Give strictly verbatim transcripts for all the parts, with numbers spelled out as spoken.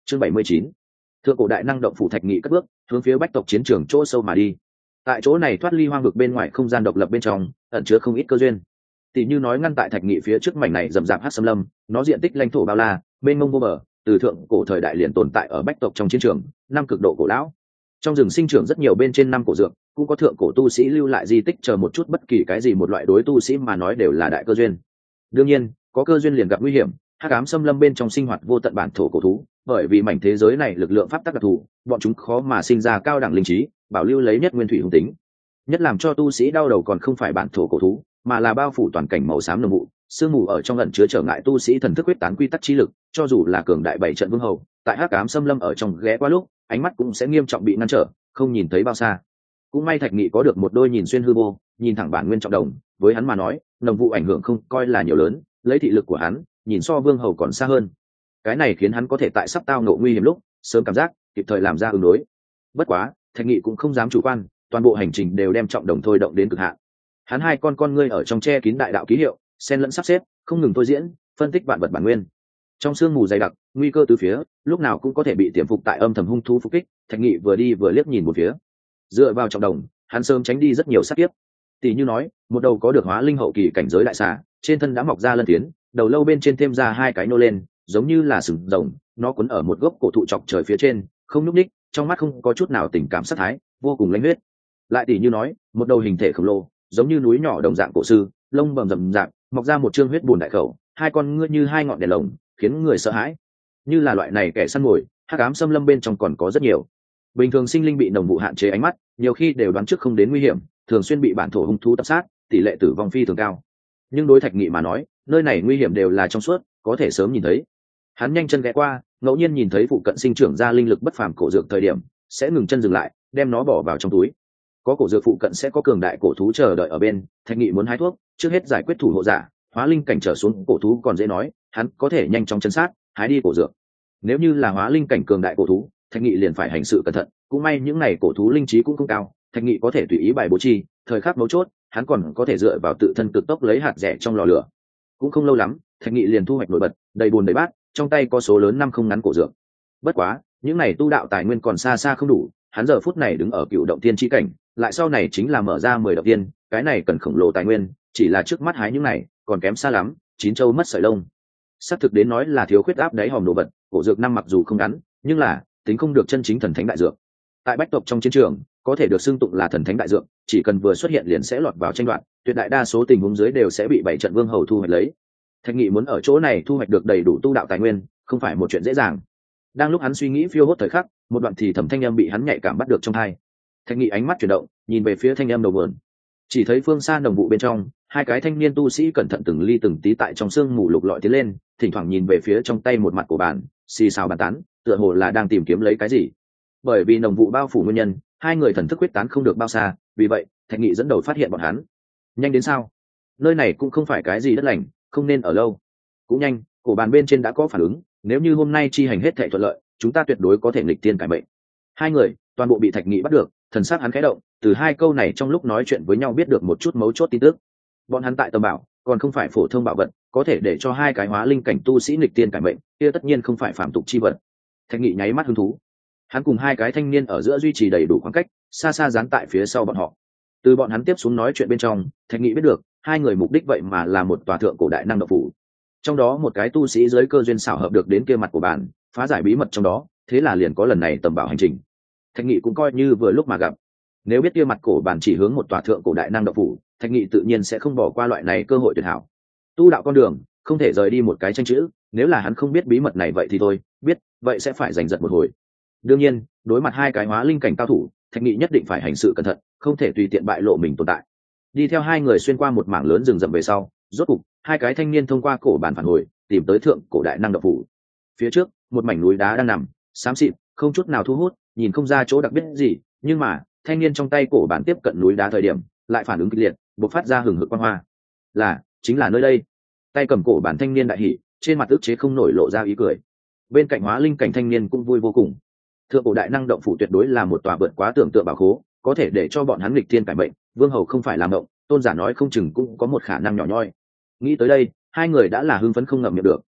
chương bảy mươi chín, thượng cổ đại năng động phủ. Thạch Nghị cất bước hướng phía bách tộc chiến trường chỗ sâu mà đi. Tại chỗ này thoát ly hoang vực bên ngoài không gian độc lập bên trong ẩn chứa không ít cơ duyên, tỷ như nói ngăn tại Thạch Nghị phía trước mảnh này rậm rạp hắc xâm lâm, nó diện tích lãnh thổ bao la mênh mông vô bờ, từ thượng cổ thời đại liền tồn tại ở bách tộc trong chiến trường, năm cực độ cổ lão. Trong rừng sinh trưởng rất nhiều bên trên năm cổ dược, cũng có thượng cổ tu sĩ lưu lại di tích chờ một chút, bất kỳ cái gì một loại đối tu sĩ mà nói đều là đại cơ duyên. Đương nhiên có cơ duyên liền gặp nguy hiểm. Hắc ám xâm lâm bên trong sinh hoạt vô tận bản thổ cổ thú, bởi vì mảnh thế giới này lực lượng pháp tắc đặc thù, bọn chúng khó mà sinh ra cao đẳng linh trí, bảo lưu lấy nhất nguyên thủy hung tính. Nhất làm cho tu sĩ đau đầu còn không phải bản thổ cổ thú, mà là bao phủ toàn cảnh màu xám nồng vụ, sương mù ở trong ẩn chứa trở ngại tu sĩ thần thức quyết tán quy tắc trí lực, cho dù là cường đại bảy trận vương hầu, tại hắc ám xâm lâm ở trong ghé qua lúc, ánh mắt cũng sẽ nghiêm trọng bị ngăn trở, không nhìn thấy bao xa. Cũng may Thạch Nghị có được một đôi nhìn xuyên hư vô, nhìn thẳng bản nguyên trọng đồng, với hắn mà nói, nồng vụ ảnh hưởng không coi là nhiều lớn, lấy thị lực của hắn, nhìn so vương hầu còn xa hơn. Cái này khiến hắn có thể tại sắp tao ngộ nguy hiểm lúc sớm cảm giác, kịp thời làm ra ứng đối. Bất quá Thạch Nghị cũng không dám chủ quan, toàn bộ hành trình đều đem trọng đồng thôi động đến cực hạn. Hắn hai con con ngươi ở trong che kín đại đạo ký hiệu, xen lẫn sắp xếp, không ngừng thôi diễn, phân tích vạn vật bản nguyên. Trong sương mù dày đặc, nguy cơ từ phía, lúc nào cũng có thể bị tiềm phục tại âm thầm hung thú phục kích. Thạch Nghị vừa đi vừa liếc nhìn một phía, dựa vào trọng đồng, hắn sớm tránh đi rất nhiều sát kiếp. Tỷ như nói, một đầu có được hóa linh hậu kỳ cảnh giới đại xà, trên thân đã mọc ra lân tiến, đầu lâu bên trên thêm ra hai cái nô lên, giống như là sừng rồng, nó quấn ở một gốc cổ thụ chọc trời phía trên, không nhúc nhích, trong mắt không có chút nào tình cảm sát thái, vô cùng lãnh huyết. Lại tỷ như nói, một đầu hình thể khổng lồ, giống như núi nhỏ đồng dạng cổ sư, lông bầm rậm rạp, mọc ra một trương huyết bùn đại khẩu, hai con ngươi như hai ngọn đèn lồng, khiến người sợ hãi. Như là loại này kẻ săn mồi, hắc ám xâm lâm bên trong còn có rất nhiều. Bình thường sinh linh bị nồng vụ hạn chế ánh mắt, nhiều khi đều đoán trước không đến nguy hiểm, thường xuyên bị bản thổ hung thú tập sát, tỷ lệ tử vong phi thường cao. Nhưng đối Thạch Nghị mà nói, nơi này nguy hiểm đều là trong suốt, có thể sớm nhìn thấy. Hắn nhanh chân ghé qua, ngẫu nhiên nhìn thấy phụ cận sinh trưởng ra linh lực bất phàm cổ dược thời điểm, sẽ ngừng chân dừng lại, đem nó bỏ vào trong túi. Có cổ dược phụ cận sẽ có cường đại cổ thú chờ đợi ở bên, Thạch Nghị muốn hái thuốc, trước hết giải quyết thủ hộ giả, hóa linh cảnh trở xuống cổ thú còn dễ nói, hắn có thể nhanh chóng chân sát, hái đi cổ dược. Nếu như là hóa linh cảnh cường đại cổ thú, Thạch Nghị liền phải hành sự cẩn thận, cũng may những này cổ thú linh trí cũng không cao, Thạch Nghị có thể tùy ý bài bố chi, thời khắc mấu chốt, hắn còn có thể dựa vào tự thân cực tốc lấy hạt rẻ trong lò lửa. Cũng không lâu lắm, Thạch Nghị liền thu hoạch nổi bật, đầy bùn đầy bát, trong tay có số lớn năm không ngắn cổ dược. Bất quá, những này tu đạo tài nguyên còn xa xa không đủ, hắn giờ phút này đứng ở cựu động tiên chi cảnh, lại sau này chính là mở ra mười động tiên, cái này cần khổng lồ tài nguyên, chỉ là trước mắt hái những này, còn kém xa lắm, chín châu mất sợi lông. Sắp thực đến nói là thiếu khuyết áp đáy hòm đồ vật, cổ dược năm mặc dù không ngắn, nhưng là tính không được chân chính thần thánh đại dược. Tại bách tộc trong chiến trường, có thể được xưng tụng là thần thánh đại dược, chỉ cần vừa xuất hiện liền sẽ lọt vào tranh đoạt, tuyệt đại đa số tình huống dưới đều sẽ bị bảy trận vương hầu thu hoạch lấy. Thạch Nghị muốn ở chỗ này thu hoạch được đầy đủ tu đạo tài nguyên, không phải một chuyện dễ dàng. Đang lúc hắn suy nghĩ phiêu hốt thời khắc, một đoạn thì thẩm thanh âm bị hắn nhạy cảm bắt được trong tai. Thạch Nghị ánh mắt chuyển động, nhìn về phía thanh âm đầu vườn, chỉ thấy phương xa đồng vụ bên trong, hai cái thanh niên tu sĩ cẩn thận từng ly từng tí tại trong sương mù lục lọi tiến lên, thỉnh thoảng nhìn về phía trong tay một mặt của bàn, xì xào bàn tán, tựa hồ là đang tìm kiếm lấy cái gì. Bởi vì nồng vụ bao phủ nguyên nhân, hai người thần thức quyết tán không được bao xa, vì vậy Thạch Nghị dẫn đầu phát hiện bọn hắn. Nhanh đến sao? Nơi này cũng không phải cái gì đất lành, không nên ở lâu. Cũng nhanh, cổ bàn bên trên đã có phản ứng, nếu như hôm nay chi hành hết thảy thuận lợi, chúng ta tuyệt đối có thể nghịch tiên cải mệnh. Hai người toàn bộ bị Thạch Nghị bắt được, thần sắc hắn khẽ động, từ hai câu này trong lúc nói chuyện với nhau biết được một chút mấu chốt tin tức. Bọn hắn tại Tầm Bảo, còn không phải phổ thông bảo vật, có thể để cho hai cái hóa linh cảnh tu sĩ nghịch tiên cải mệnh, kia tất nhiên không phải phàm tục chi vật. Thạch Nghị nháy mắt hứng thú. Hắn cùng hai cái thanh niên ở giữa duy trì đầy đủ khoảng cách, xa xa dán tại phía sau bọn họ. Từ bọn hắn tiếp xuống nói chuyện bên trong, Thạch Nghị biết được hai người mục đích vậy mà là một tòa thượng cổ đại năng động phủ. Trong đó một cái tu sĩ dưới cơ duyên xảo hợp được đến kia mặt của bản, phá giải bí mật trong đó, thế là liền có lần này Tầm Bảo hành trình. Thạch Nghị cũng coi như vừa lúc mà gặp. Nếu biết kia mặt cổ bản chỉ hướng một tòa thượng cổ đại năng động phủ, Thạch Nghị tự nhiên sẽ không bỏ qua loại này cơ hội tuyệt hảo. Tu đạo con đường, không thể rời đi một cái tranh chữ, nếu là hắn không biết bí mật này vậy thì thôi, biết, vậy sẽ phải giành giật một hồi. Đương nhiên, đối mặt hai cái hóa linh cảnh cao thủ, Thạch Nghị nhất định phải hành sự cẩn thận, không thể tùy tiện bại lộ mình tồn tại. Đi theo hai người xuyên qua một mảng lớn rừng rậm về sau, rốt cục hai cái thanh niên thông qua cổ bản phản hồi, tìm tới thượng cổ đại năng động phủ. Phía trước, một mảnh núi đá đang nằm, xám xịt, không chút nào thu hút, nhìn không ra chỗ đặc biệt gì, nhưng mà, thanh niên trong tay cổ bản tiếp cận núi đá thời điểm, lại phản ứng kịch liệt, bộc phát ra hừng hực quang hoa. Là, chính là nơi đây. Tay cầm cổ bản thanh niên đại hỉ, trên mặt ức chế không nổi lộ ra ý cười. Bên cạnh hóa linh cảnh thanh niên cũng vui vô cùng. Thượng cổ đại năng động phủ tuyệt đối là một tòa vượt quá tưởng tượng bảo khố, có thể để cho bọn hắn nghịch thiên cải mệnh, vương hầu không phải làm động, tôn giả nói không chừng cũng có một khả năng nhỏ nhoi. Nghĩ tới đây, hai người đã là hưng phấn không ngậm miệng được.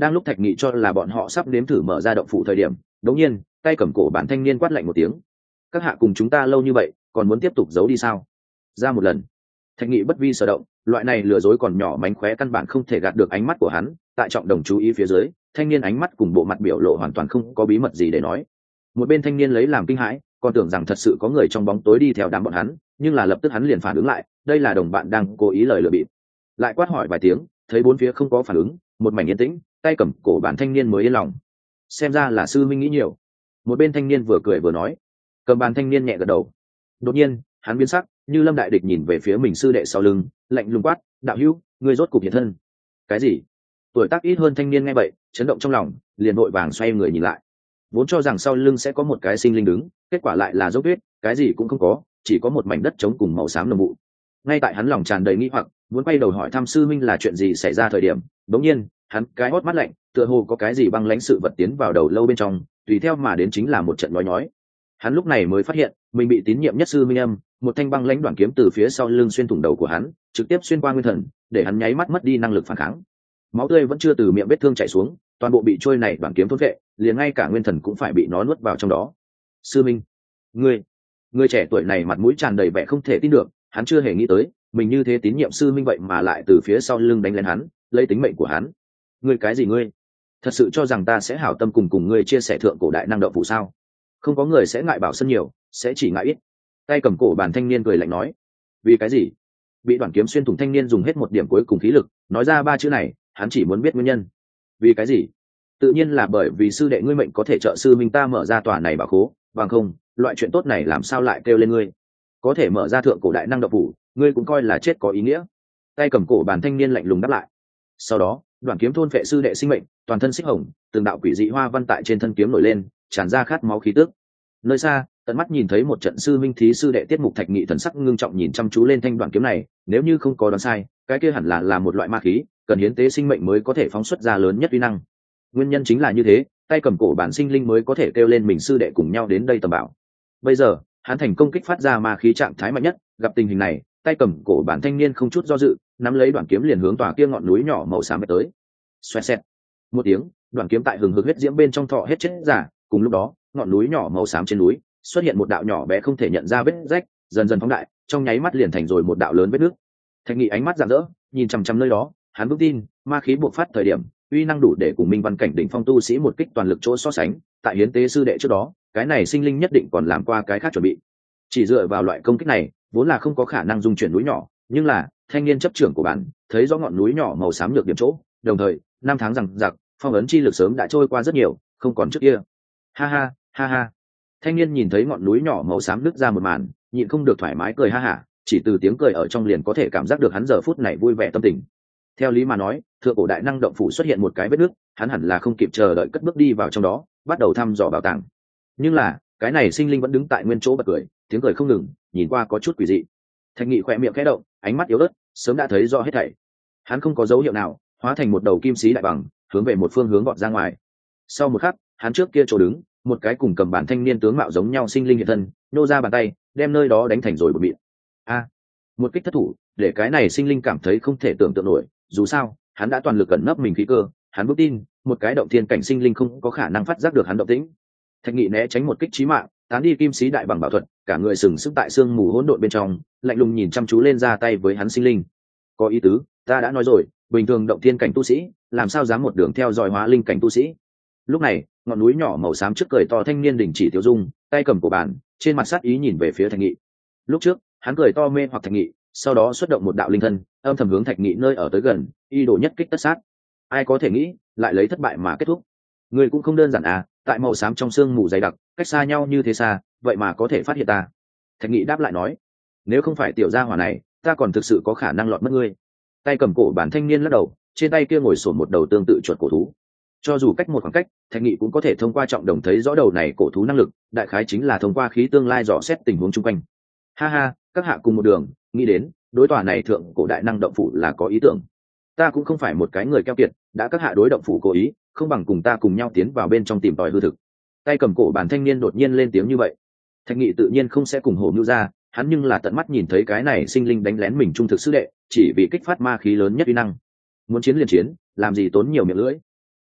Đang lúc Thạch Nghị cho là bọn họ sắp nếm thử mở ra động phủ thời điểm, đột nhiên tay cầm cổ bản thanh niên quát lạnh một tiếng: các hạ cùng chúng ta lâu như vậy còn muốn tiếp tục giấu đi sao? Ra một lần. Thạch Nghị bất vi sở động, loại này lừa dối còn nhỏ mánh khóe căn bản không thể gạt được ánh mắt của hắn. Tại trọng đồng chú ý phía dưới, thanh niên ánh mắt cùng bộ mặt biểu lộ hoàn toàn không có bí mật gì để nói. Một bên thanh niên lấy làm kinh hãi, còn tưởng rằng thật sự có người trong bóng tối đi theo đám bọn hắn, nhưng là lập tức hắn liền phản ứng lại, đây là đồng bạn đang cố ý lời lừa bịp. Lại quát hỏi vài tiếng, thấy bốn phía không có phản ứng, một mảnh yên tĩnh, tay cầm cổ bản thanh niên mới yên lòng. Xem ra là sư minh nghĩ nhiều. Một bên thanh niên vừa cười vừa nói. Cầm bàn thanh niên nhẹ gật đầu. Đột nhiên hắn biến sắc, như lâm đại địch nhìn về phía mình sư đệ sau lưng, lạnh lùng quát: đạo hữu, ngươi rốt cục hiện thân. Cái gì? Tuổi tác ít hơn thanh niên nghe vậy, chấn động trong lòng, liền vội vàng xoay người nhìn lại. Vốn cho rằng sau lưng sẽ có một cái sinh linh đứng, kết quả lại là dốc tuyết, cái gì cũng không có, chỉ có một mảnh đất trống cùng màu xám nồng vụ. Ngay tại hắn lòng tràn đầy nghi hoặc, muốn quay đầu hỏi thăm sư minh là chuyện gì xảy ra thời điểm, đống nhiên hắn cái hót mắt lạnh, tựa hồ có cái gì băng lãnh sự vật tiến vào đầu lâu bên trong, tùy theo mà đến chính là một trận nói nhói. Hắn lúc này mới phát hiện mình bị tín nhiệm nhất sư minh âm, một thanh băng lãnh đoạn kiếm từ phía sau lưng xuyên thủng đầu của hắn, trực tiếp xuyên qua nguyên thần, để hắn nháy mắt mất đi năng lực phản kháng. Máu tươi vẫn chưa từ miệng vết thương chảy xuống, toàn bộ bị trôi này đoạn kiếm thôn vệ, liền ngay cả nguyên thần cũng phải bị nó nuốt vào trong đó. Sư minh, ngươi, người trẻ tuổi này mặt mũi tràn đầy vẻ không thể tin được, hắn chưa hề nghĩ tới mình như thế tín nhiệm sư minh vậy mà lại từ phía sau lưng đánh lên hắn, lấy tính mệnh của hắn. Ngươi cái gì ngươi? Thật sự cho rằng ta sẽ hảo tâm cùng cùng ngươi chia sẻ thượng cổ đại năng động phủ sao? Không có người sẽ ngại bảo sân nhiều, sẽ chỉ ngại ít. Tay cầm cổ bàn thanh niên cười lạnh nói. Vì cái gì? Bị đoạn kiếm xuyên thủng thanh niên dùng hết một điểm cuối cùng khí lực, nói ra ba chữ này, hắn chỉ muốn biết nguyên nhân. Vì cái gì? Tự nhiên là bởi vì sư đệ ngươi mệnh có thể trợ sư minh ta mở ra tòa này bảo khố, bằng không, loại chuyện tốt này làm sao lại kêu lên ngươi? Có thể mở ra thượng cổ đại năng động phủ, ngươi cũng coi là chết có ý nghĩa. Tay cầm cổ bàn thanh niên lạnh lùng đáp lại. Sau đó, đoạn kiếm thôn phệ sư đệ sinh mệnh, toàn thân xích hồng, từng đạo quỷ dị hoa văn tại trên thân kiếm nổi lên, tràn ra khát máu khí tức. Nơi xa, tận mắt nhìn thấy một trận sư minh thí sư đệ tiết mục Thạch Nghị thần sắc ngưng trọng nhìn chăm chú lên thanh đoạn kiếm này, nếu như không có đoán sai, cái kia hẳn là là một loại ma khí, cần hiến tế sinh mệnh mới có thể phóng xuất ra lớn nhất uy năng. Nguyên nhân chính là như thế, tay cầm cổ bản sinh linh mới có thể kêu lên mình sư đệ cùng nhau đến đây tầm bảo. Bây giờ, hắn thành công kích phát ra ma khí trạng thái mạnh nhất, gặp tình hình này, tay cầm cổ bản thanh niên không chút do dự, nắm lấy đoạn kiếm liền hướng tòa kia ngọn núi nhỏ màu xám tới. Xoẹt xẹt. Một tiếng, đoạn kiếm tại hừng hực huyết diễm bên trong thọ hết chết giả, cùng lúc đó, ngọn núi nhỏ màu xám trên núi xuất hiện một đạo nhỏ bé không thể nhận ra vết rách, dần dần phóng đại, trong nháy mắt liền thành rồi một đạo lớn vết nước. Thạch Nghị ánh mắt rạng rỡ, nhìn chằm chằm nơi đó, hắn vững tin, ma khí bộc phát thời điểm, uy năng đủ để cùng Minh Văn cảnh đỉnh phong tu sĩ một kích toàn lực chỗ so sánh, tại hiến tế sư đệ trước đó, cái này sinh linh nhất định còn làm qua cái khác chuẩn bị. Chỉ dựa vào loại công kích này, vốn là không có khả năng dung chuyển núi nhỏ, nhưng là, thanh niên chấp trưởng của bạn, thấy rõ ngọn núi nhỏ màu xám nhược điểm chỗ, đồng thời, năm tháng rằng giặc, phong ấn chi lực sớm đã trôi qua rất nhiều, không còn trước kia. Ha ha, ha ha. Thanh niên nhìn thấy ngọn núi nhỏ màu xám nứt ra một màn, nhịn không được thoải mái cười ha hả, chỉ từ tiếng cười ở trong liền có thể cảm giác được hắn giờ phút này vui vẻ tâm tình. Theo lý mà nói, thượng cổ đại năng động phủ xuất hiện một cái vết nứt, hắn hẳn là không kịp chờ đợi cất bước đi vào trong đó, bắt đầu thăm dò bảo tàng. Nhưng là, cái này sinh linh vẫn đứng tại nguyên chỗ bật cười, tiếng cười không ngừng, nhìn qua có chút quỷ dị. Thạch Nghị khỏe miệng khẽ động, ánh mắt yếu ớt, sớm đã thấy rõ hết thảy. Hắn không có dấu hiệu nào, hóa thành một đầu kim sĩ đại bằng, hướng về một phương hướng vọt ra ngoài. Sau một khắc, hắn trước kia chỗ đứng, một cái cùng cầm bản thanh niên tướng mạo giống nhau sinh linh hiện thân, nô ra bàn tay, đem nơi đó đánh thành rồi bột mịn. A, một kích thất thủ, để cái này sinh linh cảm thấy không thể tưởng tượng nổi, dù sao, hắn đã toàn lực cẩn nấp mình khí cơ, hắn vững tin, một cái động thiên cảnh sinh linh không có khả năng phát giác được hắn động tĩnh. Thạch Nghị né tránh một kích chí mạng, tán đi kim sĩ đại bằng bảo thuật, cả người sừng sững tại sương mù hỗn độn bên trong, lạnh lùng nhìn chăm chú lên ra tay với hắn sinh linh. Có ý tứ, ta đã nói rồi, bình thường động thiên cảnh tu sĩ, làm sao dám một đường theo dõi hóa linh cảnh tu sĩ. Lúc này, ngọn núi nhỏ màu xám trước cười to thanh niên đình chỉ tiêu dung, tay cầm cổ bàn, trên mặt sát ý nhìn về phía Thạch Nghị. Lúc trước, hắn cười to mê hoặc Thạch Nghị, sau đó xuất động một đạo linh thân, âm thầm hướng Thạch Nghị nơi ở tới gần, y đồ nhất kích tất sát. Ai có thể nghĩ, lại lấy thất bại mà kết thúc. Người cũng không đơn giản à, tại màu xám trong sương mù dày đặc, cách xa nhau như thế xa, vậy mà có thể phát hiện ta. Thạch Nghị đáp lại nói, nếu không phải tiểu gia hỏa này, ta còn thực sự có khả năng lọt mất ngươi. Tay cầm cổ bản thanh niên lắc đầu, trên tay kia ngồi sổn một đầu tương tự chuột cổ thú. Cho dù cách một khoảng cách, Thạch Nghị cũng có thể thông qua trọng đồng thấy rõ đầu này cổ thú năng lực, đại khái chính là thông qua khí tương lai dò xét tình huống chung quanh. Ha ha, các hạ cùng một đường, nghĩ đến, đối tòa này thượng cổ đại năng động phủ là có ý tưởng. Ta cũng không phải một cái người keo kiệt, đã các hạ đối động phủ cố ý, không bằng cùng ta cùng nhau tiến vào bên trong tìm tòi hư thực. Tay cầm cổ bản thanh niên đột nhiên lên tiếng như vậy. Thạch Nghị tự nhiên không sẽ cùng hồ mưu ra, hắn nhưng là tận mắt nhìn thấy cái này sinh linh đánh lén mình trung thực sư đệ, chỉ vì kích phát ma khí lớn nhất uy năng. Muốn chiến liền chiến, làm gì tốn nhiều miệng lưỡi.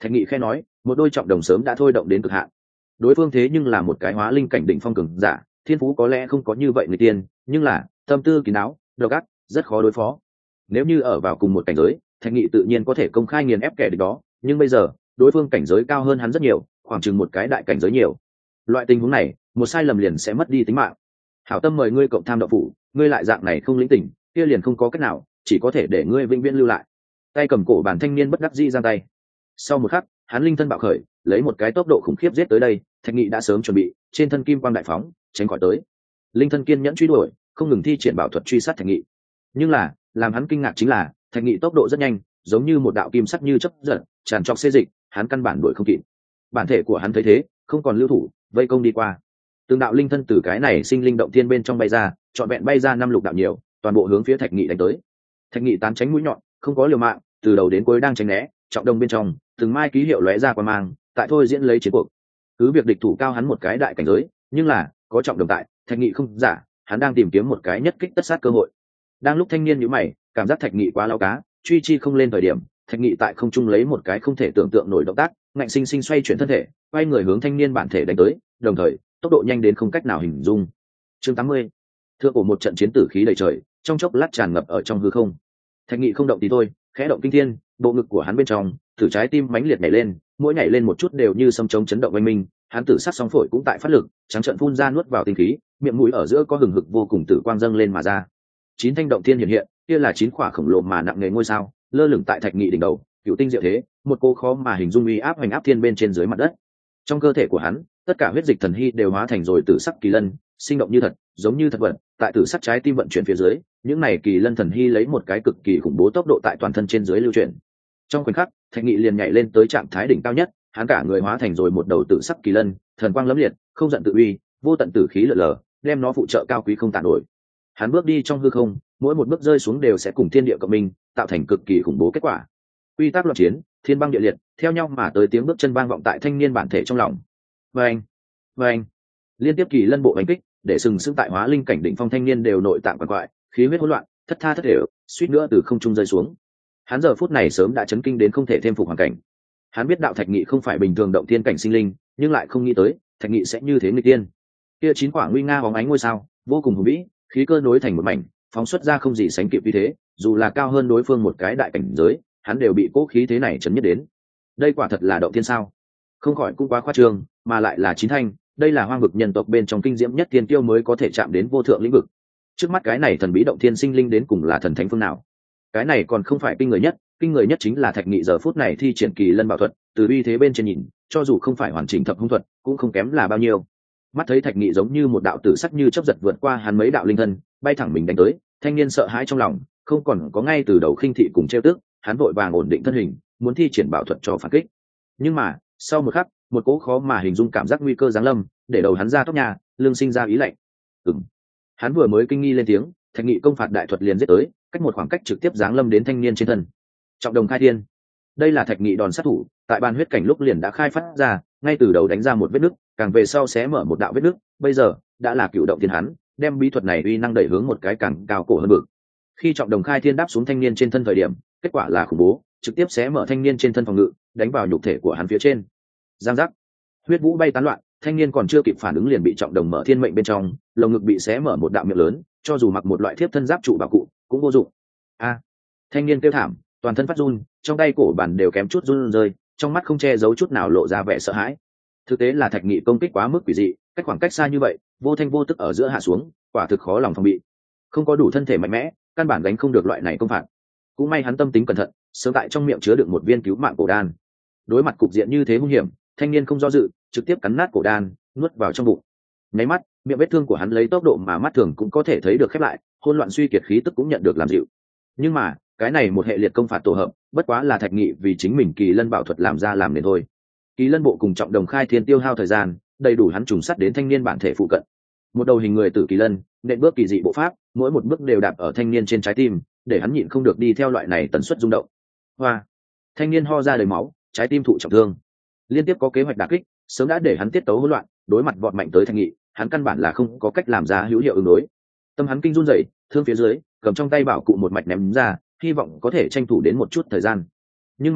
Thạch Nghị khẽ nói, một đôi trọng đồng sớm đã thôi động đến cực hạn. Đối phương thế nhưng là một cái hóa linh cảnh đỉnh phong cường giả, thiên phú có lẽ không có như vậy người tiên, nhưng là tâm tư kín đáo, độc ác, rất khó đối phó. Nếu như ở vào cùng một cảnh giới, Thạch Nghị tự nhiên có thể công khai nghiền ép kẻ địch đó, nhưng bây giờ, đối phương cảnh giới cao hơn hắn rất nhiều, khoảng chừng một cái đại cảnh giới nhiều. Loại tình huống này, một sai lầm liền sẽ mất đi tính mạng. Hảo tâm mời ngươi cộng tham đạo phủ, ngươi lại dạng này không lĩnh tỉnh, kia liền không có cách nào, chỉ có thể để ngươi vĩnh viễn lưu lại. Tay cầm cổ bản thanh niên bất đắc dĩ giang tay. Sau một khắc, hắn linh thân bạo khởi, lấy một cái tốc độ khủng khiếp giết tới đây. Thạch Nghị đã sớm chuẩn bị, trên thân kim quang đại phóng, tránh khỏi tới. Linh thân kiên nhẫn truy đuổi, không ngừng thi triển bảo thuật truy sát Thạch Nghị. Nhưng là, làm hắn kinh ngạc chính là, Thạch Nghị tốc độ rất nhanh, giống như một đạo kim sắc như chớp giật, tràn trọc xê dịch, hắn căn bản đuổi không kịp. Bản thể của hắn thấy thế, không còn lưu thủ, vây công đi qua. Từng đạo linh thân từ cái này sinh linh động thiên bên trong bay ra, trọn vẹn bay ra năm lục đạo nhiều, toàn bộ hướng phía Thạch Nghị đánh tới. Thạch Nghị tán tránh mũi nhọn, không có liều mạng, từ đầu đến cuối đang tránh né, trọng đồng bên trong, từng mai ký hiệu lóe ra qua mang, tại thôi diễn lấy chiến cuộc. Cứ việc địch thủ cao hắn một cái đại cảnh giới, nhưng là có trọng đồng tại, Thạch Nghị không giả, hắn đang tìm kiếm một cái nhất kích tất sát cơ hội. Đang lúc thanh niên nhíu mày, cảm giác Thạch Nghị quá lao cá, truy chi không lên thời điểm, Thạch Nghị tại không trung lấy một cái không thể tưởng tượng nổi động tác, ngạnh sinh sinh xoay chuyển thân thể, quay người hướng thanh niên bản thể đánh tới, đồng thời tốc độ nhanh đến không cách nào hình dung. Chương tám mươi, thượng cổ một trận chiến tử khí đầy trời, trong chốc lát tràn ngập ở trong hư không. Thạch Nghị không động tí thôi, khẽ động kinh thiên, bộ ngực của hắn bên trong, tử trái tim mãnh liệt nhảy lên, mỗi nhảy lên một chút đều như sấm trống chấn động oanh minh, hắn tử sát sóng phổi cũng tại phát lực, trắng trợn phun ra nuốt vào tinh khí, miệng mũi ở giữa có hừng hực vô cùng tử quang dâng lên mà ra. Chín thanh động thiên hiện hiện, kia là chín quả khổng lồ mà nặng nề ngôi sao, lơ lửng tại Thạch Nghị đỉnh đầu, cựu tinh diệu thế, một cô khó mà hình dung uy áp hoành áp thiên bên trên dưới mặt đất. Trong cơ thể của hắn, tất cả huyết dịch thần hy đều hóa thành rồi tử sắc kỳ lân, sinh động như thật, giống như thật vật, tại tử sắc trái tim vận chuyển phía dưới, những này kỳ lân thần hy lấy một cái cực kỳ khủng bố tốc độ tại toàn thân trên dưới lưu chuyển. Trong khoảnh khắc, Thạch Nghị liền nhảy lên tới trạng thái đỉnh cao nhất, hắn cả người hóa thành rồi một đầu tử sắc kỳ lân, thần quang lẫm liệt, không giận tự uy, vô tận tử khí lở lờ, đem nó phụ trợ cao quý không tàn nổi. Hắn bước đi trong hư không, mỗi một bước rơi xuống đều sẽ cùng thiên địa cộng minh, tạo thành cực kỳ khủng bố kết quả. Quy tắc loạn chiến, thiên băng địa liệt, theo nhau mà tới tiếng bước chân vang vọng tại thanh niên bản thể trong lòng. Vâng, vâng, liên tiếp kỳ lân bộ đánh kích, để sừng sững tại hóa linh cảnh đỉnh phong thanh niên đều nội tạng quằn quại, khí huyết hỗn loạn, thất tha thất đều, suýt nữa từ không trung rơi xuống. Hắn giờ phút này sớm đã chấn kinh đến không thể thêm phục hoàn cảnh. Hắn biết đạo Thạch Nghị không phải bình thường động tiên cảnh sinh linh, nhưng lại không nghĩ tới Thạch Nghị sẽ như thế nghịch tiên. Kia chín quả nguy nga bóng ánh ngôi sao, vô cùng hùng vĩ, khí cơ nối thành một mảnh, phóng xuất ra không gì sánh kịp như thế, dù là cao hơn đối phương một cái đại cảnh giới, hắn đều bị cố khí thế này chấn nhất đến. Đây quả thật là động tiên sao? Không khỏi cũng quá khoa trương, mà lại là chín thanh, đây là hoang vực nhân tộc bên trong kinh diễm nhất tiên tiêu mới có thể chạm đến vô thượng lĩnh vực. Trước mắt cái này thần bí động thiên sinh linh đến cùng là thần thánh phương nào? Cái này còn không phải kinh người nhất, kinh người nhất chính là Thạch Nghị giờ phút này thi triển kỳ lân bảo thuật, từ uy thế bên trên nhìn, cho dù không phải hoàn chỉnh thập hung thuật, cũng không kém là bao nhiêu. Mắt thấy Thạch Nghị giống như một đạo tử sắc như chớp giật vượt qua hắn mấy đạo linh thân, bay thẳng mình đánh tới, thanh niên sợ hãi trong lòng, không còn có ngay từ đầu khinh thị cùng trêu tức, hắn vội vàng ổn định thân hình, muốn thi triển bảo thuật cho phản kích. Nhưng mà, sau một khắc, một cỗ khó mà hình dung cảm giác nguy cơ giáng lâm, để đầu hắn ra tóc nhà, lưng sinh ra ý lạnh. Ừm. Hắn vừa mới kinh nghi lên tiếng, Thạch Nghị công phạt đại thuật liền giết tới, cách một khoảng cách trực tiếp giáng lâm đến thanh niên trên thân. Trọng đồng khai thiên. Đây là Thạch Nghị đòn sát thủ, tại ban huyết cảnh lúc liền đã khai phát ra, ngay từ đầu đánh ra một vết nứt, càng về sau sẽ mở một đạo vết nứt, bây giờ đã là cựu động thiên hắn, đem bí thuật này uy năng đẩy hướng một cái càng cao cổ hơn bực. Khi trọng đồng khai thiên đáp xuống thanh niên trên thân thời điểm, kết quả là khủng bố, trực tiếp sẽ mở thanh niên trên thân phòng ngự, đánh vào nhục thể của hắn phía trên. Giang giác, huyết vũ bay tán loạn, thanh niên còn chưa kịp phản ứng liền bị trọng đồng mở thiên mệnh bên trong, lồng ngực bị xé mở một đạo miệng lớn, cho dù mặc một loại thiếp thân giáp trụ bảo cụ cũng vô dụng. A! Thanh niên kêu thảm, toàn thân phát run, trong tay cổ bản đều kém chút run rơi, trong mắt không che giấu chút nào lộ ra vẻ sợ hãi. Thực tế là Thạch Nghị công kích quá mức quỷ dị, cách khoảng cách xa như vậy, vô thanh vô tức ở giữa hạ xuống, quả thực khó lòng phòng bị. Không có đủ thân thể mạnh mẽ, căn bản gánh không được loại này công phạt. Cũng may hắn tâm tính cẩn thận, sớm tại trong miệng chứa đựng một viên cứu mạng cổ đan. Đối mặt cục diện như thế hung hiểm, thanh niên không do dự, trực tiếp cắn nát cổ đan, nuốt vào trong bụng. Nháy mắt, miệng vết thương của hắn lấy tốc độ mà mắt thường cũng có thể thấy được khép lại, hỗn loạn suy kiệt khí tức cũng nhận được làm dịu. Nhưng mà, cái này một hệ liệt công phạt tổ hợp, bất quá là Thạch Nghị vì chính mình kỳ lân bảo thuật làm ra làm nên thôi. Kỳ lân bộ cùng trọng đồng khai thiên tiêu hao thời gian, đầy đủ hắn trùng sắt đến thanh niên bản thể phụ cận. Một đầu hình người tử kỳ lân, nện bước kỳ dị bộ pháp, mỗi một bước đều đạp ở thanh niên trên trái tim, để hắn nhịn không được đi theo loại này tần suất rung động. Hoa! Thanh niên ho ra đầy máu, trái tim thụ trọng thương. Liên tiếp có kế hoạch đả kích, sớm đã để hắn tiết tấu hỗn loạn, đối mặt vọt mạnh tới Thạch Nghị, hắn căn bản là không có cách làm ra hữu hiệu ứng đối. Tâm hắn kinh run rẩy, thương phía dưới, cầm trong tay bảo cụ một mạch ném ra, hy vọng có thể tranh thủ đến một chút thời gian. Nhưng mà,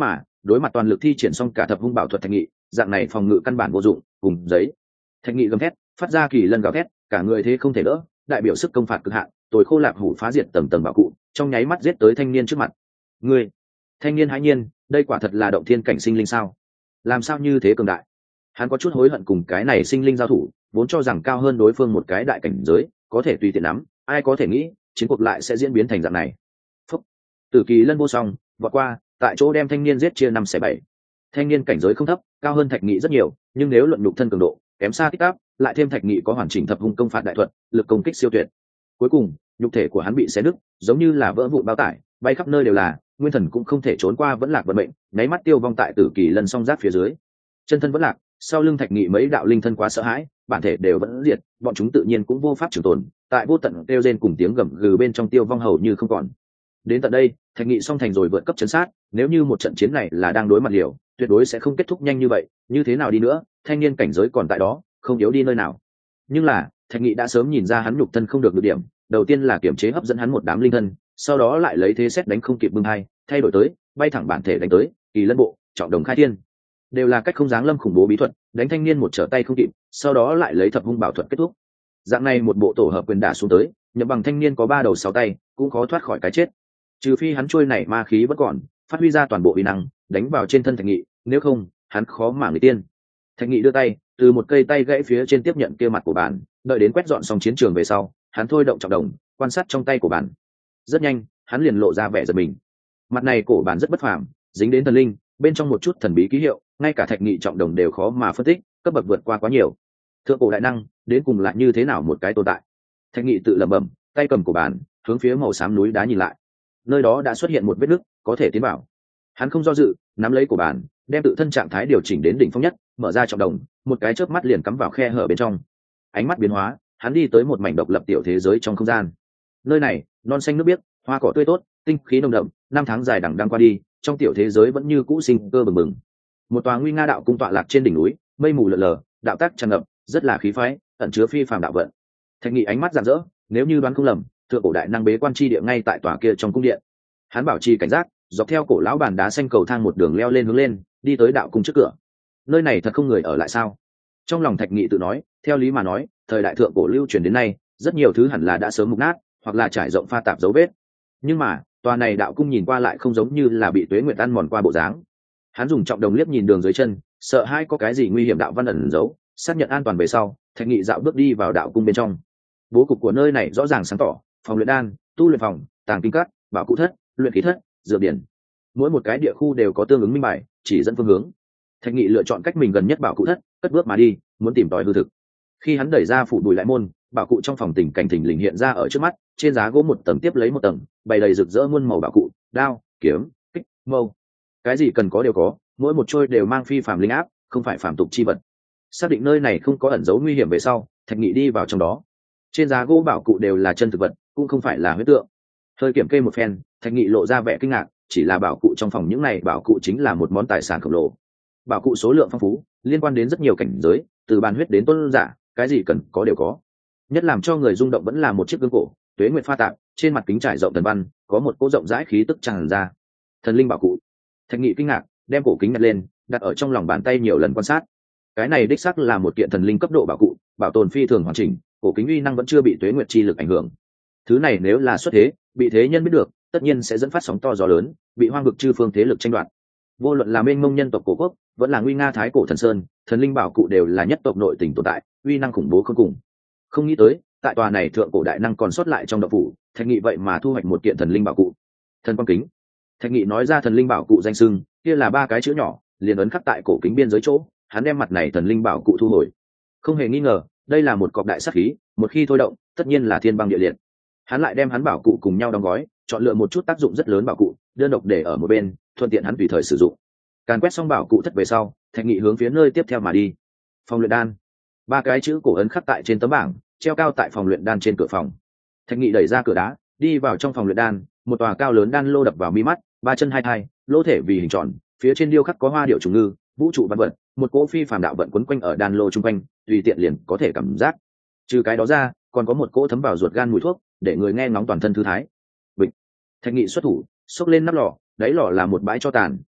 đối mặt toàn lực thi triển xong cả thập hung bảo thuật thạch nghị, dạng này phòng ngự căn bản vô dụng. Cùng giấy, thạch nghị gầm thét, phát ra kỳ lân gào thét, cả người thế không thể đỡ, đại biểu sức công phạt cực hạn, tối khô lạp hủ phá diệt tầng tầng bảo cụ, trong nháy mắt giết tới thanh niên trước mặt. Người, thanh niên hãi nhiên, đây quả thật là động thiên cảnh sinh linh sao? Làm sao như thế cường đại? Hắn có chút hối hận cùng cái này sinh linh giao thủ, vốn cho rằng cao hơn đối phương một cái đại cảnh giới, có thể tùy tiện nắm, ai có thể nghĩ chiến cuộc lại sẽ diễn biến thành dạng này. Phúc. Tử kỳ lân vô song vọt qua, tại chỗ đem thanh niên giết chia năm xẻ bảy. Thanh niên cảnh giới không thấp, cao hơn thạch nghị rất nhiều, nhưng nếu luận nhục thân cường độ kém xa kích áp, lại thêm thạch nghị có hoàn chỉnh thập hung công phạt đại thuật, lực công kích siêu tuyệt. Cuối cùng nhục thể của hắn bị xé nứt, giống như là vỡ vụn bao tải, bay khắp nơi đều là, nguyên thần cũng không thể trốn qua vẫn lạc vận mệnh, nháy mắt tiêu vong tại tử kỳ lân song giáp phía dưới. Chân thân vẫn lạc, sau lưng thạch nghị mấy đạo linh thân quá sợ hãi, bản thể đều vẫn diệt, bọn chúng tự nhiên cũng vô pháp trường tồn, tại vô tận kêu rên cùng tiếng gầm gừ bên trong tiêu vong hầu như không còn. Đến tận đây thạch nghị song thành rồi vượt cấp chấn sát, nếu như một trận chiến này là đang đối mặt liều, tuyệt đối sẽ không kết thúc nhanh như vậy. Như thế nào đi nữa, thanh niên cảnh giới còn tại đó, không yếu đi nơi nào. Nhưng là thạch nghị đã sớm nhìn ra hắn nhục thân không được được điểm, đầu tiên là kiểm chế hấp dẫn hắn một đám linh thân, sau đó lại lấy thế xét đánh không kịp bưng hai, thay đổi tới bay thẳng bản thể đánh tới, kỳ lân bộ, trọng đồng khai thiên, đều là cách không dáng lâm khủng bố bí thuật, đánh thanh niên một trở tay không kịp, sau đó lại lấy thập hung bảo thuật kết thúc. Dạng này một bộ tổ hợp quyền đả xuống tới, Nhậm Bằng thanh niên có ba đầu sáu tay, cũng khó thoát khỏi cái chết. Trừ phi hắn trôi này ma khí vẫn còn, phát huy ra toàn bộ uy năng, đánh vào trên thân thạch nghị, nếu không, hắn khó mà người tiên. Thạch nghị đưa tay, từ một cây tay gãy phía trên tiếp nhận kia mặt của bản, đợi đến quét dọn xong chiến trường về sau, hắn thôi động trọng đồng, quan sát trong tay của bản. Rất nhanh, hắn liền lộ ra vẻ giật mình. Mặt này cổ bản rất bất phàm, dính đến thần linh, bên trong một chút thần bí ký hiệu, ngay cả thạch nghị trọng đồng đều khó mà phân tích, cấp bậc vượt qua quá nhiều. Thượng cổ đại năng, đến cùng lại như thế nào một cái tồn tại? Thạch nghị tự lẩm bẩm, tay cầm cổ bản, hướng phía màu xám núi đá nhìn lại. Nơi đó đã xuất hiện một vết nứt, có thể tiến vào. Hắn không do dự, nắm lấy cổ bản, đem tự thân trạng thái điều chỉnh đến đỉnh phong nhất, mở ra trọng đồng, một cái chớp mắt liền cắm vào khe hở bên trong. Ánh mắt biến hóa, hắn đi tới một mảnh độc lập tiểu thế giới trong không gian. Nơi này, non xanh nước biếc, hoa cỏ tươi tốt, tinh khí nồng đậm, năm tháng dài đằng đẵng qua đi, trong tiểu thế giới vẫn như cũ sinh cơ bừng bừng. Một tòa nguy nga đạo cung tọa lạc trên đỉnh núi, mây mù lờ lờ, đạo tác tràn ngập, rất là khí phái, ẩn chứa phi phàm đạo vận. Thạch nghị ánh mắt rạng rỡ, nếu như đoán không lầm, thượng cổ đại năng bế quan chi địa ngay tại tòa kia trong cung điện. Hắn bảo trì cảnh giác, dọc theo cổ lão bàn đá xanh cầu thang một đường leo lên hướng lên, đi tới đạo cung trước cửa. Nơi này thật không người ở lại sao? Trong lòng thạch nghị tự nói, theo lý mà nói, thời đại thượng cổ lưu truyền đến nay, rất nhiều thứ hẳn là đã sớm mục nát, hoặc là trải rộng pha tạp dấu vết. Nhưng mà tòa này đạo cung nhìn qua lại không giống như là bị tuế nguyệt ăn mòn qua bộ dáng. Hắn dùng trọng đồng liếc nhìn đường dưới chân, sợ hai có cái gì nguy hiểm đạo văn ẩn giấu, xác nhận an toàn về sau, thạch nghị dạo bước đi vào đạo cung bên trong. Bố cục của nơi này rõ ràng sáng tỏ, phòng luyện đan, tu luyện phòng, tàng kinh các, bảo cụ thất, luyện khí thất, dược điển, mỗi một cái địa khu đều có tương ứng minh bài chỉ dẫn phương hướng. Thạch nghị lựa chọn cách mình gần nhất bảo cụ thất, cất bước mà đi, muốn tìm tòi hư thực. Khi hắn đẩy ra phủ bùi lại môn, bảo cụ trong phòng tình cảnh thình lình hiện ra ở trước mắt, trên giá gỗ một tầng tiếp lấy một tầng, bày đầy rực rỡ muôn màu bảo cụ, đao, kiếm, kích, mâu, cái gì cần có đều có, mỗi một trôi đều mang phi phàm linh áp, không phải phàm tục chi vật. Xác định nơi này không có ẩn dấu nguy hiểm về sau, thạch nghị đi vào trong đó. Trên giá gỗ bảo cụ đều là chân thực vật, cũng không phải là huyết tượng. Hơi kiểm kê một phen, thạch nghị lộ ra vẻ kinh ngạc, chỉ là bảo cụ trong phòng những này bảo cụ chính là một món tài sản khổng lồ. Bảo cụ số lượng phong phú, liên quan đến rất nhiều cảnh giới, từ bàn huyết đến tôn giả, cái gì cần có đều có. Nhất làm cho người rung động vẫn là một chiếc gương cổ, tuế nguyệt pha tạp, trên mặt kính trải rộng thần văn, có một cỗ rộng rãi khí tức tràn ra. Thần linh bảo cụ. Thạch nghị kinh ngạc, đem cổ kính nhặt lên, đặt ở trong lòng bàn tay nhiều lần quan sát. Cái này đích xác là một kiện thần linh cấp độ bảo cụ, bảo tồn phi thường hoàn chỉnh, cổ kính uy năng vẫn chưa bị tuế nguyệt chi lực ảnh hưởng. Thứ này nếu là xuất thế, bị thế nhân biết được, tất nhiên sẽ dẫn phát sóng to gió lớn, bị hoang vực chư phương thế lực tranh đoạt. Vô luận là mênh mông nhân tộc cổ quốc, vẫn là nguy nga thái cổ thần sơn, thần linh bảo cụ đều là nhất tộc nội tình tồn tại, uy năng khủng bố không cùng. Không nghĩ tới, tại tòa này thượng cổ đại năng còn sót lại trong động phủ, thạch nghị vậy mà thu hoạch một kiện thần linh bảo cụ. Thần quang kính. Thạch nghị nói ra thần linh bảo cụ danh xưng, kia là ba cái chữ nhỏ, liền ấn khắc tại cổ kính biên giới chỗ. Hắn đem mặt này thần linh bảo cụ thu hồi. Không hề nghi ngờ, đây là một cọc đại sát khí, một khi thôi động, tất nhiên là thiên băng địa liệt. Hắn lại đem hắn bảo cụ cùng nhau đóng gói, chọn lựa một chút tác dụng rất lớn bảo cụ, đơn độc để ở một bên, thuận tiện hắn tùy thời sử dụng. Càn quét xong bảo cụ thất về sau, thạch nghị hướng phía nơi tiếp theo mà đi. Phòng luyện đan. Ba cái chữ cổ ấn khắc tại trên tấm bảng, treo cao tại phòng luyện đan trên cửa phòng. Thạch nghị đẩy ra cửa đá, đi vào trong phòng luyện đan, một tòa cao lớn đan lô đập vào mi mắt, ba chân hai thai, lô thể vì hình tròn, phía trên điêu khắc có hoa điệu trùng ngư, vũ trụ văn vật, một cỗ phi phàm đạo vận quấn quanh ở đan lô trung quanh, tùy tiện liền có thể cảm giác. Trừ cái đó ra, còn có một cỗ thấm vào ruột gan mùi thuốc, để người nghe ngóng toàn thân thư thái. Bịch. Thạch nghị xuất thủ, xốc lên nắp lò, đáy lò là một bãi tro tàn,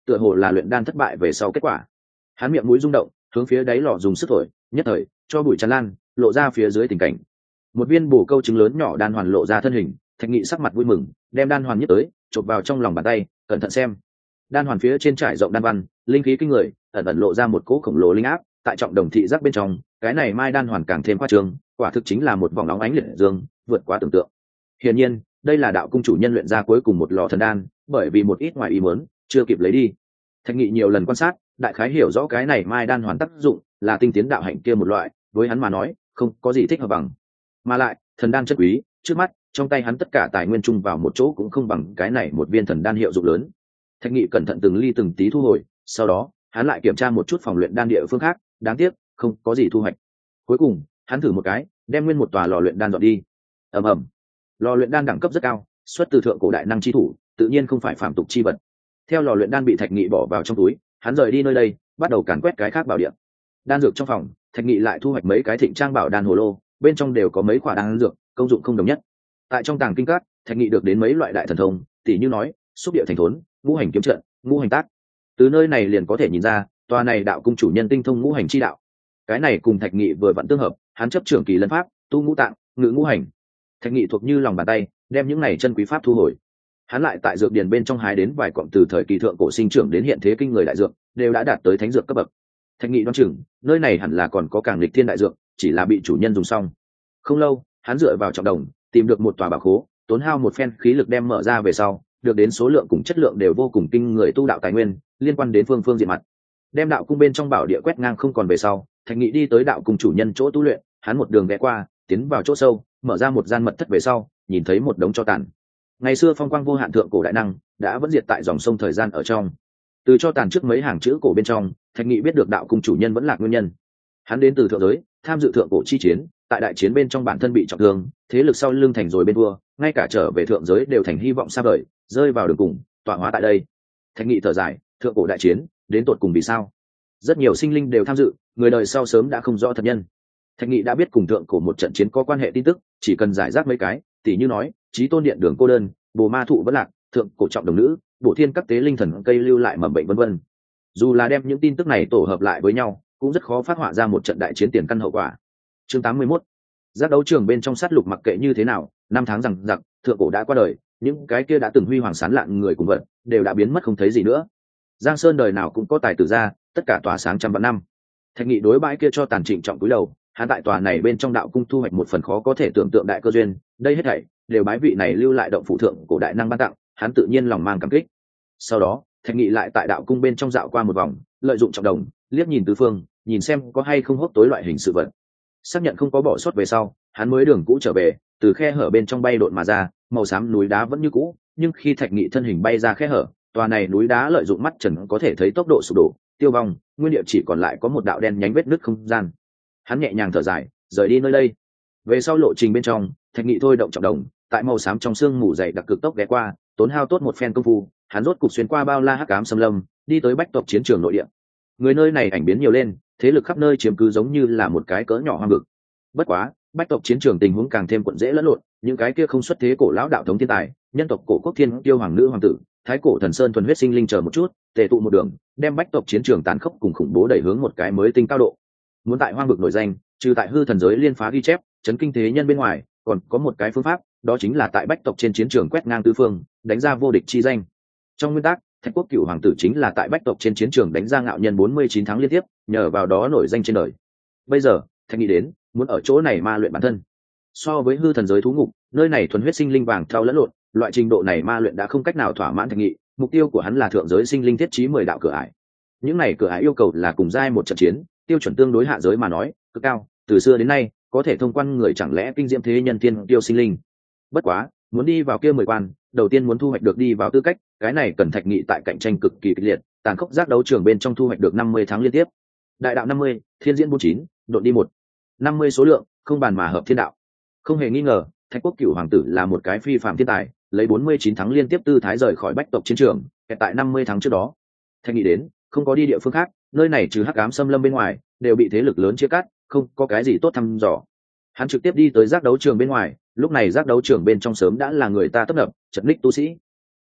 tựa hồ là luyện đan thất bại về sau kết quả. Hắn miệng mũi rung động, hướng phía đáy lò dùng sức thổi, nhất thời cho bụi tràn lan, lộ ra phía dưới tình cảnh. Một viên bổ câu trứng lớn nhỏ đan hoàn lộ ra thân hình. Thạch Nghị sắc mặt vui mừng, đem đan hoàn nhất tới, chộp vào trong lòng bàn tay, cẩn thận xem. Đan hoàn phía trên trải rộng đan văn, linh khí kinh người, ẩn ẩn lộ ra một cỗ khổng lồ linh áp. Tại trọng đồng thị giác bên trong, cái này mai đan hoàn càng thêm khoa trương, quả thực chính là một vòng nóng ánh liệt dương, vượt quá tưởng tượng. Hiển nhiên, đây là đạo cung chủ nhân luyện ra cuối cùng một lò thần đan, bởi vì một ít ngoài ý muốn, chưa kịp lấy đi. Thạch Nghị nhiều lần quan sát, đại khái hiểu rõ cái này mai đan hoàn tác dụng là tinh tiến đạo hạnh kia một loại, với hắn mà nói, không có gì thích hợp bằng. Mà lại, thần đan chất quý, trước mắt, trong tay hắn tất cả tài nguyên chung vào một chỗ cũng không bằng cái này một viên thần đan hiệu dụng lớn. Thạch Nghị cẩn thận từng ly từng tí thu hồi, sau đó, hắn lại kiểm tra một chút phòng luyện đan địa phương khác, đáng tiếc, không có gì thu hoạch. Cuối cùng, hắn thử một cái, đem nguyên một tòa lò luyện đan dọn đi. Ầm ầm. Lò luyện đan đẳng cấp rất cao, xuất từ thượng cổ đại năng chi thủ, tự nhiên không phải phàm tục chi vật. Theo lò luyện đan bị Thạch Nghị bỏ vào trong túi, hắn rời đi nơi đây, bắt đầu càn quét cái khác bảo địa. Đan dược trong phòng, Thạch Nghị lại thu hoạch mấy cái thịnh trang bảo đan hồ lô, bên trong đều có mấy quả đan dược, công dụng không đồng nhất. Tại trong tàng kinh các, Thạch Nghị được đến mấy loại đại thần thông, tỉ như nói, xúc địa thành thốn, ngũ hành kiếm trận, ngũ hành tác. Từ nơi này liền có thể nhìn ra, tòa này đạo cung chủ nhân tinh thông ngũ hành chi đạo. Cái này cùng Thạch Nghị vừa vặn tương hợp, hắn chấp trưởng kỳ lân pháp, tu ngũ tạng, ngự ngũ hành. Thạch Nghị thuộc như lòng bàn tay, đem những này chân quý pháp thu hồi. Hắn lại tại dược điển bên trong hái đến vài cọng từ thời kỳ thượng cổ sinh trưởng đến hiện thế kinh người đại dược, đều đã đạt tới thánh dược cấp bậc. Thạch Nghị đoán chừng, nơi này hẳn là còn có càng lịch thiên đại dược, chỉ là bị chủ nhân dùng xong. Không lâu, hắn dựa vào trọng đồng, tìm được một tòa bảo khố, tốn hao một phen khí lực đem mở ra về sau, được đến số lượng cùng chất lượng đều vô cùng kinh người tu đạo tài nguyên, liên quan đến phương phương diện mặt. Đem đạo cung bên trong bảo địa quét ngang không còn về sau, Thạch Nghị đi tới đạo cung chủ nhân chỗ tu luyện, hắn một đường ghé qua, tiến vào chỗ sâu, mở ra một gian mật thất về sau, nhìn thấy một đống tro tàn. Ngày xưa phong quang vô hạn thượng cổ đại năng đã vẫn diệt tại dòng sông thời gian ở trong. Từ cho tàn trước mấy hàng chữ cổ bên trong, Thạch Nghị biết được đạo cung chủ nhân vẫn lạc nguyên nhân. Hắn đến từ thượng giới, tham dự thượng cổ chi chiến, tại đại chiến bên trong bản thân bị trọng thương, thế lực sau lưng thành rồi bên vua, ngay cả trở về thượng giới đều thành hy vọng xa vời, rơi vào đường cùng, tọa hóa tại đây. Thạch Nghị thở dài, thượng cổ đại chiến, đến tột cùng vì sao? Rất nhiều sinh linh đều tham dự, người đời sau sớm đã không rõ thật nhân. Thạch Nghị đã biết cùng thượng cổ một trận chiến có quan hệ tin tức, chỉ cần giải rác mấy cái, tỉ như nói, Chí Tôn điện đường cô đơn, Bồ Ma thụ vẫn lạc, thượng cổ trọng đồng nữ, Bổ Thiên các tế linh thần cây lưu lại mầm bệnh vân vân. Dù là đem những tin tức này tổ hợp lại với nhau, cũng rất khó phát họa ra một trận đại chiến tiền căn hậu quả. Chương tám mươi mốt. Giác đấu trường bên trong sát lục mặc kệ như thế nào, năm tháng rằng giặc, thượng cổ đã qua đời, những cái kia đã từng huy hoàng sáng lạn người cùng vật, đều đã biến mất không thấy gì nữa. Giang Sơn đời nào cũng có tài tử ra, tất cả tỏa sáng trăm vạn năm. Thạch Nghị đối bãi kia cho tàn trịnh trọng cúi đầu, hắn tại tòa này bên trong đạo cung thu hoạch một phần khó có thể tưởng tượng đại cơ duyên, đây hết thảy đều bái vị này lưu lại động phụ thượng cổ đại năng ban tặng, hắn tự nhiên lòng mang cảm kích. Sau đó, Thạch Nghị lại tại đạo cung bên trong dạo qua một vòng, lợi dụng trọng đồng, liếc nhìn tứ phương, nhìn xem có hay không hốc tối loại hình sự vật. Xác nhận không có bỏ sót về sau, hắn mới đường cũ trở về, từ khe hở bên trong bay độn mà ra, màu xám núi đá vẫn như cũ, nhưng khi Thạch Nghị thân hình bay ra khe hở, tòa này núi đá lợi dụng mắt trần có thể thấy tốc độ sụp đổ, tiêu vong, nguyên địa chỉ còn lại có một đạo đen nhánh vết nứt không gian. Hắn nhẹ nhàng thở dài, rời đi nơi đây. Về sau lộ trình bên trong, Thạch Nghị thôi động trọng đồng, tại màu xám trong sương mù dày đặc cực tốc ghé qua, tốn hao tốt một phen công phu, hắn rốt cục xuyên qua bao la hắc ám xâm lâm, đi tới bách tộc chiến trường nội địa. Người nơi này ảnh biến nhiều lên, thế lực khắp nơi chiếm cứ giống như là một cái cỡ nhỏ hoang vực. Bất quá, bách tộc chiến trường tình huống càng thêm cuộn dễ lẫn lộn, những cái kia không xuất thế cổ lão đạo thống thiên tài, nhân tộc cổ quốc thiên tiêu hoàng nữ hoàng tử, thái cổ thần sơn thuần huyết sinh linh chờ một chút, tề tụ một đường, đem bách tộc chiến trường tàn khốc cùng khủng bố đẩy hướng một cái mới tinh cao độ. Muốn tại hoang vực nổi danh, trừ tại hư thần giới liên phá ghi chép, chấn kinh thế nhân bên ngoài, còn có một cái phương pháp, đó chính là tại bách tộc trên chiến trường quét ngang tứ phương, đánh ra vô địch chi danh. Trong nguyên tắc, Thạch Quốc Cửu hoàng tử chính là tại bách tộc trên chiến trường đánh ra ngạo nhân bốn mươi chín tháng liên tiếp, nhờ vào đó nổi danh trên đời. Bây giờ, Thạch nghĩ đến, muốn ở chỗ này ma luyện bản thân. So với hư thần giới thú ngục, nơi này thuần huyết sinh linh vàng thau lẫn lộn, loại trình độ này ma luyện đã không cách nào thỏa mãn Thạch Nghị, mục tiêu của hắn là thượng giới sinh linh thiết trí mười đạo cửa ải. Những này cửa ải yêu cầu là cùng giai một trận chiến, tiêu chuẩn tương đối hạ giới mà nói, cực cao, từ xưa đến nay, có thể thông quan người chẳng lẽ kinh diễm thế nhân tiên tiêu sinh linh. Bất quá, muốn đi vào kia mười quan, đầu tiên muốn thu hoạch được đi vào tư cách, cái này cần Thạch Nghị tại cạnh tranh cực kỳ kịch liệt, tàn khốc giác đấu trường bên trong thu hoạch được năm mươi tháng liên tiếp. Đại đạo năm mươi, thiên diễn bốn chín, đột đi một. năm mươi số lượng, không bàn mà hợp thiên đạo. Không hề nghi ngờ, Thạch Quốc Cửu hoàng tử là một cái phi phàm thiên tài, lấy bốn mươi chín tháng liên tiếp tư thái rời khỏi bách tộc chiến trường, tại năm mươi tháng trước đó. Thạch Nghị đến, không có đi địa phương khác, nơi này trừ hắc ám xâm lâm bên ngoài, đều bị thế lực lớn chia cắt, không có cái gì tốt thăm dò. Hắn trực tiếp đi tới giác đấu trường bên ngoài, lúc này giác đấu trường bên trong sớm đã là người ta tấp nập, chật ních tu sĩ.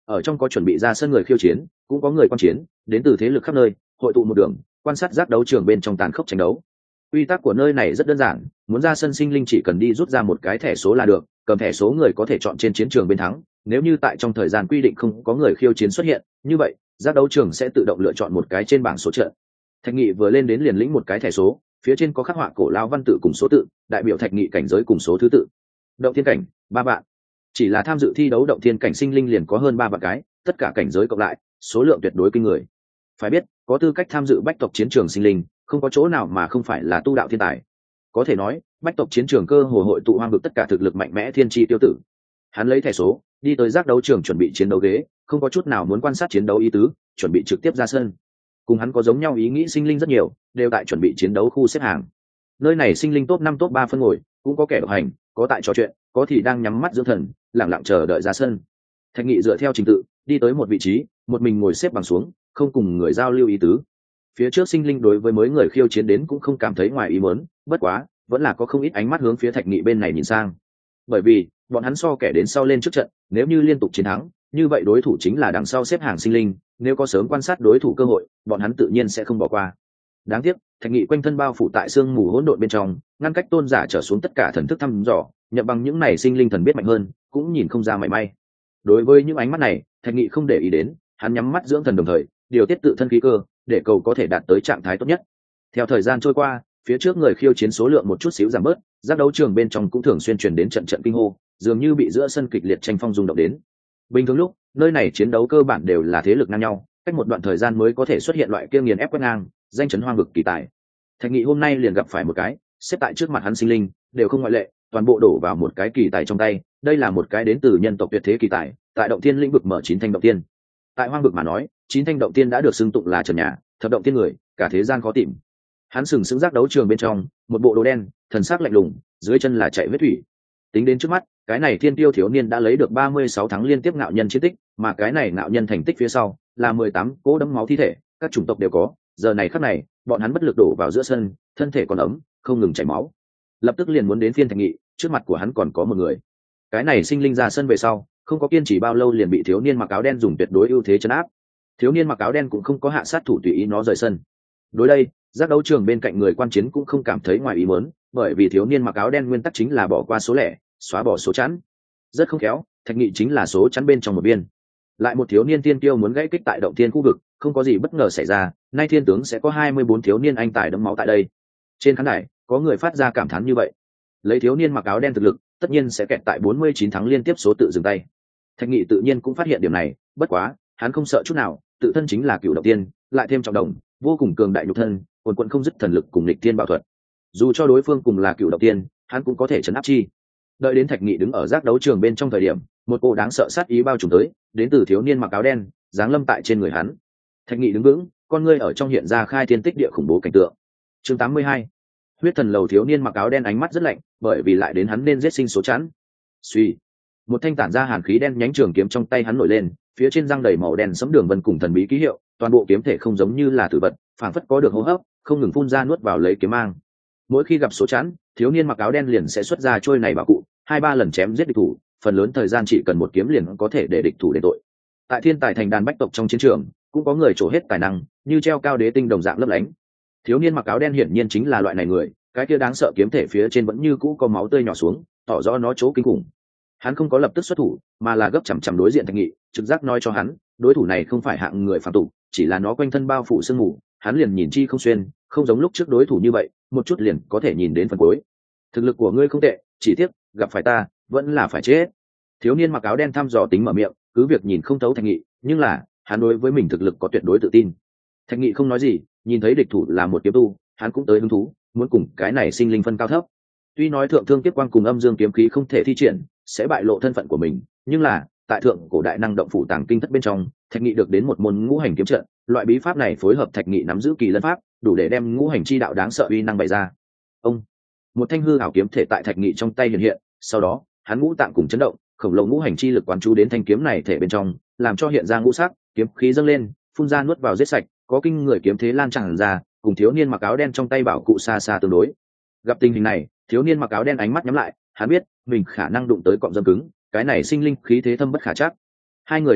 ở trong có chuẩn bị ra sân người khiêu chiến, cũng có người quan chiến đến từ thế lực khắp nơi, hội tụ một đường quan sát giác đấu trường bên trong tàn khốc tranh đấu. Quy tắc của nơi này rất đơn giản, muốn ra sân sinh linh chỉ cần đi rút ra một cái thẻ số là được, cầm thẻ số người có thể chọn trên chiến trường bên thắng. Nếu như tại trong thời gian quy định không có người khiêu chiến xuất hiện, như vậy giác đấu trường sẽ tự động lựa chọn một cái trên bảng số trận. Thạch Nghị vừa lên đến liền lĩnh một cái thẻ số, phía trên có khắc họa cổ lao văn tự cùng số tự, đại biểu Thạch Nghị cảnh giới cùng số thứ tự. Động thiên cảnh ba vạn, chỉ là tham dự thi đấu động thiên cảnh sinh linh liền có hơn ba vạn cái, tất cả cảnh giới cộng lại số lượng tuyệt đối kinh người. Phải biết có tư cách tham dự bách tộc chiến trường sinh linh không có chỗ nào mà không phải là tu đạo thiên tài. Có thể nói bách tộc chiến trường cơ hồ hội tụ hoang vực tất cả thực lực mạnh mẽ thiên tri tiêu tử. Hắn lấy thẻ số đi tới giác đấu trường chuẩn bị chiến đấu ghế, không có chút nào muốn quan sát chiến đấu ý tứ, chuẩn bị trực tiếp ra sân. Cùng hắn có giống nhau ý nghĩ sinh linh rất nhiều, đều tại chuẩn bị chiến đấu khu xếp hàng. Nơi này sinh linh top năm top ba phân ngồi, cũng có kẻ độc hành, có tại trò chuyện, có thì đang nhắm mắt dưỡng thần, lặng lặng chờ đợi ra sân. Thạch Nghị dựa theo trình tự đi tới một vị trí, một mình ngồi xếp bằng xuống, không cùng người giao lưu ý tứ. Phía trước sinh linh đối với mới người khiêu chiến đến cũng không cảm thấy ngoài ý muốn, bất quá vẫn là có không ít ánh mắt hướng phía Thạch Nghị bên này nhìn sang. Bởi vì bọn hắn so kẻ đến sau lên trước trận, nếu như liên tục chiến thắng, như vậy đối thủ chính là đằng sau xếp hàng sinh linh, nếu có sớm quan sát đối thủ cơ hội, bọn hắn tự nhiên sẽ không bỏ qua. Đáng tiếc Thạch Nghị quanh thân bao phủ tại sương mù hỗn độn bên trong, ngăn cách tôn giả trở xuống tất cả thần thức thăm dò, nhận bằng những này sinh linh thần biết mạnh hơn, cũng nhìn không ra mảy may. Đối với những ánh mắt này, Thạch Nghị không để ý đến, hắn nhắm mắt dưỡng thần đồng thời điều tiết tự thân khí cơ, để cầu có thể đạt tới trạng thái tốt nhất. Theo thời gian trôi qua, phía trước người khiêu chiến số lượng một chút xíu giảm bớt, giác đấu trường bên trong cũng thường xuyên truyền đến trận trận kinh hô, dường như bị giữa sân kịch liệt tranh phong rung động đến. Bình thường lúc nơi này chiến đấu cơ bản đều là thế lực ngang nhau, cách một đoạn thời gian mới có thể xuất hiện loại kia nghiền ép quét ngang, danh chấn hoang vực kỳ tài. Thạch Nghị hôm nay liền gặp phải một cái, xếp tại trước mặt hắn sinh linh đều không ngoại lệ, toàn bộ đổ vào một cái kỳ tài trong tay. Đây là một cái đến từ nhân tộc tuyệt thế kỳ tài, tại động thiên lĩnh vực mở chín thanh động tiên. Tại hoang vực mà nói, chín thanh động tiên đã được xưng tụng là trần nhà, thập động tiên người, cả thế gian khó tìm. Hắn sừng sững giác đấu trường bên trong, một bộ đồ đen, thần sắc lạnh lùng, dưới chân là chạy huyết thủy. Tính đến trước mắt, cái này thiên tiêu thiếu niên đã lấy được ba mươi sáu tháng liên tiếp ngạo nhân chiến tích, mà cái này ngạo nhân thành tích phía sau là mười tám cỗ đấm máu thi thể, các chủng tộc đều có. Giờ này khắc này, bọn hắn bất lực đổ vào giữa sân, thân thể còn ấm, không ngừng chảy máu. Lập tức liền muốn đến phiên Thạch Nghị, trước mặt của hắn còn có một người. Cái này sinh linh ra sân về sau, không có kiên trì bao lâu liền bị thiếu niên mặc áo đen dùng tuyệt đối ưu thế trấn áp. Thiếu niên mặc áo đen cũng không có hạ sát thủ tùy ý nó rời sân. Đối đây, giác đấu trường bên cạnh người quan chiến cũng không cảm thấy ngoài ý muốn, bởi vì thiếu niên mặc áo đen nguyên tắc chính là bỏ qua số lẻ, xóa bỏ số chẵn. Rất không khéo, Thạch Nghị chính là số chẵn bên trong một viên. Lại một thiếu niên tiên tiêu muốn gãy kích tại động thiên khu vực, không có gì bất ngờ xảy ra, nay thiên tướng sẽ có hai mươi bốn thiếu niên anh tài đẫm máu tại đây. Trên khán đài, có người phát ra cảm thán như vậy. Lấy thiếu niên mặc áo đen thực lực, tất nhiên sẽ kẹt tại bốn mươi chín tháng liên tiếp số tự dừng tay. Thạch Nghị tự nhiên cũng phát hiện điểm này, bất quá, hắn không sợ chút nào, tự thân chính là cựu động tiên, lại thêm trọng đồng, vô cùng cường đại nhục thân, quần quần không dứt thần lực cùng lịch tiên bảo thuật. Dù cho đối phương cùng là cựu động tiên, hắn cũng có thể chấn áp chi. Đợi đến Thạch Nghị đứng ở giác đấu trường bên trong thời điểm, một cô đáng sợ sát ý bao trùm tới, đến từ thiếu niên mặc áo đen, giáng lâm tại trên người hắn. Thạch Nghị đứng vững, con ngươi ở trong hiện ra khai thiên tích địa khủng bố cảnh tượng. Chương tám mươi hai, huyết thần lầu. Thiếu niên mặc áo đen ánh mắt rất lạnh, bởi vì lại đến hắn nên giết sinh số chẵn. Suy, một thanh tản ra hàn khí đen nhánh trường kiếm trong tay hắn nổi lên, phía trên răng đầy màu đen sẫm đường vân cùng thần bí ký hiệu, toàn bộ kiếm thể không giống như là tử vật, phảng phất có được hô hấp, không ngừng phun ra nuốt vào lấy kiếm mang. Mỗi khi gặp số chẵn, thiếu niên mặc áo đen liền sẽ xuất ra trôi này bảo cụ, hai ba lần chém giết địch thủ, phần lớn thời gian chỉ cần một kiếm liền có thể để địch thủ đền tội. Tại thiên tài thành đàn bách tộc trong chiến trường, cũng có người trổ hết tài năng, như treo cao đế tinh đồng dạng lấp lánh. Thiếu niên mặc áo đen hiển nhiên chính là loại này người, cái kia đáng sợ kiếm thể phía trên vẫn như cũ có máu tươi nhỏ xuống, tỏ rõ nó chỗ kinh khủng. Hắn không có lập tức xuất thủ, mà là gấp chằm chằm đối diện Thạch Nghị, trực giác nói cho hắn, đối thủ này không phải hạng người phàm tục, chỉ là nó quanh thân bao phủ sương mù, hắn liền nhìn chi không xuyên, không giống lúc trước đối thủ như vậy, một chút liền có thể nhìn đến phần cuối. Thực lực của ngươi không tệ, chỉ tiếc gặp phải ta, vẫn là phải chết. Thiếu niên mặc áo đen thăm dò tính mở miệng, cứ việc nhìn không thấu Thạch Nghị, nhưng là hắn đối với mình thực lực có tuyệt đối tự tin. Thạch Nghị không nói gì, nhìn thấy địch thủ là một kiếm tu, hắn cũng tới hứng thú, muốn cùng cái này sinh linh phân cao thấp. Tuy nói thượng thương kiếp quang cùng âm dương kiếm khí không thể thi triển, sẽ bại lộ thân phận của mình, nhưng là tại thượng cổ đại năng động phủ tàng kinh thất bên trong, Thạch Nghị được đến một môn ngũ hành kiếm trận, loại bí pháp này phối hợp Thạch Nghị nắm giữ kỳ lân pháp, đủ để đem ngũ hành chi đạo đáng sợ uy năng bày ra. Ông, một thanh hư ảo kiếm thể tại Thạch Nghị trong tay hiện hiện, sau đó hắn ngũ tạng cùng chấn động, khổng lồ ngũ hành chi lực quán chú đến thanh kiếm này thể bên trong, làm cho hiện ra ngũ sắc kiếm khí dâng lên, phun ra nuốt vào giết sạch, có kinh người kiếm thế lan tràn ra, cùng thiếu niên mặc áo đen trong tay bảo cụ xa xa tương đối. Gặp tình hình này, thiếu niên mặc áo đen ánh mắt nhắm lại, hắn biết mình khả năng đụng tới cọng dâm cứng, cái này sinh linh khí thế thâm bất khả chắc. Hai người đối lập,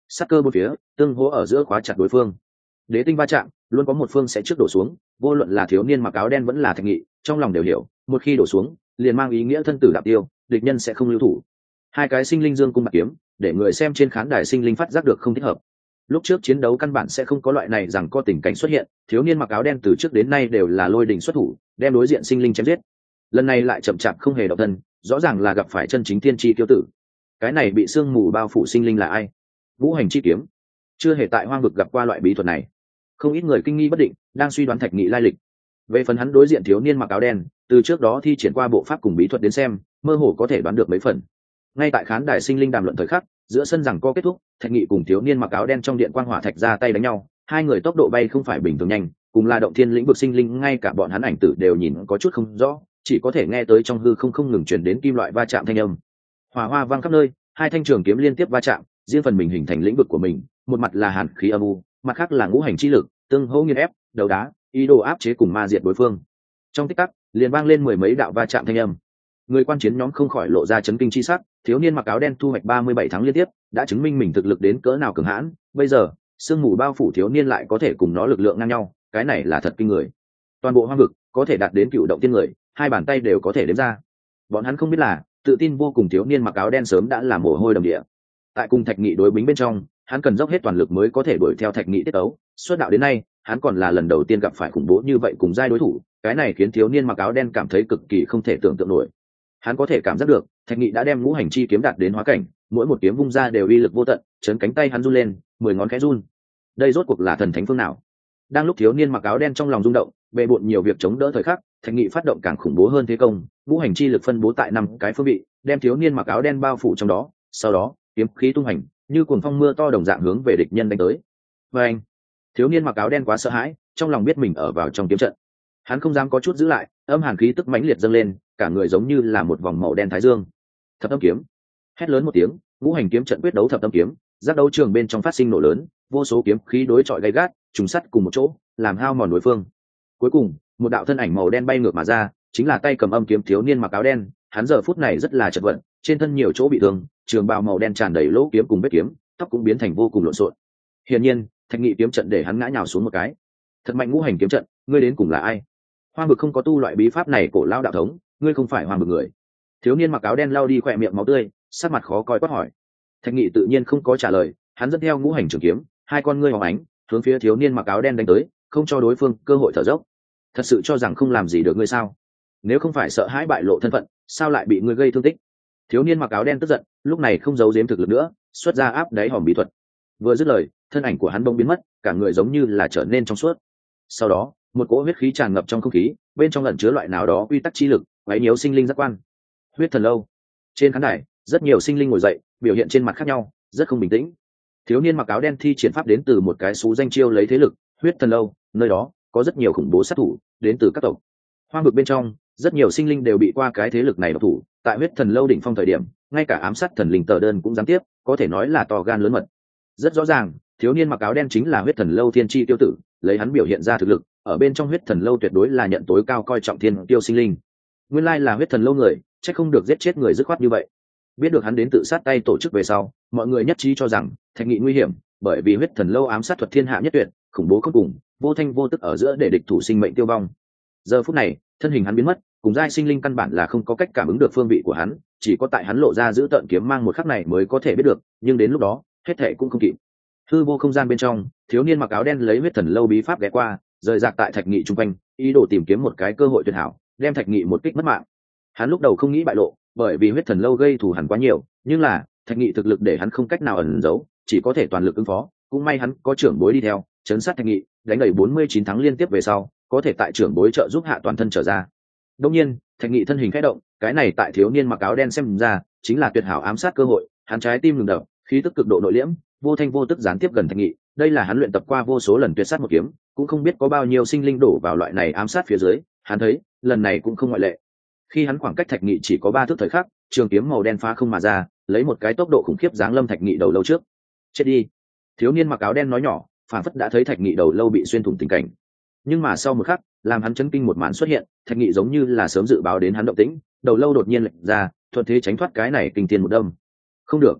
sắc cơ bốn phía tương hỗ ở giữa khóa chặt đối phương. Đế tinh va chạm luôn có một phương sẽ trước đổ xuống, vô luận là thiếu niên mặc áo đen vẫn là Thạch Nghị, trong lòng đều hiểu một khi đổ xuống liền mang ý nghĩa thân tử đạo tiêu, địch nhân sẽ không lưu thủ. Hai cái sinh linh dương cung bạc kiếm để người xem trên khán đài sinh linh phát giác được không thích hợp. Lúc trước chiến đấu căn bản sẽ không có loại này rằng có tình cảnh xuất hiện, thiếu niên mặc áo đen từ trước đến nay đều là lôi đình xuất thủ, đem đối diện sinh linh chém giết. Lần này lại chậm chạp không hề động thân, rõ ràng là gặp phải chân chính thiên chi tiêu tử. Cái này bị sương mù bao phủ sinh linh là ai? Ngũ hành chi kiếm. Chưa hề tại hoang vực gặp qua loại bí thuật này, không ít người kinh nghi bất định, đang suy đoán Thạch Nghị lai lịch. Về phần hắn đối diện thiếu niên mặc áo đen, từ trước đó thi triển qua bộ pháp cùng bí thuật đến xem, mơ hồ có thể đoán được mấy phần. Ngay tại khán đài sinh linh đàm luận thời khắc, giữa sân rằng co kết thúc, Thạch Nghị cùng thiếu niên mặc áo đen trong điện quang hỏa thạch ra tay đánh nhau, hai người tốc độ bay không phải bình thường nhanh, cùng là động thiên lĩnh vực sinh linh, ngay cả bọn hắn ảnh tử đều nhìn có chút không rõ, chỉ có thể nghe tới trong hư không không ngừng truyền đến kim loại va chạm thanh âm. Hỏa hoa vang khắp nơi, hai thanh trường kiếm liên tiếp va chạm, riêng phần mình hình thành lĩnh vực của mình, một mặt là hàn khí âm u, mặt khác là ngũ hành chi lực, tương hỗ nghiền ép, đầu đá, ý đồ áp chế cùng ma diệt đối phương. Trong tích tắc, liền vang lên mười mấy đạo va chạm thanh âm. Người quan chiến nhóm không khỏi lộ ra chấn kinh chi sắc, thiếu niên mặc áo đen thu hoạch ba mươi bảy tháng liên tiếp, đã chứng minh mình thực lực đến cỡ nào cường hãn, bây giờ, sương mù bao phủ thiếu niên lại có thể cùng nó lực lượng ngang nhau, cái này là thật kinh người. Toàn bộ hoang vực có thể đạt đến cựu động tiên người, hai bàn tay đều có thể đếm ra. Bọn hắn không biết là, tự tin vô cùng thiếu niên mặc áo đen sớm đã là mồ hôi đầm địa. Tại cùng Thạch Nghị đối bính bên trong, hắn cần dốc hết toàn lực mới có thể đuổi theo Thạch Nghị tiết tấu, xuất đạo đến nay, hắn còn là lần đầu tiên gặp phải khủng bố như vậy cùng giai đối thủ, cái này khiến thiếu niên mặc áo đen cảm thấy cực kỳ không thể tưởng tượng nổi. Hắn có thể cảm giác được, Thạch Nghị đã đem ngũ hành chi kiếm đạt đến hóa cảnh, mỗi một kiếm vung ra đều uy lực vô tận, chấn cánh tay hắn run lên, mười ngón khẽ run. Đây rốt cuộc là thần thánh phương nào? Đang lúc thiếu niên mặc áo đen trong lòng rung động, bề bộn nhiều việc chống đỡ thời khắc, Thạch Nghị phát động càng khủng bố hơn thế công, ngũ hành chi lực phân bố tại năm cái phương vị, đem thiếu niên mặc áo đen bao phủ trong đó, sau đó, kiếm khí tung hành, như cuồng phong mưa to đồng dạng hướng về địch nhân đánh tới. Và anh, thiếu niên mặc áo đen quá sợ hãi, trong lòng biết mình ở vào trong kiếm trận, hắn không dám có chút giữ lại, âm hàn khí tức mãnh liệt dâng lên, cả người giống như là một vòng màu đen thái dương. Thập âm kiếm, hét lớn một tiếng, ngũ hành kiếm trận quyết đấu thập âm kiếm, giác đấu trường bên trong phát sinh nổ lớn, vô số kiếm khí đối chọi gay gắt, trùng sắt cùng một chỗ, làm hao mòn đối phương. Cuối cùng, một đạo thân ảnh màu đen bay ngược mà ra, chính là tay cầm âm kiếm thiếu niên mặc áo đen. Hắn giờ phút này rất là chật vật, trên thân nhiều chỗ bị thương, trường bào màu đen tràn đầy lỗ kiếm cùng vết kiếm, tóc cũng biến thành vô cùng lộn xộn. Hiển nhiên, Thạch Nghị kiếm trận để hắn ngã nhào xuống một cái. Thật mạnh ngũ hành kiếm trận, ngươi đến cùng là ai? Hoang vực không có tu loại bí pháp này cổ lao đạo thống, ngươi không phải hoang vực người. Thiếu niên mặc áo đen lau đi khỏe miệng máu tươi, sắc mặt khó coi quát hỏi. Thạch Nghị tự nhiên không có trả lời, hắn dẫn theo ngũ hành trường kiếm, hai con ngươi hóng ánh, hướng phía thiếu niên mặc áo đen đánh tới, không cho đối phương cơ hội thở dốc. Thật sự cho rằng không làm gì được ngươi sao? Nếu không phải sợ hãi bại lộ thân phận, sao lại bị ngươi gây thương tích? Thiếu niên mặc áo đen tức giận, lúc này không giấu giếm thực lực nữa, xuất ra áp đáy hòm bí thuật. Vừa dứt lời, thân ảnh của hắn bỗng biến mất, cả người giống như là trở nên trong suốt. Sau đó, một cỗ huyết khí tràn ngập trong không khí, bên trong ẩn chứa loại nào đó quy tắc chi lực, quấy nhiễu sinh linh giác quan. Huyết thần lâu. Trên khán đài, rất nhiều sinh linh ngồi dậy, biểu hiện trên mặt khác nhau, rất không bình tĩnh. Thiếu niên mặc áo đen thi triển pháp đến từ một cái xú danh chiêu lấy thế lực, huyết thần lâu, nơi đó có rất nhiều khủng bố sát thủ, đến từ các tộc. Hoang vực bên trong, rất nhiều sinh linh đều bị qua cái thế lực này độc thủ, tại huyết thần lâu đỉnh phong thời điểm, ngay cả ám sát thần linh tờ đơn cũng dám tiếp, có thể nói là to gan lớn mật. Rất rõ ràng, thiếu niên mặc áo đen chính là huyết thần lâu thiên chi tiêu tử, lấy hắn biểu hiện ra thực lực, ở bên trong huyết thần lâu tuyệt đối là nhận tối cao coi trọng thiên tiêu sinh linh. Nguyên lai là huyết thần lâu người, chắc không được giết chết người dứt khoát như vậy. Biết được hắn đến tự sát tay tổ chức về sau, mọi người nhất trí cho rằng Thạch Nghị nguy hiểm, bởi vì huyết thần lâu ám sát thuật thiên hạ nhất tuyệt, khủng bố không cùng, vô thanh vô tức ở giữa để địch thủ sinh mệnh tiêu vong. Giờ phút này, thân hình hắn biến mất, cùng giai sinh linh căn bản là không có cách cảm ứng được phương vị của hắn, chỉ có tại hắn lộ ra giữ tợn kiếm mang một khắc này mới có thể biết được, nhưng đến lúc đó, hết thệ cũng không kịp. Hư vô không gian bên trong, thiếu niên mặc áo đen lấy huyết thần lâu bí pháp ghé qua, rời rạc tại Thạch Nghị trung quanh, ý đồ tìm kiếm một cái cơ hội tuyệt hảo, đem Thạch Nghị một kích mất mạng. Hắn lúc đầu không nghĩ bại lộ, bởi vì huyết thần lâu gây thù hằn quá nhiều, nhưng là Thạch Nghị thực lực để hắn không cách nào ẩn giấu, chỉ có thể toàn lực ứng phó. Cũng may hắn có trưởng bối đi theo, chấn sát Thạch Nghị, đánh đầy bốn mươi chín tháng liên tiếp về sau, có thể tại trưởng bối trợ giúp hạ toàn thân trở ra. Đương nhiên, Thạch Nghị thân hình khẽ động, cái này tại thiếu niên mặc áo đen xem ra, chính là tuyệt hảo ám sát cơ hội. Hắn trái tim ngừng đập, khí tức cực độ nội liễm, vô thanh vô tức gián tiếp gần Thạch Nghị. Đây là hắn luyện tập qua vô số lần tuyệt sát một kiếm, cũng không biết có bao nhiêu sinh linh đổ vào loại này ám sát phía dưới. Hắn thấy, lần này cũng không ngoại lệ. Khi hắn khoảng cách Thạch Nghị chỉ có ba thước thời khắc, trường kiếm màu đen phá không mà ra, lấy một cái tốc độ khủng khiếp giáng lâm Thạch Nghị đầu lâu trước. Chết đi! Thiếu niên mặc áo đen nói nhỏ, phản phất đã thấy Thạch Nghị đầu lâu bị xuyên thủng tình cảnh. Nhưng mà sau một khắc, làm hắn chấn kinh một màn xuất hiện, Thạch Nghị giống như là sớm dự báo đến hắn động tĩnh, đầu lâu đột nhiên lệch ra, thuận thế tránh thoát cái này kinh thiên một đâm. Không được!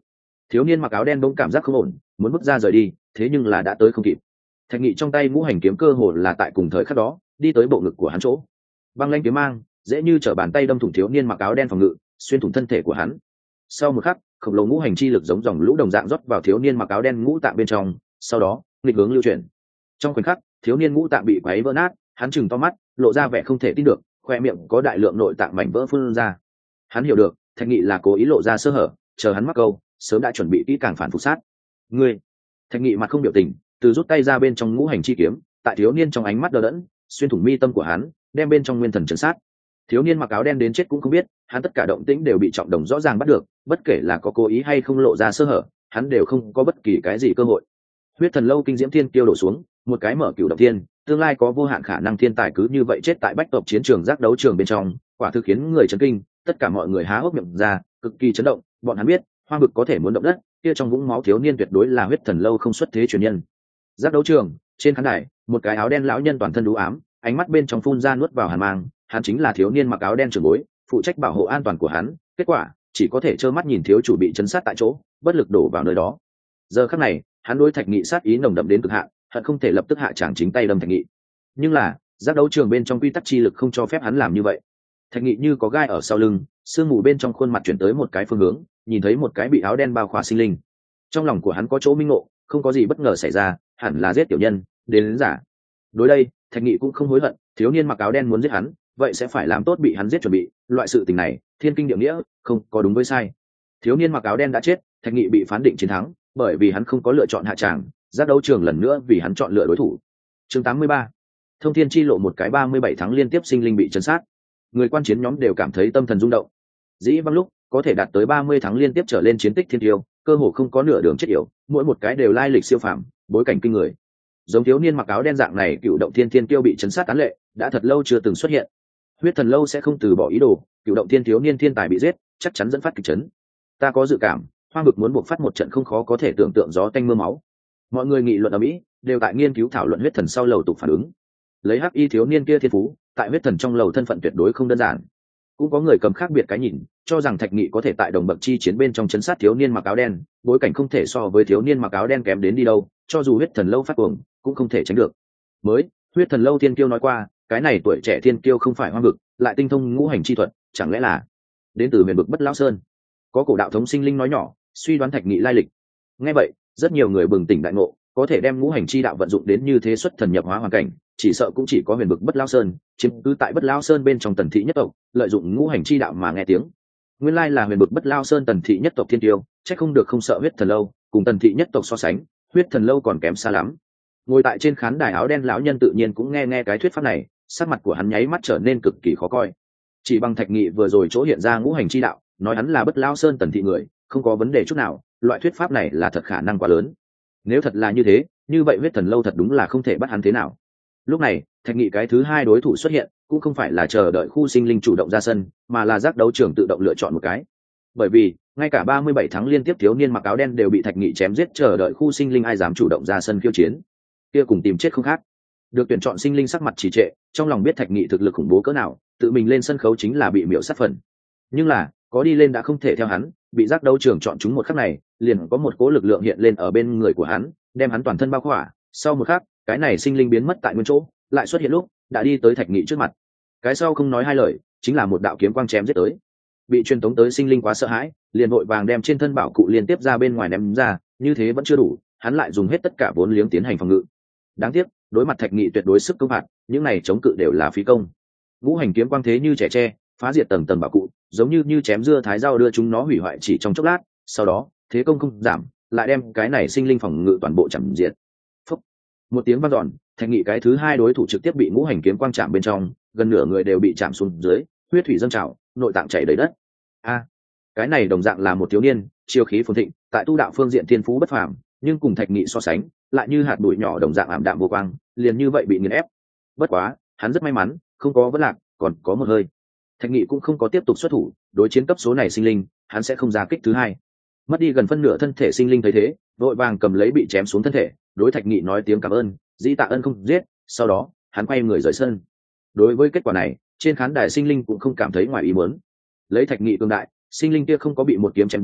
Thiếu niên mặc áo đen bỗng cảm giác không ổn, muốn bước ra rời đi, thế nhưng là đã tới không kịp. Thạch Nghị trong tay ngũ hành kiếm cơ hồ là tại cùng thời khắc đó đi tới bộ ngực của hắn chỗ, băng lanh kiếm mang dễ như trở bàn tay đâm thủng thiếu niên mặc áo đen phòng ngự, xuyên thủng thân thể của hắn. Sau một khắc, khổng lồ ngũ hành chi lực giống dòng lũ đồng dạng rót vào thiếu niên mặc áo đen ngũ tạng bên trong, sau đó nghịch hướng lưu chuyển. Trong khoảnh khắc, thiếu niên ngũ tạng bị quấy vỡ nát, hắn chừng to mắt, lộ ra vẻ không thể tin được, khoe miệng có đại lượng nội tạng mảnh vỡ phun ra. Hắn hiểu được, Thạch Nghị là cố ý lộ ra sơ hở, chờ hắn mắc câu, sớm đã chuẩn bị kỹ càng phản phục sát. Ngươi, Thạch Nghị mặt không biểu tình, từ rút tay ra bên trong ngũ hành chi kiếm, tại thiếu niên trong ánh mắt đờ đẫn, xuyên thủng mi tâm của hắn, đem bên trong nguyên thần trấn sát. Thiếu niên mặc áo đen đến chết cũng không biết, hắn tất cả động tĩnh đều bị trọng đồng rõ ràng bắt được, bất kể là có cố ý hay không lộ ra sơ hở, hắn đều không có bất kỳ cái gì cơ hội. Huyết thần lâu kinh diễm thiên kiêu đổ xuống, một cái mở cửu động thiên, tương lai có vô hạn khả năng thiên tài cứ như vậy chết tại bách tộc chiến trường giác đấu trường bên trong, quả thực khiến người chấn kinh, tất cả mọi người há hốc miệng ra, cực kỳ chấn động, bọn hắn biết, hoang vực có thể muốn động đất, kia trong vũng máu thiếu niên tuyệt đối là huyết thần lâu không xuất thế truyền nhân. Giác đấu trường, trên khán đài, một cái áo đen lão nhân toàn thân đú ám, ánh mắt bên trong phun ra nuốt vào hàn mang, hắn chính là thiếu niên mặc áo đen trưởng bối, phụ trách bảo hộ an toàn của hắn, kết quả chỉ có thể trơ mắt nhìn thiếu chủ bị chấn sát tại chỗ, bất lực đổ vào nơi đó. Giờ khắc này, hắn đối Thạch Nghị sát ý nồng đậm đến cực hạn, hận không thể lập tức hạ tràng chính tay đâm Thạch Nghị. Nhưng là, giác đấu trường bên trong quy tắc chi lực không cho phép hắn làm như vậy. Thạch Nghị như có gai ở sau lưng, sương mù bên trong khuôn mặt chuyển tới một cái phương hướng, nhìn thấy một cái bị áo đen bao khỏa sinh linh. Trong lòng của hắn có chỗ minh ngộ, không có gì bất ngờ xảy ra, hẳn là giết tiểu nhân, đến, đến giả. Đối đây, Thạch Nghị cũng không hối hận, thiếu niên mặc áo đen muốn giết hắn, vậy sẽ phải làm tốt bị hắn giết chuẩn bị, loại sự tình này, thiên kinh địa nghĩa, không có đúng với sai. Thiếu niên mặc áo đen đã chết, Thạch Nghị bị phán định chiến thắng, bởi vì hắn không có lựa chọn hạ tràng, giác đấu trường lần nữa vì hắn chọn lựa đối thủ. Chương tám mươi ba, Thông Thiên chi lộ một cái ba mươi bảy tháng liên tiếp sinh linh bị chấn sát. Người quan chiến nhóm đều cảm thấy tâm thần rung động. Dĩ vãng lúc có thể đạt tới ba mươi tháng liên tiếp trở lên chiến tích thiên tiêu, cơ hồ không có nửa đường chết yểu, mỗi một cái đều lai lịch siêu phàm, bối cảnh kinh người. Giống thiếu niên mặc áo đen dạng này, cựu động thiên thiên tiêu bị chấn sát tán lệ, đã thật lâu chưa từng xuất hiện. Huyết thần lâu sẽ không từ bỏ ý đồ, cựu động thiên thiếu niên thiên tài bị giết, chắc chắn dẫn phát kịch chấn. Ta có dự cảm, hoang vực muốn buộc phát một trận không khó có thể tưởng tượng gió tanh mưa máu. Mọi người nghị luận ở mỹ đều tại nghiên cứu thảo luận huyết thần sau lầu tục phản ứng. Lấy hắc y thiếu niên kia thiên phú, tại huyết thần trong lầu thân phận tuyệt đối không đơn giản. Cũng có người cầm khác biệt cái nhìn, cho rằng Thạch Nghị có thể tại đồng bậc chi chiến bên trong chấn sát thiếu niên mặc áo đen, bối cảnh không thể so với thiếu niên mặc áo đen kém đến đi đâu, cho dù huyết thần lâu phát cuồng cũng không thể tránh được. Mới, huyết thần lâu thiên kiêu nói qua, cái này tuổi trẻ thiên kiêu không phải hoang vực, lại tinh thông ngũ hành chi thuật, chẳng lẽ là đến từ miền vực Bất Lão Sơn? Có cổ đạo thống sinh linh nói nhỏ, suy đoán Thạch Nghị lai lịch. Nghe vậy, rất nhiều người bừng tỉnh đại ngộ, có thể đem ngũ hành chi đạo vận dụng đến như thế xuất thần nhập hóa hoàn cảnh, chỉ sợ cũng chỉ có huyền vực Bất Lão Sơn, chiếm cứ tại Bất Lão Sơn bên trong Tần thị nhất tộc, lợi dụng ngũ hành chi đạo mà nghe tiếng. Nguyên lai là huyền vực Bất Lão Sơn Tần thị nhất tộc thiên tiêu, chắc không được không sợ huyết thần lâu, cùng Tần thị nhất tộc so sánh, huyết thần lâu còn kém xa lắm. Ngồi tại trên khán đài áo đen lão nhân tự nhiên cũng nghe nghe cái thuyết pháp này, sắc mặt của hắn nháy mắt trở nên cực kỳ khó coi. Chỉ bằng Thạch Nghị vừa rồi chỗ hiện ra ngũ hành chi đạo, nói hắn là Bất Lão Sơn Tần thị người, không có vấn đề chút nào, loại thuyết pháp này là thật khả năng quá lớn. Nếu thật là như thế, như vậy huyết thần lâu thật đúng là không thể bắt hắn thế nào. Lúc này, Thạch Nghị cái thứ hai đối thủ xuất hiện, cũng không phải là chờ đợi khu sinh linh chủ động ra sân, mà là giác đấu trường tự động lựa chọn một cái. Bởi vì, ngay cả ba mươi bảy tháng liên tiếp thiếu niên mặc áo đen đều bị Thạch Nghị chém giết, chờ đợi khu sinh linh ai dám chủ động ra sân khiêu chiến, kia cùng tìm chết không khác. Được tuyển chọn sinh linh sắc mặt trì trệ, trong lòng biết Thạch Nghị thực lực khủng bố cỡ nào, tự mình lên sân khấu chính là bị miểu sát phần. Nhưng là, có đi lên đã không thể theo hắn, bị giác đấu trường chọn chúng một khắc này, liền có một cỗ lực lượng hiện lên ở bên người của hắn, đem hắn toàn thân bao khỏa. Sau một khắc, cái này sinh linh biến mất tại nguyên chỗ, lại xuất hiện lúc đã đi tới Thạch Nghị trước mặt. Cái sau không nói hai lời, chính là một đạo kiếm quang chém giết tới. Bị truyền tống tới sinh linh quá sợ hãi, liền vội vàng đem trên thân bảo cụ liên tiếp ra bên ngoài ném ra, như thế vẫn chưa đủ, hắn lại dùng hết tất cả vốn liếng tiến hành phòng ngự. Đáng tiếc, đối mặt Thạch Nghị tuyệt đối sức công phạt, những này chống cự đều là phí công. Ngũ hành kiếm quang thế như trẻ tre, phá diệt tầng tầng bảo cụ, giống như như chém dưa thái rau đưa chúng nó hủy hoại chỉ trong chốc lát, sau đó, thế công không giảm, lại đem cái này sinh linh phòng ngự toàn bộ chặn diệt. Phúc. Một tiếng vang dọn, Thạch Nghị cái thứ hai đối thủ trực tiếp bị ngũ hành kiếm quang chạm bên trong, gần nửa người đều bị chạm xuống dưới, huyết thủy dâng trào, nội tạng chảy đầy đất. A, cái này đồng dạng là một thiếu niên, chiêu khí phồn thịnh, tại tu đạo phương diện thiên phú bất phàm, nhưng cùng Thạch Nghị so sánh, lại như hạt bụi nhỏ đồng dạng ảm đạm vô quang, liền như vậy bị nghiền ép. Bất quá, hắn rất may mắn, không có vấn lạc, còn có một hơi. Thạch Nghị cũng không có tiếp tục xuất thủ, đối chiến cấp số này sinh linh, hắn sẽ không ra kích thứ hai. Mất đi gần phân nửa thân thể sinh linh thấy thế, vội vàng cầm lấy bị chém xuống thân thể, đối Thạch Nghị nói tiếng cảm ơn, dĩ tạ ơn không giết, sau đó, hắn quay người rời sân. Đối với kết quả này, trên khán đài sinh linh cũng không cảm thấy ngoài ý muốn. Lấy Thạch Nghị cường đại, sinh linh kia không có bị một kiếm chém giết,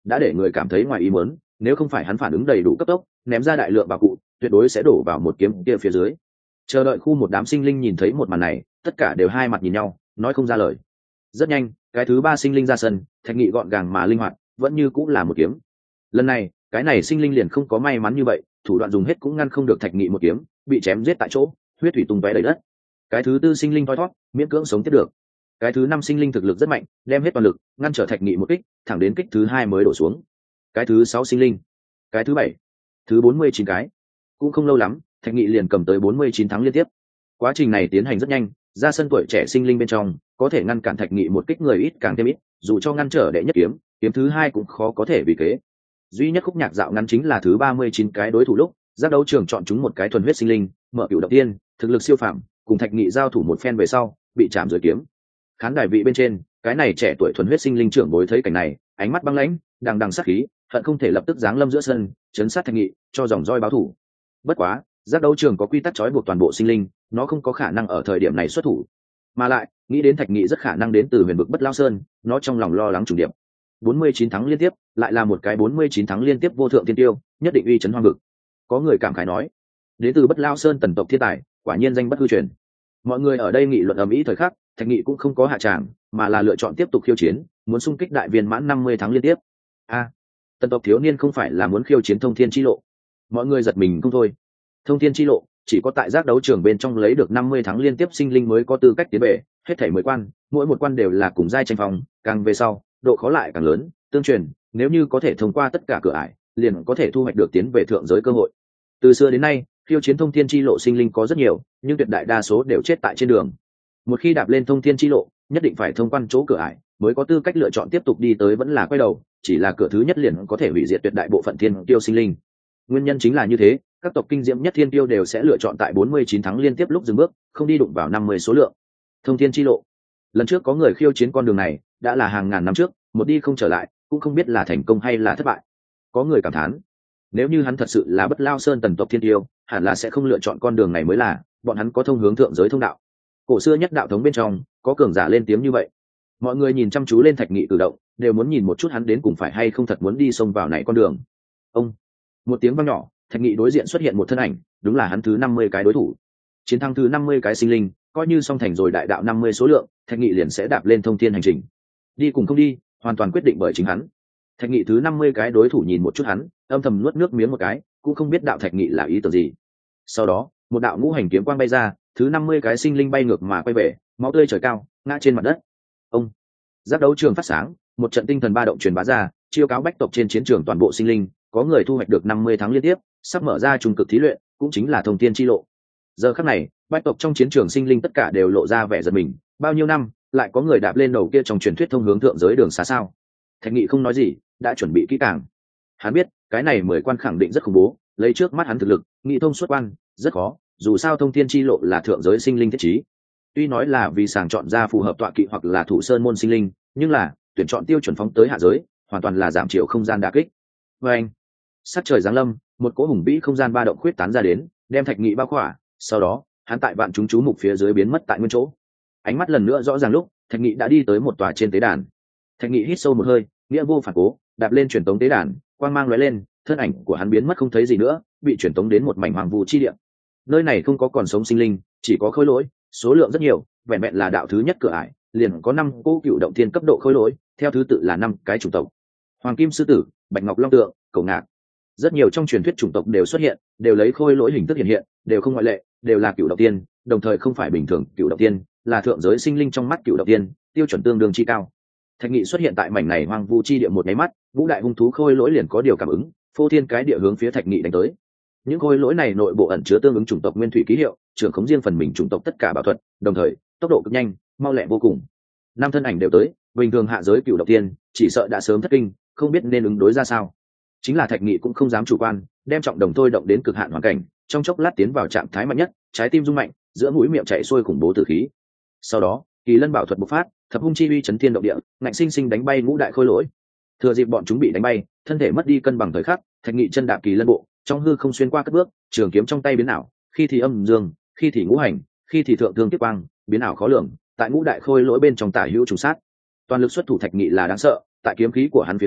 đã để người cảm thấy ngoài ý muốn, nếu không phải hắn phản ứng đầy đủ cấp tốc ném ra đại lượng bảo cụ, tuyệt đối sẽ đổ vào một kiếm kia phía dưới. Chờ đợi khu một đám sinh linh nhìn thấy một màn này, tất cả đều hai mặt nhìn nhau, nói không ra lời. Rất nhanh, cái thứ ba sinh linh ra sân, Thạch Nghị gọn gàng mà linh hoạt, vẫn như cũng là một kiếm. Lần này, cái này sinh linh liền không có may mắn như vậy, thủ đoạn dùng hết cũng ngăn không được Thạch Nghị một kiếm, bị chém giết tại chỗ, huyết thủy tung tóe đầy đất. Cái thứ tư sinh linh thoi thoát, miễn cưỡng sống tiếp được. Cái thứ năm sinh linh thực lực rất mạnh, đem hết toàn lực ngăn trở Thạch Nghị một kích, thẳng đến kích thứ hai mới đổ xuống. Cái thứ sáu sinh linh, cái thứ bảy, thứ bốn mươi chín cái. Cũng không lâu lắm, Thạch Nghị liền cầm tới bốn mươi chín thắng liên tiếp. Quá trình này tiến hành rất nhanh, ra sân tuổi trẻ sinh linh bên trong có thể ngăn cản Thạch Nghị một kích người ít càng thêm ít, dù cho ngăn trở đệ nhất kiếm, kiếm thứ hai cũng khó có thể vì kế. Duy nhất khúc nhạc dạo ngắn chính là thứ ba mươi chín cái đối thủ lúc giác đấu trường chọn chúng một cái thuần huyết sinh linh, mở cửu động tiên, thực lực siêu phàm, cùng Thạch Nghị giao thủ một phen về sau, bị chạm dưới kiếm. Khán đài vị bên trên, cái này trẻ tuổi thuần huyết sinh linh trưởng bối thấy cảnh này, ánh mắt băng lãnh, đằng đằng sát khí, hận không thể lập tức giáng lâm giữa sân, chấn sát Thạch Nghị, cho dòng roi báo thủ. Bất quá, giác đấu trường có quy tắc trói buộc toàn bộ sinh linh, nó không có khả năng ở thời điểm này xuất thủ. Mà lại, nghĩ đến Thạch Nghị rất khả năng đến từ huyền vực Bất Lao Sơn, nó trong lòng lo lắng trùng điệp. bốn mươi chín thắng liên tiếp, lại là một cái bốn mươi chín thắng liên tiếp vô thượng tiên tiêu, nhất định uy chấn hoang vực. Có người cảm khái nói, đến từ Bất Lao Sơn tần tộc thiên tài, quả nhiên danh bất hư truyền. Mọi người ở đây nghị luận ầm ĩ thời khắc, Thạch Nghị cũng không có hạ tràng, mà là lựa chọn tiếp tục khiêu chiến, muốn xung kích đại viên mãn năm mươi thắng liên tiếp. A, tần tộc thiếu niên không phải là muốn khiêu chiến thông thiên chi lộ? Mọi người giật mình không thôi. Thông thiên chi lộ chỉ có tại giác đấu trường bên trong lấy được năm mươi thắng liên tiếp sinh linh mới có tư cách tiến về, hết thảy mười quan, mỗi một quan đều là cùng giai tranh phong, càng về sau, độ khó lại càng lớn, tương truyền, nếu như có thể thông qua tất cả cửa ải, liền có thể thu hoạch được tiến về thượng giới cơ hội. Từ xưa đến nay, khiêu chiến thông thiên chi lộ sinh linh có rất nhiều, nhưng tuyệt đại đa số đều chết tại trên đường. Một khi đạp lên thông thiên chi lộ, nhất định phải thông quan chỗ cửa ải, mới có tư cách lựa chọn tiếp tục đi tới vẫn là quay đầu, chỉ là cửa thứ nhất liền có thể hủy diệt tuyệt đại bộ phận thiên tiêu sinh linh. Nguyên nhân chính là như thế, các tộc kinh diễm nhất thiên tiêu đều sẽ lựa chọn tại bốn mươi chín thắng liên tiếp lúc dừng bước, không đi đụng vào năm mươi số lượng. Thông thiên chi lộ, lần trước có người khiêu chiến con đường này, đã là hàng ngàn năm trước, một đi không trở lại, cũng không biết là thành công hay là thất bại. Có người cảm thán, nếu như hắn thật sự là Bất Lao Sơn tần tộc thiên tiêu, hẳn là sẽ không lựa chọn con đường này mới là, bọn hắn có thông hướng thượng giới thông đạo. Cổ xưa nhất đạo thống bên trong, có cường giả lên tiếng như vậy. Mọi người nhìn chăm chú lên Thạch Nghị cử động, đều muốn nhìn một chút hắn đến cùng phải hay không thật muốn đi xông vào này con đường. Ông, một tiếng vang nhỏ, Thạch Nghị đối diện xuất hiện một thân ảnh, đúng là hắn thứ năm mươi cái đối thủ. Chiến thắng thứ năm mươi cái sinh linh, coi như song thành rồi đại đạo năm mươi số lượng, Thạch Nghị liền sẽ đạp lên thông thiên hành trình. Đi cùng không đi, hoàn toàn quyết định bởi chính hắn. Thạch Nghị thứ năm mươi cái đối thủ nhìn một chút hắn, âm thầm nuốt nước miếng một cái, cũng không biết đạo Thạch Nghị là ý tưởng gì. Sau đó, một đạo ngũ hành kiếm quang bay ra, thứ năm mươi cái sinh linh bay ngược mà quay về, máu tươi trời cao, ngã trên mặt đất. Ông, giác đấu trường phát sáng, một trận tinh thần ba động truyền bá ra, chiêu cáo bách tộc trên chiến trường toàn bộ sinh linh, có người thu hoạch được năm mươi tháng liên tiếp, sắp mở ra trung cực thí luyện, cũng chính là thông thiên chi lộ. Giờ khắc này, bách tộc trong chiến trường sinh linh tất cả đều lộ ra vẻ giật mình, bao nhiêu năm, lại có người đạp lên đầu kia trong truyền thuyết thông hướng thượng giới đường xá sao? Thạch Nghị không nói gì, đã chuẩn bị kỹ càng. Hắn biết, cái này mười quan khẳng định rất khủng bố, lấy trước mắt hắn thực lực, nghị thông suốt quan rất khó, dù sao thông thiên chi lộ là thượng giới sinh linh thiết trí. Tuy nói là vì sàng chọn ra phù hợp tọa kỵ hoặc là thủ sơn môn sinh linh, nhưng là tuyển chọn tiêu chuẩn phóng tới hạ giới, hoàn toàn là giảm chiều không gian đả kích. Và anh, sắc trời giáng lâm, một cỗ hùng vĩ không gian ba động khuyết tán ra đến, đem Thạch Nghị bao khỏa, sau đó, hắn tại vạn chúng chú mục phía dưới biến mất tại nguyên chỗ. Ánh mắt lần nữa rõ ràng lúc, Thạch Nghị đã đi tới một tòa trên tế đàn. Thạch Nghị hít sâu một hơi, nghĩa vô phản cố, đạp lên truyền tống tế đàn, quang mang lóe lên, thân ảnh của hắn biến mất không thấy gì nữa, bị truyền tống đến một mảnh hoàng vu chi địa. Nơi này không có còn sống sinh linh, chỉ có khối lỗi, số lượng rất nhiều, vẹn vẹn là đạo thứ nhất cửa ải, liền có năm cỗ cựu động thiên cấp độ khối lỗi, theo thứ tự là năm cái chủng tộc: Hoàng Kim Sư Tử, Bạch Ngọc Long Tượng, Cổ Ngạc. Rất nhiều trong truyền thuyết chủng tộc đều xuất hiện, đều lấy khôi lỗi hình thức hiện hiện, đều không ngoại lệ, đều là cựu động tiên, đồng thời không phải bình thường cựu động tiên, là thượng giới sinh linh trong mắt cựu động tiên, tiêu chuẩn tương đương chi cao. Thạch Nghị xuất hiện tại mảnh này hoang vu chi địa một cái mắt, vũ đại hung thú khôi lỗi liền có điều cảm ứng, phô thiên cái địa hướng phía Thạch Nghị đánh tới. Những khôi lỗi này nội bộ ẩn chứa tương ứng chủng tộc nguyên thủy ký hiệu, trưởng khống riêng phần mình chủng tộc tất cả bảo thuật, đồng thời tốc độ cực nhanh, mau lẹ vô cùng. Năm thân ảnh đều tới, bình thường hạ giới cựu động tiên chỉ sợ đã sớm thất kinh, không biết nên ứng đối ra sao. Chính là Thạch Nghị cũng không dám chủ quan, đem trọng đồng thôi động đến cực hạn hoàn cảnh, trong chốc lát tiến vào trạng thái mạnh nhất, trái tim rung mạnh, giữa mũi miệng chảy xuôi khủng bố tử khí. Sau đó, Kỳ Lân bảo thuật bộc phát, thập hung chi uy chấn thiên động địa, ngạnh sinh sinh đánh bay ngũ đại khôi lỗi. Thừa dịp bọn chúng bị đánh bay, thân thể mất đi cân bằng thời khắc, Thạch Nghị chân đạp Kỳ Lân bộ, trong hư không xuyên qua cất bước, trường kiếm trong tay biến ảo, khi thì âm dương, khi thì ngũ hành, khi thì thượng thương tiếp quang, biến ảo khó lường, tại ngũ đại khôi lỗi bên trong tả hữu trùng sát. Toàn lực xuất thủ Thạch Nghị là đáng sợ, tại kiếm khí của hắn phía dưới,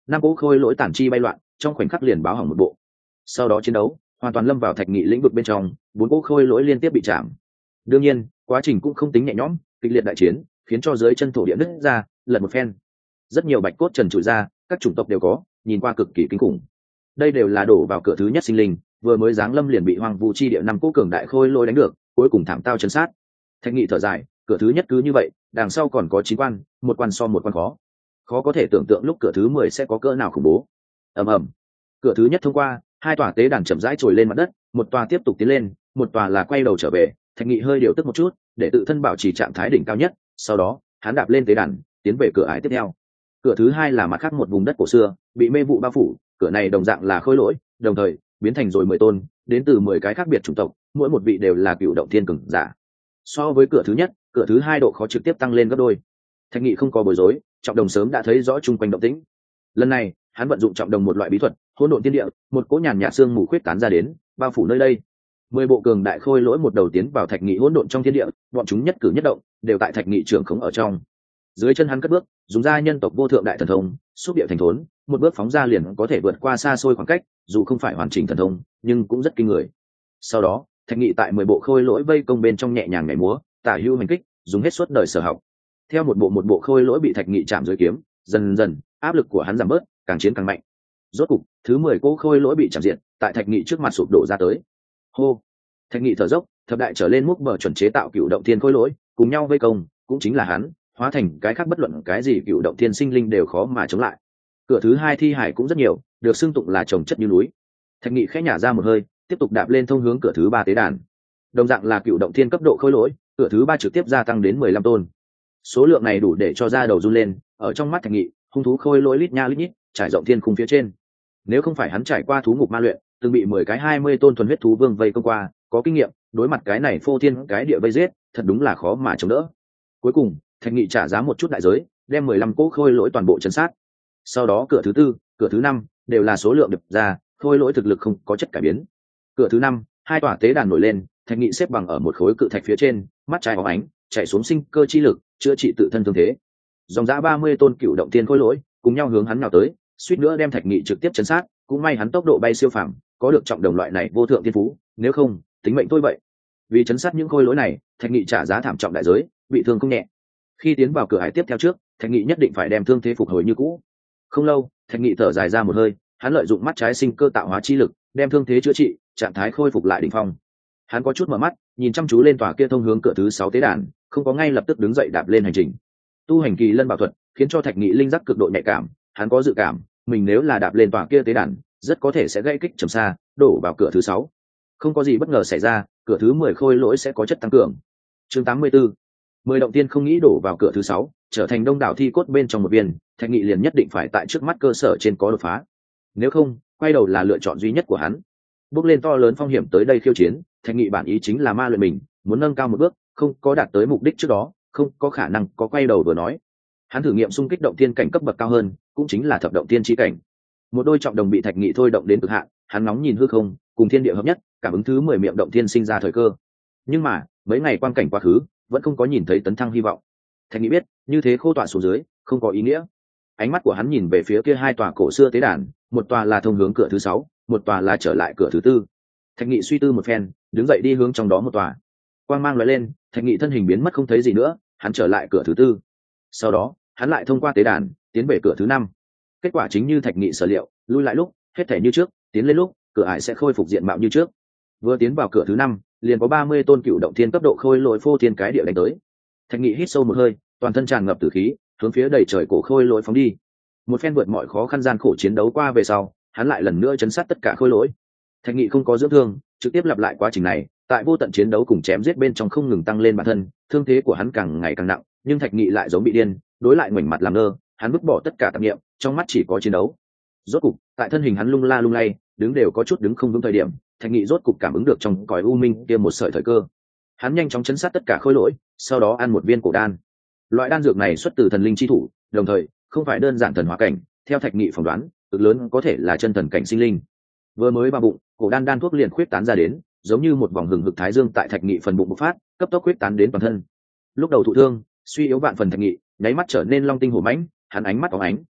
năm cỗ khôi lỗi tản chi bay loạn, trong khoảnh khắc liền báo hỏng một bộ. Sau đó chiến đấu hoàn toàn lâm vào thạch nghị lĩnh vực bên trong, bốn cỗ khôi lỗi liên tiếp bị chạm. Đương nhiên quá trình cũng không tính nhẹ nhõm, kịch liệt đại chiến khiến cho dưới chân thổ địa nứt ra lật một phen, rất nhiều bạch cốt trần trụi ra, các chủng tộc đều có, nhìn qua cực kỳ kinh khủng. Đây đều là đổ vào cửa thứ nhất sinh linh, vừa mới giáng lâm liền bị hoang vu chi địa năm cỗ cường đại khôi lỗi đánh được, cuối cùng thảm tao chân sát. Thạch nghị thở dài, cửa thứ nhất cứ như vậy, đằng sau còn có chín quan, một quan so một quan khó, khó có thể tưởng tượng lúc cửa thứ mười sẽ có cỡ nào khủng bố. Ầm ầm, cửa thứ nhất thông qua, hai tòa tế đàn chậm rãi trồi lên mặt đất, một tòa tiếp tục tiến lên, một tòa là quay đầu trở về. Thạch nghị hơi điều tức một chút, để tự thân bảo trì trạng thái đỉnh cao nhất, sau đó hắn đạp lên tế đàn, tiến về cửa ải tiếp theo. Cửa thứ hai là mặt khác một vùng đất cổ xưa, bị mê vụ bao phủ, cửa này đồng dạng là khôi lỗi, đồng thời biến thành rồi mười tôn, đến từ mười cái khác biệt chủng tộc, mỗi một vị đều là cựu động thiên cường giả. So với cửa thứ nhất, cửa thứ hai độ khó trực tiếp tăng lên gấp đôi. Thạch nghị không có bối rối, trọng đồng sớm đã thấy rõ chung quanh động tĩnh. Lần này hắn vận dụng trọng đồng một loại bí thuật, hỗn độn thiên địa, một cỗ nhàn nhạt sương mù khuyết tán ra đến, bao phủ nơi đây. Mười bộ cường đại khôi lỗi một đầu tiến vào thạch nghị hỗn độn trong thiên địa, bọn chúng nhất cử nhất động đều tại thạch nghị trưởng khống ở trong. Dưới chân hắn cất bước, dùng ra nhân tộc vô thượng đại thần thông, xúc địa thành thốn, một bước phóng ra liền có thể vượt qua xa xôi khoảng cách, dù không phải hoàn chỉnh thần thông, nhưng cũng rất kinh người. Sau đó, thạch nghị tại mười bộ khôi lỗi vây công bên trong nhẹ nhàng nhảy múa, tả hữu hành kích, dùng hết suốt đời sở học. Theo một bộ một bộ khôi lỗi bị thạch nghị chạm dưới kiếm, dần dần áp lực của hắn giảm bớt, càng chiến càng mạnh. Rốt cục, thứ mười cỗ khôi lỗi bị chạm diệt, tại thạch nghị trước mặt sụp đổ ra tới. Hô, thạch nghị thở dốc, thập đại trở lên múc bờ chuẩn chế tạo cựu động thiên khôi lỗi, cùng nhau vây công, cũng chính là hắn, hóa thành cái khác bất luận cái gì cựu động thiên sinh linh đều khó mà chống lại. Cửa thứ hai thi hải cũng rất nhiều, được xưng tụng là chồng chất như núi. Thạch nghị khẽ nhả ra một hơi, tiếp tục đạp lên thông hướng cửa thứ ba tế đàn. Đồng dạng là cựu động thiên cấp độ khôi lỗi, cửa thứ ba trực tiếp gia tăng đến mười lăm tôn. Số lượng này đủ để cho da đầu run lên, ở trong mắt thạch nghị, hung thú khôi lỗi lít nha lít nhít, trải rộng thiên khung phía trên. Nếu không phải hắn trải qua thú ngục ma luyện, từng bị mười cái hai mươi tôn thuần huyết thú vương vây công qua, có kinh nghiệm, đối mặt cái này phô thiên cái địa vây giết, thật đúng là khó mà chống đỡ. Cuối cùng, thạch nghị trả giá một chút đại giới, đem mười lăm cỗ khôi lỗi toàn bộ chấn sát. Sau đó cửa thứ tư, cửa thứ năm đều là số lượng đập ra, khôi lỗi thực lực không có chất cải biến. Cửa thứ năm, hai tòa tế đàn nổi lên, thạch nghị xếp bằng ở một khối cự thạch phía trên, mắt trái óng ánh, chạy xuống sinh cơ chi lực, chữa trị tự thân thương thế. Dòng dã ba mươi tôn cựu động thiên khôi lỗi cùng nhau hướng hắn nào tới, suýt nữa đem thạch nghị trực tiếp chấn sát, cũng may hắn tốc độ bay siêu phàm, có được trọng đồng loại này vô thượng thiên phú, nếu không, tính mệnh thôi vậy. Vì chấn sát những khôi lỗi này, thạch nghị trả giá thảm trọng đại giới, bị thương không nhẹ. Khi tiến vào cửa hải tiếp theo trước, thạch nghị nhất định phải đem thương thế phục hồi như cũ. Không lâu, thạch nghị thở dài ra một hơi, hắn lợi dụng mắt trái sinh cơ tạo hóa chi lực, đem thương thế chữa trị, trạng thái khôi phục lại đỉnh phong. Hắn có chút mở mắt, nhìn chăm chú lên tòa kia thông hướng cửa thứ sáu tế đàn, không có ngay lập tức đứng dậy đạp lên hành trình. Tu hành kỳ lân bảo thuật khiến cho thạch nghị linh giác cực độ nhạy cảm, hắn có dự cảm, mình nếu là đạp lên tòa kia tế đàn, rất có thể sẽ gãy kích trầm xa, đổ vào cửa thứ sáu. Không có gì bất ngờ xảy ra, cửa thứ mười khôi lỗi sẽ có chất tăng cường. Chương tám mươi 84. Mười động tiên không nghĩ đổ vào cửa thứ sáu, trở thành đông đảo thi cốt bên trong một viên, thạch nghị liền nhất định phải tại trước mắt cơ sở trên có đột phá. Nếu không, quay đầu là lựa chọn duy nhất của hắn. Bước lên to lớn phong hiểm tới đây khiêu chiến, thạch nghị bản ý chính là ma luyện mình, muốn nâng cao một bước, không có đạt tới mục đích trước đó, không có khả năng có quay đầu vừa nói. Hắn thử nghiệm xung kích động tiên cảnh cấp bậc cao hơn, cũng chính là thập động tiên chi cảnh. Một đôi trọng đồng bị thạch nghị thôi động đến cực hạn, hắn nóng nhìn hư không, cùng thiên địa hợp nhất, cảm ứng thứ mười miệng động tiên sinh ra thời cơ. Nhưng mà, mấy ngày quan cảnh quá khứ, vẫn không có nhìn thấy tấn thăng hy vọng. Thạch nghị biết, như thế khô tọa xuống dưới, không có ý nghĩa. Ánh mắt của hắn nhìn về phía kia hai tòa cổ xưa tế đàn, một tòa là thông hướng cửa thứ sáu, một tòa là trở lại cửa thứ tư. Thạch nghị suy tư một phen, đứng dậy đi hướng trong đó một tòa. Quang mang lóe lên, thạch nghị thân hình biến mất không thấy gì nữa, hắn trở lại cửa thứ tư. Sau đó, hắn lại thông qua tế đàn, tiến về cửa thứ năm. Kết quả chính như thạch nghị sở liệu, lui lại lúc, hết thể như trước, tiến lên lúc, cửa ải sẽ khôi phục diện mạo như trước. Vừa tiến vào cửa thứ năm, liền có ba mươi tôn cựu động thiên cấp độ khôi lỗi phô thiên cái địa đánh tới. Thạch nghị hít sâu một hơi, toàn thân tràn ngập tử khí, hướng phía đầy trời cổ khôi lỗi phóng đi. Một phen vượt mọi khó khăn gian khổ chiến đấu qua về sau, hắn lại lần nữa chấn sát tất cả khôi lỗi. Thạch nghị không có dưỡng thương, trực tiếp lặp lại quá trình này, tại vô tận chiến đấu cùng chém giết bên trong không ngừng tăng lên bản thân, thương thế của hắn càng ngày càng nặng, nhưng thạch nghị lại giống bị điên, đối lại ngoảnh mặt làm ngơ, hắn vứt bỏ tất cả tạp niệm, trong mắt chỉ có chiến đấu. Rốt cục, tại thân hình hắn lung la lung lay, đứng đều có chút đứng không vững thời điểm, thạch nghị rốt cục cảm ứng được trong cõi u minh kia một sợi thời cơ. Hắn nhanh chóng chấn sát tất cả khôi lỗi, sau đó ăn một viên cổ đan. Loại đan dược này xuất từ thần linh chi thủ, đồng thời không phải đơn giản thần hóa cảnh, theo thạch nghị phỏng đoán, cực lớn có thể là chân thần cảnh sinh linh. Vừa mới vào bụng, cổ đan đan thuốc liền khuyết tán ra đến, giống như một vòng hừng hực thái dương tại thạch nghị phần bụng bộc phát, cấp tốc khuyết tán đến toàn thân. Lúc đầu thụ thương, suy yếu vạn phần thạch nghị, nháy mắt trở nên long tinh hổ mãnh, hắn ánh mắt óng ánh,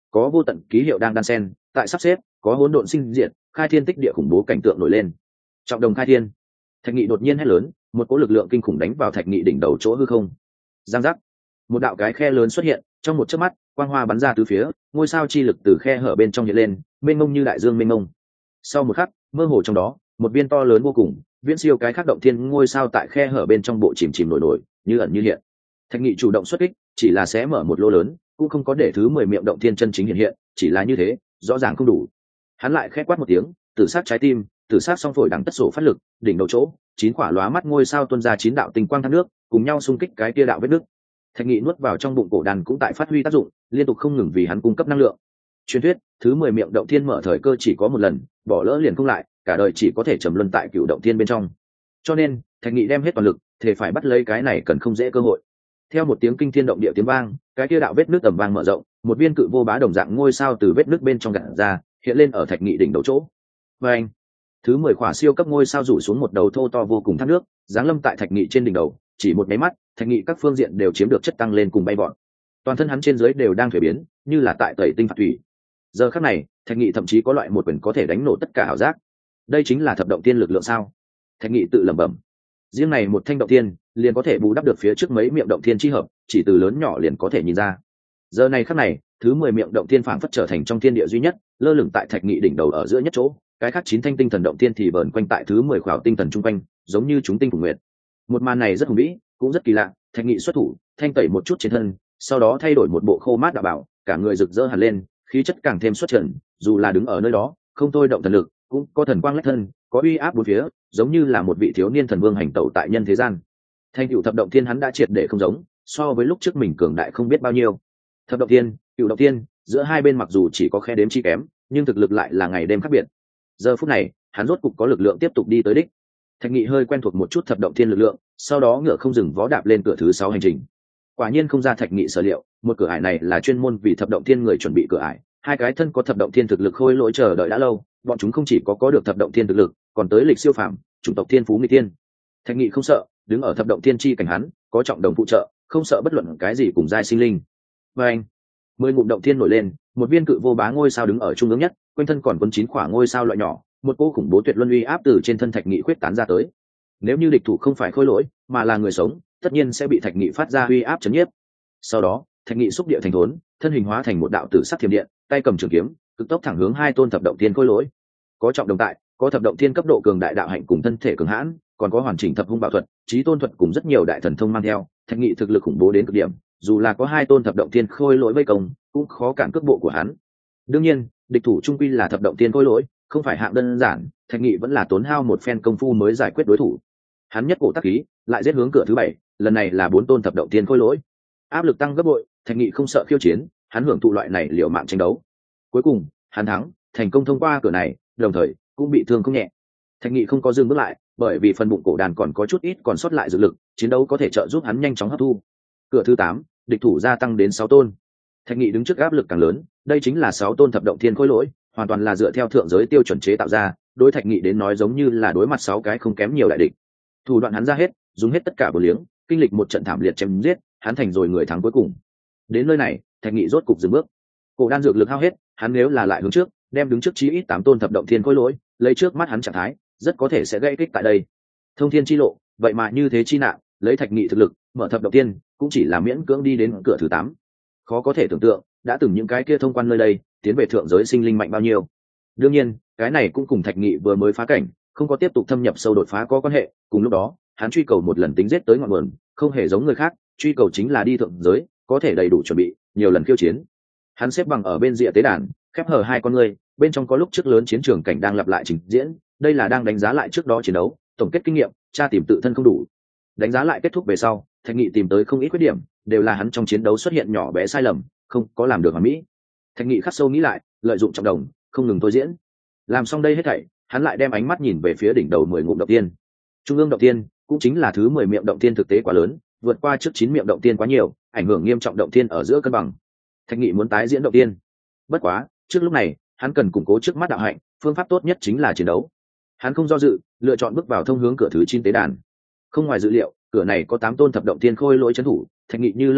có vô tận ký hiệu đang đan sen tại sắp xếp, có hỗn độn sinh diệt, khai thiên tích địa khủng bố cảnh tượng nổi lên. Trọng đồng khai thiên. Thạch Nghị đột nhiên hét lớn, một cỗ lực lượng kinh khủng đánh vào Thạch Nghị đỉnh đầu chỗ hư không. Giang giác, một đạo cái khe lớn xuất hiện, trong một chớp mắt quang hoa bắn ra từ phía, ngôi sao chi lực từ khe hở bên trong hiện lên, mênh mông như đại dương mênh mông. Sau một khắc, mơ hồ trong đó, một viên to lớn vô cùng, viễn siêu cái khác động thiên ngôi sao tại khe hở bên trong bộ chìm chìm nổi nổi, như ẩn như hiện. Thạch Nghị chủ động xuất kích, chỉ là sẽ mở một lỗ lớn, cũng không có để thứ mười miệng động thiên chân chính hiện hiện, chỉ là như thế, rõ ràng không đủ. Hắn lại khẽ quát một tiếng, tử sát trái tim, tử sát song phổi đằng tất sổ phát lực, đỉnh đầu chỗ, chín quả lóa mắt ngôi sao tuôn ra chín đạo tinh quang thác nước, cùng nhau xung kích cái kia đạo vết nước. Thạch Nghị nuốt vào trong bụng cổ đàn cũng tại phát huy tác dụng, liên tục không ngừng vì hắn cung cấp năng lượng. Truyền thuyết, thứ mười miệng động thiên mở thời cơ chỉ có một lần, bỏ lỡ liền không lại, cả đời chỉ có thể trầm luân tại cựu động thiên bên trong. Cho nên, Thạch Nghị đem hết toàn lực, thể phải bắt lấy cái này cần không dễ cơ hội. Theo một tiếng kinh thiên động địa tiếng vang, cái kia đạo vết nước tầm vang mở rộng, một viên cự vô bá đồng dạng ngôi sao từ vết nước bên trong gạt ra, hiện lên ở Thạch Nghị đỉnh đầu chỗ. Và anh, thứ mười khỏa siêu cấp ngôi sao rủ xuống một đầu thô to vô cùng thác nước, giáng lâm tại Thạch Nghị trên đỉnh đầu, chỉ một máy mắt, Thạch Nghị các phương diện đều chiếm được chất tăng lên cùng bay bọn. Toàn thân hắn trên dưới đều đang thay biến, như là tại tẩy tinh phạt thủy. Giờ khắc này, Thạch Nghị thậm chí có loại một quyền có thể đánh nổ tất cả ảo giác. Đây chính là thập động tiên lực lượng sao? Thạch Nghị tự lẩm bẩm. Riêng này một thanh động tiên, liền có thể bù đắp được phía trước mấy miệng động thiên chi hợp, chỉ từ lớn nhỏ liền có thể nhìn ra. Giờ này khắc này, thứ mười miệng động tiên phảng phất trở thành trong thiên địa duy nhất, lơ lửng tại Thạch Nghị đỉnh đầu ở giữa nhất chỗ, cái khác chín thanh tinh thần động tiên thì vờn quanh tại thứ mười khỏa tinh thần trung quanh, giống như chúng tinh cùng nguyệt. Một màn này rất hùng vĩ, cũng rất kỳ lạ. Thạch Nghị xuất thủ, thanh tẩy một chút trên thân, sau đó thay đổi một bộ khô mát đạo bảo, cả người rực rỡ hẳn lên, khí chất càng thêm xuất trần, dù là đứng ở nơi đó, không thôi động thần lực, cũng có thần quang lách thân, có uy áp bốn phía, giống như là một vị thiếu niên thần vương hành tẩu tại nhân thế gian. Thanh cựu thập động thiên hắn đã triệt để không giống, so với lúc trước mình cường đại không biết bao nhiêu. Thập động thiên, cựu động thiên, giữa hai bên mặc dù chỉ có khe đếm chi kém, nhưng thực lực lại là ngày đêm khác biệt. Giờ phút này, hắn rốt cục có lực lượng tiếp tục đi tới đích. Thạch Nghị hơi quen thuộc một chút thập động thiên lực lượng, sau đó ngựa không dừng vó đạp lên cửa thứ sáu hành trình. Quả nhiên không ra Thạch Nghị sở liệu, một cửa ải này là chuyên môn vì thập động thiên người chuẩn bị cửa ải. Hai cái thân có thập động thiên thực lực khôi lỗi chờ đợi đã lâu, bọn chúng không chỉ có có được thập động thiên thực lực, còn tới lịch siêu phàm, chủng tộc thiên phú nghịch thiên. Thạch Nghị không sợ, đứng ở thập động thiên chi cảnh hắn, có trọng đồng phụ trợ, không sợ bất luận cái gì cùng giai sinh linh. Và anh, mười ngụm động thiên nổi lên, một viên cự vô bá ngôi sao đứng ở trung ương nhất, quanh thân còn quân chín quả ngôi sao loại nhỏ, một cô khủng bố tuyệt luân uy áp từ trên thân Thạch Nghị khuyết tán ra tới. Nếu như địch thủ không phải khôi lỗi, mà là người sống, tất nhiên sẽ bị Thạch Nghị phát ra uy áp chấn nhiếp. Sau đó, Thạch Nghị xúc địa thành thốn, thân hình hóa thành một đạo tử sắc thiểm điện, tay cầm trường kiếm, cực tốc thẳng hướng hai tôn thập động thiên khôi lỗi. Có trọng đồng tại, có thập động thiên cấp độ cường đại đạo hạnh cùng thân thể cường hãn, còn có hoàn chỉnh thập hung bảo thuật, chí tôn thuật cùng rất nhiều đại thần thông mang theo, Thạch Nghị thực lực khủng bố đến cực điểm, dù là có hai tôn thập động thiên khôi lỗi vây công, cũng khó cản cước bộ của hắn. Đương nhiên, địch thủ trung quy là thập động thiên khôi lỗi, không phải hạng đơn giản, Thạch Nghị vẫn là tốn hao một phen công phu mới giải quyết đối thủ. Hắn nhất cổ tác khí, lại giết hướng cửa thứ bảy, lần này là bốn tôn thập động thiên khôi lỗi. Áp lực tăng gấp bội, Thạch Nghị không sợ khiêu chiến, hắn hưởng thụ loại này liều mạng tranh đấu. Cuối cùng, hắn thắng, thành công thông qua cửa này, đồng thời cũng bị thương không nhẹ. Thạch Nghị không có dừng bước lại, bởi vì phần bụng cổ đàn còn có chút ít còn sót lại dược lực, chiến đấu có thể trợ giúp hắn nhanh chóng hấp thu. Cửa thứ tám, địch thủ gia tăng đến sáu tôn. Thạch Nghị đứng trước áp lực càng lớn, đây chính là sáu tôn thập động thiên khôi lỗi, hoàn toàn là dựa theo thượng giới tiêu chuẩn chế tạo ra, đối Thạch Nghị đến nói giống như là đối mặt sáu cái không kém nhiều đại địch. Thủ đoạn hắn ra hết, dùng hết tất cả vô liếng, kinh lịch một trận thảm liệt chém giết, hắn thành rồi người thắng cuối cùng. Đến nơi này, Thạch Nghị rốt cục dừng bước. Cổ đan dược lực hao hết, hắn nếu là lại hướng trước, đem đứng trước chí ít tám tôn thập động thiên khôi lỗi, lấy trước mắt hắn trạng thái, rất có thể sẽ gây kích tại đây. Thông thiên chi lộ, vậy mà như thế chi nạn, lấy Thạch Nghị thực lực, mở thập động thiên, cũng chỉ là miễn cưỡng đi đến cửa thứ tám. Khó có thể tưởng tượng, đã từng những cái kia thông quan nơi đây, tiến về thượng giới sinh linh mạnh bao nhiêu. Đương nhiên, cái này cũng cùng Thạch Nghị vừa mới phá cảnh, không có tiếp tục thâm nhập sâu đột phá có quan hệ, cùng lúc đó, hắn truy cầu một lần tính giết tới ngọn nguồn, không hề giống người khác, truy cầu chính là đi thượng giới, có thể đầy đủ chuẩn bị, nhiều lần khiêu chiến. Hắn xếp bằng ở bên rìa tế đàn, khép hờ hai con ngươi, bên trong có lúc trước lớn chiến trường cảnh đang lặp lại trình diễn, đây là đang đánh giá lại trước đó chiến đấu, tổng kết kinh nghiệm, tra tìm tự thân không đủ. Đánh giá lại kết thúc về sau, Thạch Nghị tìm tới không ít khuyết điểm, đều là hắn trong chiến đấu xuất hiện nhỏ bé sai lầm, không có làm được hoàn mỹ. Thạch Nghị khắc sâu nghĩ lại, lợi dụng trọng đồng, không ngừng thôi diễn. Làm xong đây hết thảy, hắn lại đem ánh mắt nhìn về phía đỉnh đầu mười ngụm động tiên. Trung ương động tiên, cũng chính là thứ mười miệng động tiên thực tế quá lớn, vượt qua trước chín miệng động tiên quá nhiều, ảnh hưởng nghiêm trọng động tiên ở giữa cân bằng. Thạch Nghị muốn tái diễn động tiên. Bất quá, trước lúc này, hắn cần củng cố trước mắt đạo hạnh, phương pháp tốt nhất chính là chiến đấu. Hắn không do dự, lựa chọn bước vào thông hướng cửa thứ chín tế đàn. Không ngoài dự liệu, cửa này có tám tôn thập động tiên khôi lỗi trấn thủ, Thạch Nghị như lâm đại địch,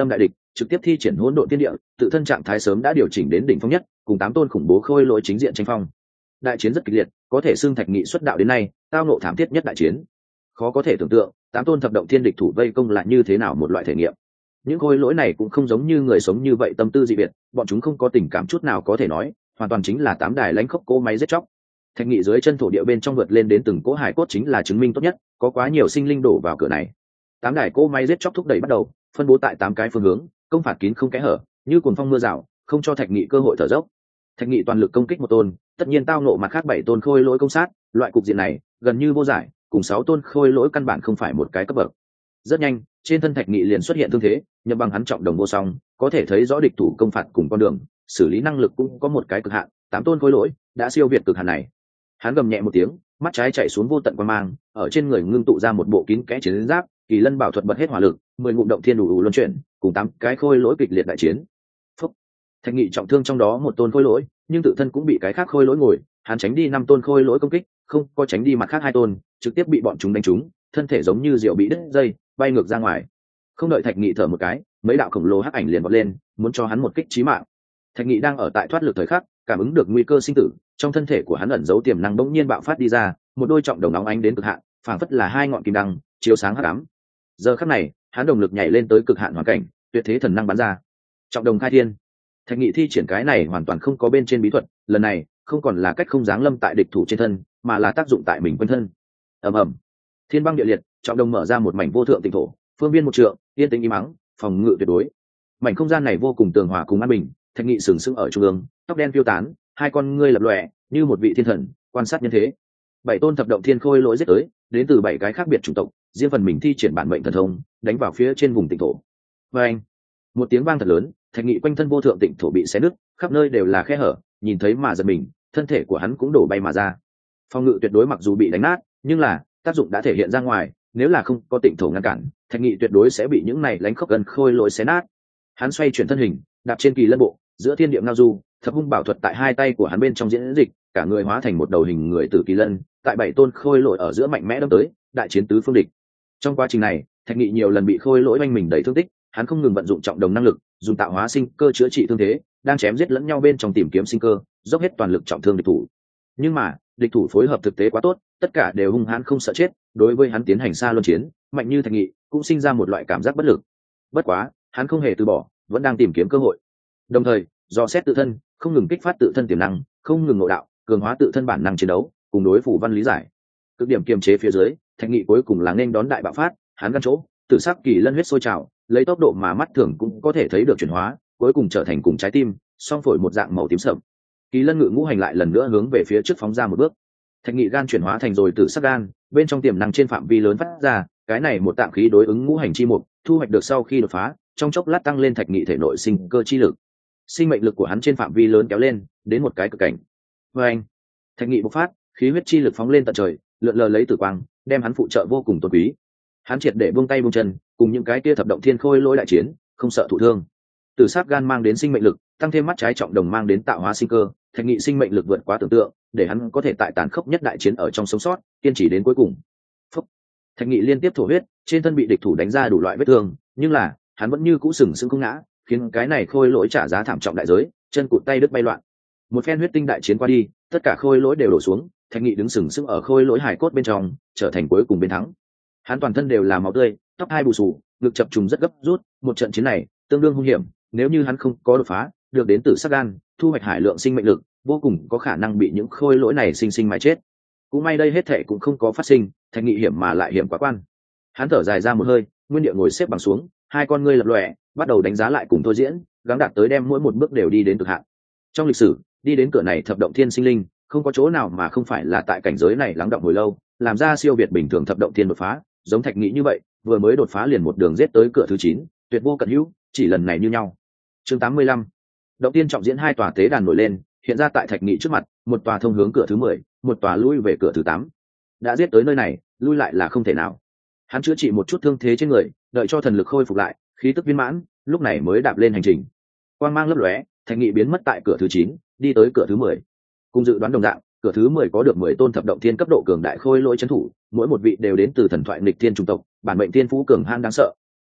trực tiếp thi triển hỗn độn tiên địa, tự thân trạng thái sớm đã điều chỉnh đến đỉnh phong nhất, cùng tám tôn khủng bố khôi lỗi chính diện tranh phong. Đại chiến rất kịch liệt, có thể xưng Thạch Nghị xuất đạo đến nay tao nộ thảm thiết nhất đại chiến. Khó có thể tưởng tượng tám tôn thập động thiên địch thủ vây công là như thế nào một loại thể nghiệm. Những khôi lỗi này cũng không giống như người sống như vậy tâm tư dị biệt, bọn chúng không có tình cảm chút nào có thể nói, hoàn toàn chính là tám đài lãnh khốc cỗ máy giết chóc. Thạch Nghị dưới chân thổ địa bên trong vượt lên đến từng cỗ hải cốt chính là chứng minh tốt nhất, có quá nhiều sinh linh đổ vào cửa này. Tám đài cỗ máy giết chóc thúc đẩy bắt đầu, phân bố tại tám cái phương hướng, công phạt kín không kẽ hở, như cuồng phong mưa rào, không cho Thạch Nghị cơ hội thở dốc. Thạch Nghị toàn lực công kích một tôn, tất nhiên tao nộ mặt khác bảy tôn khôi lỗi công sát, loại cục diện này gần như vô giải, cùng sáu tôn khôi lỗi căn bản không phải một cái cấp bậc. Rất nhanh, trên thân Thạch Nghị liền xuất hiện thương thế, nhậm bằng hắn trọng đồng vô song, có thể thấy rõ địch thủ công phạt cùng con đường, xử lý năng lực cũng có một cái cực hạn, tám tôn khôi lỗi đã siêu việt cực hạn này. Hắn gầm nhẹ một tiếng, mắt trái chạy xuống vô tận quang mang, ở trên người ngưng tụ ra một bộ kín kẽ chiến giáp, Kỳ Lân bảo thuật bật hết hỏa lực, mười ngụm động thiên đủ đủ luân chuyển, cùng tám cái khôi lỗi kịch liệt đại chiến. Phúc. Thạch Nghị trọng thương trong đó một tôn khôi lỗi, nhưng tự thân cũng bị cái khác khôi lỗi ngồi, hắn tránh đi năm tôn khôi lỗi công kích, không có tránh đi mặt khác hai tôn, trực tiếp bị bọn chúng đánh trúng, thân thể giống như diều bị đứt dây, bay ngược ra ngoài. Không đợi Thạch Nghị thở một cái, mấy đạo khổng lồ hắc ảnh liền vọt lên, muốn cho hắn một kích chí mạng. Thạch Nghị đang ở tại thoát lực thời khắc, cảm ứng được nguy cơ sinh tử, trong thân thể của hắn ẩn giấu tiềm năng bỗng nhiên bạo phát đi ra, một đôi trọng đồng nóng ánh đến cực hạn, phảng phất là hai ngọn kim đăng, chiếu sáng hắc ám. Giờ khắc này, hắn đồng lực nhảy lên tới cực hạn hoàn cảnh, tuyệt thế thần năng bắn ra. Trọng đồng khai thiên. Thạch Nghị thi triển cái này hoàn toàn không có bên trên bí thuật, lần này không còn là cách không giáng lâm tại địch thủ trên thân, mà là tác dụng tại mình quanh thân. Ầm ầm. Thiên băng địa liệt, trọng đồng mở ra một mảnh vô thượng tịnh thổ, phương viên một trượng, yên tĩnh im mắng, phòng ngự tuyệt đối. Mảnh không gian này vô cùng tường hòa cùng an bình, Thạch Nghị sừng sững ở trung ương, tóc đen phiêu tán, hai con ngươi lập lòe, như một vị thiên thần, quan sát nhân thế. Bảy tôn thập động thiên khôi lỗi giết tới, đến từ bảy cái khác biệt chủng tộc, riêng phần mình thi triển bản mệnh thần thông, đánh vào phía trên vùng tịnh thổ. Và anh, một tiếng vang thật lớn, Thạch Nghị quanh thân vô thượng tịnh thổ bị xé nứt, khắp nơi đều là khe hở, nhìn thấy mà giật mình, thân thể của hắn cũng đổ bay mà ra. Phòng ngự tuyệt đối mặc dù bị đánh nát, nhưng là tác dụng đã thể hiện ra ngoài, nếu là không có tịnh thổ ngăn cản, Thạch Nghị tuyệt đối sẽ bị những này lánh khốc gần khôi lỗi xé nát. Hắn xoay chuyển thân hình, đạp trên Kỳ Lân bộ, giữa thiên địa ngao du, thập hung bảo thuật tại hai tay của hắn bên trong diễn dịch, cả người hóa thành một đầu hình người tử Kỳ Lân, tại bảy tôn khôi lỗi ở giữa mạnh mẽ đâm tới, đại chiến tứ phương địch. Trong quá trình này, Thạch Nghị nhiều lần bị khôi lỗi oanh mình đầy thương tích, hắn không ngừng vận dụng trọng đồng năng lực, dùng tạo hóa sinh cơ chữa trị thương thế, đang chém giết lẫn nhau bên trong tìm kiếm sinh cơ, dốc hết toàn lực trọng thương địch thủ. Nhưng mà, địch thủ phối hợp thực tế quá tốt, tất cả đều hung hãn không sợ chết, đối với hắn tiến hành xa luân chiến, mạnh như Thạch Nghị cũng sinh ra một loại cảm giác bất lực. Bất quá, hắn không hề từ bỏ, vẫn đang tìm kiếm cơ hội. Đồng thời, dò xét tự thân, không ngừng kích phát tự thân tiềm năng, không ngừng ngộ đạo, cường hóa tự thân bản năng chiến đấu, cùng đối phủ văn lý giải. Cực điểm kiềm chế phía dưới, Thạch Nghị cuối cùng là nên đón đại bạo phát, hắn gan chỗ, tự sắc Kỳ Lân huyết sôi trào, lấy tốc độ mà mắt thường cũng có thể thấy được chuyển hóa, cuối cùng trở thành cùng trái tim, song phổi một dạng màu tím sậm. Kỳ Lân ngự ngũ hành lại lần nữa hướng về phía trước phóng ra một bước. Thạch Nghị gan chuyển hóa thành rồi tự sắc gan, bên trong tiềm năng trên phạm vi lớn phát ra, cái này một tạng khí đối ứng ngũ hành chi mục, thu hoạch được sau khi đột phá, trong chốc lát tăng lên Thạch Nghị thể nội sinh cơ chi lực. Sinh mệnh lực của hắn trên phạm vi lớn kéo lên, đến một cái cực cảnh. Và anh, Thạch Nghị bộc phát, khí huyết chi lực phóng lên tận trời, lượn lờ lấy tử quang, đem hắn phụ trợ vô cùng tôn quý. Hắn triệt để buông tay buông chân, cùng những cái kia thập động thiên khôi lỗi đại chiến, không sợ thụ thương. Tử sắc gan mang đến sinh mệnh lực, tăng thêm mắt trái trọng đồng mang đến tạo hóa sinh cơ, Thạch Nghị sinh mệnh lực vượt quá tưởng tượng, để hắn có thể tại tàn khốc nhất đại chiến ở trong sống sót, kiên trì đến cuối cùng. Phúc. Thạch Nghị liên tiếp thổ huyết, trên thân bị địch thủ đánh ra đủ loại vết thương, nhưng là hắn vẫn như cũ sừng sững không ngã, khiến cái này khôi lỗi trả giá thảm trọng đại giới, chân cụt tay đứt bay loạn. Một phen huyết tinh đại chiến qua đi, tất cả khôi lỗi đều đổ xuống, Thạch Nghị đứng sừng sững ở khôi lỗi hải cốt bên trong, trở thành cuối cùng bên thắng. Hắn toàn thân đều là máu tươi, tóc hai bù xù, ngực chập trùng rất gấp rút, một trận chiến này tương đương hung hiểm, nếu như hắn không có đột phá, được đến từ sắc gan, thu hoạch hải lượng sinh mệnh lực, vô cùng có khả năng bị những khôi lỗi này sinh sinh mà chết. Cũng may đây hết thệ cũng không có phát sinh, Thạch Nghị hiểm mà lại hiểm quá quan. Hắn thở dài ra một hơi, nguyên địa ngồi xếp bằng xuống, hai con ngươi lập lòe, bắt đầu đánh giá lại cùng thôi diễn, gắng đạt tới đem mỗi một bước đều đi đến cực hạn. Trong lịch sử, đi đến cửa này thập động thiên sinh linh, không có chỗ nào mà không phải là tại cảnh giới này lắng động hồi lâu, làm ra siêu việt bình thường thập động thiên đột phá, giống Thạch Nghị như vậy, vừa mới đột phá liền một đường giết tới cửa thứ chín, tuyệt vô cận hữu, chỉ lần này như nhau. Chương tám mươi lăm. Động tiên trọng diễn hai tòa tế đàn nổi lên, hiện ra tại Thạch Nghị trước mặt, một tòa thông hướng cửa thứ mười, một tòa lui về cửa thứ tám. Đã giết tới nơi này, lui lại là không thể nào. Hắn chữa trị một chút thương thế trên người, đợi cho thần lực khôi phục lại, khí tức viên mãn, lúc này mới đạp lên hành trình. Quang mang lấp lóe, Thạch Nghị biến mất tại cửa thứ chín, đi tới cửa thứ mười. Cùng dự đoán đồng dạng, cửa thứ mười có được mười tôn thập động thiên cấp độ cường đại khôi lỗi trấn thủ, mỗi một vị đều đến từ thần thoại nghịch thiên chủng tộc, bản mệnh thiên phú cường hãn đáng sợ.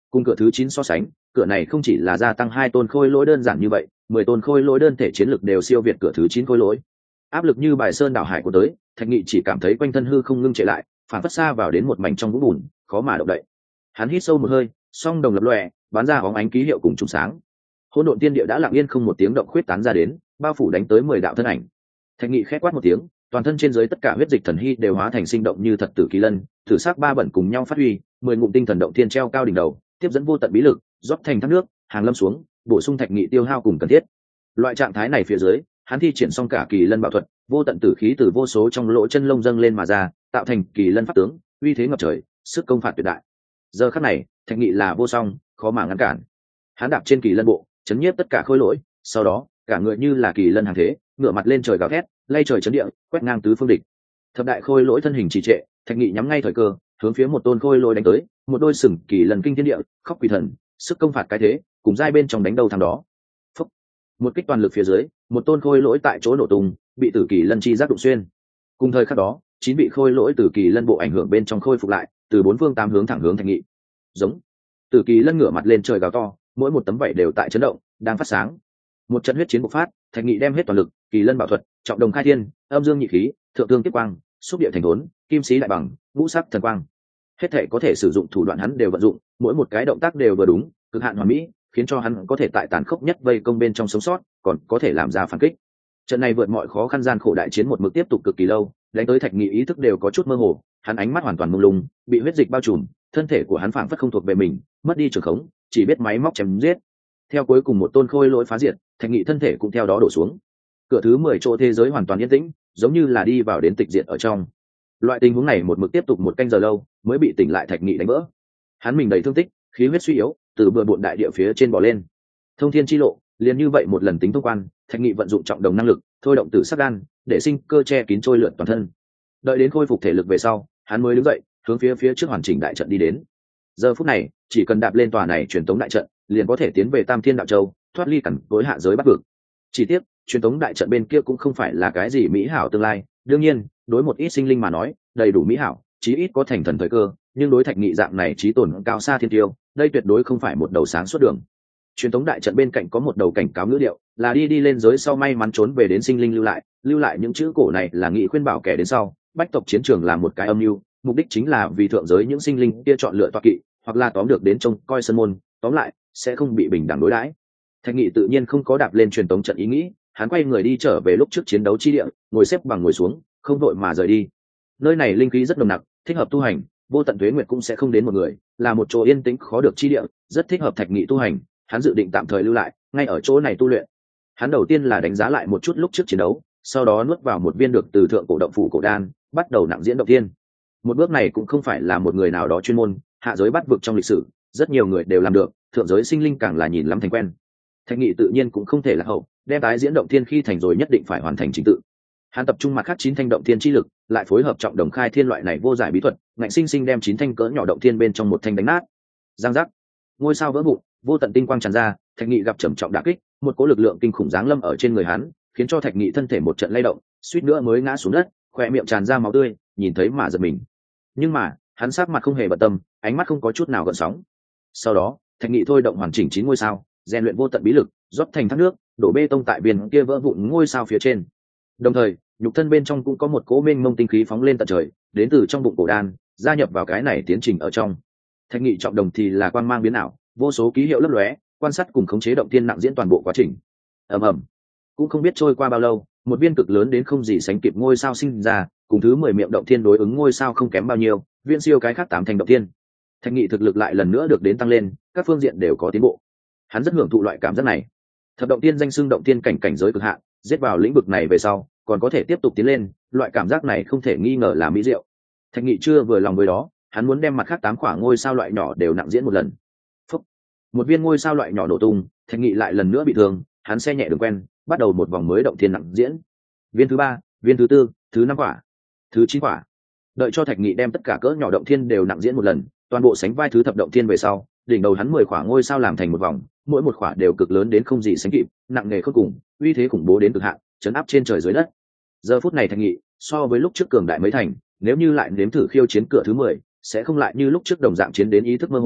Cùng cửa thứ chín so sánh, cửa này không chỉ là gia tăng hai tôn khôi lỗi đơn giản như vậy, mười tôn khôi lỗi đơn thể chiến lực đều siêu việt cửa thứ chín khôi lỗi. Áp lực như bài sơn đảo hải của tới, Thạch Nghị chỉ cảm thấy quanh thân hư không ngưng trệ lại, phản phất xa vào đến một mảnh trong vũng bùn, khó mà động đậy. Hắn hít sâu một hơi, song đồng lập lòe, bắn ra bóng ánh ký hiệu cùng trùng sáng. Hỗn độn tiên địa đã lặng yên không một tiếng động khuyết tán ra đến, bao phủ đánh tới mười đạo thân ảnh. Thạch Nghị khẽ quát một tiếng, toàn thân trên dưới tất cả huyết dịch thần hy đều hóa thành sinh động như thật tử kỳ lân, thử sắc ba bẩn cùng nhau phát huy, mười ngụm tinh thần động thiên treo cao đỉnh đầu, tiếp dẫn vô tận bí lực, rót thành thác nước, hàng lâm xuống, bổ sung Thạch Nghị tiêu hao cùng cần thiết. Loại trạng thái này phía dưới, hắn thi triển xong cả kỳ lân bảo thuật, vô tận tử khí từ vô số trong lỗ chân lông dâng lên mà ra, tạo thành kỳ lân pháp tướng, uy thế ngập trời, sức công phạt tuyệt đại. Giờ khắc này, Thạch Nghị là vô song, khó mà ngăn cản. Hắn đạp trên kỳ lân bộ, chấn nhiếp tất cả khôi lỗi, sau đó, cả người như là kỳ lân hàng thế, ngửa mặt lên trời gào thét, lay trời chấn địa, quét ngang tứ phương địch. Thập đại khôi lỗi thân hình trì trệ, Thạch Nghị nhắm ngay thời cơ, hướng phía một tôn khôi lỗi đánh tới, một đôi sừng kỳ lân kinh thiên địa, khóc quỷ thần, sức công phạt cái thế, cùng giai bên trong đánh đầu thằng đó. Phúc. Một kích toàn lực phía dưới, một tôn khôi lỗi tại chỗ nổ tung, bị tử kỳ lân chi giác đụng xuyên. Cùng thời khắc đó, chín vị khôi lỗi tử kỳ lân bộ ảnh hưởng bên trong khôi phục lại, từ bốn phương tám hướng thẳng hướng Thạch Nghị. Giống. Tử kỳ lân ngửa mặt lên trời gào to, mỗi một tấm vảy đều tại chấn động, đang phát sáng. Một trận huyết chiến bộc phát, Thạch Nghị đem hết toàn lực, kỳ lân bảo thuật, trọng đồng khai thiên, âm dương nhị khí, thượng tương tiếp quang, xúc địa thành thốn, kim sĩ đại bằng, ngũ sắc thần quang. Hết thể có thể sử dụng thủ đoạn hắn đều vận dụng, mỗi một cái động tác đều vừa đúng, cực hạn hoàn mỹ, khiến cho hắn có thể tại tàn khốc nhất vây công bên trong sống sót, còn có thể làm ra phản kích. Trận này vượt mọi khó khăn gian khổ đại chiến một mực tiếp tục cực kỳ lâu, đánh tới Thạch Nghị ý thức đều có chút mơ hồ, hắn ánh mắt hoàn toàn mông lung, bị huyết dịch bao trùm, thân thể của hắn phảng phất không thuộc về mình, mất đi trường khống, chỉ biết máy móc chém giết. Theo cuối cùng một tôn khôi lỗi phá diệt, Thạch Nghị thân thể cũng theo đó đổ xuống. Cửa thứ mười chỗ thế giới hoàn toàn yên tĩnh, giống như là đi vào đến tịch diệt ở trong. Loại tình huống này một mực tiếp tục một canh giờ lâu, mới bị tỉnh lại Thạch Nghị đánh vỡ. Hắn mình đầy thương tích, khí huyết suy yếu, từ bừa bộn đại địa phía trên bò lên. Thông thiên chi lộ, liền như vậy một lần tính thông quan, Thạch Nghị vận dụng trọng đồng năng lực, thôi động tử sắc đan, để sinh cơ che kín trôi lượn toàn thân. Đợi đến khôi phục thể lực về sau, hắn mới đứng dậy, hướng phía phía trước hoàn chỉnh đại trận đi đến. Giờ phút này, chỉ cần đạp lên tòa này truyền tống đại trận, liền có thể tiến về Tam Thiên Đạo Châu, thoát ly cẩn tối hạ giới bắt vực. Chỉ tiếc, truyền tống đại trận bên kia cũng không phải là cái gì mỹ hảo tương lai, đương nhiên, đối một ít sinh linh mà nói, đầy đủ mỹ hảo, chí ít có thành thần thời cơ, nhưng đối Thạch Nghị dạng này trí tổn cao xa thiên tiêu, đây tuyệt đối không phải một đầu sáng suốt đường. Truyền tống đại trận bên cạnh có một đầu cảnh cáo ngữ điệu, là đi đi lên giới sau may mắn trốn về đến sinh linh lưu lại, lưu lại những chữ cổ này là nghị khuyên bảo kẻ đến sau, bách tộc chiến trường là một cái âm mưu, mục đích chính là vì thượng giới những sinh linh kia chọn lựa toa kỵ, hoặc là tóm được đến trông coi sân môn, tóm lại sẽ không bị bình đẳng đối đãi. Thạch Nghị tự nhiên không có đạp lên truyền tống trận ý nghĩ, hắn quay người đi trở về lúc trước chiến đấu chi địa, ngồi xếp bằng ngồi xuống, không vội mà rời đi. Nơi này linh khí rất nồng nặc, thích hợp tu hành, vô tận tuế nguyệt cũng sẽ không đến một người, là một chỗ yên tĩnh khó được chi địa, rất thích hợp Thạch Nghị tu hành, hắn dự định tạm thời lưu lại, ngay ở chỗ này tu luyện. Hắn đầu tiên là đánh giá lại một chút lúc trước chiến đấu, sau đó nuốt vào một viên được từ thượng cổ động phủ cổ đan, bắt đầu nặng diễn động tiên. Một bước này cũng không phải là một người nào đó chuyên môn, hạ giới bắt vực trong lịch sử, rất nhiều người đều làm được, thượng giới sinh linh càng là nhìn lắm thành quen. Thạch Nghị tự nhiên cũng không thể là hậu, đem tái diễn động thiên khi thành rồi nhất định phải hoàn thành trình tự. Hắn tập trung mặt khác chín thanh động thiên chi lực, lại phối hợp trọng đồng khai thiên loại này vô giải bí thuật, ngạnh sinh sinh đem chín thanh cỡ nhỏ động thiên bên trong một thanh đánh nát. Giang giác, ngôi sao vỡ vụn, vô tận tinh quang tràn ra, Thạch Nghị gặp trầm trọng đả kích, một cỗ lực lượng kinh khủng giáng lâm ở trên người hắn, khiến cho Thạch Nghị thân thể một trận lay động, suýt nữa mới ngã xuống đất, khóe miệng tràn ra máu tươi, nhìn thấy mà giật mình. Nhưng mà, hắn sát mặt không hề bận tâm, ánh mắt không có chút nào gợn sóng. Sau đó, Thạch Nghị thôi động hoàn chỉnh chín ngôi sao, rèn luyện vô tận bí lực, rót thành thác nước, đổ bê tông tại viên kia vỡ vụn ngôi sao phía trên. Đồng thời, nhục thân bên trong cũng có một cỗ mênh mông tinh khí phóng lên tận trời, đến từ trong bụng cổ đan, gia nhập vào cái này tiến trình ở trong. Thạch Nghị trọng đồng thì là quang mang biến ảo, vô số ký hiệu lấp lóe, quan sát cùng khống chế động thiên nặng diễn toàn bộ quá trình. Ầm ầm, cũng không biết trôi qua bao lâu, một viên cực lớn đến không gì sánh kịp ngôi sao sinh ra, cùng thứ mười miệng động thiên đối ứng ngôi sao không kém bao nhiêu, viên siêu cái khác tám thành động thiên. Thạch Nghị thực lực lại lần nữa được đến tăng lên, các phương diện đều có tiến bộ. Hắn rất hưởng thụ loại cảm giác này. Thập động tiên danh xưng động tiên cảnh cảnh giới cực hạn, giết vào lĩnh vực này về sau, còn có thể tiếp tục tiến lên, loại cảm giác này không thể nghi ngờ là mỹ diệu. Thạch Nghị chưa vừa lòng với đó, hắn muốn đem mặt khác tám quả ngôi sao loại nhỏ đều nặng diễn một lần. Phúc. Một viên ngôi sao loại nhỏ nổ tung, Thạch Nghị lại lần nữa bị thương, hắn xe nhẹ đường quen, bắt đầu một vòng mới động thiên nặng diễn. Viên thứ ba, viên thứ tư, thứ năm quả, thứ chín quả. Đợi cho Thạch Nghị đem tất cả cỡ nhỏ động thiên đều nặng diễn một lần, toàn bộ sánh vai thứ thập động thiên về sau, đỉnh đầu hắn mười quả ngôi sao làm thành một vòng, mỗi một quả đều cực lớn đến không gì sánh kịp, nặng nề khôn cùng, uy thế khủng bố đến cực hạn, chấn áp trên trời dưới đất. Giờ phút này Thạch Nghị, so với lúc trước cường đại mấy thành, nếu như lại nếm thử khiêu chiến cửa thứ mười, sẽ không lại như lúc trước đồng dạng chiến đến ý thức mơ hồ,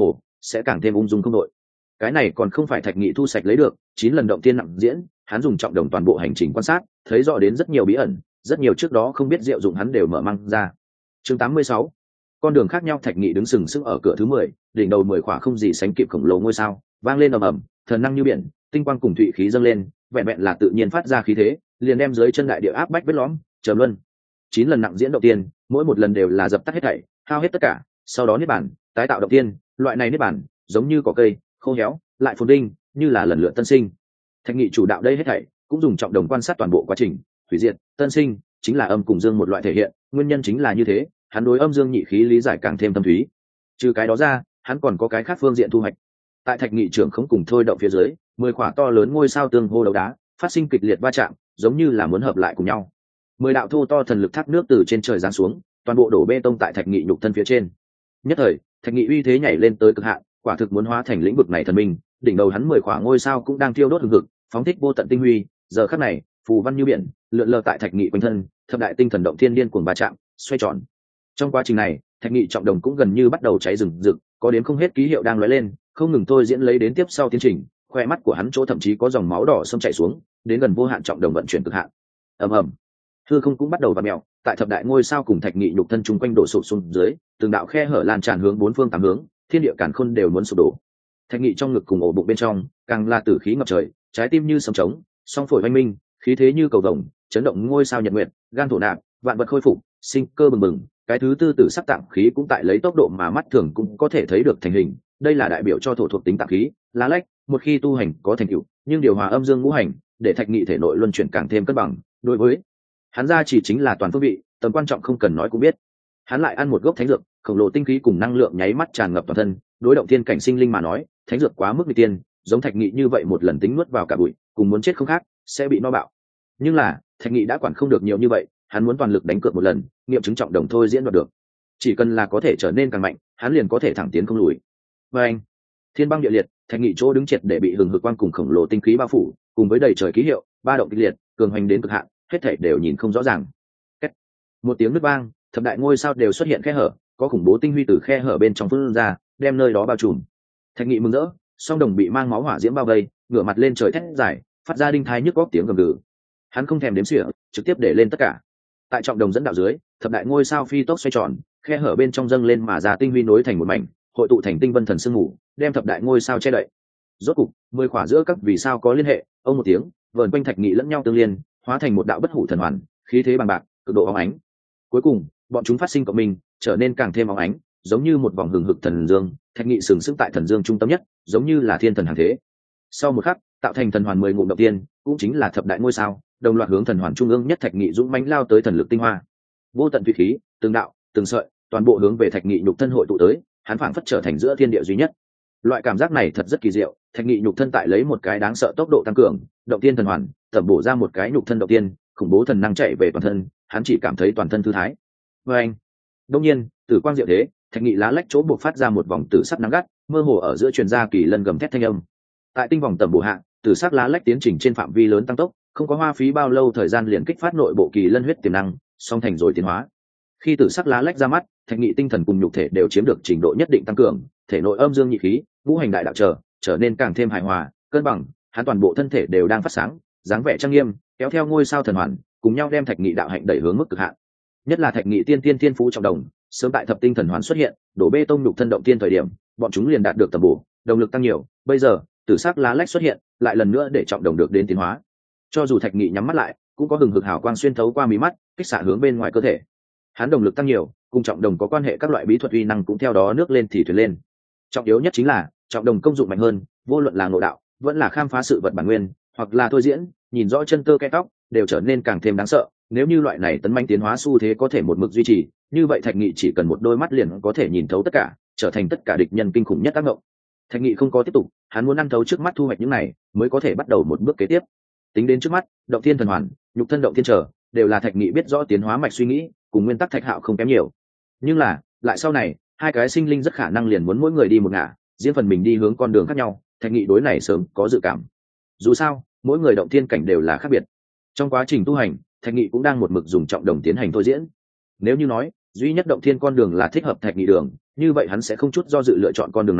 sẽ càng thêm ung dung không đội. Cái này còn không phải Thạch Nghị thu sạch lấy được, chín lần động tiên nặng diễn, hắn dùng trọng đồng toàn bộ hành trình quan sát, thấy rõ đến rất nhiều bí ẩn, rất nhiều trước đó không biết diệu dụng hắn đều mở mang ra. Chương tám mươi sáu, con đường khác nhau. Thạch Nghị đứng sừng sững ở cửa thứ mười, đỉnh đầu mười khỏa không gì sánh kịp khổng lồ ngôi sao, vang lên ầm ầm, thần năng như biển, tinh quang cùng thủy khí dâng lên, vẹn vẹn là tự nhiên phát ra khí thế, liền đem dưới chân đại địa áp bách vết lõm, trầm luân. Chín lần nặng diễn đầu tiên, mỗi một lần đều là dập tắt hết thảy, hao hết tất cả, sau đó niết bàn, tái tạo động tiên, loại này niết bàn, giống như cỏ cây, khô héo, lại phồn vinh, như là lần lượt tân sinh. Thạch Nghị chủ đạo đây hết thảy, cũng dùng trọng đồng quan sát toàn bộ quá trình, hủy diệt, tân sinh, chính là âm cùng dương một loại thể hiện, nguyên nhân chính là như thế, hắn đối âm dương nhị khí lý giải càng thêm tâm thúy. Trừ cái đó ra, hắn còn có cái khác phương diện thu hoạch. Tại Thạch Nghị trưởng không cùng thôi động phía dưới, mười khỏa to lớn ngôi sao tương hô đấu đá, phát sinh kịch liệt va chạm, giống như là muốn hợp lại cùng nhau. Mười đạo thô to thần lực thác nước từ trên trời giáng xuống, toàn bộ đổ bê tông tại Thạch Nghị nhục thân phía trên. Nhất thời, Thạch Nghị uy thế nhảy lên tới cực hạn, quả thực muốn hóa thành lĩnh vực này thần minh. Đỉnh đầu hắn mười khỏa ngôi sao cũng đang thiêu đốt hừng hực, phóng thích vô tận tinh huy. Giờ khắc này, phù văn như biển, lượn lờ tại Thạch Nghị quanh thân, thập đại tinh thần động thiên điên cuồng va chạm, xoay tròn. Trong quá trình này, Thạch Nghị trọng đồng cũng gần như bắt đầu cháy rừng rực, có đến không hết ký hiệu đang lóe lên, không ngừng thôi diễn lấy đến tiếp sau tiến trình. Khoe mắt của hắn chỗ thậm chí có dòng máu đỏ xâm chảy xuống, đến gần vô hạn trọng đồng vận chuyển cực hạn. Ầm ầm, hư không cũng bắt đầu vặn mèo, tại thập đại ngôi sao cùng Thạch Nghị nhục thân chung quanh đổ sụp xuống dưới, từng đạo khe hở lan tràn hướng bốn phương tám hướng, thiên địa càn khôn đều muốn sụp đổ. Thạch Nghị trong ngực cùng ổ bụng bên trong, càng là tử khí ngập trời, trái tim như sấm trống, song phổi oanh minh, khí thế như cầu vồng, chấn động ngôi sao nhật nguyệt, gan thổ nạp, vạn vật khôi phục, sinh cơ bừng bừng. Cái thứ tư tử sắc tạng khí cũng tại lấy tốc độ mà mắt thường cũng có thể thấy được thành hình. Đây là đại biểu cho thổ thuộc tính tạng khí, lá lách, một khi tu hành có thành tựu, nhưng điều hòa âm dương ngũ hành, để Thạch Nghị thể nội luân chuyển càng thêm cân bằng. Đối với hắn ra chỉ chính là toàn phương vị, tầm quan trọng không cần nói cũng biết. Hắn lại ăn một gốc thánh dược, khổng lồ tinh khí cùng năng lượng nháy mắt tràn ngập toàn thân. Đối động thiên cảnh sinh linh mà nói, thánh dược quá mức nguy tiên, giống Thạch Nghị như vậy một lần tính nuốt vào cả bụi, cùng muốn chết không khác, sẽ bị no bạo. Nhưng là Thạch Nghị đã quản không được nhiều như vậy, hắn muốn toàn lực đánh cược một lần, nghiệm chứng trọng đồng thôi diễn đoạt được. Chỉ cần là có thể trở nên càng mạnh, hắn liền có thể thẳng tiến không lùi. Và anh, thiên băng địa liệt, Thạch Nghị chỗ đứng triệt để bị hừng hực quang cùng khổng lồ tinh khí bao phủ, cùng với đầy trời ký hiệu, ba động kịch liệt, cường hoành đến cực hạn, hết thảy đều nhìn không rõ ràng. Kết. Một tiếng nứt vang, thập đại ngôi sao đều xuất hiện khe hở, có khủng bố tinh huy từ khe hở bên trong phun ra, đem nơi đó bao trùm. Thạch Nghị mừng rỡ, song đồng bị mang máu hỏa diễm bao vây, ngửa mặt lên trời thét dài, phát ra đinh thai nhức góc tiếng gầm gừ. Hắn không thèm đếm xỉa, trực tiếp để lên tất cả. Tại trọng đồng dẫn đạo dưới, thập đại ngôi sao phi tốc xoay tròn, khe hở bên trong dâng lên mà ra tinh huy nối thành một mảnh, hội tụ thành tinh vân thần sương ngủ, đem thập đại ngôi sao che đậy. Rốt cục, mười khỏa giữa các vì sao có liên hệ, ông một tiếng, vờn quanh Thạch Nghị lẫn nhau tương liên, hóa thành một đạo bất hủ thần hoàn, khí thế bằng bạc, cực độ óng ánh. Cuối cùng, bọn chúng phát sinh cộng minh, trở nên càng thêm óng ánh, giống như một vòng hừng hực thần dương. Thạch Nghị sừng sững tại thần dương trung tâm nhất, giống như là thiên thần hàng thế. Sau một khắc, tạo thành thần hoàn mười ngụm động tiên, cũng chính là thập đại ngôi sao, đồng loạt hướng thần hoàn trung ương nhất Thạch Nghị dũng mãnh lao tới thần lực tinh hoa. Vô tận thủy khí, từng đạo, từng sợi, toàn bộ hướng về Thạch Nghị nhục thân hội tụ tới, hắn phảng phất trở thành giữa thiên địa duy nhất. Loại cảm giác này thật rất kỳ diệu, Thạch Nghị nhục thân tại lấy một cái đáng sợ tốc độ tăng cường, động tiên thần hoàn, tẩm bổ ra một cái nhục thân động tiên, khủng bố thần năng chạy về toàn thân, hắn chỉ cảm thấy toàn thân thư thái. Và anh, đương nhiên, tử quang diệu thế, Thạch Nghị lá lách chỗ buộc phát ra một vòng tử sắc nắng gắt, mơ hồ ở giữa truyền ra kỳ lân gầm thét thanh âm. Tại tinh vòng tẩm bổ hạ, tử sắc lá lách tiến trình trên phạm vi lớn tăng tốc, không có hoa phí bao lâu thời gian liền kích phát nội bộ kỳ lân huyết tiềm năng, song thành rồi tiến hóa. Khi tử sắc lá lách ra mắt, Thạch Nghị tinh thần cùng nhục thể đều chiếm được trình độ nhất định tăng cường, thể nội âm dương nhị khí, ngũ hành đại đạo trở trở nên càng thêm hài hòa, cân bằng, hắn toàn bộ thân thể đều đang phát sáng, dáng vẻ trang nghiêm, kéo theo ngôi sao thần hoàn, cùng nhau đem Thạch Nghị đạo hạnh đẩy hướng mức cực hạn. Nhất là Thạch Nghị tiên tiên thiên phú trọng đồng, sớm tại thập tinh thần hoàn xuất hiện, đổ bê tông nhục thân động tiên thời điểm, bọn chúng liền đạt được tầm bổ, động lực tăng nhiều, bây giờ, tử sắc lá lách xuất hiện, lại lần nữa để trọng đồng được đến tiến hóa. Cho dù Thạch Nghị nhắm mắt lại, cũng có hừng hực hào quang xuyên thấu qua mí mắt, kích xạ hướng bên ngoài cơ thể. Hắn động lực tăng nhiều, cùng trọng đồng có quan hệ các loại bí thuật uy năng cũng theo đó nước lên thì thuyền lên. Trọng yếu nhất chính là, trọng đồng công dụng mạnh hơn, vô luận là ngộ đạo, vẫn là khám phá sự vật bản nguyên, hoặc là thôi diễn, nhìn rõ chân tơ kẽ tóc, đều trở nên càng thêm đáng sợ. Nếu như loại này tấn manh tiến hóa xu thế có thể một mực duy trì, như vậy Thạch Nghị chỉ cần một đôi mắt liền có thể nhìn thấu tất cả, trở thành tất cả địch nhân kinh khủng nhất ác ngộng. Thạch Nghị không có tiếp tục, hắn muốn ăn thấu trước mắt thu hoạch những này, mới có thể bắt đầu một bước kế tiếp. Tính đến trước mắt, động thiên thần hoàn, nhục thân động thiên trở, đều là Thạch Nghị biết rõ tiến hóa mạch suy nghĩ, cùng nguyên tắc Thạch Hạo không kém nhiều. Nhưng là, lại sau này, hai cái sinh linh rất khả năng liền muốn mỗi người đi một ngả, riêng phần mình đi hướng con đường khác nhau. Thạch Nghị đối này sớm có dự cảm. Dù sao, mỗi người động thiên cảnh đều là khác biệt. Trong quá trình tu hành, Thạch Nghị cũng đang một mực dùng trọng đồng tiến hành thôi diễn. Nếu như nói duy nhất động thiên con đường là thích hợp Thạch Nghị đường, như vậy hắn sẽ không chút do dự lựa chọn con đường này,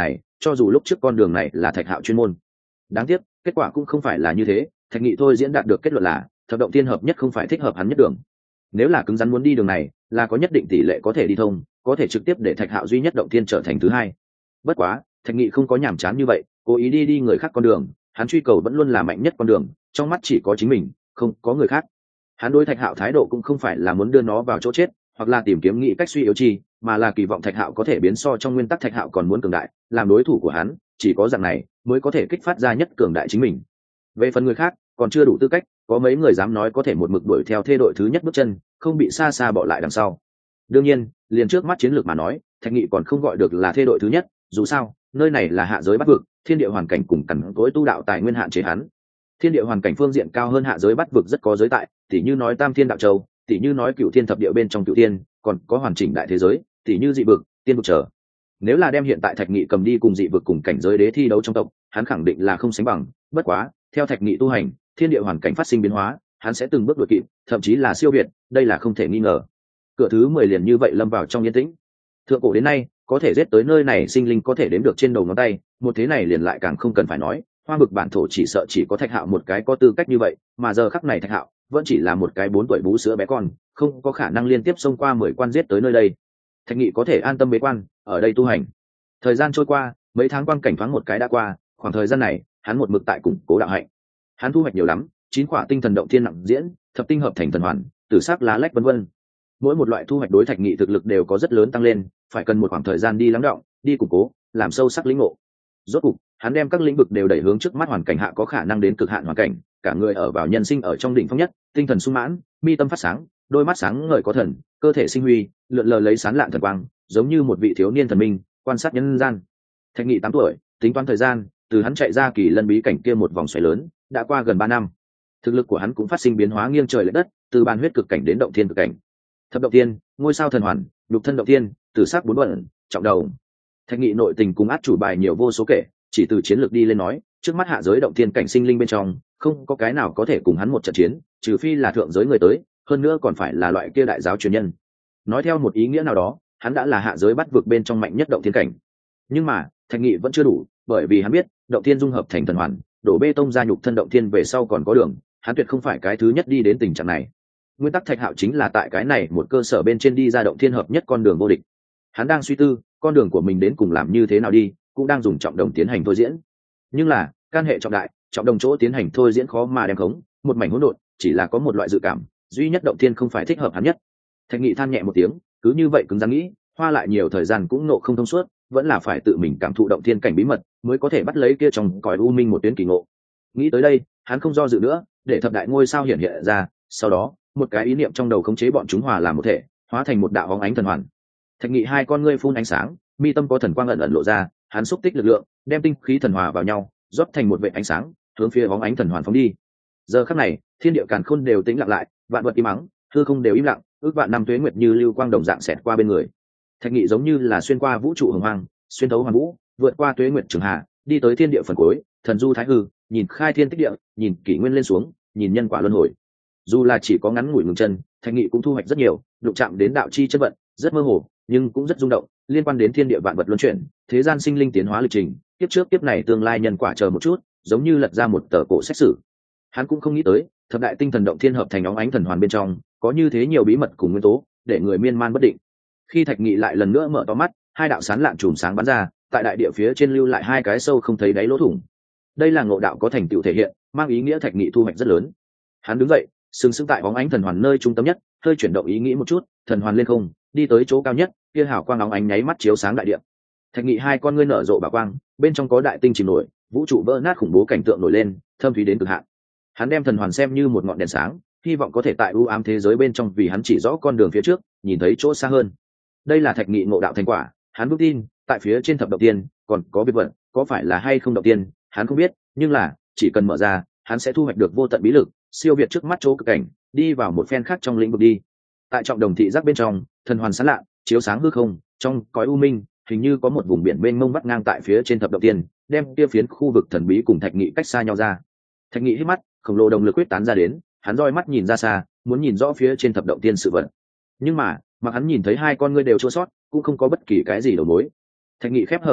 cho dù lúc trước con đường này là Thạch Hạo chuyên môn. Đáng tiếc kết quả cũng không phải là như thế. Thạch Nghị thôi diễn đạt được kết luận là thập động thiên hợp nhất không phải thích hợp hắn nhất đường. Nếu là cứng rắn muốn đi đường này là có nhất định tỷ lệ có thể đi thông, có thể trực tiếp để Thạch Hạo duy nhất động thiên trở thành thứ hai. Bất quá Thạch Nghị không có nhàm chán như vậy, cố ý đi đi người khác con đường. Hắn truy cầu vẫn luôn là mạnh nhất con đường, trong mắt chỉ có chính mình, không có người khác. Hắn đối Thạch Hạo thái độ cũng không phải là muốn đưa nó vào chỗ chết, hoặc là tìm kiếm nghĩ cách suy yếu chi, mà là kỳ vọng Thạch Hạo có thể biến so trong nguyên tắc Thạch Hạo còn muốn cường đại, làm đối thủ của hắn, chỉ có dạng này mới có thể kích phát ra nhất cường đại chính mình. Về phần người khác, còn chưa đủ tư cách, có mấy người dám nói có thể một mực đuổi theo thê đội thứ nhất bước chân, không bị xa xa bỏ lại đằng sau. Đương nhiên, liền trước mắt chiến lược mà nói, Thạch Nghị còn không gọi được là thê đội thứ nhất, dù sao, nơi này là hạ giới Bắc vực, thiên địa hoàn cảnh cùng cằn cỗi tu đạo tài nguyên hạn chế hắn. Thiên địa hoàn cảnh phương diện cao hơn hạ giới Bắc vực rất có giới tại, tỉ như nói Tam Thiên Đạo Châu, tỉ như nói Cửu Thiên Thập Địa bên trong Cửu Thiên, còn có hoàn chỉnh đại thế giới, tỉ như dị vực, tiên vực trở. Nếu là đem hiện tại Thạch Nghị cầm đi cùng dị vực cùng cảnh giới đế thi đấu trong tộc, hắn khẳng định là không sánh bằng, bất quá, theo Thạch Nghị tu hành, thiên địa hoàn cảnh phát sinh biến hóa, hắn sẽ từng bước đuổi kịp, thậm chí là siêu việt, đây là không thể nghi ngờ. Cửa thứ mười liền như vậy lâm vào trong yên tĩnh. Thượng cổ đến nay, có thể giết tới nơi này sinh linh có thể đếm được trên đầu ngón tay, một thế này liền lại càng không cần phải nói, Hoang vực bản thổ chỉ sợ chỉ có Thạch Hạo một cái có tư cách như vậy, mà giờ khắc này Thạch Hạo vẫn chỉ là một cái bốn tuổi bú sữa bé con, không có khả năng liên tiếp xông qua mười quan giết tới nơi đây. Thạch Nghị có thể an tâm bế quan, ở đây tu hành. Thời gian trôi qua, mấy tháng quang cảnh thoáng một cái đã qua, khoảng thời gian này, hắn một mực tại củng cố đạo hạnh. Hắn thu hoạch nhiều lắm, chín quả tinh thần động thiên nặng diễn, thập tinh hợp thành thần hoàn, tử sắc lá lách vân vân. Mỗi một loại thu hoạch đối Thạch Nghị thực lực đều có rất lớn tăng lên, phải cần một khoảng thời gian đi lắng đọng, đi củng cố, làm sâu sắc lĩnh ngộ. Rốt cục, hắn đem các lĩnh vực đều đẩy hướng trước mắt hoàn cảnh hạ có khả năng đến cực hạn hoàn cảnh, cả người ở vào nhân sinh ở trong đỉnh phong nhất, tinh thần sung mãn, mi tâm phát sáng, đôi mắt sáng ngời có thần, cơ thể sinh huy, lượn lờ lấy sáng lạn thần quang, giống như một vị thiếu niên thần minh, quan sát nhân gian. Thạch Nghị tám tuổi, tính toán thời gian, từ hắn chạy ra kỳ lân bí cảnh kia một vòng xoáy lớn, đã qua gần ba năm. Thực lực của hắn cũng phát sinh biến hóa nghiêng trời lệch đất, từ bàn huyết cực cảnh đến động thiên cực cảnh. Thập động thiên, ngôi sao thần hoàn, lục thân động thiên, tử sắc bốn bận, trọng đầu. Thạch Nghị nội tình cùng át chủ bài nhiều vô số kể, chỉ từ chiến lược đi lên nói, trước mắt hạ giới động thiên cảnh sinh linh bên trong, không có cái nào có thể cùng hắn một trận chiến, trừ phi là thượng giới người tới, hơn nữa còn phải là loại kia đại giáo truyền nhân. Nói theo một ý nghĩa nào đó, hắn đã là hạ giới bắt vực bên trong mạnh nhất động thiên cảnh. Nhưng mà, Thạch Nghị vẫn chưa đủ, bởi vì hắn biết, động thiên dung hợp thành thần hoàn, đổ bê tông ra nhục thân động thiên về sau còn có đường, hắn tuyệt không phải cái thứ nhất đi đến tình trạng này. Nguyên tắc Thạch Hạo chính là tại cái này một cơ sở bên trên đi ra động thiên hợp nhất con đường vô địch. Hắn đang suy tư, con đường của mình đến cùng làm như thế nào đi, cũng đang dùng trọng đồng tiến hành thôi diễn. Nhưng là, can hệ trọng đại, trọng đồng chỗ tiến hành thôi diễn khó mà đem khống, một mảnh hỗn độn, chỉ là có một loại dự cảm, duy nhất động thiên không phải thích hợp hắn nhất. Thạch Nghị than nhẹ một tiếng, cứ như vậy cứng rắn nghĩ, hoa lại nhiều thời gian cũng nộ không thông suốt, vẫn là phải tự mình cảm thụ động thiên cảnh bí mật, mới có thể bắt lấy kia trong cõi u minh một tuyến kỳ ngộ. Nghĩ tới đây, hắn không do dự nữa, để thập đại ngôi sao hiện hiện ra, sau đó, một cái ý niệm trong đầu khống chế bọn chúng hòa làm một thể, hóa thành một đạo bóng ánh thần hoàn. Thạch Nghị hai con ngươi phun ánh sáng, mi tâm có thần quang ẩn ẩn lộ ra, hắn xúc tích lực lượng, đem tinh khí thần hòa vào nhau, rót thành một vệt ánh sáng, hướng phía bóng ánh thần hoàn phóng đi. Giờ khắc này, thiên địa càn khôn đều tĩnh lặng lại, vạn vật im mắng, hư không đều im lặng, ước vạn năm tuế nguyệt như lưu quang đồng dạng xẹt qua bên người. Thạch Nghị giống như là xuyên qua vũ trụ hồng hoang, xuyên thấu hoàn vũ, vượt qua tuế nguyệt trường hạ, đi tới thiên địa phần cuối, thần du thái hư, nhìn khai thiên tích địa, nhìn kỷ nguyên lên xuống, nhìn nhân quả luân hồi. Dù là chỉ có ngắn ngủi ngừng chân, Thạch Nghị cũng thu hoạch rất nhiều, đụng chạm đến đạo chi chân vận, rất mơ hồ, nhưng cũng rất rung động, liên quan đến thiên địa vạn vật luân chuyển, thế gian sinh linh tiến hóa lịch trình, kiếp trước kiếp này tương lai nhân quả chờ một chút, giống như lật ra một tờ cổ xét xử. Hắn cũng không nghĩ tới, thập đại tinh thần động thiên hợp thành óng ánh thần hoàn bên trong, có như thế nhiều bí mật cùng nguyên tố, để người miên man bất định. Khi Thạch Nghị lại lần nữa mở to mắt, hai đạo sáng lạn chùm sáng bắn ra, tại đại địa phía trên lưu lại hai cái sâu không thấy đáy lỗ thủng. Đây là ngộ đạo có thành tựu thể hiện, mang ý nghĩa Thạch Nghị thu hoạch rất lớn. Hắn đứng dậy, sừng sững tại bóng ánh thần hoàn nơi trung tâm nhất, hơi chuyển động ý nghĩ một chút, thần hoàn lên không, đi tới chỗ cao nhất, kia hào quang óng ánh nháy mắt chiếu sáng đại địa. Thạch Nghị hai con ngươi nở rộ bảo quang, bên trong có đại tinh chìm nổi, vũ trụ vỡ nát khủng bố cảnh tượng nổi lên, thâm thúy đến cực hạn. Hắn đem thần hoàn xem như một ngọn đèn sáng, hy vọng có thể tại u ám thế giới bên trong vì hắn chỉ rõ con đường phía trước, nhìn thấy chỗ xa hơn. Đây là Thạch Nghị ngộ đạo thành quả, hắn vững tin, tại phía trên thập động tiên, còn có biệt vận, có phải là hay không động tiên, hắn không biết, nhưng là, chỉ cần mở ra, hắn sẽ thu hoạch được vô tận bí lực, siêu việt trước mắt chỗ cực cảnh, đi vào một phen khác trong lĩnh vực đi. Tại trọng đồng thị giác bên trong, thần hoàn sáng lạ, chiếu sáng hư không, trong cõi u minh, hình như có một vùng biển mênh mông vắt ngang tại phía trên thập động tiên, đem kia phiến khu vực thần bí cùng Thạch Nghị cách xa nhau ra. Thạch Nghị hít mắt, khổng lồ động lực quyết tán ra đến, hắn roi mắt nhìn ra xa, muốn nhìn rõ phía trên thập động tiên sự vật. Nhưng mà, mà hắn nhìn thấy hai con ngươi đều chua sót, cũng không có bất kỳ cái gì đầu mối. Thạch Nghị khép hờ đôi mắt,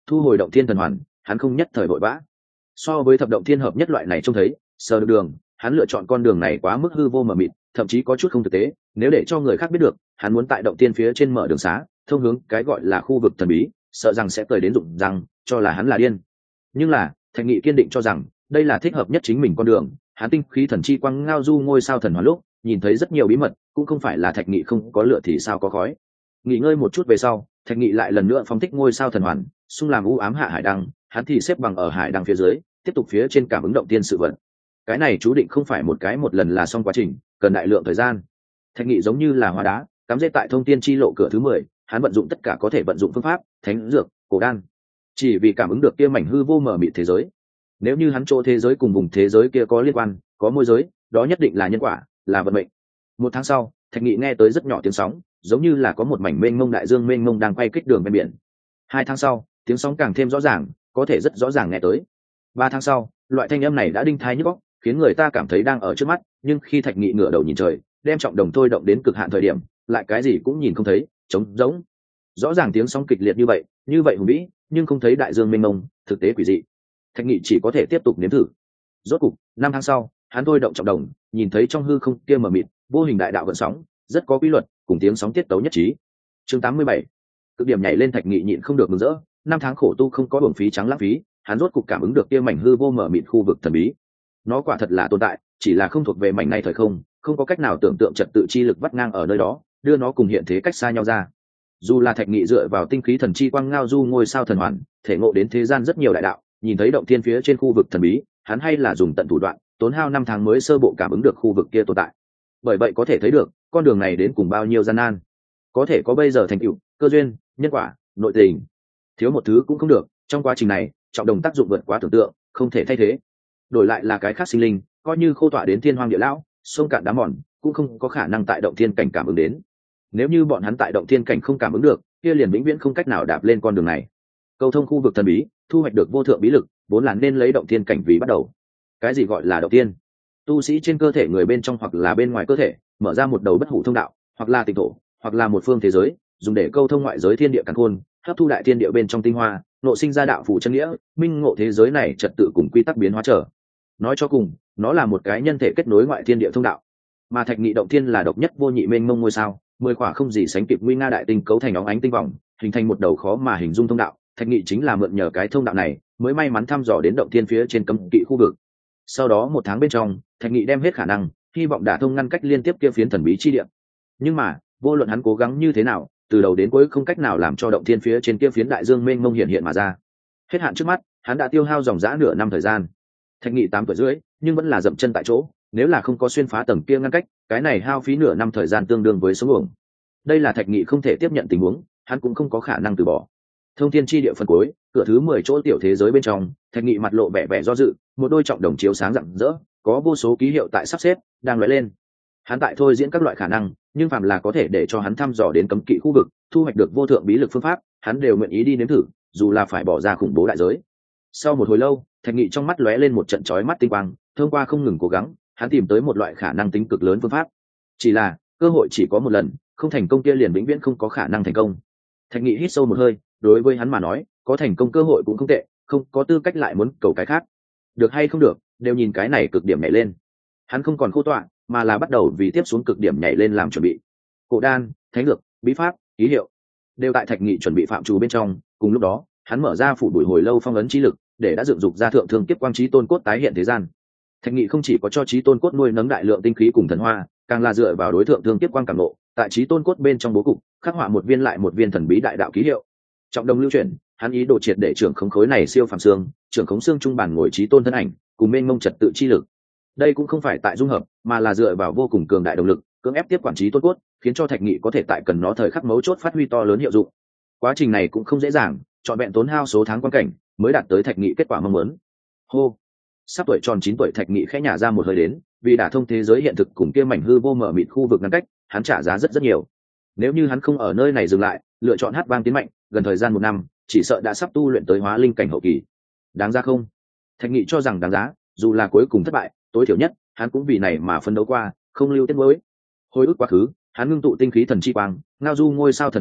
thu hồi động thiên thần hoàn, hắn không nhất thời vội vã. So với thập động thiên hợp nhất loại này trông thấy sờ được đường, hắn lựa chọn con đường này quá mức hư vô mờ mịt, thậm chí có chút không thực tế. Nếu để cho người khác biết được hắn muốn tại động thiên phía trên mở đường xá thông hướng cái gọi là khu vực thần bí, sợ rằng sẽ cười đến rụng răng, cho là hắn là điên. Nhưng là Thạch Nghị kiên định cho rằng đây là thích hợp nhất chính mình con đường. Hắn tinh khí thần chi quang ngao du ngôi sao thần hoàn lúc nhìn thấy rất nhiều bí mật, cũng không phải là Thạch Nghị không có lửa thì sao có khói. Nghỉ ngơi một chút về sau, Thạch Nghị lại lần nữa phóng thích ngôi sao thần hoàn, xung làm u ám hạ hải đăng, hắn thì xếp bằng ở hải đăng phía dưới, tiếp tục phía trên cảm ứng động tiên sự vật. Cái này chú định không phải một cái một lần là xong quá trình, cần đại lượng thời gian. Thạch Nghị giống như là hóa đá cắm rễ tại thông tiên chi lộ cửa thứ mười, hắn vận dụng tất cả có thể vận dụng phương pháp, thánh dược, cổ đan, chỉ vì cảm ứng được kia mảnh hư vô mờ mịt thế giới. Nếu như hắn chỗ thế giới cùng vùng thế giới kia có liên quan, có môi giới, đó nhất định là nhân quả, là vận mệnh. Một tháng sau, Thạch Nghị nghe tới rất nhỏ tiếng sóng, giống như là có một mảnh mênh mông đại dương mênh mông đang quay kích đường bên biển. Hai tháng sau, tiếng sóng càng thêm rõ ràng, có thể rất rõ ràng nghe tới. Ba tháng sau, loại thanh âm này đã đinh tai nhức óc, khiến người ta cảm thấy đang ở trước mắt, nhưng khi Thạch Nghị ngửa đầu nhìn trời, đem trọng đồng thôi động đến cực hạn thời điểm, lại cái gì cũng nhìn không thấy, trống rỗng. Rõ ràng tiếng sóng kịch liệt như vậy, như vậy hùng vĩ, nhưng không thấy đại dương mênh mông, thực tế quỷ dị. Thạch Nghị chỉ có thể tiếp tục nếm thử. Rốt cục, năm tháng sau, hắn thôi động trọng đồng, nhìn thấy trong hư không kia mờ mịt, vô hình đại đạo gợn sóng, rất có quy luật, cùng tiếng sóng tiết tấu nhất trí. Chương tám mươi bảy, cực điểm nhảy lên. Thạch Nghị nhịn không được mừng rỡ, năm tháng khổ tu không có uổng phí trắng lãng phí, hắn rốt cục cảm ứng được kia mảnh hư vô mờ mịt khu vực thần bí. Nó quả thật là tồn tại, chỉ là không thuộc về mảnh này thời không, không có cách nào tưởng tượng trật tự chi lực vắt ngang ở nơi đó, đưa nó cùng hiện thế cách xa nhau ra. Dù là Thạch Nghị dựa vào tinh khí thần chi quang ngao du ngôi sao thần hoàn, thể ngộ đến thế gian rất nhiều đại đạo, nhìn thấy động thiên phía trên khu vực thần bí, hắn hay là dùng tận thủ đoạn, tốn hao năm tháng mới sơ bộ cảm ứng được khu vực kia tồn tại. Bởi vậy có thể thấy được, con đường này đến cùng bao nhiêu gian nan. Có thể có bây giờ thành tựu, cơ duyên, nhân quả, nội tình, thiếu một thứ cũng không được. Trong quá trình này, trọng đồng tác dụng vượt quá tưởng tượng, không thể thay thế. Đổi lại là cái khác sinh linh, coi như khô tọa đến thiên hoang địa lão, sông cạn đá mòn, cũng không có khả năng tại động thiên cảnh cảm ứng đến. Nếu như bọn hắn tại động thiên cảnh không cảm ứng được, kia liền vĩnh viễn không cách nào đạp lên con đường này. Câu thông khu vực thần bí, thu hoạch được vô thượng bí lực, vốn là nên lấy động thiên cảnh vì bắt đầu. Cái gì gọi là động thiên? Tu sĩ trên cơ thể người bên trong hoặc là bên ngoài cơ thể, mở ra một đầu bất hủ thông đạo, hoặc là tịnh thổ, hoặc là một phương thế giới, dùng để câu thông ngoại giới thiên địa càn khôn, hấp thu đại thiên địa bên trong tinh hoa, nộ sinh ra đạo phủ chân nghĩa, minh ngộ thế giới này trật tự cùng quy tắc biến hóa trở. Nói cho cùng, nó là một cái nhân thể kết nối ngoại thiên địa thông đạo. Mà Thạch Nghị động thiên là độc nhất vô nhị mênh mông ngôi sao, mười quả không gì sánh kịp nguy nga đại tinh cấu thành óng ánh tinh vòng, hình thành một đầu khó mà hình dung thông đạo. Thạch Nghị chính là mượn nhờ cái thông đạo này, mới may mắn thăm dò đến động thiên phía trên cấm kỵ khu vực. Sau đó một tháng bên trong, Thạch Nghị đem hết khả năng, hy vọng đả thông ngăn cách liên tiếp kia phiến thần bí chi địa. Nhưng mà, vô luận hắn cố gắng như thế nào, từ đầu đến cuối không cách nào làm cho động thiên phía trên kia phiến đại dương mênh mông hiện hiện mà ra. Hết hạn trước mắt, hắn đã tiêu hao dòng dã nửa năm thời gian. Thạch Nghị tám tuổi rưỡi, nhưng vẫn là dậm chân tại chỗ, nếu là không có xuyên phá tầng kia ngăn cách, cái này hao phí nửa năm thời gian tương đương với sống uổng. Đây là Thạch Nghị không thể tiếp nhận tình huống, hắn cũng không có khả năng từ bỏ. Thông thiên chi địa phần cuối, cửa thứ mười chỗ tiểu thế giới bên trong, Thạch Nghị mặt lộ vẻ vẻ do dự, một đôi trọng đồng chiếu sáng rạng rỡ, có vô số ký hiệu tại sắp xếp, đang lóe lên. Hắn tại thôi diễn các loại khả năng, nhưng phàm là có thể để cho hắn thăm dò đến cấm kỵ khu vực, thu hoạch được vô thượng bí lực phương pháp, hắn đều nguyện ý đi nếm thử, dù là phải bỏ ra khủng bố đại giới. Sau một hồi lâu, Thạch Nghị trong mắt lóe lên một trận chói mắt tinh quang, thông qua không ngừng cố gắng, hắn tìm tới một loại khả năng tính cực lớn phương pháp. Chỉ là, cơ hội chỉ có một lần, không thành công kia liền vĩnh viễn không có khả năng thành công. Thạch Nghị hít sâu một hơi, đối với hắn mà nói, có thành công cơ hội cũng không tệ, không có tư cách lại muốn cầu cái khác. Được hay không được, đều nhìn cái này cực điểm nhảy lên. Hắn không còn khô tọa, mà là bắt đầu vì tiếp xuống cực điểm nhảy lên làm chuẩn bị. Cổ đan, thánh dược, bí pháp, ký hiệu, đều tại Thạch Nghị chuẩn bị phạm trù bên trong. Cùng lúc đó, hắn mở ra phủ đuổi hồi lâu phong ấn trí lực, để đã dựng dục ra thượng thương kiếp quang trí tôn cốt tái hiện thế gian. Thạch Nghị không chỉ có cho trí tôn cốt nuôi nấng đại lượng tinh khí cùng thần hoa, càng là dựa vào đối tượng thương kiếp quang cảm ngộ, tại trí tôn cốt bên trong bố cục khắc họa một viên lại một viên thần bí đại đạo ký hiệu. Trọng đồng lưu chuyển, hắn ý đồ triệt để trưởng khống khối này siêu phàm xương, trưởng khống xương trung bản ngồi trí tôn thân ảnh, cùng mênh mông trật tự chi lực. Đây cũng không phải tại dung hợp, mà là dựa vào vô cùng cường đại động lực, cưỡng ép tiếp quản trí tôn cốt, khiến cho Thạch Nghị có thể tại cần nó thời khắc mấu chốt phát huy to lớn hiệu dụng. Quá trình này cũng không dễ dàng, trọn vẹn tốn hao số tháng quan cảnh, mới đạt tới Thạch Nghị kết quả mong muốn. Hô, sắp tuổi tròn chín tuổi Thạch Nghị khẽ nhả ra một hơi đến, vì đả thông thế giới hiện thực cùng kia mảnh hư vô mở mịt khu vực ngăn cách, hắn trả giá rất rất nhiều. Nếu như hắn không ở nơi này dừng lại, lựa chọn hát vang tiến mạnh, gần thời gian một năm, chỉ sợ đã sắp tu luyện tới hóa linh cảnh hậu kỳ. Đáng giá không? Thạch Nghị cho rằng đáng giá, dù là cuối cùng thất bại, tối thiểu nhất, hắn cũng vì này mà phấn đấu qua, không lưu tiếc nuối. Hồi ức quá khứ, hắn ngưng tụ tinh khí thần chi quang, ngao du ngôi sao thần hoàn,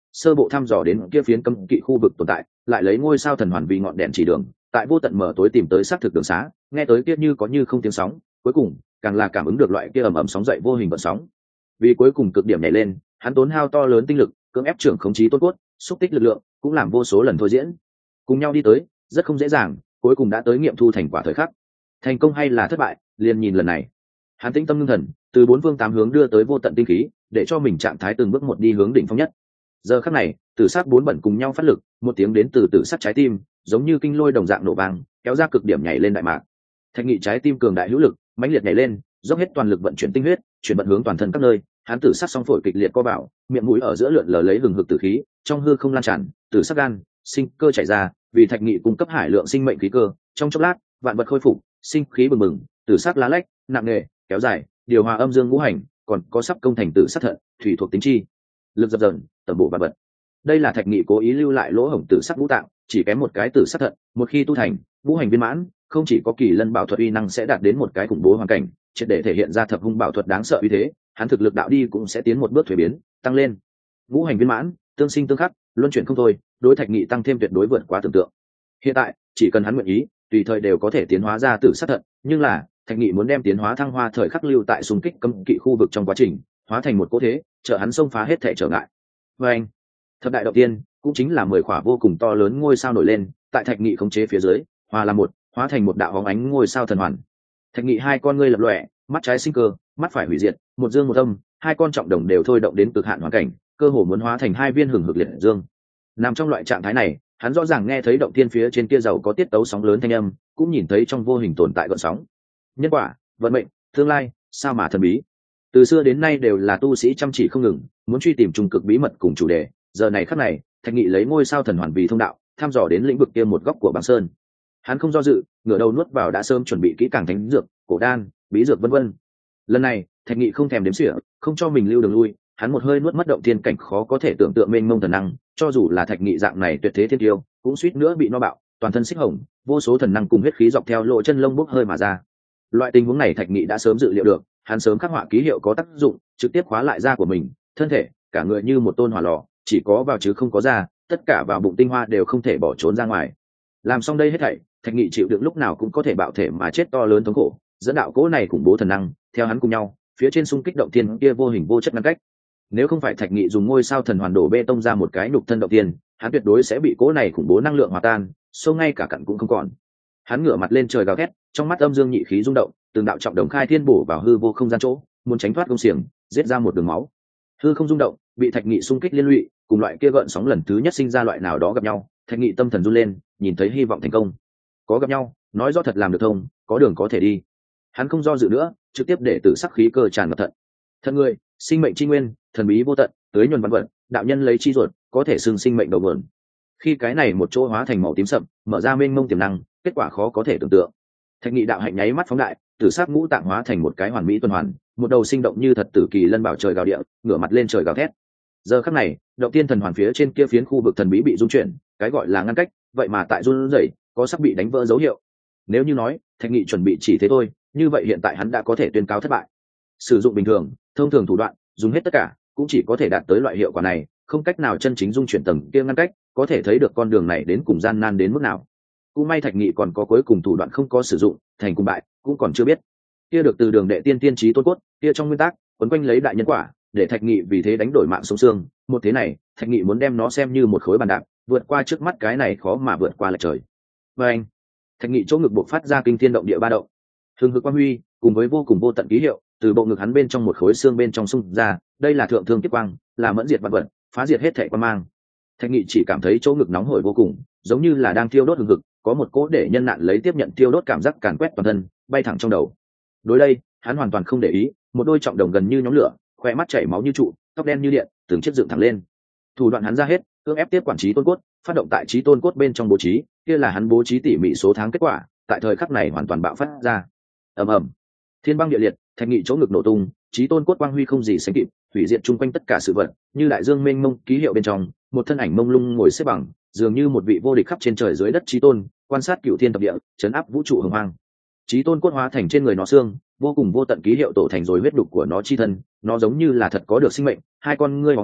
sơ bộ thăm dò đến kia phiến cấm kỵ khu vực tồn tại, lại lấy ngôi sao thần hoàn vì ngọn đèn chỉ đường, tại vô tận mở tối tìm tới xác thực đường xá, nghe tới kia như có như không tiếng sóng, cuối cùng càng là cảm ứng được loại kia ầm ầm sóng dậy vô hình vận sóng. Vì cuối cùng cực điểm nhảy lên, hắn tốn hao to lớn tinh lực, cưỡng ép trưởng khống chí tôn cốt, xúc tích lực lượng, cũng làm vô số lần thôi diễn. Cùng nhau đi tới, rất không dễ dàng, cuối cùng đã tới nghiệm thu thành quả thời khắc. Thành công hay là thất bại, liền nhìn lần này. Hắn tĩnh tâm ngưng thần, từ bốn phương tám hướng đưa tới vô tận tinh khí, để cho mình trạng thái từng bước một đi hướng đỉnh phong nhất. Giờ khắc này, tử sắc bốn bẩn cùng nhau phát lực, một tiếng đến từ tử sắc trái tim, giống như kinh lôi đồng dạng nổ vang, kéo ra cực điểm nhảy lên đại mạc. Thạch Nghị trái tim cường đại hữu lực, mãnh liệt nhảy lên, dốc hết toàn lực vận chuyển tinh huyết, chuyển vận hướng toàn thân các nơi. Hắn tử sắc song phổi kịch liệt co vào, miệng mũi ở giữa lượn lờ lấy hừng hực tử khí, trong hư không lan tràn, tử sắc gan, sinh cơ chảy ra, vì Thạch Nghị cung cấp hải lượng sinh mệnh khí cơ. Trong chốc lát, vạn vật khôi phục, sinh khí bừng bừng, tử sắc lá lách, nặng nề, kéo dài, điều hòa âm dương ngũ hành, còn có sắp công thành tử sắc thận, thủy thuộc tính chi, lực dập dần, tầm bộ vạn vật. Đây là Thạch Nghị cố ý lưu lại lỗ hổng tử sắc ngũ tạng, chỉ kém một cái tử sắc thận, một khi tu thành, ngũ hành viên mãn, không chỉ có kỳ lân bảo thuật uy năng sẽ đạt đến một cái khủng bố hoàn cảnh, triệt để thể hiện ra thập hung bảo thuật đáng sợ uy thế, hắn thực lực đạo đi cũng sẽ tiến một bước thuế biến, tăng lên. Ngũ hành viên mãn, tương sinh tương khắc, luân chuyển không thôi, đối Thạch Nghị tăng thêm tuyệt đối vượt quá tưởng tượng. Hiện tại, chỉ cần hắn nguyện ý, tùy thời đều có thể tiến hóa ra tử sắc thận, nhưng là Thạch Nghị muốn đem tiến hóa thăng hoa thời khắc lưu tại xung kích cấm kỵ khu vực trong quá trình, hóa thành một cỗ thế, trợ hắn xông phá hết thể trở ngại. Và anh, thập đại động tiên cũng chính là mười khỏa vô cùng to lớn ngôi sao nổi lên, tại Thạch Nghị khống chế phía dưới, hòa làm một, hóa thành một đạo hóng ánh ngôi sao thần hoàn. Thạch Nghị hai con ngươi lập lòe, mắt trái sinh cơ, mắt phải hủy diệt, một dương một âm, hai con trọng đồng đều thôi động đến cực hạn hoàn cảnh, cơ hồ muốn hóa thành hai viên hừng hực liệt dương. Nằm trong loại trạng thái này, hắn rõ ràng nghe thấy động thiên phía trên kia giàu có tiết tấu sóng lớn thanh âm, cũng nhìn thấy trong vô hình tồn tại gợn sóng. Nhân quả, vận mệnh, tương lai, sao mà thần bí. Từ xưa đến nay đều là tu sĩ chăm chỉ không ngừng, muốn truy tìm trung cực bí mật cùng chủ đề. Giờ này khắc này, Thạch Nghị lấy ngôi sao thần hoàn vì thông đạo, thăm dò đến lĩnh vực kia một góc của băng sơn. Hắn không do dự, ngửa đầu nuốt vào đã sớm chuẩn bị kỹ càng thánh dược, cổ đan, bí dược vân vân. Lần này, Thạch Nghị không thèm đếm xỉa, không cho mình lưu đường lui, hắn một hơi nuốt mất động thiên cảnh khó có thể tưởng tượng mênh mông thần năng, cho dù là Thạch Nghị dạng này tuyệt thế thiên tiêu, cũng suýt nữa bị no bạo, toàn thân xích hồng, vô số thần năng cùng huyết khí dọc theo lỗ chân lông bốc hơi mà ra. Loại tình huống này Thạch Nghị đã sớm dự liệu được, hắn sớm khắc họa ký hiệu có tác dụng, trực tiếp khóa lại da của mình, thân thể, cả người như một tôn hỏa lò, chỉ có vào chứ không có ra, tất cả vào bụng tinh hoa đều không thể bỏ trốn ra ngoài. Làm xong đây hết thảy, Thạch Nghị chịu đựng lúc nào cũng có thể bạo thể mà chết to lớn thống khổ, dẫn đạo cỗ này khủng bố thần năng, theo hắn cùng nhau, phía trên xung kích động thiên kia vô hình vô chất ngăn cách. Nếu không phải Thạch Nghị dùng ngôi sao thần hoàn đổ bê tông ra một cái nhục thân động thiên, hắn tuyệt đối sẽ bị cỗ này khủng bố năng lượng hòa tan, sâu ngay cả cặn cũng không còn. Hắn ngửa mặt lên trời gào thét, trong mắt âm dương nhị khí rung động, từng đạo trọng đồng khai thiên bổ vào hư vô không gian chỗ, muốn tránh thoát công xiềng, giết ra một đường máu. Hư không rung động, bị Thạch Nghị xung kích liên lụy, cùng loại kia gợn sóng lần thứ nhất sinh ra loại nào đó gặp nhau, Thạch Nghị tâm thần run lên, nhìn thấy hy vọng thành công. Có gặp nhau, nói rõ thật làm được thông, có đường có thể đi. Hắn không do dự nữa, trực tiếp để tử sắc khí cơ tràn ngập thận. Thân người, sinh mệnh chi nguyên, thần bí vô tận, tưới nhuần văn vật, đạo nhân lấy chi ruột, có thể xưng sinh mệnh đầu nguồn. Khi cái này một chỗ hóa thành màu tím sậm, mở ra mênh mông tiềm năng, kết quả khó có thể tưởng tượng. Thạch Nghị đạo hạnh nháy mắt phóng đại, tử sắc ngũ tạng hóa thành một cái hoàn mỹ tuần hoàn, một đầu sinh động như thật tử kỳ lân bảo trời gào địa, ngửa mặt lên trời gào thét. Giờ khắc này, động tiên thần hoàn phía trên kia phiến khu vực thần bí bị rung chuyển, cái gọi là ngăn cách, vậy mà tại run rẩy, có sắp bị đánh vỡ dấu hiệu. Nếu như nói, Thạch Nghị chuẩn bị chỉ thế thôi, như vậy hiện tại hắn đã có thể tuyên cáo thất bại. Sử dụng bình thường, thông thường thủ đoạn, dùng hết tất cả, cũng chỉ có thể đạt tới loại hiệu quả này, không cách nào chân chính dung chuyển tầng kia ngăn cách, có thể thấy được con đường này đến cùng gian nan đến mức nào. Cũng may Thạch Nghị còn có cuối cùng thủ đoạn không có sử dụng, thành cùng bại cũng còn chưa biết. Kia được từ đường đệ tiên tiên trí tôn cốt, kia trong nguyên tắc, quấn quanh lấy đại nhân quả, để Thạch Nghị vì thế đánh đổi mạng sống xương, một thế này, Thạch Nghị muốn đem nó xem như một khối bàn đạp, vượt qua trước mắt cái này khó mà vượt qua lại trời. Và anh, Thạch Nghị chỗ ngực bộc phát ra kinh thiên động địa ba động. Hưng hực quang huy, cùng với vô cùng vô tận ký hiệu, từ bộ ngực hắn bên trong một khối xương bên trong xung ra, đây là thượng thương kiếp quang, là mẫn diệt vạn vật, phá diệt hết thảy quan mang. Thạch Nghị chỉ cảm thấy chỗ ngực nóng hổi vô cùng, giống như là đang thiêu đốt hừng hực, có một cỗ để nhân nạn lấy tiếp nhận thiêu đốt cảm giác càn quét toàn thân, bay thẳng trong đầu. Đối đây, hắn hoàn toàn không để ý, một đôi trọng đồng gần như nhóm lửa, khóe mắt chảy máu như trụ, tóc đen như điện, từng chiếc dựng thẳng lên. Thủ đoạn hắn ra hết, cưỡng ép tiếp quản trí tôn cốt, phát động tại trí tôn cốt bên trong bố trí, kia là hắn bố trí tỉ mỉ số tháng kết quả, tại thời khắc này hoàn toàn bạo phát ra. Ầm ầm, thiên băng địa liệt, Thạch Nghị chỗ ngực nổ tung, trí tôn cốt quang huy không gì sánh kịp, hủy diệt chung quanh tất cả sự vật, như đại dương mênh mông ký hiệu bên trong, một thân ảnh mông lung ngồi xếp bằng, dường như một vị vô địch khắp trên trời dưới đất trí tôn, quan sát cửu thiên thập địa, chấn áp vũ trụ hồng hoang. Trí tôn cốt hóa thành trên người nó xương, vô cùng vô tận ký hiệu tổ thành rồi huyết đục của nó chi thân, nó giống như là thật có được sinh mệnh, hai con ngươi bóng ánh,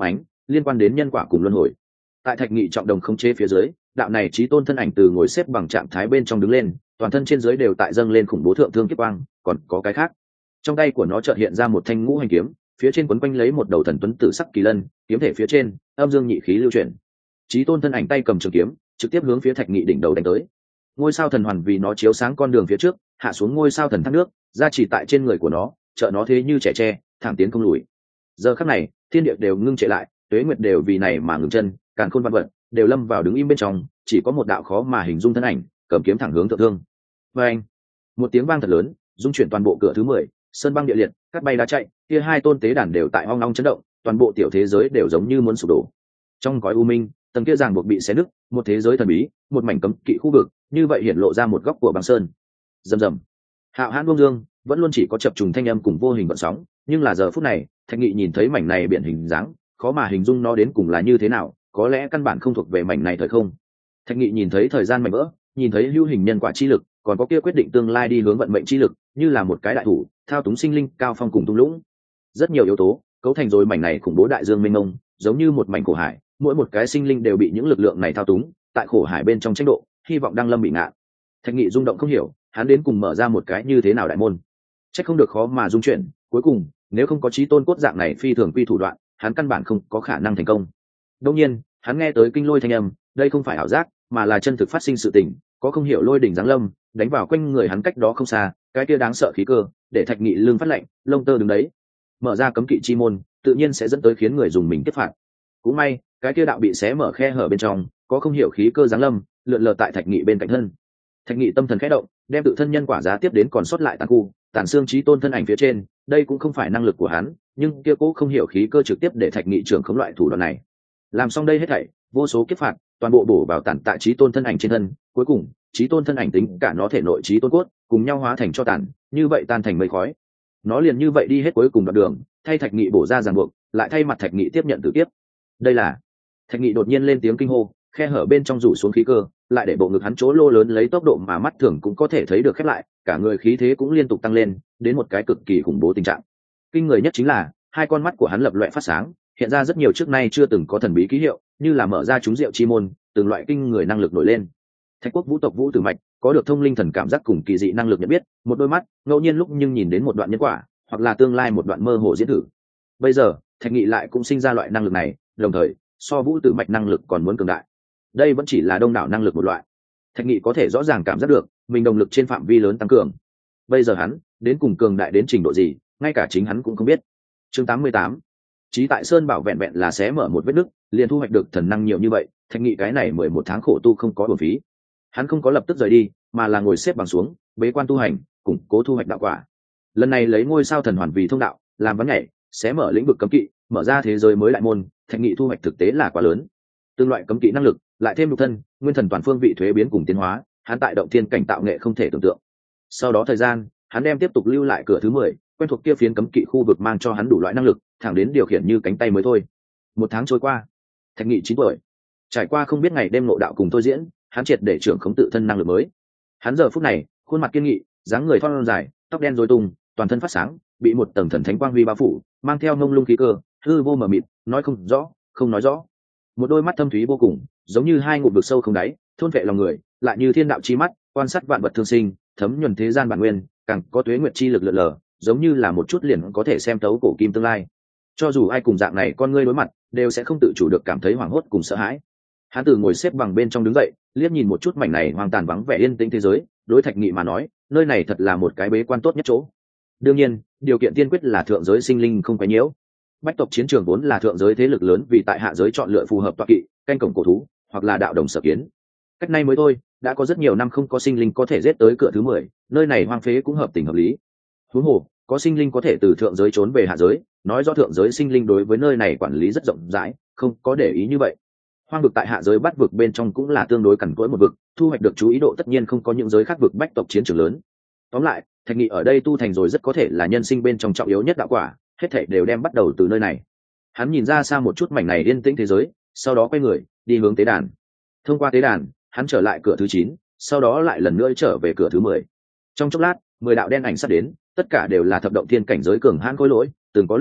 liên quan đến nhân quả cùng luân hồi. Tại Thạch Nghị trọng đồng khống chế phía dưới, đạo này chí tôn thân ảnh từ ngồi xếp bằng trạng thái bên trong đứng lên, toàn thân trên dưới đều tại dâng lên khủng bố thượng thương kiếp quang, còn có cái khác. Trong tay của nó chợt hiện ra một thanh ngũ hành kiếm, phía trên quấn quanh lấy một đầu thần tuấn tử sắc kỳ lân, kiếm thể phía trên, âm dương nhị khí lưu chuyển. Chí tôn thân ảnh tay cầm trường kiếm, trực tiếp hướng phía Thạch Nghị đỉnh đầu đánh tới. Ngôi sao thần hoàn vì nó chiếu sáng con đường phía trước, hạ xuống ngôi sao thần thác nước, ra chỉ tại trên người của nó, trợ nó thế như trẻ tre, thẳng tiến không lùi. Giờ khắc này, thiên địa đều ngưng trệ lại, tuế nguyệt đều vì này mà ngừng chân, càn khôn văn vật đều lâm vào đứng im bên trong, chỉ có một đạo khó mà hình dung thân ảnh, cầm kiếm thẳng hướng thượng thương. Và anh, một tiếng vang thật lớn, dung chuyển toàn bộ cửa thứ mười, sơn băng địa liệt, cát bay đá chạy, kia hai tôn tế đàn đều tại hoang long chấn động, toàn bộ tiểu thế giới đều giống như muốn sụp đổ. Trong cõi u minh, tầng kia ràng buộc bị xé nứt, một thế giới thần bí, một mảnh cấm kỵ khu vực, như vậy hiện lộ ra một góc của băng sơn. Rầm rầm. Hạo Hãn Bông Dương vẫn luôn chỉ có chập trùng thanh âm cùng vô hình gợn sóng, nhưng là giờ phút này, Thạch Nghị nhìn thấy mảnh này biển hình dáng, khó mà hình dung nó đến cùng là như thế nào, có lẽ căn bản không thuộc về mảnh này thời không. Thạch Nghị nhìn thấy thời gian mảnh vỡ, nhìn thấy hữu hình nhân quả chi lực, còn có kia quyết định tương lai đi hướng vận mệnh chi lực, như là một cái đại thủ, thao túng sinh linh, cao phong cùng tung lũng. Rất nhiều yếu tố cấu thành rồi mảnh này khủng bố đại dương mênh mông, giống như một mảnh khổ hải, mỗi một cái sinh linh đều bị những lực lượng này thao túng, tại khổ hải bên trong tranh độ, hy vọng đang lâm bị ngạn. Thạch Nghị rung động không hiểu, hắn đến cùng mở ra một cái như thế nào đại môn. Chắc không được khó mà dung chuyển, cuối cùng, nếu không có chí tôn cốt dạng này phi thường quy thủ đoạn, hắn căn bản không có khả năng thành công. Đương nhiên, hắn nghe tới kinh lôi thanh âm, đây không phải ảo giác, mà là chân thực phát sinh sự tình, có không hiểu lôi đỉnh giáng lâm, đánh vào quanh người hắn cách đó không xa, cái kia đáng sợ khí cơ, để Thạch Nghị lưng phát lạnh, lông tơ đứng đấy. Mở ra cấm kỵ chi môn, tự nhiên sẽ dẫn tới khiến người dùng mình tiếp phạt. Cũng may, cái kia đạo bị xé mở khe hở bên trong, có không hiểu khí cơ giáng lâm, lượn lờ tại Thạch Nghị bên cạnh thân. Thạch Nghị tâm thần khẽ động, đem tự thân nhân quả giá tiếp đến còn sót lại tàn khu, tàn xương chí tôn thân ảnh phía trên, đây cũng không phải năng lực của hắn, nhưng kia cố không hiểu khí cơ trực tiếp để Thạch Nghị trưởng khống loại thủ đoạn này. Làm xong đây hết thảy, vô số kiếp phạt, toàn bộ bổ vào tàn tại chí tôn thân ảnh trên thân, cuối cùng, chí tôn thân ảnh tính cả nó thể nội chí tôn cốt, cùng nhau hóa thành cho tàn, như vậy tan thành mây khói. Nó liền như vậy đi hết cuối cùng đoạn đường, thay Thạch Nghị bổ ra ràng buộc, lại thay mặt Thạch Nghị tiếp nhận tử kiếp. Đây là Thạch Nghị đột nhiên lên tiếng kinh hô, khe hở bên trong rủ xuống khí cơ, lại để bộ ngực hắn chỗ lô lớn lấy tốc độ mà mắt thường cũng có thể thấy được khép lại, cả người khí thế cũng liên tục tăng lên, đến một cái cực kỳ khủng bố tình trạng. Kinh người nhất chính là, hai con mắt của hắn lập loè phát sáng, hiện ra rất nhiều trước nay chưa từng có thần bí ký hiệu, như là mở ra chúng diệu chi môn, từng loại kinh người năng lực nổi lên. Thạch Quốc Vũ tộc Vũ Tử Mạch có được thông linh thần cảm giác cùng kỳ dị năng lực nhận biết, một đôi mắt, ngẫu nhiên lúc nhưng nhìn đến một đoạn nhân quả, hoặc là tương lai một đoạn mơ hồ diễn thử. Bây giờ, Thạch Nghị lại cũng sinh ra loại năng lực này, đồng thời, so Vũ Tử Mạch năng lực còn muốn cường đại. Đây vẫn chỉ là đông đảo năng lực một loại. Thạch Nghị có thể rõ ràng cảm giác được, mình động lực trên phạm vi lớn tăng cường. Bây giờ hắn, đến cùng cường đại đến trình độ gì, ngay cả chính hắn cũng không biết. Chương tám mươi tám. Chí tại Sơn Bảo vẹn vẹn là xé mở một vết nứt, liền thu hoạch được thần năng nhiều như vậy, Thạch Nghị cái này mười một tháng khổ tu không có uổng phí. Hắn không có lập tức rời đi, mà là ngồi xếp bằng xuống, bế quan tu hành, củng cố thu hoạch đạo quả. Lần này lấy ngôi sao thần hoàn vì thông đạo, làm vấn nhảy, xé mở lĩnh vực cấm kỵ, mở ra thế giới mới đại môn, Thạch Nghị thu hoạch thực tế là quá lớn. Tương loại cấm kỵ năng lực, lại thêm nhục thân, nguyên thần toàn phương vị thuế biến cùng tiến hóa, hắn tại động thiên cảnh tạo nghệ không thể tưởng tượng. Sau đó thời gian, hắn đem tiếp tục lưu lại cửa thứ mười, quen thuộc kia phiến cấm kỵ khu vực mang cho hắn đủ loại năng lực, thẳng đến điều khiển như cánh tay mới thôi. Một tháng trôi qua, Thạch Nghị chín tuổi, trải qua không biết ngày đêm ngộ đạo cùng tôi diễn, hắn triệt để trưởng khống tự thân năng lực mới. Hắn giờ phút này, khuôn mặt kiên nghị, dáng người thon dài, tóc đen rối tung, toàn thân phát sáng, bị một tầng thần thánh quang huy bao phủ, mang theo ngông lung khí cơ, hư vô mờ mịt, nói không rõ, không nói rõ. Một đôi mắt thâm thúy vô cùng, giống như hai ngụm vực sâu không đáy, thôn vệ lòng người, lại như thiên đạo chi mắt, quan sát vạn vật thương sinh, thấm nhuần thế gian bản nguyên, càng có tuế nguyệt chi lực lượn lờ, giống như là một chút liền có thể xem thấu cổ kim tương lai. Cho dù ai cùng dạng này con ngươi đối mặt, đều sẽ không tự chủ được cảm thấy hoảng hốt cùng sợ hãi. Hắn từ ngồi xếp bằng bên trong đứng dậy, liếc nhìn một chút mảnh này hoang tàn vắng vẻ yên tĩnh thế giới, đối Thạch Nghị mà nói, nơi này thật là một cái bế quan tốt nhất chỗ. Đương nhiên, điều kiện tiên quyết là thượng giới sinh linh không quấy nhiễu. Bách tộc chiến trường vốn là thượng giới thế lực lớn vì tại hạ giới chọn lựa phù hợp tọa kỵ, canh cổng cổ thú, hoặc là đạo đồng sở kiến. Cách nay mới thôi, đã có rất nhiều năm không có sinh linh có thể giết tới cửa thứ mười, nơi này hoang phế cũng hợp tình hợp lý. Huống hồ, có sinh linh có thể từ thượng giới trốn về hạ giới, nói rõ thượng giới sinh linh đối với nơi này quản lý rất rộng rãi, không có để ý như vậy. Hoang vực tại hạ giới bắt vực bên trong cũng là tương đối cằn cỗi một vực, thu hoạch được chú ý độ tất nhiên không có những giới khác vực bách tộc chiến trường lớn. Tóm lại, Thạch Nghị ở đây tu thành rồi rất có thể là nhân sinh bên trong trọng yếu nhất đạo quả, hết thảy đều đem bắt đầu từ nơi này. Hắn nhìn ra xa một chút mảnh này yên tĩnh thế giới, sau đó quay người đi hướng tế đàn. Thông qua tế đàn, hắn trở lại cửa thứ chín, sau đó lại lần nữa trở về cửa thứ mười. Trong chốc lát, mười đạo đen ảnh sắp đến, tất cả đều là thập động thiên cảnh giới cường hãn khối lỗi, từng có lúc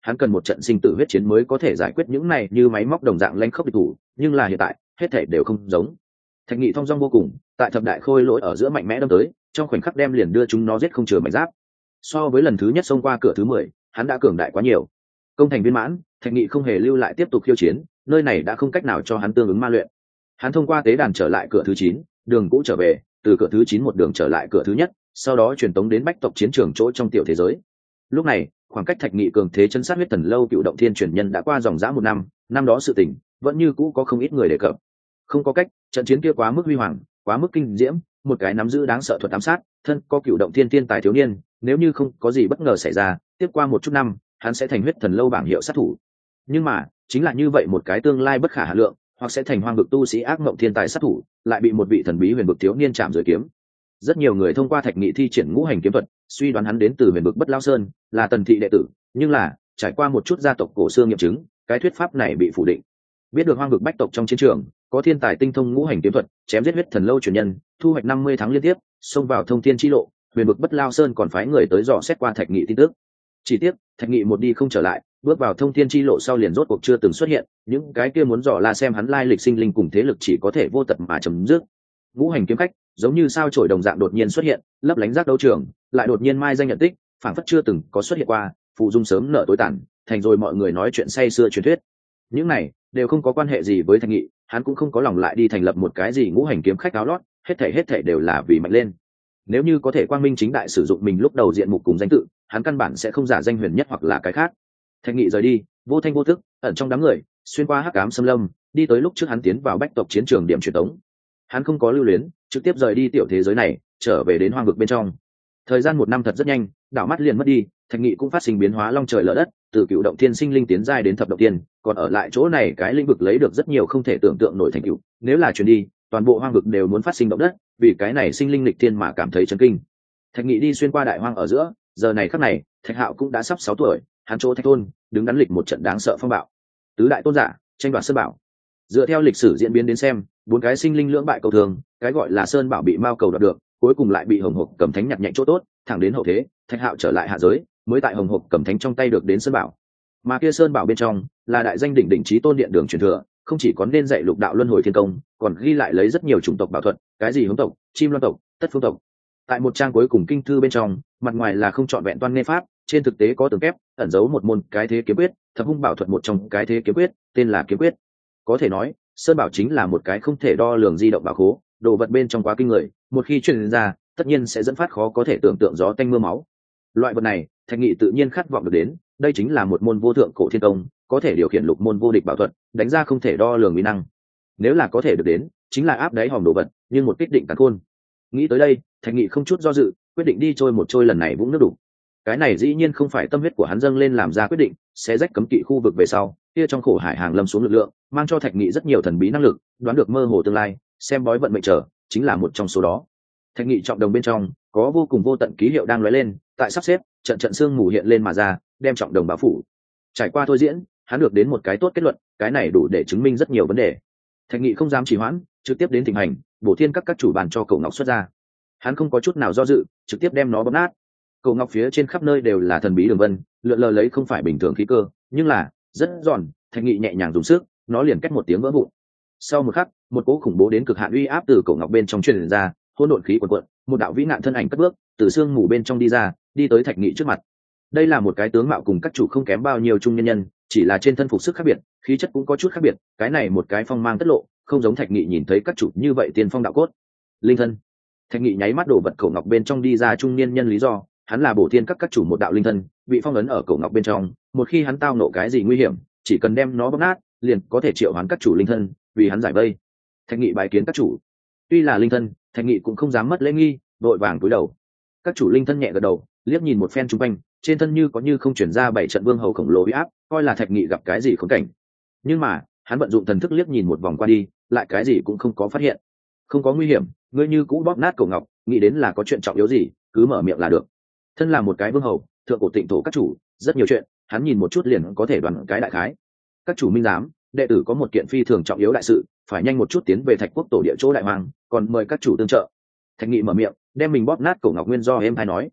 hắn cần một trận sinh tử huyết chiến mới có thể giải quyết những này như máy móc đồng dạng lanh khốc địch thủ, nhưng là hiện tại hết thể đều không giống. Thạch Nghị thong dong vô cùng, tại thập đại khôi lỗi ở giữa mạnh mẽ đâm tới, trong khoảnh khắc đem liền đưa chúng nó giết không chừa mảnh giáp. So với lần thứ nhất xông qua cửa thứ mười, hắn đã cường đại quá nhiều. Công thành viên mãn, Thạch Nghị không hề lưu lại tiếp tục khiêu chiến, nơi này đã không cách nào cho hắn tương ứng ma luyện. Hắn thông qua tế đàn trở lại cửa thứ chín, đường cũ trở về, từ cửa thứ chín một đường trở lại cửa thứ nhất, sau đó truyền tống đến bách tộc chiến trường chỗ trong tiểu thế giới. Lúc này, khoảng cách Thạch Nghị cường thế chân sát huyết thần lâu cựu động thiên truyền nhân đã qua dòng dã một năm, năm đó sự tình vẫn như cũ có không ít người đề cập. Không có cách, trận chiến kia quá mức huy hoàng, quá mức kinh diễm, một cái nắm giữ đáng sợ thuật ám sát, thân có cựu động thiên tiên tài thiếu niên, nếu như không có gì bất ngờ xảy ra, tiếp qua một chút năm, hắn sẽ thành huyết thần lâu bảng hiệu sát thủ. Nhưng mà, chính là như vậy một cái tương lai bất khả hà lượng, hoặc sẽ thành hoang vực tu sĩ ác mộng thiên tài sát thủ, lại bị một vị thần bí huyền vực thiếu niên chạm dưới kiếm. Rất nhiều người thông qua Thạch Nghị thi triển ngũ hành kiếm thuật, suy đoán hắn đến từ huyền vực Bất Lao Sơn, là Tần thị đệ tử, nhưng là, trải qua một chút gia tộc cổ xưa nghiệm chứng, cái thuyết pháp này bị phủ định. Biết được hoang vực bách tộc trong chiến trường có thiên tài tinh thông ngũ hành kiếm thuật, chém giết huyết thần lâu truyền nhân, thu hoạch năm mươi tháng liên tiếp, xông vào thông thiên chi lộ, huyền vực Bất Lao Sơn còn phái người tới dò xét qua Thạch Nghị tin tức. Chỉ tiếc, Thạch Nghị một đi không trở lại, bước vào thông thiên chi lộ sau liền rốt cuộc chưa từng xuất hiện, những cái kia muốn dò la xem hắn lai lịch sinh linh cùng thế lực chỉ có thể vô tận mà chấm dứt. Ngũ hành kiếm khách giống như sao chổi đồng dạng đột nhiên xuất hiện, lấp lánh giác đấu trường, lại đột nhiên mai danh nhận tích, phảng phất chưa từng có xuất hiện qua, phụ dung sớm nợ tối tàn, thành rồi mọi người nói chuyện say xưa truyền thuyết. Những này đều không có quan hệ gì với Thạch Nghị, hắn cũng không có lòng lại đi thành lập một cái gì ngũ hành kiếm khách áo lót, hết thảy hết thảy đều là vì mạnh lên. Nếu như có thể quang minh chính đại sử dụng mình lúc đầu diện mục cùng danh tự, hắn căn bản sẽ không giả danh huyền nhất hoặc là cái khác. Thạch Nghị rời đi, vô thanh vô tức, ẩn trong đám người, xuyên qua hắc ám xâm lâm, đi tới lúc trước hắn tiến vào bách tộc chiến trường điểm truyền tống. Hắn không có lưu luyến, trực tiếp rời đi tiểu thế giới này, trở về đến hoang vực bên trong. Thời gian một năm thật rất nhanh, đảo mắt liền mất đi, Thạch Nghị cũng phát sinh biến hóa long trời lở đất, từ cựu động thiên sinh linh tiến giai đến thập động thiên, còn ở lại chỗ này cái lĩnh vực lấy được rất nhiều không thể tưởng tượng nổi thành tựu. Nếu là chuyển đi, toàn bộ hoang vực đều muốn phát sinh động đất, vì cái này sinh linh lịch thiên mà cảm thấy chấn kinh. Thạch Nghị đi xuyên qua đại hoang ở giữa, giờ này khắc này, Thạch Hạo cũng đã sắp sáu tuổi, hắn chỗ Thạch thôn, đứng đắn lịch một trận đáng sợ phong bạo. Tứ đại tôn giả, tranh đoạt sơn bảo. Dựa theo lịch sử diễn biến đến xem, bốn cái sinh linh lưỡng bại cầu thường, cái gọi là sơn bảo bị mao cầu đoạt được, cuối cùng lại bị hồng hộc cầm thánh nhặt nhạnh chỗ tốt, thẳng đến hậu thế, Thạch Hạo trở lại hạ giới, mới tại hồng hộc cầm thánh trong tay được đến sơn bảo. Mà kia sơn bảo bên trong là đại danh đỉnh đỉnh chí tôn điện đường truyền thừa, không chỉ có nên dạy lục đạo luân hồi thiên công, còn ghi lại lấy rất nhiều chủng tộc bảo thuật, cái gì hướng tộc, chim loan tộc, tất phương tộc. Tại một trang cuối cùng kinh thư bên trong, mặt ngoài là không trọn vẹn toan nghe pháp, trên thực tế có tường kép ẩn giấu một môn cái thế kiếm quyết, thập hung bảo thuật một trong cái thế kiếm quyết, tên là kiếm quyết. Có thể nói, sơn bảo chính là một cái không thể đo lường di động bảo khố, đồ vật bên trong quá kinh người, một khi truyền ra, tất nhiên sẽ dẫn phát khó có thể tưởng tượng gió tanh mưa máu. Loại vật này, Thạch Nghị tự nhiên khát vọng được đến, đây chính là một môn vô thượng cổ thiên công, có thể điều khiển lục môn vô địch bảo thuật, đánh ra không thể đo lường uy năng. Nếu là có thể được đến, chính là áp đáy hòm đồ vật, nhưng một kích định càn khôn. Nghĩ tới đây, Thạch Nghị không chút do dự, quyết định đi trôi một trôi lần này vũng nước đủ. Cái này dĩ nhiên không phải tâm huyết của hắn dâng lên làm ra quyết định, sẽ rách cấm kỵ khu vực về sau, kia trong khổ hải hàng lâm xuống lực lượng, mang cho Thạch Nghị rất nhiều thần bí năng lực, đoán được mơ hồ tương lai, xem bói vận mệnh trở, chính là một trong số đó. Thạch Nghị trọng đồng bên trong có vô cùng vô tận ký hiệu đang lóe lên, tại sắp xếp, trận trận xương mù hiện lên mà ra, đem trọng đồng bao phủ. Trải qua thôi diễn, hắn được đến một cái tốt kết luận, cái này đủ để chứng minh rất nhiều vấn đề. Thạch Nghị không dám trì hoãn, trực tiếp đến thịnh hành, bổ thiên các các chủ bàn cho cậu ngọc xuất ra. Hắn không có chút nào do dự, trực tiếp đem nó bóp nát. Cậu ngọc phía trên khắp nơi đều là thần bí đường vân, lượn lờ lấy không phải bình thường khí cơ, nhưng là rất giòn. Thạch Nghị nhẹ nhàng dùng sức, nó liền cách một tiếng vỡ vụn. Sau một khắc, một cỗ khủng bố đến cực hạn uy áp từ cậu ngọc bên trong truyền ra, hỗn độn khí cuồn cuộn, một đạo vĩ nạn thân ảnh cất bước, từ xương mù bên trong đi ra, đi tới Thạch Nghị trước mặt. Đây là một cái tướng mạo cùng các chủ không kém bao nhiêu trung nhân nhân, chỉ là trên thân phục sức khác biệt, khí chất cũng có chút khác biệt, cái này một cái phong mang tất lộ, không giống Thạch Nghị nhìn thấy các chủ như vậy tiên phong đạo cốt. Linh thân. Thạch Nghị nháy mắt đổ vật cổ ngọc bên trong đi ra trung niên nhân lý do, hắn là bổ thiên các các chủ một đạo linh thân, bị phong ấn ở cổ ngọc bên trong, một khi hắn tao nộ cái gì nguy hiểm, chỉ cần đem nó bóp nát, liền có thể triệu hoán các chủ linh thân, vì hắn giải vây. Thạch Nghị bái kiến các chủ. Tuy là linh thân, Thạch Nghị cũng không dám mất lễ nghi, vội vàng cúi đầu. Các chủ linh thân nhẹ gật đầu, liếc nhìn một phen xung quanh, trên thân như có như không chuyển ra bảy trận vương hầu khổng lồ uy áp, coi là Thạch Nghị gặp cái gì khốn cảnh. Nhưng mà, hắn vận dụng thần thức liếc nhìn một vòng qua đi, lại cái gì cũng không có phát hiện. Không có nguy hiểm, ngươi như cũ bóp nát cổ ngọc, nghĩ đến là có chuyện trọng yếu gì, cứ mở miệng là được. Thân là một cái vương hầu, thượng cổ tịnh thổ các chủ, rất nhiều chuyện, hắn nhìn một chút liền có thể đoán cái đại khái. Các chủ minh giám, đệ tử có một kiện phi thường trọng yếu đại sự, phải nhanh một chút tiến về Thạch quốc tổ địa chỗ đại hoàng, còn mời các chủ tương trợ. Thạch Nghị mở miệng, đem mình bóp nát cổ ngọc nguyên do em hay nói.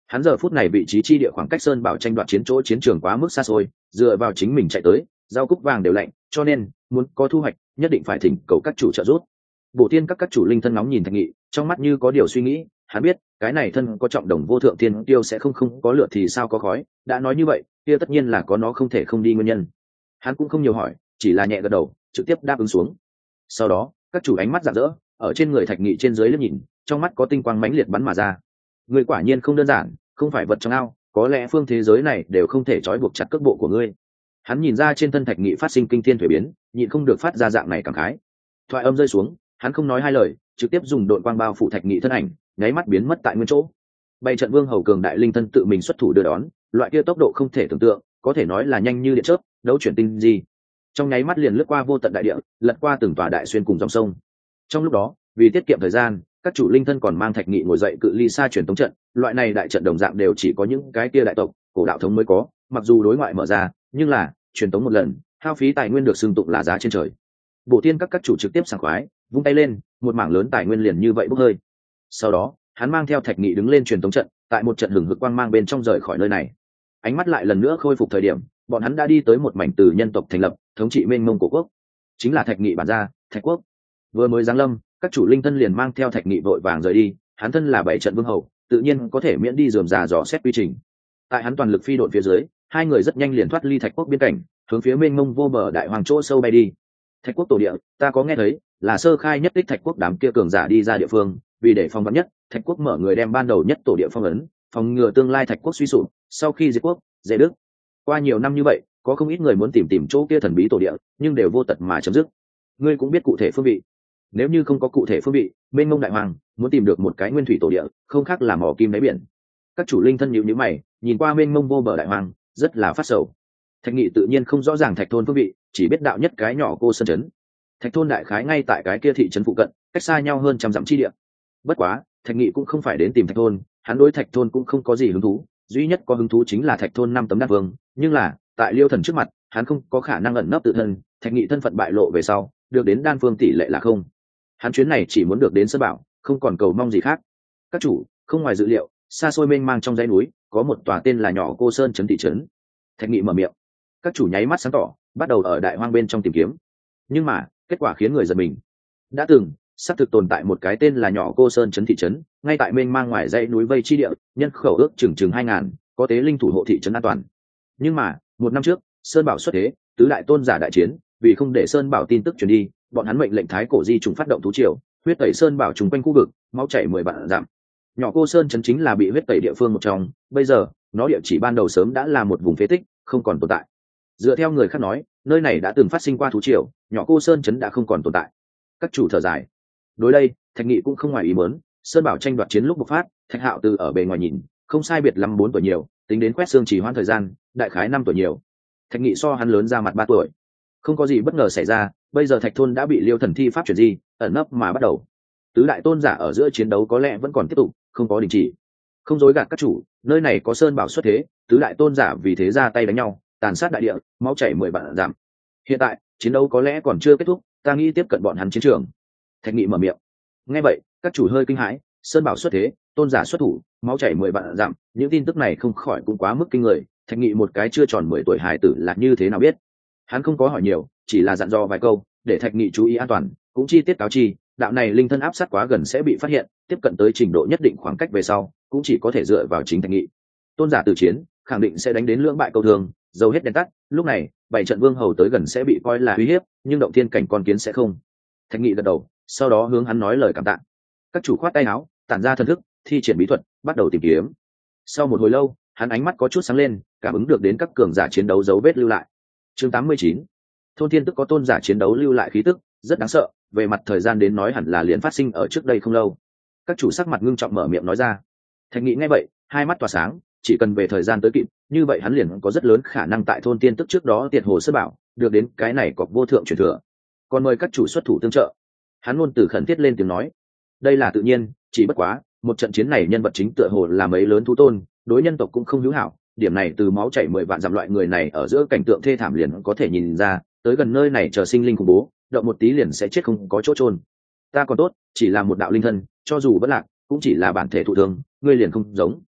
Hắn giờ phút này vị trí chi địa khoảng cách Sơn Bảo tranh đoạt chiến chỗ chiến trường quá mức xa xôi, dựa vào chính mình chạy tới, rau cúc vàng đều lạnh, cho nên muốn có thu hoạch, nhất định phải thỉnh cầu các chủ trợ giúp. Bổ tiên các các chủ linh thân nóng nhìn Thạch Nghị, trong mắt như có điều suy nghĩ, hắn biết, cái này thân có trọng đồng vô thượng tiên tiêu sẽ không không có lửa thì sao có khói, đã nói như vậy, kia tất nhiên là có nó không thể không đi nguyên nhân. Hắn cũng không nhiều hỏi, chỉ là nhẹ gật đầu, trực tiếp đáp ứng xuống. Sau đó, các chủ ánh mắt rạng rỡ, ở trên người Thạch Nghị trên dưới liếc nhìn, trong mắt có tinh quang mãnh liệt bắn mà ra. Người quả nhiên không đơn giản, không phải vật trong ao, có lẽ phương thế giới này đều không thể trói buộc chặt cước bộ của ngươi. Hắn nhìn ra trên thân Thạch Nghị phát sinh kinh thiên thuế biến, nhịn không được phát ra dạng này cảm khái. Thoại âm rơi xuống, hắn không nói hai lời, trực tiếp dùng đội quang bao phủ Thạch Nghị thân ảnh, nháy mắt biến mất tại nguyên chỗ. Bày trận vương hầu cường đại linh thân tự mình xuất thủ đưa đón, loại kia tốc độ không thể tưởng tượng, có thể nói là nhanh như điện chớp, đấu chuyển tinh gì. Trong nháy mắt liền lướt qua vô tận đại địa, lật qua từng tòa đại xuyên cùng dòng sông. Trong lúc đó, vì tiết kiệm thời gian, các chủ linh thân còn mang Thạch Nghị ngồi dậy cự ly xa truyền tống trận, loại này đại trận đồng dạng đều chỉ có những cái kia đại tộc, cổ đạo thống mới có, mặc dù đối ngoại mở ra, nhưng là truyền tống một lần, hao phí tài nguyên được xưng tụng là giá trên trời. Bổ tiên các các chủ trực tiếp sảng khoái, vung tay lên, một mảng lớn tài nguyên liền như vậy bốc hơi. Sau đó, hắn mang theo Thạch Nghị đứng lên truyền tống trận, tại một trận hừng hực quang mang bên trong rời khỏi nơi này. Ánh mắt lại lần nữa khôi phục thời điểm, bọn hắn đã đi tới một mảnh từ nhân tộc thành lập, thống trị mênh mông cổ quốc, chính là Thạch Nghị bản gia, Thạch quốc. Vừa mới giáng lâm, các chủ linh thân liền mang theo Thạch Nghị vội vàng rời đi, hắn thân là bảy trận vương hầu, tự nhiên có thể miễn đi rườm rà dò xét quy trình. Tại hắn toàn lực phi độn phía dưới, hai người rất nhanh liền thoát ly Thạch quốc biên cảnh, hướng phía mênh mông vô bờ đại hoàng chỗ sâu bay đi. Thạch quốc tổ địa, ta có nghe thấy, là sơ khai nhất đích Thạch quốc đám kia cường giả đi ra địa phương, vì để phòng vắn nhất, Thạch quốc mở người đem ban đầu nhất tổ địa phong ấn, phòng ngừa tương lai Thạch quốc suy sụp, sau khi diệt quốc, dễ đức. Qua nhiều năm như vậy, có không ít người muốn tìm tìm chỗ kia thần bí tổ địa, nhưng đều vô tật mà chấm dứt. Ngươi cũng biết cụ thể phương vị. Nếu như không có cụ thể phương vị, bên mông đại hoàng muốn tìm được một cái nguyên thủy tổ địa, không khác là mỏ kim đáy biển. Các chủ linh thân nhíu nhíu mày, nhìn qua bên mông vô bờ đại hoàng, rất là phát sầu. Thạch Nghị tự nhiên không rõ ràng Thạch thôn phương vị, chỉ biết đạo nhất cái nhỏ cô sơn trấn. Thạch thôn đại khái ngay tại cái kia thị trấn phụ cận, cách xa nhau hơn trăm dặm chi địa. Bất quá, Thạch Nghị cũng không phải đến tìm Thạch thôn, hắn đối Thạch thôn cũng không có gì hứng thú, duy nhất có hứng thú chính là Thạch thôn năm tấm đan vương, nhưng là, tại Liêu Thần trước mặt, hắn không có khả năng ẩn nấp tự thân, Thạch Nghị thân phận bại lộ về sau, được đến đan phương tỷ lệ là không. Hắn chuyến này chỉ muốn được đến Sơn Bảo, không còn cầu mong gì khác. Các chủ, không ngoài dự liệu, xa xôi mênh mang trong dãy núi, có một tòa tên là nhỏ cô sơn trấn thị trấn. Thạch Nghị mở miệng. Các chủ nháy mắt sáng tỏ, bắt đầu ở đại hoang bên trong tìm kiếm. Nhưng mà, kết quả khiến người giật mình. Đã từng, xác thực tồn tại một cái tên là nhỏ cô sơn trấn thị trấn, ngay tại mênh mang ngoài dãy núi vây chi địa, nhân khẩu ước chừng chừng hai ngàn, có tế linh thủ hộ thị trấn an toàn. Nhưng mà, một năm trước, Sơn Bảo xuất thế, tứ đại tôn giả đại chiến, vì không để Sơn Bảo tin tức truyền đi, bọn hắn mệnh lệnh thái cổ di trùng phát động thú triều, huyết tẩy Sơn Bảo trùng quanh khu vực, máu chảy mười vạn dặm. Nhỏ cô sơn trấn chính là bị huyết tẩy địa phương một trong, bây giờ, nó địa chỉ ban đầu sớm đã là một vùng phế tích, không còn tồn tại. Dựa theo người khác nói, nơi này đã từng phát sinh qua thú triều, nhỏ cô sơn trấn đã không còn tồn tại. Các chủ thở dài. Đối đây, Thạch Nghị cũng không ngoài ý muốn, Sơn Bảo tranh đoạt chiến lúc bộc phát, Thạch Hạo từ ở bề ngoài nhìn, không sai biệt lắm bốn tuổi nhiều, tính đến quét xương chỉ hoãn thời gian, đại khái năm tuổi nhiều. Thạch Nghị so hắn lớn ra mặt ba tuổi. Không có gì bất ngờ xảy ra, bây giờ Thạch thôn đã bị Liêu Thần thi pháp chuyển di, ẩn nấp mà bắt đầu. Tứ đại tôn giả ở giữa chiến đấu có lẽ vẫn còn tiếp tục, không có đình chỉ. Không dối gạt các chủ, nơi này có Sơn Bảo xuất thế, tứ đại tôn giả vì thế ra tay đánh nhau, tàn sát đại địa, máu chảy mười vạn dặm. Hiện tại, chiến đấu có lẽ còn chưa kết thúc, ta nghĩ tiếp cận bọn hắn chiến trường. Thạch Nghị mở miệng. Nghe vậy, các chủ hơi kinh hãi, Sơn Bảo xuất thế, tôn giả xuất thủ, máu chảy mười vạn dặm, những tin tức này không khỏi cũng quá mức kinh người. Thạch Nghị một cái chưa tròn mười tuổi hài tử là như thế nào biết? Hắn không có hỏi nhiều, chỉ là dặn dò vài câu, để Thạch Nghị chú ý an toàn, cũng chi tiết cáo chi, đạo này linh thân áp sát quá gần sẽ bị phát hiện, tiếp cận tới trình độ nhất định khoảng cách về sau, cũng chỉ có thể dựa vào chính Thạch Nghị. Tôn giả từ chiến, khẳng định sẽ đánh đến lưỡng bại câu thương, dầu hết đèn tắt, lúc này, bảy trận vương hầu tới gần sẽ bị coi là uy hiếp, nhưng động thiên cảnh con kiến sẽ không. Thạch Nghị gật đầu, sau đó hướng hắn nói lời cảm tạ. Các chủ khoát tay áo, tản ra thần thức, thi triển bí thuật, bắt đầu tìm kiếm. Sau một hồi lâu, hắn ánh mắt có chút sáng lên, cảm ứng được đến các cường giả chiến đấu dấu vết lưu lại. Chương tám mươi chín, thôn thiên tức có tôn giả chiến đấu lưu lại khí tức, rất đáng sợ, về mặt thời gian đến nói hẳn là liền phát sinh ở trước đây không lâu. Các chủ sắc mặt ngưng trọng mở miệng nói ra. Thạch Nghị nghe vậy, hai mắt tỏa sáng, chỉ cần về thời gian tới kịp, như vậy hắn liền có rất lớn khả năng tại thôn tiên tức trước đó tiệt hồ Sơn Bảo, được đến cái này cọc vô thượng truyền thừa. Còn mời các chủ xuất thủ tương trợ. Hắn luôn từ khẩn thiết lên tiếng nói. Đây là tự nhiên, chỉ bất quá, một trận chiến này nhân vật chính tựa hồ là mấy lớn thú tôn, đối nhân tộc cũng không hữu hảo, điểm này từ máu chảy mười vạn dặm loại người này ở giữa cảnh tượng thê thảm liền có thể nhìn ra, tới gần nơi này chờ sinh linh khủng bố, động một tí liền sẽ chết không có chỗ chôn. Ta còn tốt, chỉ là một đạo linh thân, cho dù bất lạc, cũng chỉ là bản thể thụ thương, ngươi liền không giống.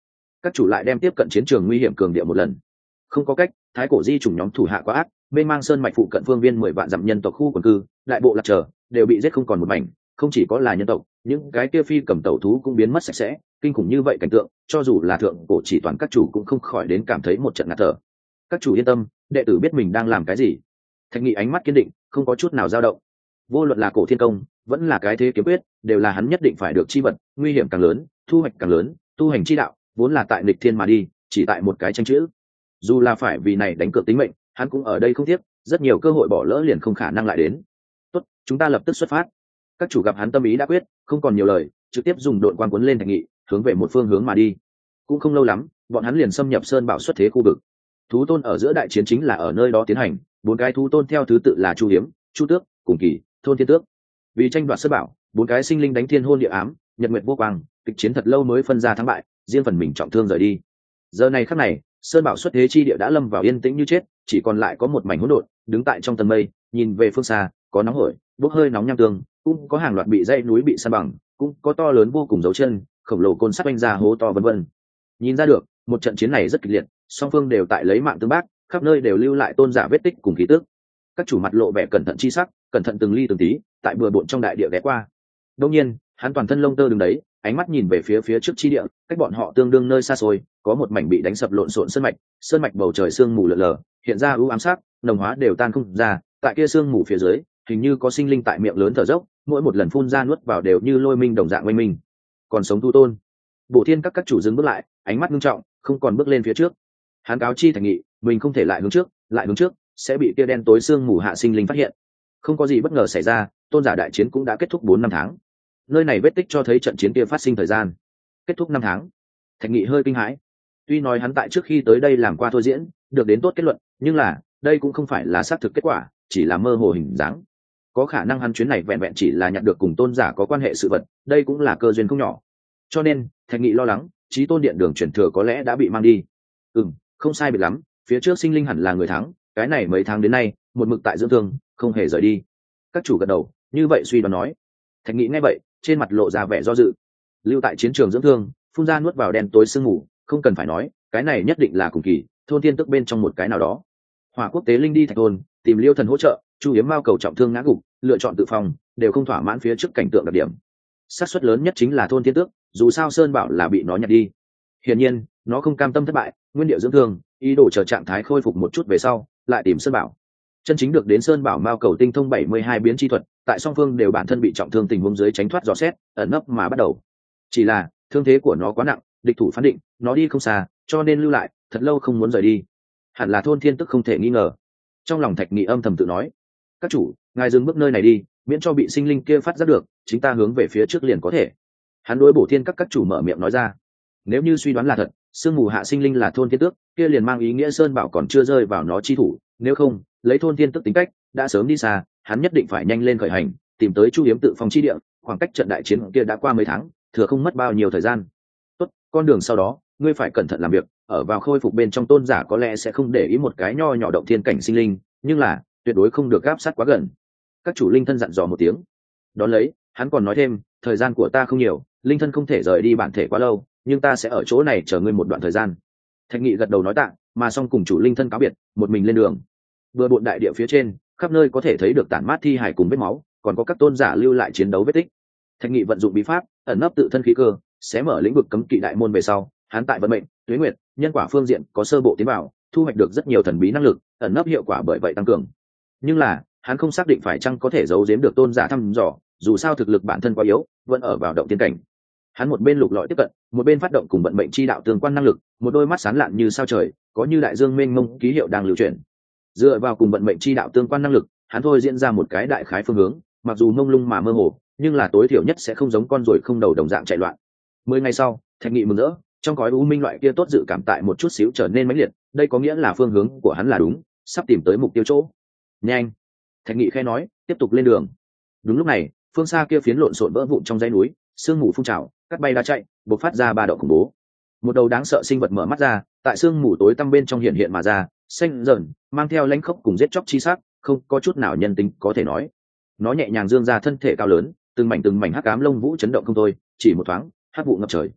các chủ lại đem tiếp cận chiến trường nguy hiểm cường điệu một lần. Không có cách, thái cổ di chủng nhóm thủ hạ quá ác, bên mang sơn mạch phụ cận phương viên mười vạn dặm nhân tộc khu quần cư, đại bộ lạc trở đều bị giết không còn một mảnh, không chỉ có là nhân tộc, những cái kia phi cầm tẩu thú cũng biến mất sạch sẽ. Kinh khủng như vậy cảnh tượng, cho dù là thượng cổ chỉ toàn các chủ cũng không khỏi đến cảm thấy một trận ngạt thở. Các chủ yên tâm, đệ tử biết mình đang làm cái gì. Thạch Nghị ánh mắt kiên định, không có chút nào dao động. Vô luận là cổ thiên công, vẫn là cái thế kiếm quyết, đều là hắn nhất định phải được chi vật, nguy hiểm càng lớn, thu hoạch càng lớn. Tu hành chi đạo vốn là tại nghịch thiên mà đi, chỉ tại một cái tranh chữ. Dù là phải vì này đánh cược tính mệnh, hắn cũng ở đây không tiếc, rất nhiều cơ hội bỏ lỡ liền không khả năng lại đến. Tốt, chúng ta lập tức xuất phát. Các chủ gặp hắn tâm ý đã quyết, không còn nhiều lời, trực tiếp dùng đội quan cuốn lên Thạch Nghị, hướng về một phương hướng mà đi. Cũng không lâu lắm, bọn hắn liền xâm nhập sơn bảo xuất thế khu vực. Thú tôn ở giữa đại chiến chính là ở nơi đó tiến hành, bốn cái thú tôn theo thứ tự là Chu Hiếm, Chu Tước, cùng Kỳ, Thôn Thiên Tước. Vì tranh đoạt sơn bảo, bốn cái sinh linh đánh thiên hôn địa ám, nhật nguyệt vô quang, kịch chiến thật lâu mới phân ra thắng bại, riêng phần mình trọng thương rời đi. Giờ này khắc này, sơn bảo xuất thế chi địa đã lâm vào yên tĩnh như chết, chỉ còn lại có một mảnh hỗn độn, đứng tại trong tầng mây, nhìn về phương xa, có nóng hổi, bốc hơi nóng nham tương, cũng có hàng loạt bị dãy núi bị san bằng, cũng có to lớn vô cùng dấu chân, khổng lồ côn sắt oanh ra hố to vân vân. Nhìn ra được, một trận chiến này rất kịch liệt, song phương đều tại lấy mạng tương bác, khắp nơi đều lưu lại tôn giả vết tích cùng khí tức. Các chủ mặt lộ vẻ cẩn thận chi sắc, cẩn thận từng ly từng tí, tại bừa bộn trong đại địa ghé qua. Đương nhiên, hắn toàn thân lông tơ đứng đấy, ánh mắt nhìn về phía phía trước chi địa, cách bọn họ tương đương nơi xa xôi, có một mảnh bị đánh sập lộn xộn sơn mạch, sơn mạch bầu trời sương mù lờ lờ, hiện ra ưu ám sắc, nồng hóa đều tan không ra, tại kia sương mù phía dưới, hình như có sinh linh tại miệng lớn thở dốc, mỗi một lần phun ra nuốt vào đều như lôi minh đồng dạng oanh minh. Còn sống tu tôn. Bổ Thiên các các chủ dừng bước lại, ánh mắt nghiêm trọng, không còn bước lên phía trước. Hắn cáo chi Thạch Nghị, mình không thể lại hướng trước, lại hướng trước sẽ bị kia đen tối sương mù hạ sinh linh phát hiện. Không có gì bất ngờ xảy ra, tôn giả đại chiến cũng đã kết thúc bốn năm tháng. Nơi này vết tích cho thấy trận chiến kia phát sinh thời gian kết thúc năm tháng. Thạch Nghị hơi kinh hãi. Tuy nói hắn tại trước khi tới đây làm qua thôi diễn, được đến tốt kết luận, nhưng là đây cũng không phải là xác thực kết quả, chỉ là mơ hồ hình dáng. Có khả năng hắn chuyến này vẹn vẹn chỉ là nhận được cùng tôn giả có quan hệ sự vật, đây cũng là cơ duyên không nhỏ. Cho nên Thạch Nghị lo lắng, Chí Tôn điện đường chuyển thừa có lẽ đã bị mang đi. Ừm, không sai biệt lắm, phía trước sinh linh hẳn là người thắng, cái này mấy tháng đến nay một mực tại dưỡng thương, không hề rời đi. Các chủ gật đầu, như vậy suy đoán nói. Thạch Nghị nghe vậy, trên mặt lộ ra vẻ do dự. Lưu tại chiến trường dưỡng thương, phun ra nuốt vào đen tối sương mù, không cần phải nói, cái này nhất định là cùng kỳ Thôn Thiên Tức bên trong một cái nào đó. Hỏa quốc tế linh đi Thạch Thôn, tìm Liêu Thần hỗ trợ, Chu Hiếm Mao cầu trọng thương ngã gục, lựa chọn tự phòng, đều không thỏa mãn phía trước cảnh tượng đặc điểm. Xác suất lớn nhất chính là Thôn Thiên Tước, dù sao Sơn Bảo là bị nó nhặt đi. Hiển nhiên, nó không cam tâm thất bại, nguyên điệu dưỡng thương, ý đồ chờ trạng thái khôi phục một chút về sau, lại tìm Sơn Bảo. Chân chính được đến Sơn Bảo Mao cầu tinh thông bảy mươi hai biến chi thuật, tại song phương đều bản thân bị trọng thương tình huống dưới tránh thoát dò xét, ẩn nấp mà bắt đầu. Chỉ là thương thế của nó quá nặng, địch thủ phán định nó đi không xa, cho nên lưu lại, thật lâu không muốn rời đi. Hẳn là Thôn Thiên Tức không thể nghi ngờ. Trong lòng Thạch Nghị âm thầm tự nói, các chủ, ngài dừng bước nơi này đi, miễn cho bị sinh linh kia phát giác được, chính ta hướng về phía trước liền có thể. Hắn đối Bổ Thiên các các chủ mở miệng nói ra. Nếu như suy đoán là thật, sương mù hạ sinh linh là Thôn Thiên Tước, kia liền mang ý nghĩa Sơn Bảo còn chưa rơi vào nó chi thủ, nếu không, lấy Thôn Thiên Tức tính cách, đã sớm đi xa, hắn nhất định phải nhanh lên khởi hành, tìm tới Chu Hiếm tự phòng chi địa, khoảng cách trận đại chiến kia đã qua mấy tháng, thừa không mất bao nhiêu thời gian. Tốt, con đường sau đó, ngươi phải cẩn thận làm việc, ở vào khôi phục bên trong tôn giả có lẽ sẽ không để ý một cái nho nhỏ động thiên cảnh sinh linh, nhưng là tuyệt đối không được gáp sát quá gần. Các chủ linh thân dặn dò một tiếng. Đón lấy, hắn còn nói thêm, thời gian của ta không nhiều, linh thân không thể rời đi bản thể quá lâu, nhưng ta sẽ ở chỗ này chờ ngươi một đoạn thời gian. Thạch Nghị gật đầu nói tạ, mà xong cùng chủ linh thân cáo biệt, một mình lên đường. Vừa bộn đại địa phía trên, khắp nơi có thể thấy được tản mát thi hải cùng vết máu, còn có các tôn giả lưu lại chiến đấu vết tích. Thạch Nghị vận dụng bí pháp, ẩn nấp tự thân khí cơ, sẽ mở lĩnh vực cấm kỵ đại môn về sau, hắn tại vận mệnh, tuế nguyệt, nhân quả phương diện có sơ bộ tiến vào, thu hoạch được rất nhiều thần bí năng lực, ẩn nấp hiệu quả bởi vậy tăng cường. Nhưng là, hắn không xác định phải chăng có thể giấu giếm được tôn giả thăm dò, dù sao thực lực bản thân quá yếu, vẫn ở vào động tiên cảnh. Hắn một bên lục lọi tiếp cận, một bên phát động cùng vận mệnh chi đạo tương quan năng lực, một đôi mắt sáng lạn như sao trời, có như đại dương mênh mông ký hiệu đang lưu chuyển. Dựa vào cùng vận mệnh chi đạo tương quan năng lực, hắn thôi diễn ra một cái đại khái phương hướng, mặc dù mông lung mà mơ hồ, nhưng là tối thiểu nhất sẽ không giống con ruồi không đầu đồng dạng chạy loạn. Mười ngày sau, Thạch Nghị mừng rỡ, trong cõi u minh loại kia tốt dự cảm tại một chút xíu trở nên mãnh liệt, đây có nghĩa là phương hướng của hắn là đúng, sắp tìm tới mục tiêu chỗ. Nhanh! Thạch Nghị khẽ nói, tiếp tục lên đường. Đúng lúc này, phương xa kia phiến lộn xộn vỡ vụn trong dãy núi, sương mù phun trào, cắt bay đá chạy, bộc phát ra ba động khủng bố. Một đầu đáng sợ sinh vật mở mắt ra, tại sương mù tối tăm bên trong hiện hiện mà ra, xanh dần, mang theo lãnh khốc cùng giết chóc chi sắc, không có chút nào nhân tính có thể nói. Nó nhẹ nhàng dương ra thân thể cao lớn, từng mảnh từng mảnh hắc ám lông vũ chấn động không thôi, chỉ một thoáng, hắc vụ ngập trời.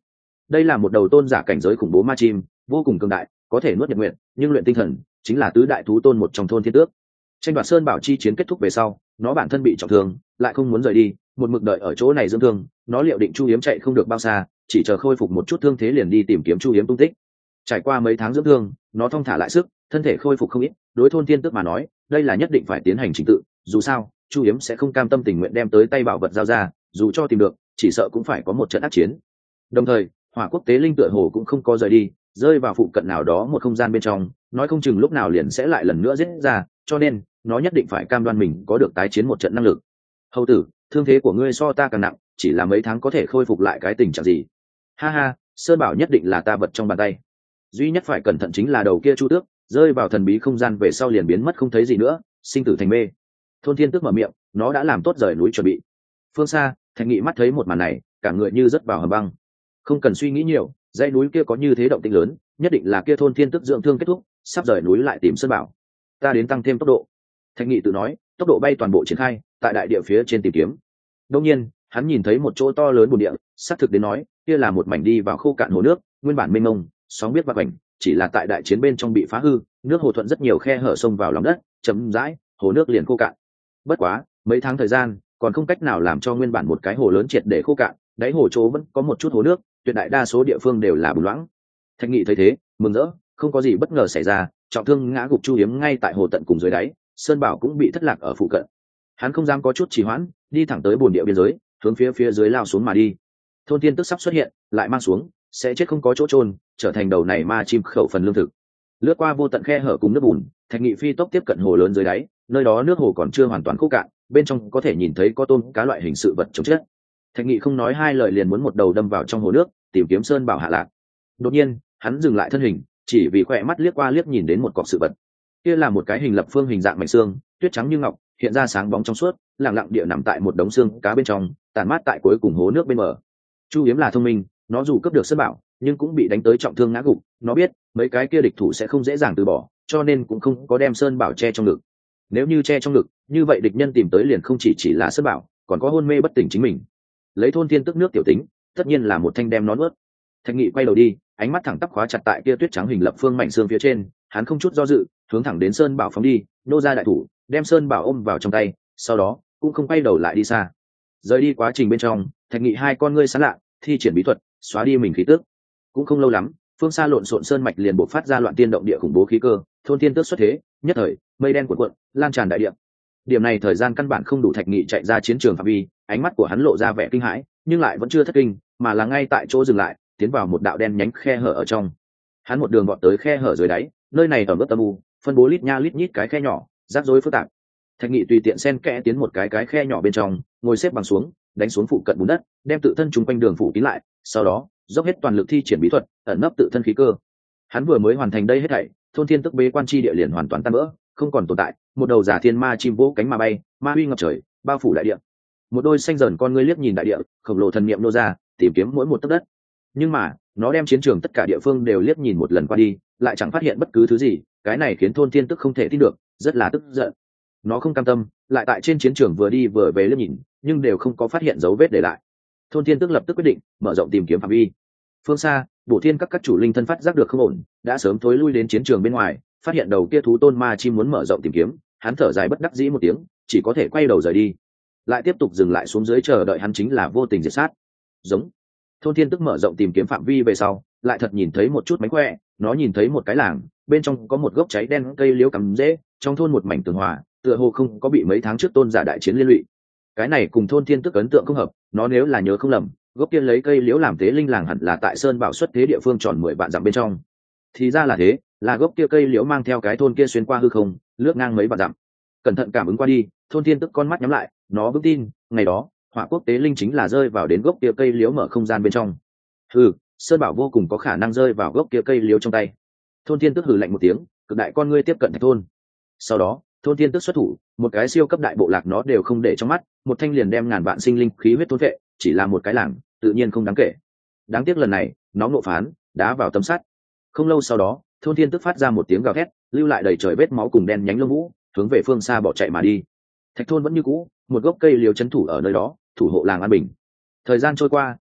đây là một đầu tôn giả cảnh giới khủng bố ma chim, vô cùng cường đại, có thể nuốt nhật nguyện, nhưng luyện tinh thần chính là tứ đại thú tôn một trong thôn thiên tước. Tranh đoạt sơn bảo chi chiến kết thúc về sau, nó bản thân bị trọng thương, lại không muốn rời đi, một mực đợi ở chỗ này dưỡng thương. Nó liệu định Chu Hiếm chạy không được bao xa, chỉ chờ khôi phục một chút thương thế liền đi tìm kiếm Chu Hiếm tung tích. Trải qua mấy tháng dưỡng thương, nó thong thả lại sức, thân thể khôi phục không ít. Đối thôn thiên tước mà nói, đây là nhất định phải tiến hành trình tự, dù sao Chu Hiếm sẽ không cam tâm tình nguyện đem tới tay bảo vật giao ra, dù cho tìm được, chỉ sợ cũng phải có một trận ác chiến. Đồng thời, Hỏa Quốc tế linh tựa hồ cũng không có rời đi, rơi vào phụ cận nào đó một không gian bên trong, nói không chừng lúc nào liền sẽ lại lần nữa giết ra, cho nên nó nhất định phải cam đoan mình có được tái chiến một trận năng lực. Hầu tử, thương thế của ngươi so ta càng nặng, chỉ là mấy tháng có thể khôi phục lại cái tình trạng gì? Ha ha, Sơn Bảo nhất định là ta vật trong bàn tay. Duy nhất phải cẩn thận chính là đầu kia Chu Tước, rơi vào thần bí không gian về sau liền biến mất không thấy gì nữa, sinh tử thành mê. Thôn Thiên Tước mở miệng, nó đã làm tốt rời núi chuẩn bị. Phương xa, Thạch Nghị mắt thấy một màn này, cả người như rớt vào hầm băng. Không cần suy nghĩ nhiều, dãy núi kia có như thế động tĩnh lớn, nhất định là kia Thôn Thiên Tước dưỡng thương kết thúc, sắp rời núi lại tìm Sơn Bảo. Ta đến tăng thêm tốc độ. Thạch Nghị tự nói, tốc độ bay toàn bộ triển khai, tại đại địa phía trên tìm kiếm. Đương nhiên, hắn nhìn thấy một chỗ to lớn bùn địa, xác thực đến nói, kia là một mảnh đi vào khô cạn hồ nước, nguyên bản mênh mông, sóng biết vắt vảnh, chỉ là tại đại chiến bên trong bị phá hư, nước hồ thuận rất nhiều khe hở sông vào lòng đất, chấm dãi, hồ nước liền khô cạn. Bất quá, mấy tháng thời gian, còn không cách nào làm cho nguyên bản một cái hồ lớn triệt để khô cạn, đáy hồ chỗ vẫn có một chút hồ nước, tuyệt đại đa số địa phương đều là bùn loãng. Thạch Nghị thấy thế, mừng rỡ, không có gì bất ngờ xảy ra, trọng thương ngã gục Chu Hiếm ngay tại hồ tận cùng dưới đáy, Sơn Bảo cũng bị thất lạc ở phụ cận. Hắn không dám có chút trì hoãn, đi thẳng tới bồn địa biên giới, hướng phía phía dưới lao xuống mà đi. Thôn Thiên Tức sắp xuất hiện, lại mang xuống, sẽ chết không có chỗ trôn, trở thành đầu này ma chim khẩu phần lương thực. Lướt qua vô tận khe hở cùng nước bùn, Thạch Nghị phi tốc tiếp cận hồ lớn dưới đáy, nơi đó nước hồ còn chưa hoàn toàn khô cạn, bên trong có thể nhìn thấy có tôm cá loại hình sự vật chống chết. Thạch Nghị không nói hai lời liền muốn một đầu đâm vào trong hồ nước, tìm kiếm Sơn Bảo hạ lạc. Đột nhiên, hắn dừng lại thân hình, chỉ vì khỏe mắt liếc qua liếc nhìn đến một cọc sự vật. Kia là một cái hình lập phương hình dạng mảnh xương, tuyết trắng như ngọc, hiện ra sáng bóng trong suốt, lặng lặng địa nằm tại một đống xương cá bên trong, tàn mát tại cuối cùng hố nước bên bờ. Chu Hiếm là thông minh, nó dù cướp được Sơn Bảo, nhưng cũng bị đánh tới trọng thương ngã gục. Nó biết mấy cái kia địch thủ sẽ không dễ dàng từ bỏ, cho nên cũng không có đem Sơn Bảo che trong ngực. Nếu như che trong ngực, như vậy địch nhân tìm tới liền không chỉ chỉ là Sơn Bảo, còn có hôn mê bất tỉnh chính mình. Lấy Thôn Thiên Tức nước tiểu tính, tất nhiên là một thanh đem nó nuốt. Thạch Nghị quay đầu đi, ánh mắt thẳng tắp khóa chặt tại kia tuyết trắng hình lập phương mảnh xương phía trên, hắn không chút do dự, hướng thẳng đến Sơn Bảo phóng đi, nô ra đại thủ, đem Sơn Bảo ôm vào trong tay, sau đó cũng không quay đầu lại đi xa. Rời đi quá trình bên trong, Thạch Nghị hai con ngươi sáng lạ, thi triển bí thuật, xóa đi mình khí tức. Cũng không lâu lắm, phương xa lộn xộn sơn mạch liền bộc phát ra loạn tiên động địa khủng bố khí cơ, Thôn Thiên Tước xuất thế, nhất thời mây đen cuộn cuộn, lan tràn đại địa. Điểm này thời gian căn bản không đủ Thạch Nghị chạy ra chiến trường phạm vi, ánh mắt của hắn lộ ra vẻ kinh hãi, nhưng lại vẫn chưa thất kinh, mà là ngay tại chỗ dừng lại, tiến vào một đạo đen nhánh khe hở ở trong. Hắn một đường vọt tới khe hở dưới đáy, nơi này ở mức âm u, phân bố lít nha lít nhít cái khe nhỏ, rắc rối phức tạp. Thạch Nghị tùy tiện xen kẽ tiến một cái cái khe nhỏ bên trong, ngồi xếp bằng xuống, đánh xuống phụ cận bùn đất, đem tự thân trùng quanh đường phủ kín lại, sau đó dốc hết toàn lực thi triển bí thuật, ẩn nấp tự thân khí cơ. Hắn vừa mới hoàn thành đây hết thảy, Thôn Thiên Tức bế quan chi địa liền hoàn toàn tan vỡ, không còn tồn tại, một đầu giả thiên ma chim vỗ cánh mà bay, ma uy ngập trời, bao phủ đại địa. Một đôi xanh dần con ngươi liếc nhìn đại địa, khổng lồ thần niệm nô ra, tìm kiếm mỗi một tấc đất. Nhưng mà, nó đem chiến trường tất cả địa phương đều liếc nhìn một lần qua đi, lại chẳng phát hiện bất cứ thứ gì, cái này khiến Thôn Thiên Tức không thể tin được, rất là tức giận. Nó không cam tâm, lại tại trên chiến trường vừa đi vừa về liếc nhìn, nhưng đều không có phát hiện dấu vết để lại. Thôn Thiên Tức lập tức quyết định mở rộng tìm kiếm phạm vi. Phương xa, Bổ Thiên các các chủ linh thân phát giác được không ổn, đã sớm thối lui đến chiến trường bên ngoài, phát hiện đầu kia thú tôn ma chim muốn mở rộng tìm kiếm, hắn thở dài bất đắc dĩ một tiếng, chỉ có thể quay đầu rời đi. Lại tiếp tục dừng lại xuống dưới chờ đợi hắn chính là vô tình diệt sát. Giống. Thôn Thiên Tức mở rộng tìm kiếm phạm vi về sau, lại thật nhìn thấy một chút mánh khỏe, nó nhìn thấy một cái làng, bên trong có một gốc cháy đen cây liễu cắm rễ, trong thôn một mảnh tường hòa, tựa hồ không có bị mấy tháng trước tôn giả đại chiến liên lụy. Cái này cùng Thôn Thiên Tức ấn tượng không hợp, nó nếu là nhớ không lầm, gốc kia lấy cây liễu làm tế linh làng hẳn là tại Sơn Bảo xuất thế địa phương tròn mười vạn dặm bên trong. Thì ra là thế, là gốc kia cây liễu mang theo cái thôn kia xuyên qua hư không, lướt ngang mấy vạn dặm. Cẩn thận cảm ứng qua đi, Thôn Thiên Tức con mắt nhắm lại, nó vững tin, ngày đó, Hỏa Quốc tế linh chính là rơi vào đến gốc kia cây liễu mở không gian bên trong. Hừ, Sơn Bảo vô cùng có khả năng rơi vào gốc kia cây liễu trong tay. Thôn Thiên Tức hừ lạnh một tiếng, cực đại con ngươi tiếp cận thạch thôn. Sau đó, Thôn Thiên Tức xuất thủ, một cái siêu cấp đại bộ lạc nó đều không để trong mắt, một thanh liền đem ngàn vạn sinh linh khí huyết thôn vệ, chỉ là một cái làng, tự nhiên không đáng kể. Đáng tiếc lần này, nó ngộ phán, đá vào tấm sắt. Không lâu sau đó, Thôn Thiên Tức phát ra một tiếng gào thét, lưu lại đầy trời vết máu cùng đen nhánh lông vũ, hướng về phương xa bỏ chạy mà đi. Thạch thôn vẫn như cũ, một gốc cây liễu trấn thủ ở nơi đó, thủ hộ làng an bình. Thời gian trôi qua,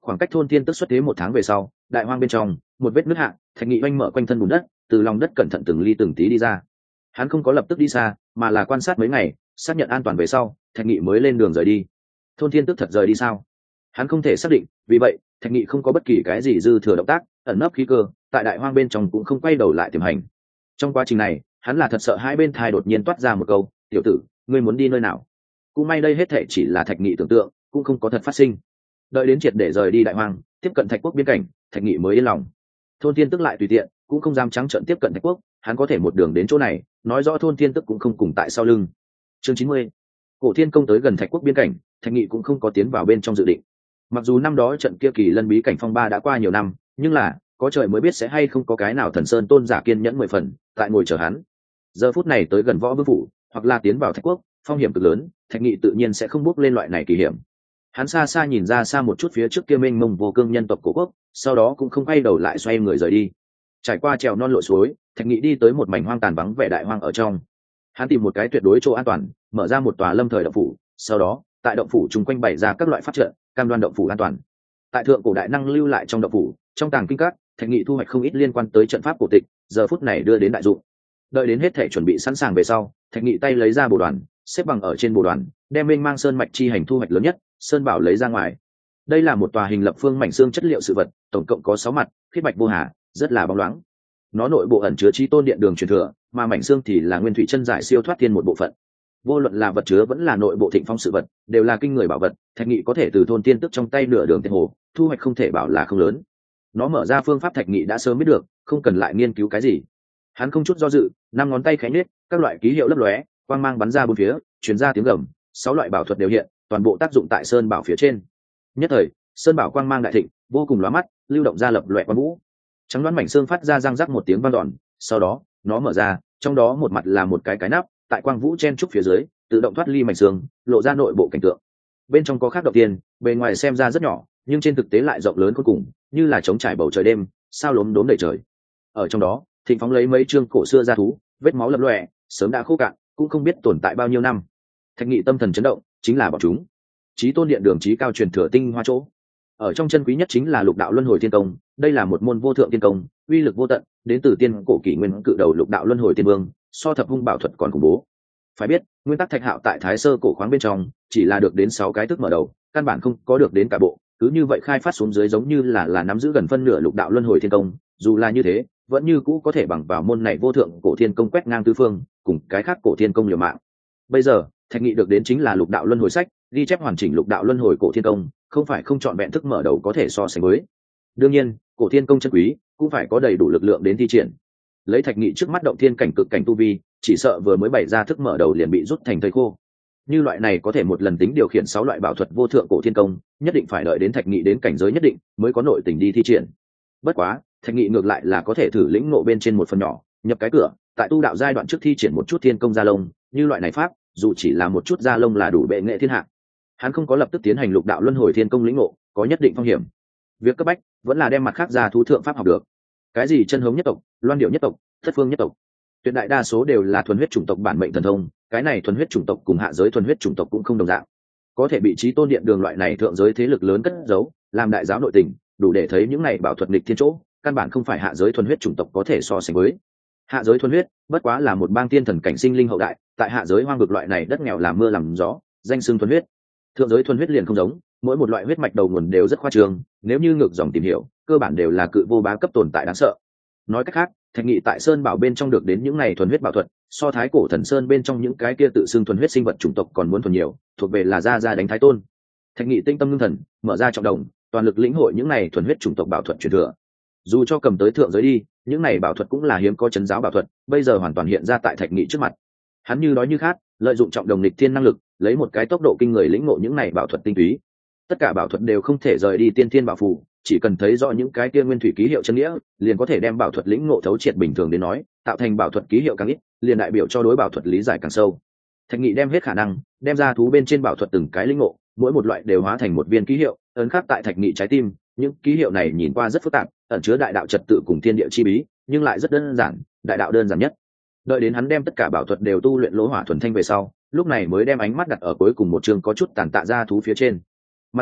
khoảng cách thôn thiên tức xuất thế một tháng về sau, đại hoang bên trong một vết nứt hạ, Thạch Nghị oanh mở quanh thân bùn đất, từ lòng đất cẩn thận từng ly từng tí đi ra. Hắn không có lập tức đi xa, mà là quan sát mấy ngày, xác nhận an toàn về sau, Thạch Nghị mới lên đường rời đi. Thôn thiên tức thật rời đi sao? Hắn không thể xác định, vì vậy Thạch Nghị không có bất kỳ cái gì dư thừa động tác, ẩn nấp khí cơ, tại đại hoang bên trong cũng không quay đầu lại tiềm hành. Trong quá trình này, hắn là thật sợ hai bên thai đột nhiên toát ra một câu: "Tiểu tử, ngươi muốn đi nơi nào?" Cũng may đây hết thảy chỉ là Thạch Nghị tưởng tượng, cũng không có thật phát sinh. Đợi đến triệt để rời đi đại hoang, tiếp cận Thạch quốc biên cảnh, Thạch Nghị mới yên lòng. Thôn thiên tức lại tùy tiện, cũng không dám trắng trợn tiếp cận Thạch quốc, hắn có thể một đường đến chỗ này, nói rõ thôn thiên tức cũng không cùng tại sau lưng. Chương chín mươi. Cổ Thiên công tới gần Thạch quốc biên cảnh, Thạch Nghị cũng không có tiến vào bên trong dự định. Mặc dù năm đó trận kia kỳ lân bí cảnh phong ba đã qua nhiều năm, nhưng là có trời mới biết sẽ hay không có cái nào thần sơn tôn giả kiên nhẫn mười phần tại ngồi chờ hắn. Giờ phút này tới gần võ vương phủ, hoặc là tiến vào Thạch quốc, phong hiểm cực lớn, Thạch Nghị tự nhiên sẽ không bước lên loại này kỳ hiểm. Hắn xa xa nhìn ra xa một chút phía trước kia mênh mông vô cương nhân tộc cổ quốc, sau đó cũng không quay đầu lại xoay người rời đi. Trải qua trèo non lội suối, Thạch Nghị đi tới một mảnh hoang tàn vắng vẻ đại hoang ở trong. Hắn tìm một cái tuyệt đối chỗ an toàn, mở ra một tòa lâm thời động phủ, sau đó tại động phủ chung quanh bày ra các loại pháp trận, cam đoan động phủ an toàn. Tại thượng cổ đại năng lưu lại trong động phủ, trong tàng kinh các, Thạch Nghị thu hoạch không ít liên quan tới trận pháp cổ tịch, giờ phút này đưa đến đại dụng. Đợi đến hết thể chuẩn bị sẵn sàng về sau, Thạch Nghị tay lấy ra bồ đoàn, xếp bằng ở trên bồ đoàn, đem mênh mang sơn mạch chi hành thu hoạch lớn nhất, sơn bảo lấy ra ngoài. Đây là một tòa hình lập phương mảnh xương chất liệu sự vật, tổng cộng có sáu mặt, khiết bạch vô hà, rất là bóng loáng. Nó nội bộ ẩn chứa chí tôn điện đường truyền thừa, mà mảnh xương thì là nguyên thủy chân giải siêu thoát thiên một bộ phận. Vô luận là vật chứa vẫn là nội bộ thịnh phong sự vật, đều là kinh người bảo vật. Thạch Nghị có thể từ thôn tiên tức trong tay nửa đường tiền hồ, thu hoạch không thể bảo là không lớn. Nó mở ra phương pháp Thạch Nghị đã sớm biết được, không cần lại nghiên cứu cái gì. Hắn không chút do dự, năm ngón tay khẽ nhếch, các loại ký hiệu lấp lóe, quang mang bắn ra bốn phía, truyền ra tiếng gầm, sáu loại bảo thuật đều hiện, toàn bộ tác dụng tại sơn bảo phía trên. Nhất thời, sơn bảo quang mang đại thịnh, vô cùng lóa mắt, lưu động ra lập loè quang vũ. Trắng đoán mảnh xương phát ra răng rắc một tiếng vang dọn, sau đó, nó mở ra, trong đó một mặt là một cái cái nắp, tại quang vũ chen trúc phía dưới, tự động thoát ly mảnh xương, lộ ra nội bộ cảnh tượng. Bên trong có khác đầu tiên, bề ngoài xem ra rất nhỏ, nhưng trên thực tế lại rộng lớn vô cùng, như là trống trải bầu trời đêm, sao lốm đốm đầy trời. Ở trong đó, thịnh phóng lấy mấy chương cổ xưa ra thú, vết máu lập lòe, sớm đã khô cạn, cũng không biết tồn tại bao nhiêu năm. Thạch Nghị tâm thần chấn động, chính là bọn chúng. Chí tôn điện đường chí cao truyền thừa tinh hoa chỗ. Ở trong chân quý nhất chính là lục đạo luân hồi thiên công, đây là một môn vô thượng tiên công, uy lực vô tận, đến từ tiên cổ kỷ nguyên cự đầu lục đạo luân hồi tiên vương, so thập hung bảo thuật còn khủng bố. Phải biết, nguyên tắc Thạch Hạo tại Thái Sơ cổ khoáng bên trong, chỉ là được đến sáu cái thức mở đầu, căn bản không có được đến cả bộ, cứ như vậy khai phát xuống dưới giống như là là nắm giữ gần phân nửa lục đạo luân hồi thiên công, dù là như thế, vẫn như cũ có thể bằng vào môn này vô thượng cổ thiên công quét ngang tứ phương, cùng cái khác cổ thiên công liều mạng. Bây giờ, Thạch Nghị được đến chính là lục đạo luân hồi sách, ghi chép hoàn chỉnh lục đạo luân hồi cổ thiên công, không phải không chọn vẹn thức mở đầu có thể so sánh với. Đương nhiên, cổ thiên công chân quý, cũng phải có đầy đủ lực lượng đến thi triển. Lấy Thạch Nghị trước mắt động thiên cảnh cực cảnh tu vi, chỉ sợ vừa mới bày ra thức mở đầu liền bị rút thành thây khô. Như loại này có thể một lần tính điều khiển sáu loại bảo thuật vô thượng cổ thiên công, nhất định phải đợi đến Thạch Nghị đến cảnh giới nhất định mới có nội tình đi thi triển. Bất quá, Thạch Nghị ngược lại là có thể thử lĩnh ngộ bên trên một phần nhỏ, nhập cái cửa, tại tu đạo giai đoạn trước thi triển một chút thiên công gia lông, như loại này pháp, dù chỉ là một chút gia lông là đủ bệ nghệ thiên hạ. Hắn không có lập tức tiến hành lục đạo luân hồi thiên công lĩnh ngộ, có nhất định phong hiểm. Việc cấp bách vẫn là đem mặt khác ra thú thượng pháp học được. Cái gì chân hống nhất tộc, loan điệu nhất tộc, thất phương nhất tộc, tuyệt đại đa số đều là thuần huyết chủng tộc bản mệnh thần thông, cái này thuần huyết chủng tộc cùng hạ giới thuần huyết chủng tộc cũng không đồng dạng. Có thể bị chí tôn điện đường loại này thượng giới thế lực lớn cất giấu, làm đại giáo nội tình, đủ để thấy những này bảo thuật nghịch thiên chỗ, căn bản không phải hạ giới thuần huyết chủng tộc có thể so sánh với. Hạ giới thuần huyết, bất quá là một bang tiên thần cảnh sinh linh hậu đại, tại hạ giới hoang vực loại này đất nghèo làm mưa làm gió, danh xưng thuần huyết. Thượng giới thuần huyết liền không giống, mỗi một loại huyết mạch đầu nguồn đều rất khoa trương, nếu như ngược dòng tìm hiểu, cơ bản đều là cự vô bá cấp tồn tại đáng sợ. Nói cách khác, Thạch Nghị tại sơn bảo bên trong được đến những này thuần huyết bảo thuật, so thái cổ thần sơn bên trong những cái kia tự xưng thuần huyết sinh vật chủng tộc còn muốn thuần nhiều, thuộc về là ra ra đánh thái tôn. Thạch Nghị tinh tâm ngưng thần, mở ra trọng đồng, toàn lực lĩnh hội những này thuần huyết chủng tộc bảo thuật truyền thừa. Dù cho cầm tới thượng giới đi, những này bảo thuật cũng là hiếm có chấn giáo bảo thuật, bây giờ hoàn toàn hiện ra tại Thạch Nghị trước mặt. Hắn như đói như khát, lợi dụng trọng đồng nghịch thiên năng lực, lấy một cái tốc độ kinh người lĩnh ngộ những này bảo thuật tinh túy. Tất cả bảo thuật đều không thể rời đi tiên thiên bảo phù, chỉ cần thấy rõ những cái kia nguyên thủy ký hiệu chân nghĩa, liền có thể đem bảo thuật lĩnh ngộ thấu triệt. Bình thường đến nói, tạo thành bảo thuật ký hiệu càng ít, liền đại biểu cho đối bảo thuật lý giải càng sâu. Thạch Nghị đem hết khả năng, đem ra thú bên trên bảo thuật từng cái lĩnh ngộ, mỗi một loại đều hóa thành một viên ký hiệu, ấn khắc tại Thạch Nghị trái tim. Những ký hiệu này nhìn qua rất phức tạp, ẩn chứa đại đạo trật tự cùng thiên địa chi bí, nhưng lại rất đơn giản, đại đạo đơn giản nhất. Đợi đến hắn đem tất cả bảo thuật đều tu luyện lỗ hỏa thuần thanh về sau, lúc này mới đem ánh mắt đặt ở cuối cùng một chương có chút tàn tạ ra thú phía trên. Mặt ngoài,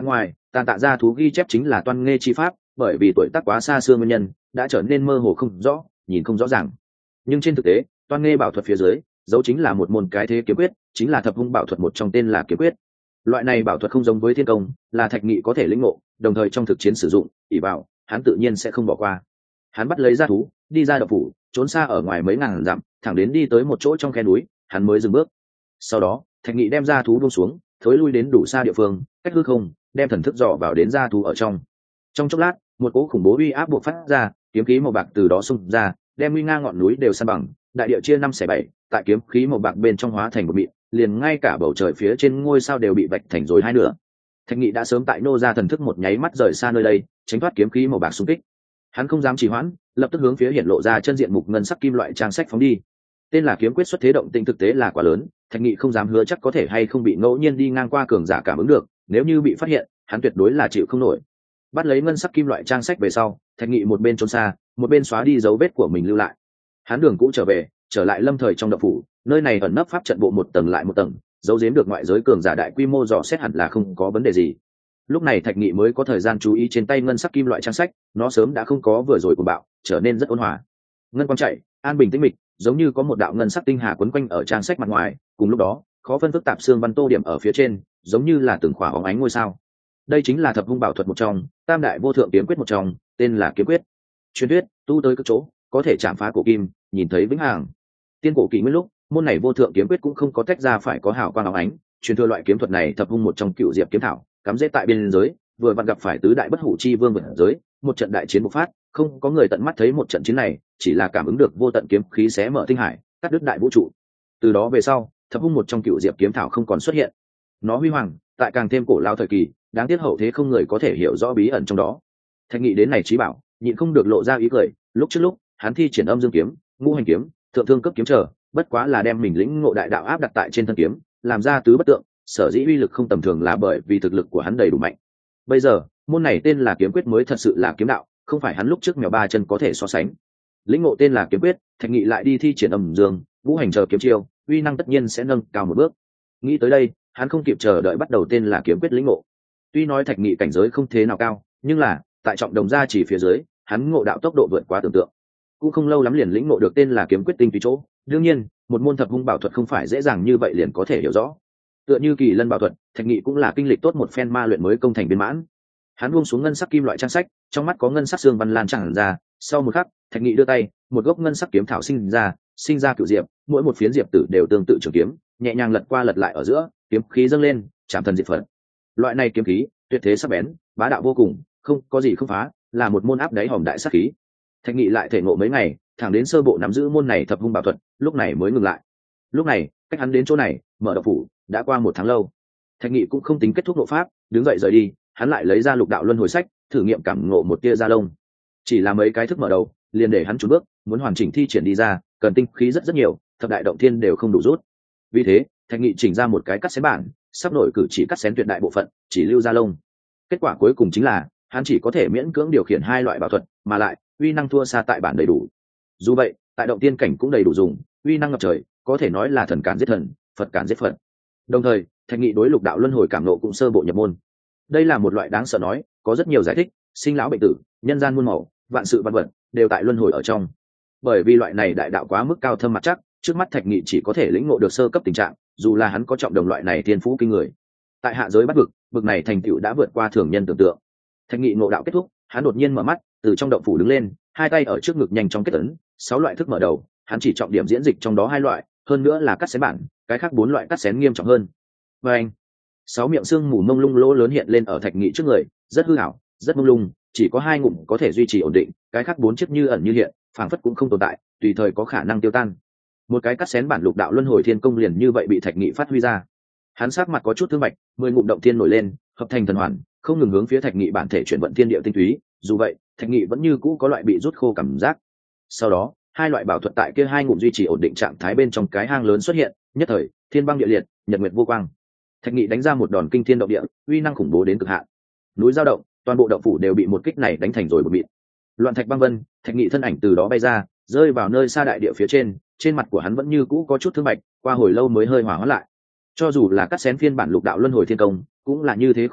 Tàn tạ gia thú ghi chép chính là Toan Nghê chi pháp, bởi vì tuổi tác quá xa xưa nguyên nhân đã trở nên mơ hồ không rõ, nhìn không rõ ràng. Nhưng trên thực tế, Toan Nghê bảo thuật phía dưới dấu chính là một môn cái thế kiếm quyết, chính là thập hung bảo thuật một trong tên là kiếm quyết. Loại này bảo thuật không giống với thiên công, là Thạch Nghị có thể lĩnh ngộ, đồng thời trong thực chiến sử dụng, ỷ bảo, hắn tự nhiên sẽ không bỏ qua. Hắn bắt lấy gia thú, đi ra động phủ, trốn xa ở ngoài mấy ngàn dặm, thẳng đến đi tới một chỗ trong khe núi, hắn mới dừng bước. Sau đó, Thạch Nghị đem gia thú buông xuống, thối lui đến đủ xa địa phương, cách hư không, đem thần thức dò vào đến gia thú ở trong. Trong chốc lát, một cỗ khủng bố uy áp bộc phát ra, kiếm khí màu bạc từ đó xung ra, đem nguy nga ngọn núi đều san bằng, đại địa chia năm xẻ bảy, tại kiếm khí màu bạc bên trong hóa thành một mịn, liền ngay cả bầu trời phía trên ngôi sao đều bị vạch thành rồi hai nửa. Thạch Nghị đã sớm tại nô ra thần thức một nháy mắt rời xa nơi đây, tránh thoát kiếm khí màu bạc xung kích. Hắn không dám trì hoãn, lập tức hướng phía hiện lộ ra chân diện mục ngân sắc kim loại trang sách phóng đi. Tên là kiếm quyết xuất thế động tĩnh thực tế là quá lớn, Thạch Nghị không dám hứa chắc có thể hay không bị ngẫu nhiên đi ngang qua cường giả cảm ứng được, nếu như bị phát hiện, hắn tuyệt đối là chịu không nổi. Bắt lấy ngân sắc kim loại trang sách về sau, Thạch Nghị một bên trốn xa, một bên xóa đi dấu vết của mình lưu lại. Hắn đường cũ trở về, trở lại lâm thời trong động phủ, nơi này ẩn nấp pháp trận bộ một tầng lại một tầng, giấu giếm được ngoại giới cường giả đại quy mô dò xét hẳn là không có vấn đề gì. Lúc này Thạch Nghị mới có thời gian chú ý trên tay ngân sắc kim loại trang sách, nó sớm đã không có vừa rồi của bạo, trở nên rất ôn hòa. Ngân quang chạy, an bình tĩnh mịch, giống như có một đạo ngân sắc tinh hà quấn quanh ở trang sách mặt ngoài, cùng lúc đó, khó phân phức tạp xương văn tô điểm ở phía trên, giống như là từng khỏa óng ánh ngôi sao. Đây chính là thập hung bảo thuật một trong, tam đại vô thượng kiếm quyết một trong, tên là kiếm quyết. Truyền thuyết, tu tới các chỗ, có thể chạm phá cổ kim, nhìn thấy vĩnh hằng. Tiên cổ kỷ nguyên lúc, môn này vô thượng kiếm quyết cũng không có tách ra phải có hào quang óng ánh, truyền thừa loại kiếm thuật này thập hung một trong cựu diệp kiếm thảo, cắm rễ tại biên giới, vừa vặn gặp phải tứ đại bất hủ chi vương vượt giới, một trận đại chiến bộc phát, không có người tận mắt thấy một trận chiến này, chỉ là cảm ứng được vô tận kiếm khí xé mở tinh hải, cắt đứt đại vũ trụ. Từ đó về sau, thập hung một trong cựu diệp kiếm thảo không còn xuất hiện. Nó huy hoàng, tại càng thêm cổ lao thời kỳ, đáng tiếc hậu thế không người có thể hiểu rõ bí ẩn trong đó. Thạch Nghị đến này trí bảo, nhịn không được lộ ra ý cười, lúc trước lúc, hắn thi triển âm dương kiếm, ngũ hành kiếm, thượng thương cấp kiếm trở, bất quá là đem mình lĩnh ngộ đại đạo áp đặt tại trên thân kiếm, làm ra tứ bất tượng, sở dĩ uy lực không tầm thường là bởi vì thực lực của hắn đầy đủ mạnh. Bây giờ, môn này tên là kiếm quyết mới thật sự là kiếm đạo, không phải hắn lúc trước mèo ba chân có thể so sánh. Lĩnh ngộ tên là kiếm quyết, Thạch Nghị lại đi thi triển âm dương, ngũ hành chờ kiếm chiêu, uy năng tất nhiên sẽ nâng cao một bước. Nghĩ tới đây, hắn không kịp chờ đợi bắt đầu tên là kiếm quyết lĩnh ngộ. Tuy nói Thạch Nghị cảnh giới không thế nào cao, nhưng là tại trọng đồng gia chỉ phía dưới, hắn ngộ đạo tốc độ vượt quá tưởng tượng. Cũng không lâu lắm liền lĩnh ngộ được tên là kiếm quyết tinh túy chỗ. Đương nhiên, một môn thập hung bảo thuật không phải dễ dàng như vậy liền có thể hiểu rõ. Tựa như Kỳ Lân bảo thuật, Thạch Nghị cũng là kinh lịch tốt một phen ma luyện mới công thành viên mãn. Hắn buông xuống ngân sắc kim loại trang sách, trong mắt có ngân sắc xương văn lan tràn ra, sau một khắc, Thạch Nghị đưa tay, một gốc ngân sắc kiếm thảo sinh ra, sinh ra cửu diệp, mỗi một phiến diệp tử đều tương tự trường kiếm, nhẹ nhàng lật qua lật lại ở giữa, kiếm khí dâng lên, chạm thần diệt phật. Loại này kiếm khí, tuyệt thế sắc bén, bá đạo vô cùng, không có gì không phá, là một môn áp đáy hòm đại sát khí. Thạch Nghị lại thể ngộ mấy ngày, thẳng đến sơ bộ nắm giữ môn này thập hung bảo thuật, lúc này mới ngừng lại. Lúc này, cách hắn đến chỗ này, mở động phủ, đã qua một tháng lâu. Thạch Nghị cũng không tính kết thúc nội pháp, đứng dậy rời đi, hắn lại lấy ra lục đạo luân hồi sách, thử nghiệm cảm ngộ một tia da lông. Chỉ là mấy cái thức mở đầu, liền để hắn chùn bước, muốn hoàn chỉnh thi triển đi ra, cần tinh khí rất rất nhiều, thập đại động thiên đều không đủ rút. Vì thế, Thạch Nghị chỉnh ra một cái cắt xén bản, sắp nổi cử chỉ cắt xén tuyệt đại bộ phận, chỉ lưu da lông. Kết quả cuối cùng chính là, hắn chỉ có thể miễn cưỡng điều khiển hai loại bảo thuật, mà lại uy năng thua xa tại bản đầy đủ. Dù vậy, tại động tiên cảnh cũng đầy đủ dùng, uy năng ngập trời, có thể nói là thần cản giết thần, Phật cản giết Phật. Đồng thời, Thạch Nghị đối lục đạo luân hồi cảm nộ cũng sơ bộ nhập môn. Đây là một loại đáng sợ nói, có rất nhiều giải thích, sinh lão bệnh tử, nhân gian muôn màu, vạn sự vạn vật đều tại luân hồi ở trong. Bởi vì loại này đại đạo quá mức cao thâm mặt chắc, trước mắt Thạch Nghị chỉ có thể lĩnh ngộ được sơ cấp tình trạng, dù là hắn có trọng đồng loại này thiên phú kinh người. Tại hạ giới bắt vực, vực này thành tựu đã vượt qua thường nhân tưởng tượng. Thạch Nghị ngộ đạo kết thúc, hắn đột nhiên mở mắt, từ trong động phủ đứng lên, hai tay ở trước ngực nhanh chóng kết ấn, sáu loại thức mở đầu, hắn chỉ trọng điểm diễn dịch trong đó hai loại, hơn nữa là cắt xén bản, cái khác bốn loại cắt xén nghiêm trọng hơn. Và anh, sáu miệng xương mù mông lung lỗ lớn hiện lên ở Thạch Nghị trước người, rất hư ảo, rất mông lung, chỉ có hai ngụm có thể duy trì ổn định, cái khác bốn chiếc như ẩn như hiện, phảng phất cũng không tồn tại, tùy thời có khả năng tiêu tan. Một cái cắt xén bản lục đạo luân hồi thiên công liền như vậy bị Thạch Nghị phát huy ra. Hắn sắc mặt có chút thương bạch, mười ngụm động thiên nổi lên, hợp thành thần hoàn, không ngừng hướng phía Thạch Nghị bản thể chuyển vận thiên địa tinh túy, dù vậy, Thạch Nghị vẫn như cũ có loại bị rút khô cảm giác. Sau đó, hai loại bảo thuật tại kia hai ngụm duy trì ổn định trạng thái bên trong cái hang lớn xuất hiện, nhất thời, thiên băng địa liệt, nhật nguyệt vô quang. Thạch Nghị đánh ra một đòn kinh thiên động địa, uy năng khủng bố đến cực hạn. Núi dao động, toàn bộ động phủ đều bị một kích này đánh thành rồi một mịn. Loạn thạch băng vân, Thạch Nghị thân ảnh từ đó bay ra, rơi vào nơi xa đại địa phía trên, trên mặt của hắn vẫn như cũ có chút thương bạch, qua hồi lâu mới hơi hòa hóa lại. Cho dù là cắt xén phiên bản lục đạo luân hồi thiên công, cũng là như thế khủng bố,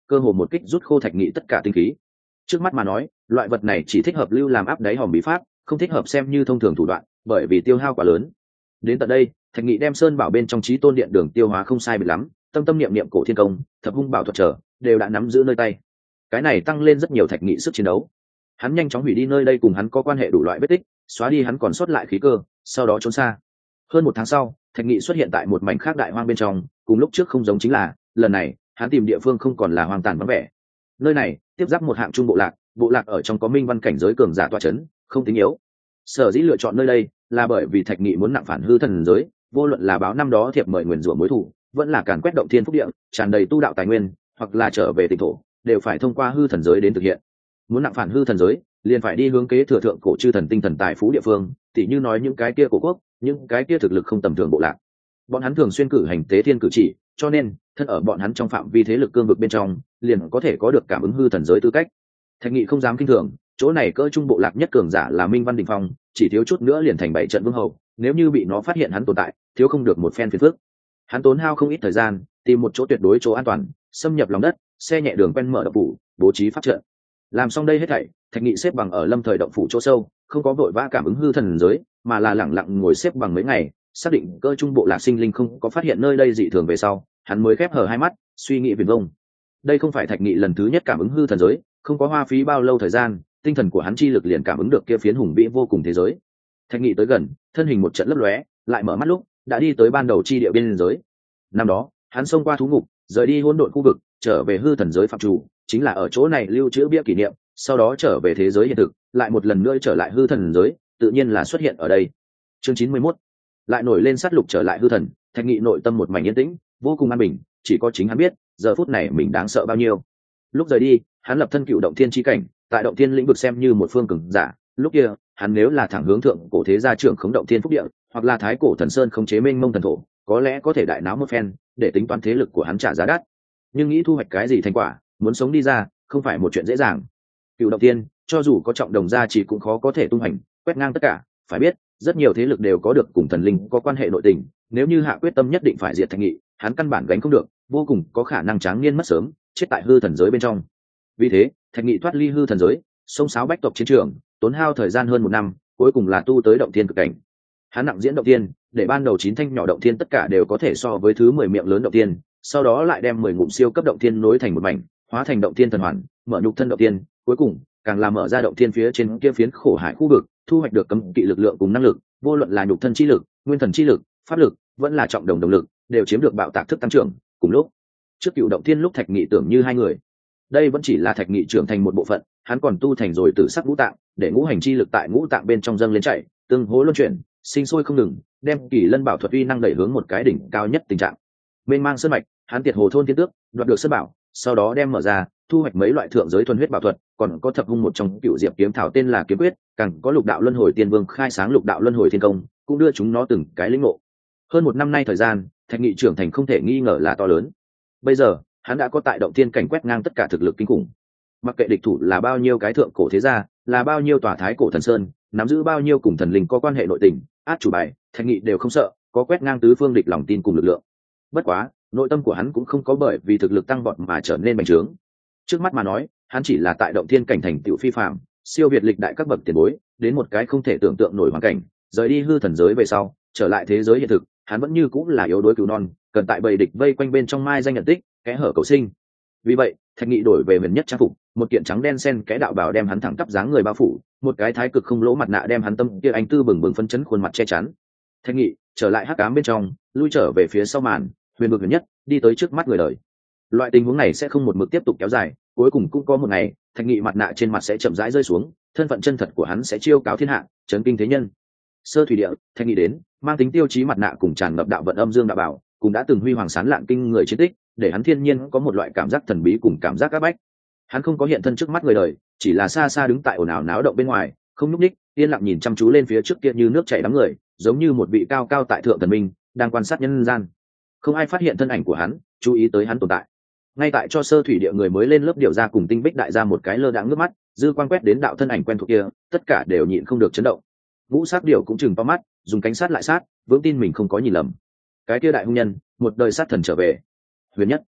cơ hồ một kích rút khô thạch nghị tất cả tinh khí. Trước mắt mà nói, loại vật này chỉ thích hợp lưu làm áp đáy hòm bí pháp, không thích hợp xem như thông thường thủ đoạn, bởi vì tiêu hao quá lớn. Đến tận đây, thạch nghị đem sơn bảo bên trong trí tôn điện đường tiêu hóa không sai biệt lắm, tâm tâm niệm niệm cổ thiên công, thập hung bảo thuật trở đều đã nắm giữ nơi tay. Cái này tăng lên rất nhiều thạch nghị sức chiến đấu. Hắn nhanh chóng hủy đi nơi đây cùng hắn có quan hệ đủ loại vết tích, xóa đi hắn còn sót lại khí cơ, sau đó trốn xa. Hơn một tháng sau, thạch nghị xuất hiện tại một mảnh khác đại hoang bên trong, cùng lúc trước không giống chính là lần này hắn tìm địa phương không còn là hoang tàn vắng vẻ. Nơi này tiếp giáp một hạng trung bộ lạc, bộ lạc ở trong có minh văn cảnh giới cường giả tọa chấn, không tính yếu. Sở dĩ lựa chọn nơi đây là bởi vì thạch nghị muốn nặng phản hư thần giới, vô luận là báo năm đó thiệp mời nguyền rủa mối thù, vẫn là càn quét động thiên phúc địa, tràn đầy tu đạo tài nguyên, hoặc là trở về tịnh thổ, đều phải thông qua hư thần giới đến thực hiện. Muốn nặng phản hư thần giới, liền phải đi hướng kế thừa thượng cổ chư thần tinh thần tài phú địa phương, tỉ như nói những cái kia cổ quốc, những cái kia thực lực không tầm thường bộ lạc. Bọn hắn thường xuyên cử hành tế thiên cử chỉ, cho nên thân ở bọn hắn trong phạm vi thế lực cương vực bên trong, liền có thể có được cảm ứng hư thần giới tư cách. Thạch nghị không dám kinh thường, chỗ này cỡ trung bộ lạc nhất cường giả là Minh Văn Đỉnh Phong, chỉ thiếu chút nữa liền thành bảy trận vương hầu, nếu như bị nó phát hiện hắn tồn tại, thiếu không được một phen phiền phức. Hắn tốn hao không ít thời gian, tìm một chỗ tuyệt đối chỗ an toàn, xâm nhập lòng đất, xe nhẹ đường quen mở động phủ, bố trí pháp trận. Làm xong đây hết thảy, thạch nghị xếp bằng ở lâm thời động phủ chỗ sâu, không có vội vã cảm ứng hư thần giới, mà là lẳng lặng ngồi xếp bằng mấy ngày, xác định cơ trung bộ lạc sinh linh không có phát hiện nơi đây dị thường về sau, hắn mới khép hờ hai mắt, suy nghĩ viển vông. Đây không phải thạch nghị lần thứ nhất cảm ứng hư thần giới, không có hoa phí bao lâu thời gian, tinh thần của hắn chi lực liền cảm ứng được kia phiến hùng vĩ vô cùng thế giới. Thạch nghị tới gần, thân hình một trận lấp lóe, lại mở mắt lúc đã đi tới ban đầu chi địa biên giới. Năm đó hắn xông qua thú ngục, rời đi hỗn độn khu vực, trở về hư thần giới phạm chủ, chính là ở chỗ này lưu trữ bia kỷ niệm, sau đó trở về thế giới hiện thực, lại một lần nữa trở lại hư thần giới, tự nhiên là xuất hiện ở đây. Chương chín mươi mốt, lại nổi lên sát lục trở lại hư thần. Thạch nghị nội tâm một mảnh yên tĩnh, vô cùng an bình, chỉ có chính hắn biết giờ phút này mình đáng sợ bao nhiêu. Lúc rời đi, hắn lập thân cựu động thiên chi cảnh, tại động thiên lĩnh vực xem như một phương cường giả. Lúc kia hắn nếu là thẳng hướng thượng cổ thế gia trưởng khống động thiên phúc địa, hoặc là thái cổ thần sơn khống chế mênh mông thần thổ, có lẽ có thể đại náo một phen để tính toán thế lực của hắn trả giá đắt. Nhưng nghĩ thu hoạch cái gì thành quả, muốn sống đi ra không phải một chuyện dễ dàng. Cựu động thiên cho dù có trọng đồng gia chỉ cũng khó có thể tung hành quét ngang tất cả. Phải biết rất nhiều thế lực đều có được cùng thần linh có quan hệ nội tình, nếu như hạ quyết tâm nhất định phải diệt thạch nghị, hắn căn bản gánh không được, vô cùng có khả năng tráng niên mất sớm, chết tại hư thần giới bên trong. Vì thế thạch nghị thoát ly hư thần giới, xông xáo bách tộc chiến trường, tốn hao thời gian hơn một năm, cuối cùng là tu tới động thiên cực cảnh. Hắn nặng diễn động thiên, để ban đầu chín thanh nhỏ động thiên tất cả đều có thể so với thứ mười miệng lớn động thiên, sau đó lại đem mười ngụm siêu cấp động thiên nối thành một mảnh, hóa thành động thiên thần hoàn, mở nhục thân động thiên, cuối cùng càng làm mở ra động thiên phía trên kia phiến khổ hải khu vực, thu hoạch được cấm kỵ lực lượng cùng năng lực, vô luận là nhục thân chi lực, nguyên thần chi lực, pháp lực, vẫn là trọng đồng động lực, đều chiếm được bạo tạc thức tăng trưởng. Cùng lúc trước cựu động thiên lúc thạch nghị tưởng như hai người, đây vẫn chỉ là thạch nghị trưởng thành một bộ phận, hắn còn tu thành rồi tử sắc ngũ tạng, để ngũ hành chi lực tại ngũ tạng bên trong dâng lên chạy, tương hỗ luân chuyển, sinh sôi không ngừng, đem kỳ lân bảo thuật uy năng đẩy hướng một cái đỉnh cao nhất tình trạng. Mênh mang sơn mạch, hắn tiệt hồ thôn thiên tước, đoạt được sơn bảo, sau đó đem mở ra, thu hoạch mấy loại thượng giới thuần huyết bảo thuật, còn có thập hung một trong cựu diệp kiếm thảo tên là kiếm quyết, càng có lục đạo luân hồi tiên vương khai sáng lục đạo luân hồi thiên công, cũng đưa chúng nó từng cái lĩnh ngộ. Hơn một năm nay thời gian, thạch nghị trưởng thành không thể nghi ngờ là to lớn. Bây giờ hắn đã có tại động thiên cảnh quét ngang tất cả thực lực kinh khủng. Mặc kệ địch thủ là bao nhiêu cái thượng cổ thế gia, là bao nhiêu tòa thái cổ thần sơn, nắm giữ bao nhiêu cùng thần linh có quan hệ nội tình, át chủ bài, thạch nghị đều không sợ, có quét ngang tứ phương địch lòng tin cùng lực lượng. Bất quá nội tâm của hắn cũng không có bởi vì thực lực tăng vọt mà trở nên bành trướng. Trước mắt mà nói, hắn chỉ là tại động thiên cảnh thành tựu phi phàm, siêu việt lịch đại các bậc tiền bối, đến một cái không thể tưởng tượng nổi hoàn cảnh, rời đi hư thần giới về sau, trở lại thế giới hiện thực, hắn vẫn như cũng là yếu đuối cứu non, cần tại bầy địch vây quanh bên trong mai danh nhận tích, kẽ hở cầu sinh. Vì vậy thạch nghị đổi về huyền nhất trang phục, một kiện trắng đen xen cái đạo bào đem hắn thẳng tắp dáng người bao phủ, một cái thái cực không lỗ mặt nạ đem hắn tâm kia anh tư bừng bừng phấn chấn khuôn mặt che chắn. Thạch nghị trở lại hắc ám bên trong, lui trở về phía sau màn, huyền vực huyền nhất đi tới trước mắt người đời. Loại tình huống này sẽ không một mực tiếp tục kéo dài, cuối cùng cũng có một ngày thạch nghị mặt nạ trên mặt sẽ chậm rãi rơi xuống, thân phận chân thật của hắn sẽ chiêu cáo thiên hạ, chấn kinh thế nhân. Sơ thủy địa, thạch nghị đến, mang tính tiêu chí mặt nạ cùng tràn ngập đạo vận âm dương đạo bảo, cũng đã từng huy hoàng sán lạn kinh người chiến tích, để hắn thiên nhiên có một loại cảm giác thần bí cùng cảm giác áp bách. Hắn không có hiện thân trước mắt người đời, chỉ là xa xa đứng tại ồn ào náo động bên ngoài, không nhúc nhích, yên lặng nhìn chăm chú lên phía trước kia như nước chảy đám người, giống như một vị cao cao tại thượng thần minh đang quan sát nhân gian. Không ai phát hiện thân ảnh của hắn, chú ý tới hắn tồn tại. Ngay tại cho sơ thủy địa người mới lên lớp điều ra cùng tinh bích đại ra một cái lơ đãng nước mắt, dư quan quét đến đạo thân ảnh quen thuộc kia, tất cả đều nhịn không được chấn động. Ngũ sắc điểu cũng chừng to mắt, dùng cánh sát lại sát, vững tin mình không có nhìn lầm. Cái kia đại hung nhân, một đời sát thần trở về. Huyền nhất,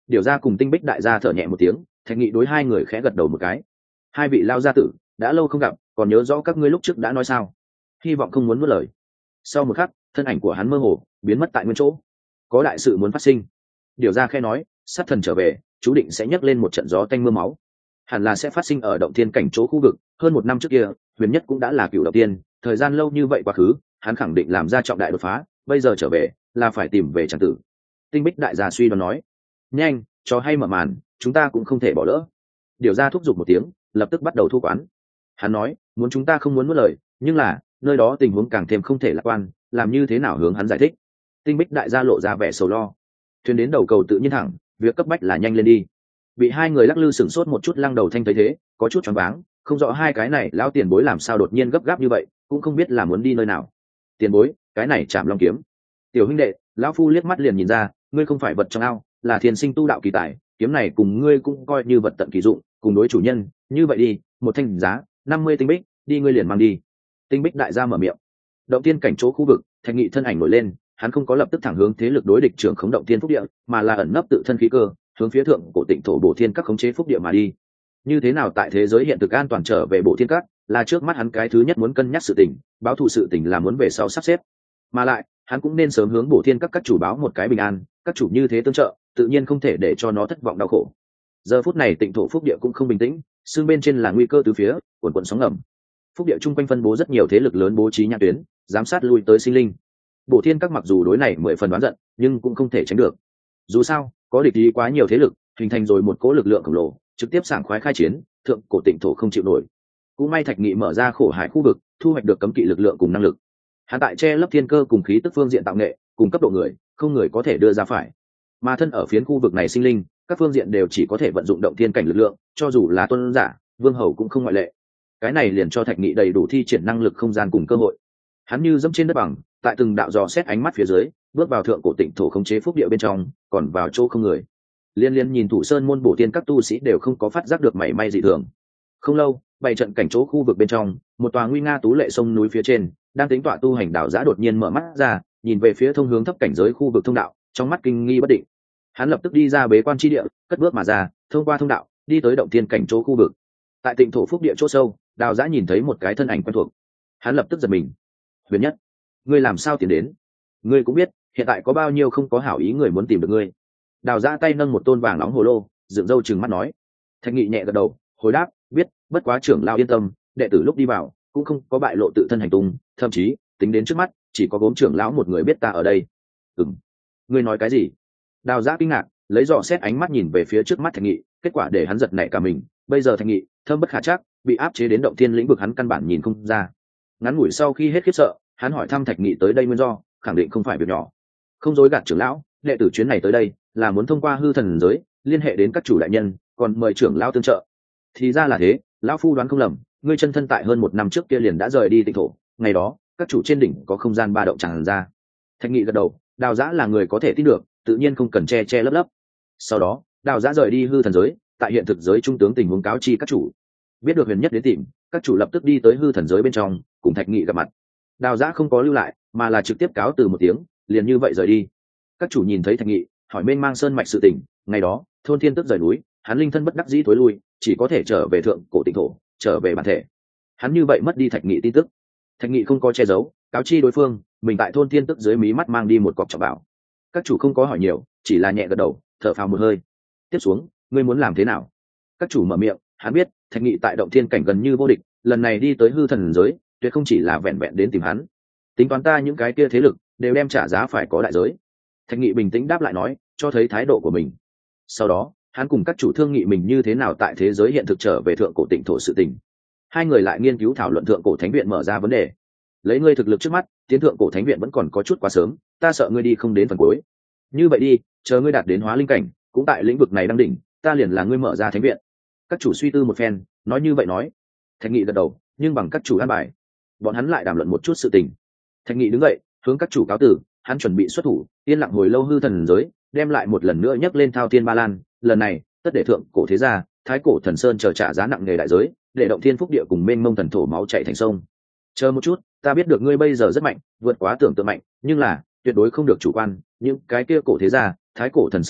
Điều ra cùng Tinh Bích đại gia thở nhẹ một tiếng, Thạch Nghị đối hai người khẽ gật đầu một cái. Hai vị lao gia tử, đã lâu không gặp, còn nhớ rõ các ngươi lúc trước đã nói sao? Hy vọng không muốn nuốt lời. Sau một khắc, thân ảnh của hắn mơ hồ biến mất tại nguyên chỗ. Có đại sự muốn phát sinh. Điều ra khẽ nói, sát thần trở về, chú định sẽ nhấc lên một trận gió tanh mưa máu. Hẳn là sẽ phát sinh ở động thiên cảnh chỗ khu vực. Hơn một năm trước kia, Huyền Nhất cũng đã là cựu đầu tiên, thời gian lâu như vậy quá khứ, hắn khẳng định làm ra trọng đại đột phá, bây giờ trở về là phải tìm về tràng tử. Tinh Bích đại gia suy đoán nói, nhanh, cho hay mở màn, chúng ta cũng không thể bỏ lỡ. Điều ra thúc giục một tiếng, lập tức bắt đầu thu quán. Hắn nói, muốn chúng ta không muốn nuốt lời, nhưng là nơi đó tình huống càng thêm không thể lạc quan, làm như thế nào hướng hắn giải thích. Tinh Bích đại gia lộ ra vẻ sầu lo. Thuyền đến đầu cầu tự nhiên thẳng, việc cấp bách là nhanh lên đi. Bị hai người lắc lư sửng sốt một chút, Lăng Đầu Thanh thấy thế, có chút choáng váng, không rõ hai cái này lão tiền bối làm sao đột nhiên gấp gáp như vậy, cũng không biết là muốn đi nơi nào. Tiền bối, cái này Trảm Long kiếm. Tiểu huynh đệ, lão phu liếc mắt liền nhìn ra, ngươi không phải vật trong ao, là thiên sinh tu đạo kỳ tài, kiếm này cùng ngươi cũng coi như vật tận kỳ dụng, cùng đối chủ nhân, như vậy đi, một thanh giá năm mươi tinh bích, đi ngươi liền mang đi. Tinh Bích đại gia mở miệng. Động tiên cảnh chỗ khu vực, Thạch Nghị thân ảnh nổi lên, hắn không có lập tức thẳng hướng thế lực đối địch trưởng khống động tiên phúc địa, mà là ẩn nấp tự thân khí cơ, hướng phía thượng cổ tịnh thổ bổ thiên các khống chế phúc địa mà đi. Như thế nào tại thế giới hiện thực an toàn trở về bổ thiên các, là trước mắt hắn cái thứ nhất muốn cân nhắc sự tình, báo thù sự tình là muốn về sau sắp xếp. Mà lại, hắn cũng nên sớm hướng bổ thiên các các chủ báo một cái bình an, các chủ như thế tương trợ, tự nhiên không thể để cho nó thất vọng đau khổ. Giờ phút này tịnh thổ phúc địa cũng không bình tĩnh, xương bên trên là nguy cơ từ phía, cuồn cuộn sóng ngầm. Phúc địa chung quanh phân bố rất nhiều thế lực lớn bố trí nhãn tuyến, giám sát lui tới sinh linh. Bổ thiên các mặc dù đối này mười phần đoán giận, nhưng cũng không thể tránh được. Dù sao, có địch ý quá nhiều thế lực, hình thành rồi một cỗ lực lượng khổng lồ, trực tiếp sảng khoái khai chiến, thượng cổ tịnh thổ không chịu nổi. Cũng may Thạch Nghị mở ra khổ hải khu vực, thu hoạch được cấm kỵ lực lượng cùng năng lực. Hắn tại che lấp thiên cơ cùng khí tức phương diện tạo nghệ, cùng cấp độ người, không người có thể đưa ra phải. Mà thân ở phiến khu vực này sinh linh, các phương diện đều chỉ có thể vận dụng động thiên cảnh lực lượng, cho dù là tuân giả, vương hầu cũng không ngoại lệ. Cái này liền cho Thạch Nghị đầy đủ thi triển năng lực không gian cùng cơ hội. Hắn như dẫm trên đất bằng, tại từng đạo dò xét ánh mắt phía dưới, bước vào thượng cổ tịnh thổ khống chế phúc địa bên trong, còn vào chỗ không người. Liên liên nhìn thủ sơn môn bổ tiên các tu sĩ đều không có phát giác được mảy may dị thường. Không lâu, bảy trận cảnh chỗ khu vực bên trong, một tòa nguy nga tú lệ sông núi phía trên, đang tính tọa tu hành đạo giã đột nhiên mở mắt ra, nhìn về phía thông hướng thấp cảnh giới khu vực thông đạo, trong mắt kinh nghi bất định. Hắn lập tức đi ra bế quan chi địa, cất bước mà ra, thông qua thông đạo, đi tới động tiên cảnh chỗ khu vực. Tại tịnh thổ phúc địa chỗ sâu, Đào Giã nhìn thấy một cái thân ảnh quen thuộc. Hắn lập tức giật mình. Huyền Nhất, ngươi làm sao tiến đến? Ngươi cũng biết, hiện tại có bao nhiêu không có hảo ý người muốn tìm được ngươi. Đào Giã tay nâng một tôn vàng nóng hồ lô, dựng râu trừng mắt nói. Thạch Nghị nhẹ gật đầu, hồi đáp, biết, bất quá trưởng lao yên tâm, đệ tử lúc đi vào cũng không có bại lộ tự thân hành tung, thậm chí tính đến trước mắt chỉ có gốm trưởng lão một người biết ta ở đây. Ừm, ngươi nói cái gì? Đào Giã kinh ngạc, lấy dò xét ánh mắt nhìn về phía trước mắt Thạch Nghị, kết quả để hắn giật nảy cả mình. Bây giờ Thạch Nghị thâm bất khả trắc, bị áp chế đến động thiên lĩnh vực hắn căn bản nhìn không ra. Ngắn ngủi sau khi hết khiếp sợ, hắn hỏi thăm Thạch Nghị tới đây nguyên do, khẳng định không phải việc nhỏ. Không dối gạt trưởng lão, đệ tử chuyến này tới đây là muốn thông qua hư thần giới liên hệ đến các chủ đại nhân, còn mời trưởng lão tương trợ. Thì ra là thế, lão phu đoán không lầm, ngươi chân thân tại hơn một năm trước kia liền đã rời đi tịnh thổ, ngày đó các chủ trên đỉnh có không gian ba động tràn ra. Thạch Nghị gật đầu, Đào Giã là người có thể tin được, tự nhiên không cần che che lấp lấp. Sau đó, Đào Giã rời đi hư thần giới, tại hiện thực giới trung tướng tình huống cáo chi các chủ. Biết được Huyền Nhất đến tìm, các chủ lập tức đi tới hư thần giới bên trong, cùng Thạch Nghị gặp mặt. Đào Giã không có lưu lại, mà là trực tiếp cáo từ một tiếng, liền như vậy rời đi. Các chủ nhìn thấy Thạch Nghị, hỏi mênh mang sơn mạch sự tình, ngày đó thôn Thiên Tức rời núi, hắn linh thân bất đắc dĩ tối lui, chỉ có thể trở về thượng cổ tịnh thổ, trở về bản thể. Hắn như vậy mất đi Thạch Nghị tin tức. Thạch Nghị không có che giấu, cáo chi đối phương mình tại thôn Thiên Tức dưới mí mắt mang đi một cọc trọng bảo. Các chủ không có hỏi nhiều, chỉ là nhẹ gật đầu, thở phào một hơi. Tiếp xuống, ngươi muốn làm thế nào? Các chủ mở miệng, hắn biết Thạch Nghị tại động thiên cảnh gần như vô địch, lần này đi tới hư thần giới tuyệt không chỉ là vẹn vẹn đến tìm hắn. Tính toán ta những cái kia thế lực đều đem trả giá phải có đại giới. Thạch Nghị bình tĩnh đáp lại nói, cho thấy thái độ của mình. Sau đó hắn cùng các chủ thương nghị mình như thế nào tại thế giới hiện thực trở về thượng cổ tịnh thổ sự tình. Hai người lại nghiên cứu thảo luận thượng cổ thánh viện mở ra vấn đề. Lấy ngươi thực lực trước mắt, tiến thượng cổ thánh viện vẫn còn có chút quá sớm, ta sợ ngươi đi không đến phần cuối. Như vậy đi, chờ ngươi đạt đến hóa linh cảnh, cũng tại lĩnh vực này đang đỉnh, ta liền là ngươi mở ra thánh viện. Các chủ suy tư một phen, nói như vậy nói. Thạch Nghị gật đầu, nhưng bằng các chủ an bài, bọn hắn lại đàm luận một chút sự tình. Thạch Nghị đứng dậy, hướng các chủ cáo từ, hắn chuẩn bị xuất thủ, yên lặng hồi lâu hư thần giới, đem lại một lần nữa nhấc lên thao thiên ba lan, lần này tất để thượng cổ thế gia, thái cổ thần sơn chờ trả giá nặng nề đại giới, để động thiên phúc địa cùng mênh mông thần thổ máu chảy thành sông. Chờ một chút, ta biết được ngươi bây giờ rất mạnh, vượt quá tưởng tượng mạnh, nhưng là tuyệt đối không được chủ quan, những cái kia cổ thế gia, thái cổ thần sơn chờ,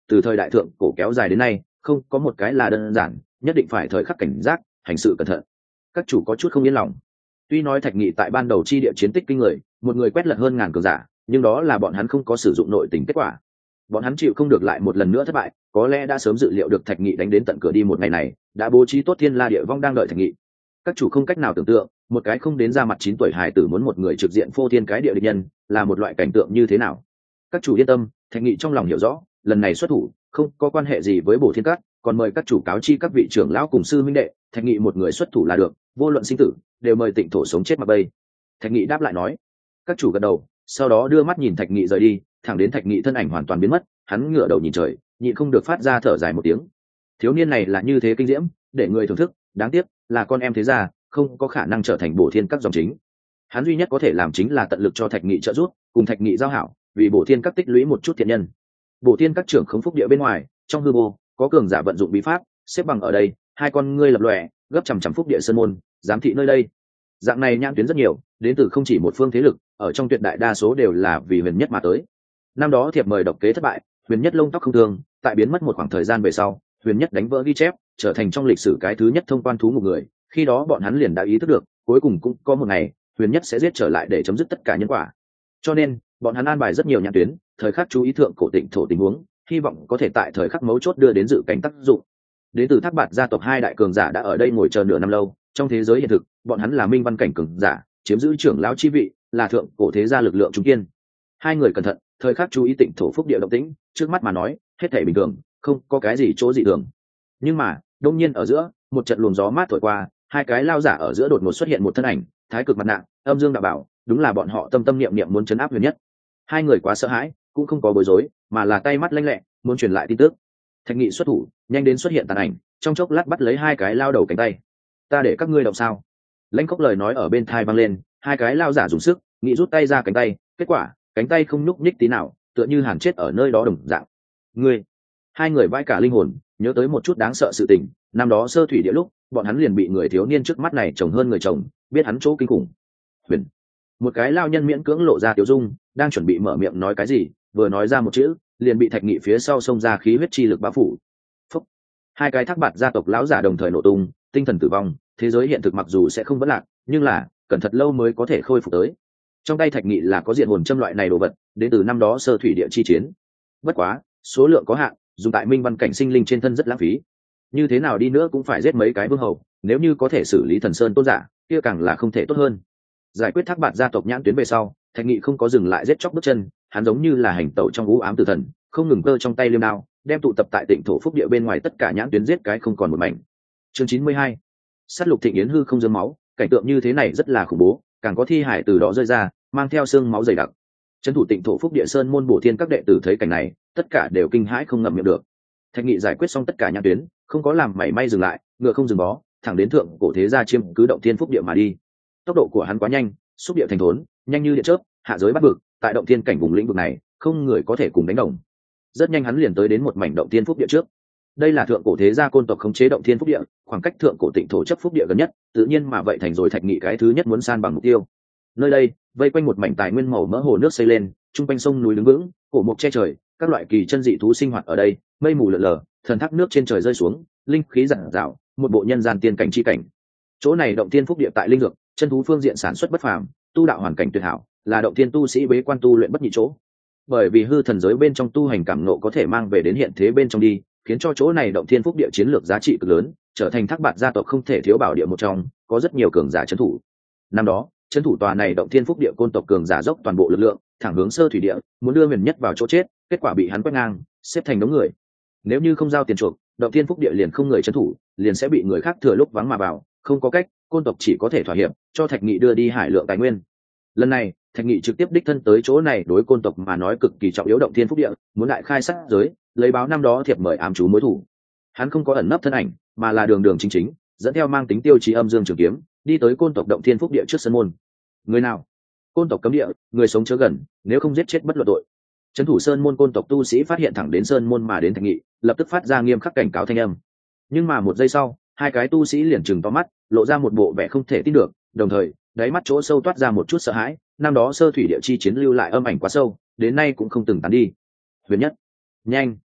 từ thời đại thượng cổ kéo dài đến nay không có một cái là đơn giản, nhất định phải thời khắc cảnh giác, hành sự cẩn thận. Các chủ có chút không yên lòng. Tuy nói Thạch Nghị tại ban đầu chi địa chiến tích kinh người, một người quét lật hơn ngàn cường giả, nhưng đó là bọn hắn không có sử dụng nội tình kết quả. Bọn hắn chịu không được lại một lần nữa thất bại, có lẽ đã sớm dự liệu được Thạch Nghị đánh đến tận cửa đi một ngày này, đã bố trí tốt thiên la địa vong đang đợi Thạch Nghị. Các chủ không cách nào tưởng tượng, một cái không đến ra mặt chín tuổi hài tử muốn một người trực diện phô thiên cái địa địch nhân, là một loại cảnh tượng như thế nào. Các chủ yên tâm, Thạch Nghị trong lòng hiểu rõ, lần này xuất thủ không có quan hệ gì với Bổ Thiên Các, còn mời các chủ cáo chi các vị trưởng lão cùng sư minh đệ, Thạch Nghị một người xuất thủ là được, vô luận sinh tử đều mời Tịnh Thổ sống chết mà bây. Thạch Nghị đáp lại nói. Các chủ gật đầu, sau đó đưa mắt nhìn Thạch Nghị rời đi, thẳng đến Thạch Nghị thân ảnh hoàn toàn biến mất, hắn ngửa đầu nhìn trời, nhịn không được phát ra thở dài một tiếng. Thiếu niên này là như thế kinh diễm, để người thưởng thức, đáng tiếc là con em thế gia, không có khả năng trở thành Bổ Thiên Các dòng chính. Hắn duy nhất có thể làm chính là tận lực cho Thạch Nghị trợ giúp, cùng Thạch Nghị giao hảo, vì Bổ Thiên Các tích lũy một chút thiện nhân. Bổ Thiên Các trưởng khống phúc địa bên ngoài, trong hư vô có cường giả vận dụng bí pháp, xếp bằng ở đây, hai con ngươi lập lòe, gấp chằm chằm phúc địa sơn môn, giám thị nơi đây. Dạng này nhãn tuyến rất nhiều, đến từ không chỉ một phương thế lực, ở trong tuyệt đại đa số đều là vì Huyền Nhất mà tới. Năm đó thiệp mời độc kế thất bại, Huyền Nhất lông tóc không thương, tại biến mất một khoảng thời gian về sau, Huyền Nhất đánh vỡ ghi chép, trở thành trong lịch sử cái thứ nhất thông quan thú một người. Khi đó bọn hắn liền đã ý thức được, cuối cùng cũng có một ngày, Huyền Nhất sẽ giết trở lại để chấm dứt tất cả nhân quả. Cho nên, bọn hắn an bài rất nhiều nhãn tuyến, thời khắc chú ý thượng cổ Tịnh Thổ tình huống, hy vọng có thể tại thời khắc mấu chốt đưa đến dự cảnh tác dụng. Đến từ Thác Bạt gia tộc hai đại cường giả đã ở đây ngồi chờ nửa năm lâu, trong thế giới hiện thực, bọn hắn là minh văn cảnh cường giả, chiếm giữ trưởng lão chi vị, là thượng cổ thế gia lực lượng trung kiên. Hai người cẩn thận, thời khắc chú ý Tịnh Thổ phúc địa động tĩnh, trước mắt mà nói, hết thảy bình thường, không có cái gì chỗ dị thường. Nhưng mà, đột nhiên ở giữa, một trận luồng gió mát thổi qua, hai cái lao giả ở giữa đột ngột xuất hiện một thân ảnh, thái cực mặt nạ, âm dương đạo bảo, đúng là bọn họ tâm tâm niệm niệm muốn trấn áp Huyền Nhất. Hai người quá sợ hãi, cũng không có bối rối, mà là tay mắt lanh lẹ, muốn truyền lại tin tức. Thạch Nghị xuất thủ, nhanh đến xuất hiện tàn ảnh, trong chốc lát bắt lấy hai cái lao đầu cánh tay. Ta để các ngươi động sao? Lãnh Khốc lời nói ở bên tai vang lên, hai cái lao giả dùng sức, nghĩ rút tay ra cánh tay, kết quả, cánh tay không nhúc nhích tí nào, tựa như hàn chết ở nơi đó đồng dạng. Ngươi, hai người vãi cả linh hồn, nhớ tới một chút đáng sợ sự tình, năm đó sơ thủy địa lúc, bọn hắn liền bị người thiếu niên trước mắt này chồng hơn người chồng, biết hắn chỗ kinh khủng. Huyền, một cái lao nhân miễn cưỡng lộ ra tiểu dung, đang chuẩn bị mở miệng nói cái gì, vừa nói ra một chữ, liền bị Thạch Nghị phía sau xông ra khí huyết chi lực bao phủ. Phúc. Hai cái Thác Bạt gia tộc lão giả đồng thời nổ tung, tinh thần tử vong, thế giới hiện thực mặc dù sẽ không vỡ lạc, nhưng là cần thật lâu mới có thể khôi phục tới. Trong tay Thạch Nghị là có diện hồn châm loại này đồ vật, đến từ năm đó sơ thủy địa chi chiến. Bất quá, số lượng có hạn, dùng tại minh văn cảnh sinh linh trên thân rất lãng phí. Như thế nào đi nữa cũng phải giết mấy cái vương hầu, nếu như có thể xử lý thần sơn tôn giả, kia càng là không thể tốt hơn. Giải quyết Thác Bạt gia tộc nhãn tuyến về sau, Thạch Nghị không có dừng lại giết chóc bước chân, hắn giống như là hành tẩu trong u ám tử thần, không ngừng cơ trong tay liêm đao, đem tụ tập tại Tịnh Thổ phúc địa bên ngoài tất cả nhãn tuyến giết cái không còn một mảnh. Chương chín mươi hai, sát lục thịnh yến hư không dâng máu, cảnh tượng như thế này rất là khủng bố, càng có thi hải từ đó rơi ra, mang theo xương máu dày đặc. Trấn thủ Tịnh Thổ phúc địa sơn môn Bổ Thiên các đệ tử thấy cảnh này, tất cả đều kinh hãi không ngậm miệng được. Thạch Nghị giải quyết xong tất cả nhãn tuyến, không có làm mảy may dừng lại, ngựa không dừng bó, thẳng đến thượng cổ thế gia chiêm cứ động thiên phúc địa mà đi. Tốc độ của hắn quá nhanh, xúc địa thành thốn, nhanh như điện chớp, hạ giới bắt bực, tại động thiên cảnh vùng lĩnh vực này, không người có thể cùng đánh đồng. Rất nhanh hắn liền tới đến một mảnh động thiên phúc địa trước. Đây là thượng cổ thế gia côn tộc khống chế động thiên phúc địa, khoảng cách thượng cổ Tịnh Thổ chấp phúc địa gần nhất, tự nhiên mà vậy thành rồi Thạch Nghị cái thứ nhất muốn san bằng mục tiêu. Nơi đây, vây quanh một mảnh tài nguyên màu mỡ hồ nước xây lên, trung quanh sông núi đứng vững, cổ mục che trời, các loại kỳ chân dị thú sinh hoạt ở đây, mây mù lượn lờ, thần thác nước trên trời rơi xuống, linh khí rạng rào, một bộ nhân gian tiên cảnh chi cảnh. Chỗ này động thiên phúc địa tại linh dược, chân thú phương diện sản xuất bất phàm, tu đạo hoàn cảnh tuyệt hảo, là động thiên tu sĩ bế quan tu luyện bất nhị chỗ. Bởi vì hư thần giới bên trong tu hành cảm ngộ có thể mang về đến hiện thế bên trong đi, khiến cho chỗ này động thiên phúc địa chiến lược giá trị cực lớn, trở thành Thác Bạt gia tộc không thể thiếu bảo địa một trong, có rất nhiều cường giả trấn thủ. Năm đó, trấn thủ tòa này động thiên phúc địa côn tộc cường giả dốc toàn bộ lực lượng, thẳng hướng sơ thủy địa, muốn đưa Huyền Nhất vào chỗ chết, kết quả bị hắn quét ngang, xếp thành đống người. Nếu như không giao tiền chuộc, động thiên phúc địa liền không người trấn thủ, liền sẽ bị người khác thừa lúc vắng mà vào, không có cách, côn tộc chỉ có thể thỏa hiệp, cho Thạch Nghị đưa đi hải lượng tài nguyên. Lần này, Thạch Nghị trực tiếp đích thân tới chỗ này, đối côn tộc mà nói cực kỳ trọng yếu động thiên phúc địa, muốn đại khai sát giới, lấy báo năm đó thiệp mời ám chú mối thủ. Hắn không có ẩn nấp thân ảnh, mà là đường đường chính chính, dẫn theo mang tính tiêu chí âm dương trường kiếm, đi tới côn tộc động thiên phúc địa trước sân môn. Người nào? Côn tộc cấm địa, người sống chớ gần, nếu không giết chết bất luận tội. Trấn thủ sơn môn côn tộc tu sĩ phát hiện thẳng đến sơn môn mà đến Thạch Nghị, lập tức phát ra nghiêm khắc cảnh cáo thanh âm. Nhưng mà một giây sau, hai cái tu sĩ liền trừng to mắt, lộ ra một bộ vẻ không thể tin được, đồng thời đáy mắt chỗ sâu toát ra một chút sợ hãi. Năm đó sơ thủy địa chi chiến lưu lại âm ảnh quá sâu, đến nay cũng không từng tán đi. Huyền Nhất, nhanh,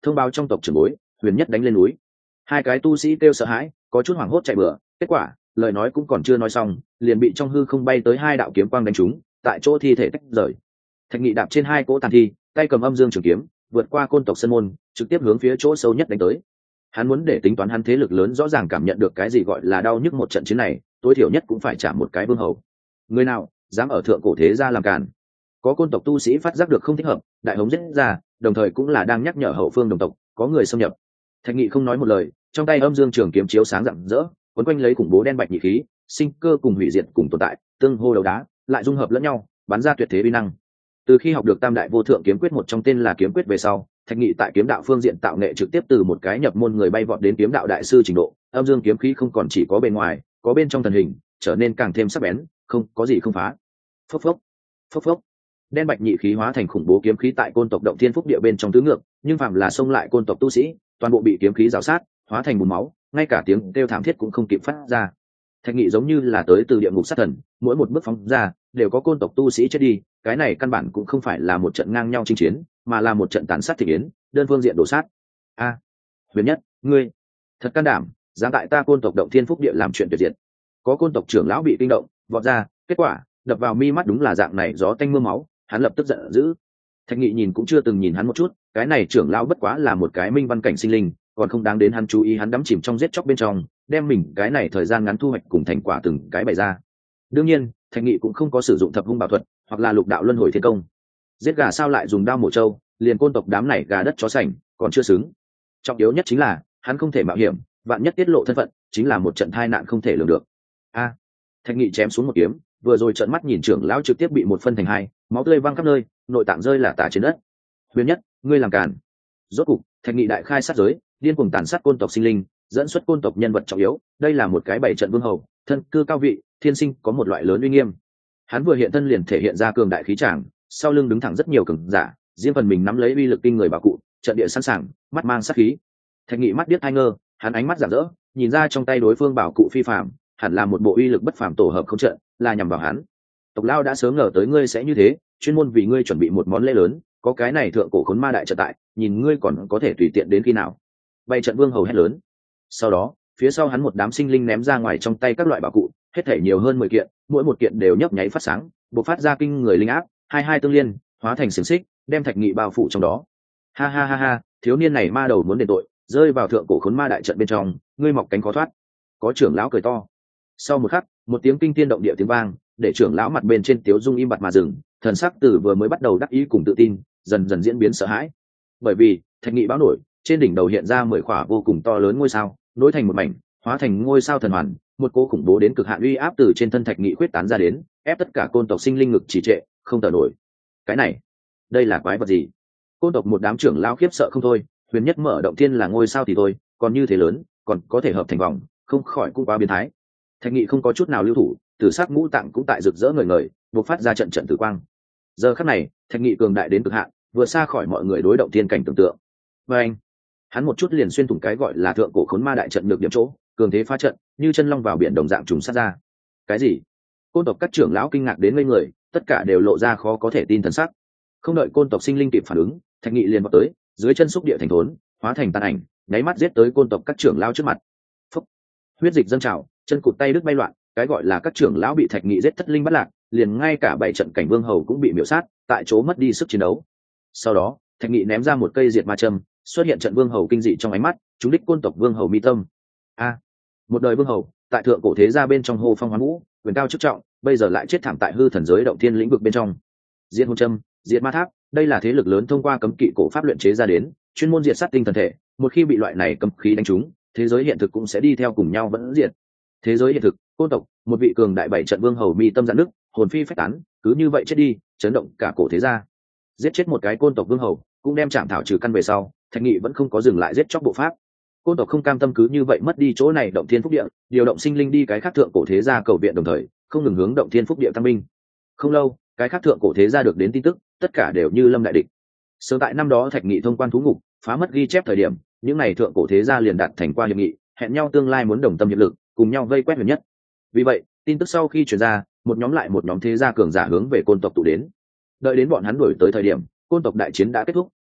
thông báo trong tộc trưởng bối huyền nhất đánh lên núi. Hai cái tu sĩ kêu sợ hãi, có chút hoảng hốt chạy bừa. Kết quả lời nói cũng còn chưa nói xong, liền bị trong hư không bay tới hai đạo kiếm quang đánh trúng, tại chỗ thi thể tách rời. Thạch Nghị đạp trên hai cỗ tàn thi, tay cầm âm dương trường kiếm, vượt qua côn tộc sân môn, trực tiếp hướng phía chỗ sâu nhất đánh tới. Hắn muốn để tính toán hắn thế lực lớn rõ ràng cảm nhận được cái gì gọi là đau nhức một trận chiến này, tối thiểu nhất cũng phải trả một cái vương hầu. Người nào dám ở thượng cổ thế gia làm càn? Có côn tộc tu sĩ phát giác được không thích hợp, đại hống giết ra, đồng thời cũng là đang nhắc nhở hậu phương đồng tộc có người xâm nhập. Thạch Nghị không nói một lời, trong tay âm dương trường kiếm chiếu sáng rạng rỡ, quấn quanh lấy khủng bố đen bạch nhị khí, sinh cơ cùng hủy diệt cùng tồn tại, tương hô đấu đá, lại dung hợp lẫn nhau, bắn ra tuyệt thế uy năng. Từ khi học được Tam đại vô thượng kiếm quyết một trong tên là kiếm quyết về sau, Thạch Nghị tại kiếm đạo phương diện tạo nghệ trực tiếp từ một cái nhập môn người bay vọt đến kiếm đạo đại sư trình độ, âm dương kiếm khí không còn chỉ có bên ngoài, có bên trong thần hình, trở nên càng thêm sắc bén, không có gì không phá. Phốc phốc, phốc phốc. Đen bạch nhị khí hóa thành khủng bố kiếm khí tại côn tộc động thiên phúc địa bên trong tứ ngược, nhưng phàm là xông lại côn tộc tu sĩ, toàn bộ bị kiếm khí rào sát, hóa thành bùn máu, ngay cả tiếng kêu thảm thiết cũng không kịp phát ra. Thạch Nghị giống như là tới từ địa ngục sát thần, mỗi một bước phóng ra đều có côn tộc tu sĩ chết đi, cái này căn bản cũng không phải là một trận ngang nhau chinh chiến, mà là một trận tàn sát thị yến, đơn phương diện đổ sát. A, Huyền Nhất, ngươi thật can đảm, dám tại ta côn tộc động thiên phúc địa làm chuyện tuyệt diệt. Có côn tộc trưởng lão bị kinh động, vọt ra, kết quả đập vào mi mắt đúng là dạng này gió tanh mưa máu, hắn lập tức giận dữ. Thạch Nghị nhìn cũng chưa từng nhìn hắn một chút, cái này trưởng lão bất quá là một cái minh văn cảnh sinh linh, còn không đáng đến hắn chú ý, hắn đắm chìm trong giết chóc bên trong, đem mình cái này thời gian ngắn thu hoạch cùng thành quả từng cái bày ra. Đương nhiên, Thạch Nghị cũng không có sử dụng thập hung bảo thuật hoặc là lục đạo luân hồi thiên công. Giết gà sao lại dùng đao mổ trâu, liền côn tộc đám này gà đất chó sành, còn chưa xứng. Trọng yếu nhất chính là hắn không thể mạo hiểm, vạn nhất tiết lộ thân phận, chính là một trận tai nạn không thể lường được. A, Thạch Nghị chém xuống một kiếm, vừa rồi trợn mắt nhìn trưởng lão trực tiếp bị một phân thành hai, máu tươi văng khắp nơi, nội tạng rơi là tả trên đất. Huyền Nhất, ngươi làm càn. Rốt cục, Thạch Nghị đại khai sát giới, điên cuồng tàn sát côn tộc sinh linh, dẫn xuất côn tộc nhân vật trọng yếu, đây là một cái bảy trận vương hầu, thân cư cao vị, thiên sinh có một loại lớn uy nghiêm. Hắn vừa hiện thân liền thể hiện ra cường đại khí tràng, sau lưng đứng thẳng rất nhiều cường giả, riêng phần mình nắm lấy uy lực kinh người bảo cụ, trận địa sẵn sàng, mắt mang sát khí. Thạch Nghị mắt điếc hai ngơ, hắn ánh mắt rạng rỡ, nhìn ra trong tay đối phương bảo cụ phi phàm, hẳn là một bộ uy lực bất phàm tổ hợp không trận, là nhằm vào hắn. Tộc Lao đã sớm ngờ tới ngươi sẽ như thế, chuyên môn vì ngươi chuẩn bị một món lễ lớn, có cái này thượng cổ khốn ma đại trận tại, nhìn ngươi còn có thể tùy tiện đến khi nào. Bày trận vương hầu hét lớn. Sau đó, phía sau hắn một đám sinh linh ném ra ngoài trong tay các loại bảo cụ, hết thể nhiều hơn mười kiện, mỗi một kiện đều nhấp nháy phát sáng, bộc phát ra kinh người linh áp, hai hai tương liên, hóa thành xiềng xích, đem Thạch Nghị bao phủ trong đó. Ha ha ha ha, thiếu niên này ma đầu muốn đền tội, rơi vào thượng cổ khốn ma đại trận bên trong, ngươi mọc cánh khó thoát. Có trưởng lão cười to. Sau một khắc, một tiếng kinh thiên động địa tiếng vang, để trưởng lão mặt bên trên tiếu dung im bặt mà dừng, thần sắc từ vừa mới bắt đầu đắc ý cùng tự tin, dần dần diễn biến sợ hãi. Bởi vì, Thạch Nghị báo nổi, trên đỉnh đầu hiện ra mười khỏa vô cùng to lớn ngôi sao, nối thành một mảnh, hóa thành ngôi sao thần hoàn, một cỗ khủng bố đến cực hạn uy áp từ trên thân Thạch Nghị khuyết tán ra đến, ép tất cả côn tộc sinh linh ngực trì trệ, không thở nổi. Cái này, đây là quái vật gì? Côn tộc một đám trưởng lão khiếp sợ không thôi, Huyền Nhất mở động thiên là ngôi sao thì thôi, còn như thế lớn, còn có thể hợp thành vòng, không khỏi cũng quá biến thái. Thạch Nghị không có chút nào lưu thủ, tử sắc ngũ tạng cũng tại rực rỡ ngời ngời, bộc phát ra trận trận tử quang. Giờ khắc này, Thạch Nghị cường đại đến cực hạn, vừa xa khỏi mọi người đối động thiên cảnh tưởng tượng. Và anh, hắn một chút liền xuyên thủng cái gọi là thượng cổ khốn ma đại trận được điểm chỗ, cường thế phá trận, như chân long vào biển đồng dạng trùng sát ra. Cái gì? Côn tộc các trưởng lão kinh ngạc đến ngây người, tất cả đều lộ ra khó có thể tin thần sắc. Không đợi côn tộc sinh linh kịp phản ứng, Thạch Nghị liền vọt tới, dưới chân xúc địa thành thốn, hóa thành tàn ảnh, nháy mắt giết tới côn tộc các trưởng lão trước mặt. Phúc! Huyết dịch dâng trào, chân cụt tay đứt bay loạn, cái gọi là các trưởng lão bị Thạch Nghị giết thất linh bất lạc, liền ngay cả bảy trận cảnh vương hầu cũng bị miểu sát, tại chỗ mất đi sức chiến đấu. Sau đó, Thạch Nghị ném ra một cây diệt ma châm, xuất hiện trận vương hầu kinh dị trong ánh mắt, trúng đích côn tộc vương hầu mi tâm. A, một đời vương hầu, tại thượng cổ thế gia bên trong hồ phong hoán vũ, quyền cao chức trọng, bây giờ lại chết thảm tại hư thần giới động thiên lĩnh vực bên trong. Diệt hồn châm, diệt ma tháp, đây là thế lực lớn thông qua cấm kỵ cổ pháp luyện chế ra đến, chuyên môn diệt sát tinh thần thể, một khi bị loại này cấm khí đánh trúng, thế giới hiện thực cũng sẽ đi theo cùng nhau vẫn diệt. Thế giới hiện thực, côn tộc, một vị cường đại bảy trận vương hầu mi tâm giãn nứt, hồn phi phách tán, cứ như vậy chết đi, chấn động cả cổ thế gia. Giết chết một cái côn tộc vương hầu, cũng đem chạm thảo trừ căn về sau, Thạch Nghị vẫn không có dừng lại giết chóc bộ pháp. Côn tộc không cam tâm cứ như vậy mất đi chỗ này động thiên phúc địa, điều động sinh linh đi cái khác thượng cổ thế gia cầu viện, đồng thời không ngừng hướng động thiên phúc địa tăng binh. Không lâu, cái khác thượng cổ thế gia được đến tin tức, tất cả đều như lâm đại địch. Sớm tại năm đó Thạch Nghị thông quan thú ngục, phá mất ghi chép thời điểm, những này thượng cổ thế gia liền đạt thành qua hiệp nghị, hẹn nhau tương lai muốn đồng tâm hiệp lực, cùng nhau vây quét Huyền Nhất. Vì vậy, tin tức sau khi truyền ra, một nhóm lại một nhóm thế gia cường giả hướng về côn tộc tụ đến. Đợi đến bọn hắn đuổi tới thời điểm, côn tộc đại chiến đã kết thúc,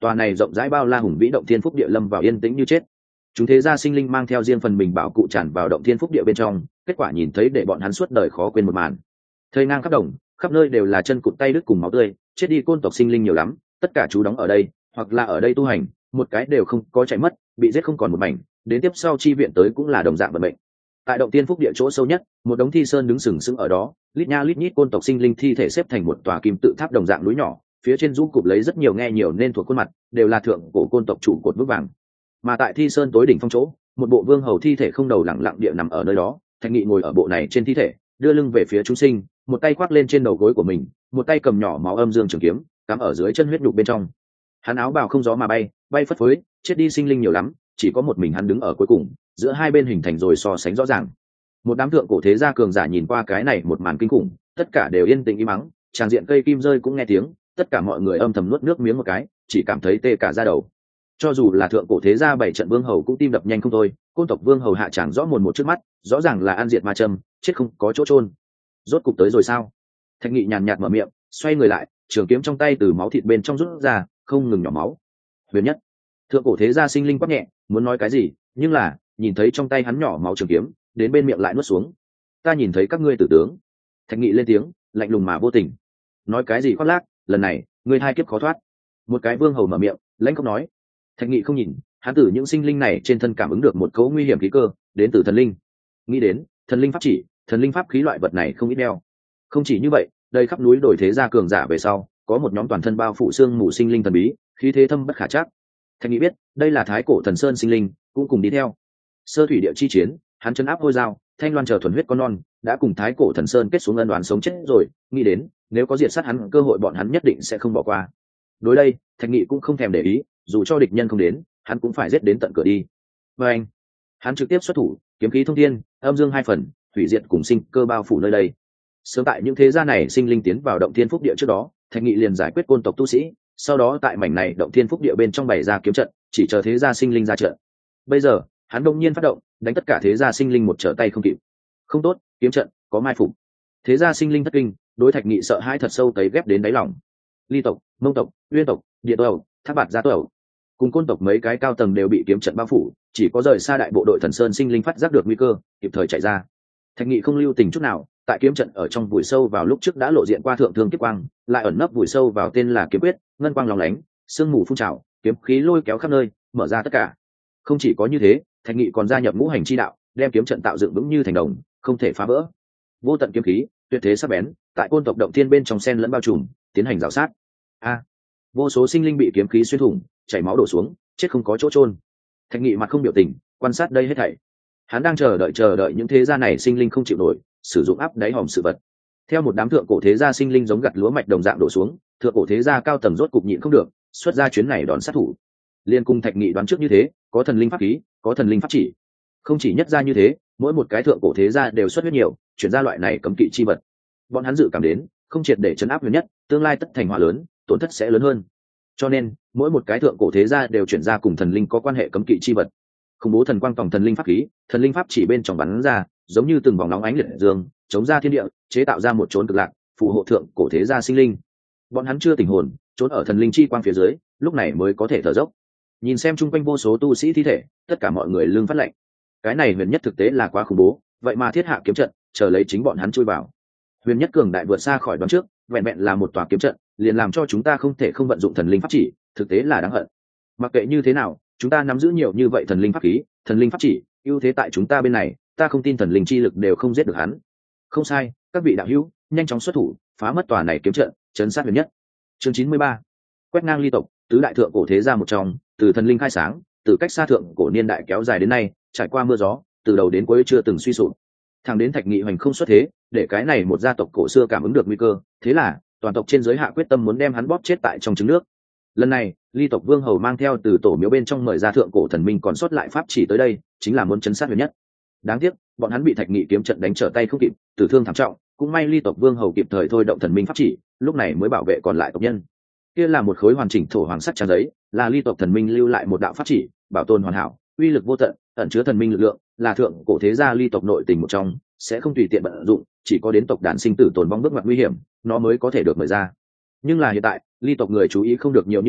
tòa này rộng rãi bao la hùng vĩ động thiên phúc địa lâm vào yên tĩnh như chết. Chúng thế gia sinh linh mang theo riêng phần mình bảo cụ tràn vào động thiên phúc địa bên trong, kết quả nhìn thấy để bọn hắn suốt đời khó quên một màn. Thời ngang khắp đồng, khắp nơi đều là chân cụt tay đứt cùng máu tươi, chết đi côn tộc sinh linh nhiều lắm, tất cả chú đóng ở đây hoặc là ở đây tu hành, một cái đều không có chạy mất, bị giết không còn một mảnh, đến tiếp sau chi viện tới cũng là đồng dạng vận mệnh. Tại động tiên phúc địa chỗ sâu nhất, một đống thi sơn đứng sừng sững ở đó, lít nha lít nhít côn tộc sinh linh thi thể xếp thành một tòa kim tự tháp đồng dạng núi nhỏ, phía trên rũ cụp lấy rất nhiều nghe nhiều nên thuộc khuôn mặt, đều là thượng cổ côn tộc chủ cột vững vàng. Mà tại thi sơn tối đỉnh phong chỗ, một bộ vương hầu thi thể không đầu lặng lặng địa nằm ở nơi đó, Thạch Nghị ngồi ở bộ này trên thi thể, đưa lưng về phía chúng sinh, một tay khoác lên trên đầu gối của mình, một tay cầm nhỏ máu âm dương trường kiếm, cắm ở dưới chân huyết nhục bên trong. Hắn áo bào không gió mà bay, bay phất phới, chết đi sinh linh nhiều lắm, chỉ có một mình hắn đứng ở cuối cùng, giữa hai bên hình thành rồi so sánh rõ ràng. Một đám thượng cổ thế gia cường giả nhìn qua cái này một màn kinh khủng, tất cả đều yên tĩnh im mắng, tràng diện cây kim rơi cũng nghe tiếng, tất cả mọi người âm thầm nuốt nước miếng một cái, chỉ cảm thấy tê cả da đầu. Cho dù là thượng cổ thế gia bảy trận vương hầu cũng tim đập nhanh không thôi, côn tộc vương hầu hạ chẳng rõ mồn một trước mắt, rõ ràng là an diệt ma châm, chết không có chỗ chôn. Rốt cục tới rồi sao? Thạch Nghị nhàn nhạt mở miệng, xoay người lại, trường kiếm trong tay từ máu thịt bên trong rút ra, không ngừng nhỏ máu. Huyền nhất, thượng cổ thế gia sinh linh quát nhẹ, muốn nói cái gì, nhưng là nhìn thấy trong tay hắn nhỏ máu trường kiếm, đến bên miệng lại nuốt xuống. Ta nhìn thấy các ngươi tử tướng. Thạch Nghị lên tiếng, lạnh lùng mà vô tình. Nói cái gì khoác lác, lần này ngươi hai kiếp khó thoát. Một cái vương hầu mở miệng, lãnh không nói. Thạch Nghị không nhìn, hắn từ những sinh linh này trên thân cảm ứng được một cấu nguy hiểm khí cơ, đến từ thần linh. Nghĩ đến thần linh pháp chỉ, thần linh pháp khí loại vật này không ít đeo. Không chỉ như vậy, đây khắp núi đồi thế gia cường giả về sau, có một nhóm toàn thân bao phủ xương mù sinh linh thần bí, khí thế thâm bất khả trắc. Thạch Nghị biết, đây là thái cổ thần sơn sinh linh, cũng cùng đi theo. Sơ thủy địa chi chiến, hắn chân áp hôi dao, thanh loan chờ thuần huyết con non, đã cùng thái cổ thần sơn kết xuống ân đoán sống chết rồi. Nghĩ đến, nếu có diệt sát hắn, cơ hội bọn hắn nhất định sẽ không bỏ qua. Đối đây, Thạch Nghị cũng không thèm để ý, dù cho địch nhân không đến, hắn cũng phải giết đến tận cửa đi. Và anh, hắn trực tiếp xuất thủ, kiếm khí thông thiên, âm dương hai phần, hủy diệt cùng sinh cơ bao phủ nơi đây. Sớm tại những thế gia này sinh linh tiến vào động thiên phúc địa trước đó, Thạch Nghị liền giải quyết côn tộc tu sĩ, sau đó tại mảnh này động thiên phúc địa bên trong bày ra kiếm trận, chỉ chờ thế gia sinh linh ra trận. Bây giờ, hắn đông nhiên phát động, đánh tất cả thế gia sinh linh một trở tay không kịp. Không tốt, kiếm trận có mai phục. Thế gia sinh linh thất kinh, đối Thạch Nghị sợ hãi thật sâu tấy ghép đến đáy lòng. Ly tộc, Mông tộc, Uyên tộc, Địa tộc, Thác Bạt gia tộc, cùng côn tộc mấy cái cao tầng đều bị kiếm trận bao phủ, chỉ có rời xa đại bộ đội thần sơn sinh linh phát giác được nguy cơ, kịp thời chạy ra. Thạch Nghị không lưu tình chút nào, tại kiếm trận ở trong vùi sâu vào lúc trước đã lộ diện qua thượng thương kiếp quang, lại ẩn nấp vùi sâu vào tên là kiếm quyết, ngân quang lóng lánh, sương mù phun trào, kiếm khí lôi kéo khắp nơi, mở ra tất cả. Không chỉ có như thế, Thạch Nghị còn gia nhập ngũ hành chi đạo, đem kiếm trận tạo dựng vững như thành đồng, không thể phá vỡ. Vô tận kiếm khí, tuyệt thế sắc bén, tại côn tộc động thiên bên trong sen lẫn bao trùm, tiến hành rào sát. A, vô số sinh linh bị kiếm khí xuyên thủng, chảy máu đổ xuống, chết không có chỗ chôn. Thạch Nghị mặt không biểu tình, quan sát đây hết thảy. Hắn đang chờ đợi chờ đợi những thế gia này sinh linh không chịu nổi, sử dụng áp đáy hòm sự vật. Theo một đám thượng cổ thế gia sinh linh giống gặt lúa mạch đồng dạng đổ xuống, thượng cổ thế gia cao tầng rốt cục nhịn không được, xuất ra chuyến này đón sát thủ. Liên cung Thạch Nghị đoán trước như thế, có thần linh pháp khí, có thần linh pháp chỉ. Không chỉ nhất gia như thế, mỗi một cái thượng cổ thế gia đều xuất huyết nhiều, chuyển ra loại này cấm kỵ chi vật. Bọn hắn dự cảm đến, không triệt để chấn áp Huyền Nhất, tương lai tất thành họa lớn, tổn thất sẽ lớn hơn. Cho nên, mỗi một cái thượng cổ thế gia đều chuyển ra cùng thần linh có quan hệ cấm kỵ chi vật. Khủng bố thần quang tòng thần linh pháp khí, thần linh pháp chỉ bên trong bắn ra, giống như từng vòng nóng ánh liệt dương, chống ra thiên địa, chế tạo ra một chốn cực lạc, phù hộ thượng cổ thế gia sinh linh. Bọn hắn chưa tỉnh hồn, trốn ở thần linh chi quang phía dưới, lúc này mới có thể thở dốc. Nhìn xem chung quanh vô số tu sĩ thi thể, tất cả mọi người lưng phát lạnh. Cái này Huyền Nhất thực tế là quá khủng bố, vậy mà thiết hạ kiếm trận, chờ lấy chính bọn hắn chui vào. Huyền Nhất cường đại vượt xa khỏi đoán trước, vẹn vẹn là một tòa kiếm trận, liền làm cho chúng ta không thể không vận dụng thần linh pháp chỉ, thực tế là đáng hận. Mặc kệ như thế nào, chúng ta nắm giữ nhiều như vậy thần linh pháp khí, thần linh pháp chỉ, ưu thế tại chúng ta bên này, ta không tin thần linh chi lực đều không giết được hắn. Không sai, các vị đạo hữu, nhanh chóng xuất thủ, phá mất tòa này kiếm trận, chấn sát Huyền Nhất. Chương chín mươi ba. Quét ngang ly tộc, tứ đại thượng cổ thế gia một trong, từ thần linh khai sáng, từ cách xa thượng cổ niên đại kéo dài đến nay, trải qua mưa gió, từ đầu đến cuối chưa từng suy sụp. Thẳng đến Thạch Nghị hoành không xuất thế, để cái này một gia tộc cổ xưa cảm ứng được nguy cơ, thế là toàn tộc trên giới hạ quyết tâm muốn đem hắn bóp chết tại trong trứng nước. Lần này, Ly tộc vương hầu mang theo từ tổ miếu bên trong mời ra thượng cổ thần minh còn sót lại pháp chỉ tới đây, chính là muốn chấn sát Huyền Nhất. Đáng tiếc, bọn hắn bị Thạch Nghị kiếm trận đánh trở tay không kịp, tử thương thảm trọng, cũng may Ly tộc vương hầu kịp thời thôi động thần minh pháp chỉ, lúc này mới bảo vệ còn lại tộc nhân. Kia là một khối hoàn chỉnh thổ hoàng sắt trang giấy, là Ly tộc thần minh lưu lại một đạo pháp chỉ, bảo tồn hoàn hảo, uy lực vô tận, ẩn chứa thần minh lực lượng, là thượng cổ thế gia Ly tộc nội tình một trong, sẽ không tùy tiện vận dụng, chỉ có đến tộc đàn sinh tử tồn vong bước ngoặt nguy hiểm, nó mới có thể được mở ra. Nhưng là hiện tại, Ly tộc người chú ý không được nhiều như vậy,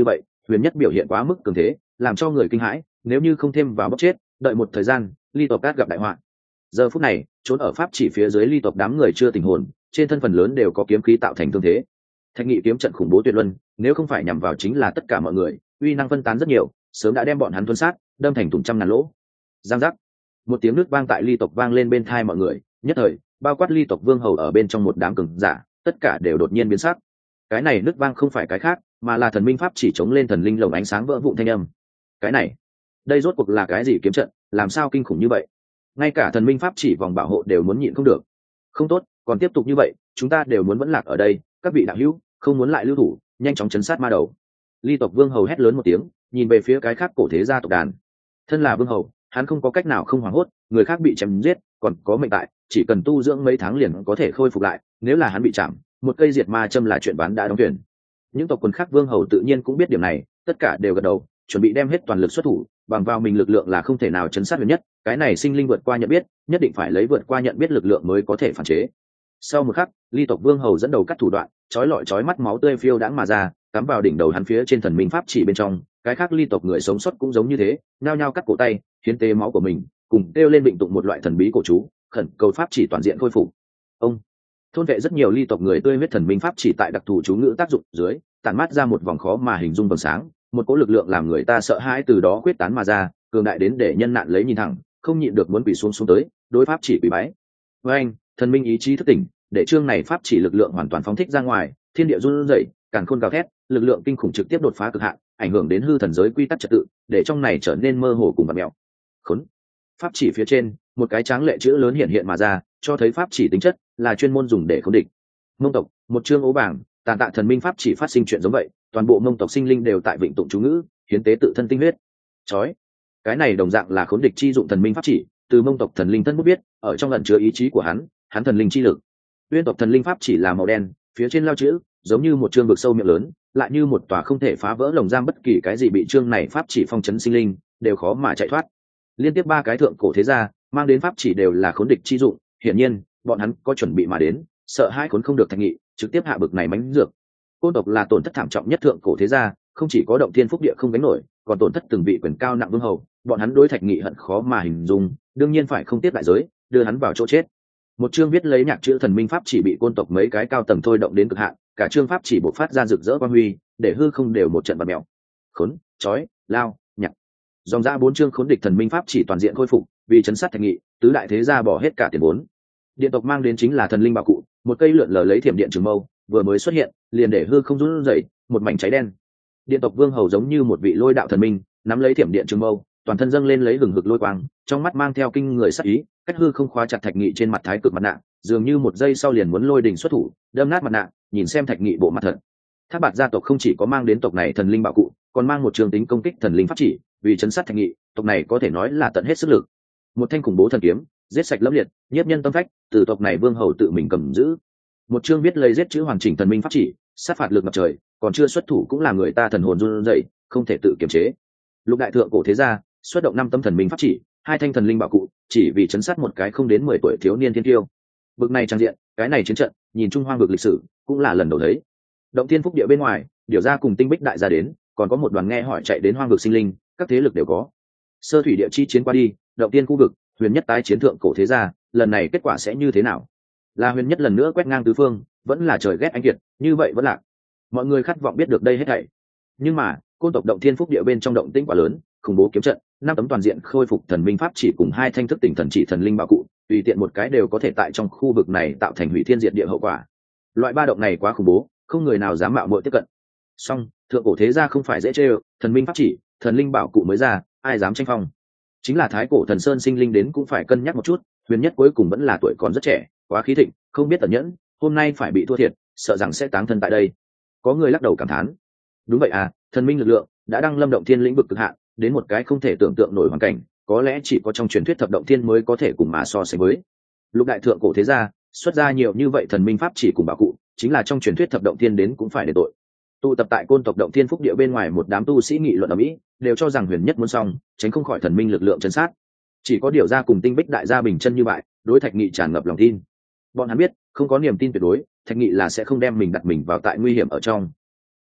huyền nhất biểu hiện quá mức cường thế, làm cho người kinh hãi, nếu như không thêm vào bóc chết, đợi một thời gian, ly tộc cát gặp đại họa. Giờ phút này, trốn ở pháp chỉ phía dưới ly tộc đám người chưa tình hồn, trên thân phần lớn đều có kiếm khí tạo thành thương thế. Thạch Nghị kiếm trận khủng bố tuyệt luân, nếu không phải nhằm vào chính là tất cả mọi người, uy năng phân tán rất nhiều, sớm đã đem bọn hắn tuân sát, đâm thành thủng trăm ngàn lỗ. Giang giác, một tiếng nước vang tại ly tộc vang lên bên tai mọi người, nhất thời, bao quát ly tộc vương hầu ở bên trong một đám cường giả, tất cả đều đột nhiên biến sắc. Cái này nước vang không phải cái khác, mà là thần minh pháp chỉ chống lên thần linh lồng ánh sáng vỡ vụn thanh âm. Cái này, đây rốt cuộc là cái gì kiếm trận, làm sao kinh khủng như vậy? Ngay cả thần minh pháp chỉ vòng bảo hộ đều muốn nhịn không được. Không tốt, còn tiếp tục như vậy, chúng ta đều muốn vẫn lạc ở đây, các vị đạo hữu, không muốn lại lưu thủ, nhanh chóng chấn sát ma đầu. Ly tộc vương hầu hét lớn một tiếng, nhìn về phía cái khác cổ thế gia tộc đàn. Thân là vương hầu, hắn không có cách nào không hoảng hốt, người khác bị chém giết, còn có mệnh tại, chỉ cần tu dưỡng mấy tháng liền có thể khôi phục lại, nếu là hắn bị chạm, một cây diệt ma châm là chuyện bán đã đóng thuyền. Những tộc quần khác vương hầu tự nhiên cũng biết điểm này, tất cả đều gật đầu, chuẩn bị đem hết toàn lực xuất thủ, bằng vào mình lực lượng là không thể nào chấn sát huyền nhất, cái này sinh linh vượt qua nhận biết, nhất định phải lấy vượt qua nhận biết lực lượng mới có thể phản chế. Sau một khắc, ly tộc vương hầu dẫn đầu cắt thủ đoạn, chói lọi chói mắt máu tươi phiêu đãng mà ra, cắm vào đỉnh đầu hắn phía trên thần minh pháp chỉ bên trong, cái khác ly tộc người sống sót cũng giống như thế, nhao nhao cắt cổ tay, hiến tế máu của mình, cùng kêu lên bệnh tụng một loại thần bí cổ chú, khẩn cầu pháp chỉ toàn diện khôi phục. Ông thôn vệ rất nhiều ly tộc người tươi huyết thần minh pháp chỉ tại đặc thù chú ngữ tác dụng dưới, tản mát ra một vòng khó mà hình dung vầng sáng, một cỗ lực lượng làm người ta sợ hãi từ đó quyết tán mà ra, cường đại đến để nhân nạn lấy nhìn thẳng, không nhịn được muốn quỳ xuống xuống tới, đối pháp chỉ quỳ bái. Với anh, thần minh ý chí thức tỉnh, để chương này pháp chỉ lực lượng hoàn toàn phóng thích ra ngoài, thiên địa run rẩy, càn khôn gào thét, lực lượng kinh khủng trực tiếp đột phá cực hạn, ảnh hưởng đến hư thần giới quy tắc trật tự, để trong này trở nên mơ hồ cùng bạt mèo. Khốn. Pháp chỉ phía trên, một cái tráng lệ chữ lớn hiện hiện mà ra, cho thấy pháp chỉ tính chất là chuyên môn dùng để khống địch. Mông tộc, một chương ố vàng, tàn tạ thần minh pháp chỉ phát sinh chuyện giống vậy, toàn bộ mông tộc sinh linh đều tại vịnh tụng chú ngữ, hiến tế tự thân tinh huyết. Chói. Cái này đồng dạng là khốn địch chi dụng thần minh pháp chỉ, từ mông tộc thần linh thân bút biết, ở trong ẩn chứa ý chí của hắn, hắn thần linh chi lực. Uyên tộc thần linh pháp chỉ là màu đen, phía trên lao chữ, giống như một chương vực sâu miệng lớn, lại như một tòa không thể phá vỡ lồng giam, bất kỳ cái gì bị chương này pháp chỉ phong chấn sinh linh, đều khó mà chạy thoát. Liên tiếp ba cái thượng cổ thế gia, mang đến pháp chỉ đều là khốn địch chi dụng, hiển nhiên, bọn hắn có chuẩn bị mà đến, sợ hai khốn không được Thạch Nghị, trực tiếp hạ bực này mánh dược. Côn tộc là tổn thất thảm trọng nhất thượng cổ thế gia, không chỉ có động thiên phúc địa không gánh nổi, còn tổn thất từng vị quyền cao nặng vương hầu, bọn hắn đối Thạch Nghị hận khó mà hình dung, đương nhiên phải không tiếp đại giới, đưa hắn vào chỗ chết. Một chương viết lấy nhạc chữ thần minh pháp chỉ bị côn tộc mấy cái cao tầng thôi động đến cực hạn, cả chương pháp chỉ bộc phát ra rực rỡ quang huy, để hư không đều một trận bạt mèo. Khốn, chói, lao, nhạc. Dòng ra bốn chương khốn địch thần minh pháp chỉ toàn diện khôi phục, vì chấn sát Thạch Nghị, tứ đại thế gia bỏ hết cả tiền vốn. Điện tộc mang đến chính là thần linh bảo cụ, một cây lượn lờ lấy thiểm điện trường mâu, vừa mới xuất hiện, liền để hư không run rẩy, một mảnh cháy đen. Điện tộc vương hầu giống như một vị lôi đạo thần minh, nắm lấy thiểm điện trường mâu, toàn thân dâng lên lấy hừng hực lôi quang, trong mắt mang theo kinh người sắc ý, cách hư không khóa chặt Thạch Nghị trên mặt thái cực mặt nạ, dường như một giây sau liền muốn lôi đình xuất thủ, đâm nát mặt nạ, nhìn xem Thạch Nghị bộ mặt thật. Thác Bạt gia tộc không chỉ có mang đến tộc này thần linh bảo cụ, còn mang một trường tính công kích thần linh pháp chỉ, vì chấn sát Thạch Nghị, tộc này có thể nói là tận hết sức lực. Một thanh khủng bố thần kiếm, giết sạch lẫm liệt, nhiếp nhân tâm phách, từ tộc này vương hầu tự mình cầm giữ. Một chương viết lấy giết chữ hoàn chỉnh thần minh pháp chỉ, sát phạt lực ngập trời, còn chưa xuất thủ cũng là người ta thần hồn run rẩy, không thể tự kiềm chế. Lục đại thượng cổ thế gia, xuất động năm tấm thần minh pháp chỉ, hai thanh thần linh bảo cụ, chỉ vì chấn sát một cái không đến mười tuổi thiếu niên thiên tiêu. Bực này trang diện, cái này chiến trận, nhìn Trung Hoang vực lịch sử, cũng là lần đầu thấy. Động thiên phúc địa bên ngoài, điều ra cùng tinh bích đại gia đến, còn có một đoàn nghe hỏi chạy đến hoang vực sinh linh, các thế lực đều có. Sơ thủy địa chi chiến qua đi, động tiên khu vực, huyền nhất tái chiến thượng cổ thế gia, lần này kết quả sẽ như thế nào? Là huyền nhất lần nữa quét ngang tứ phương, vẫn là trời ghét anh kiệt, như vậy vẫn là mọi người khát vọng biết được đây hết thảy. Nhưng mà côn tộc động thiên phúc địa bên trong động tĩnh quá lớn, khủng bố kiếm trận, năm tấm toàn diện khôi phục thần minh pháp chỉ cùng hai thanh thức tỉnh thần chỉ thần linh bảo cụ, tùy tiện một cái đều có thể tại trong khu vực này tạo thành hủy thiên diệt địa hậu quả. Loại ba động này quá khủng bố, không người nào dám mạo muội tiếp cận. Song thượng cổ thế gia không phải dễ chơi, thần minh pháp chỉ, thần linh bảo cụ mới ra, ai dám tranh phong? Chính là thái cổ thần sơn sinh linh đến cũng phải cân nhắc một chút, huyền nhất cuối cùng vẫn là tuổi còn rất trẻ, quá khí thịnh, không biết tận nhẫn, hôm nay phải bị thua thiệt, sợ rằng sẽ táng thân tại đây. Có người lắc đầu cảm thán. Đúng vậy à, thần minh lực lượng đã đăng lâm động thiên lĩnh vực cực hạn, đến một cái không thể tưởng tượng nổi hoàn cảnh, có lẽ chỉ có trong truyền thuyết thập động thiên mới có thể cùng mà so sánh với. Lục đại thượng cổ thế gia xuất ra nhiều như vậy thần minh pháp chỉ cùng bảo cụ, chính là trong truyền thuyết thập động thiên đến cũng phải để tội. Tụ tập tại côn tộc động thiên phúc địa bên ngoài một đám tu sĩ nghị luận ở mỹ, đều cho rằng huyền nhất muốn xong, tránh không khỏi thần minh lực lượng chân sát. Chỉ có điều ra cùng tinh bích đại gia bình chân như vậy, đối Thạch Nghị tràn ngập lòng tin. Bọn hắn biết, không có niềm tin tuyệt đối, Thạch Nghị là sẽ không đem mình đặt mình vào tại nguy hiểm ở trong.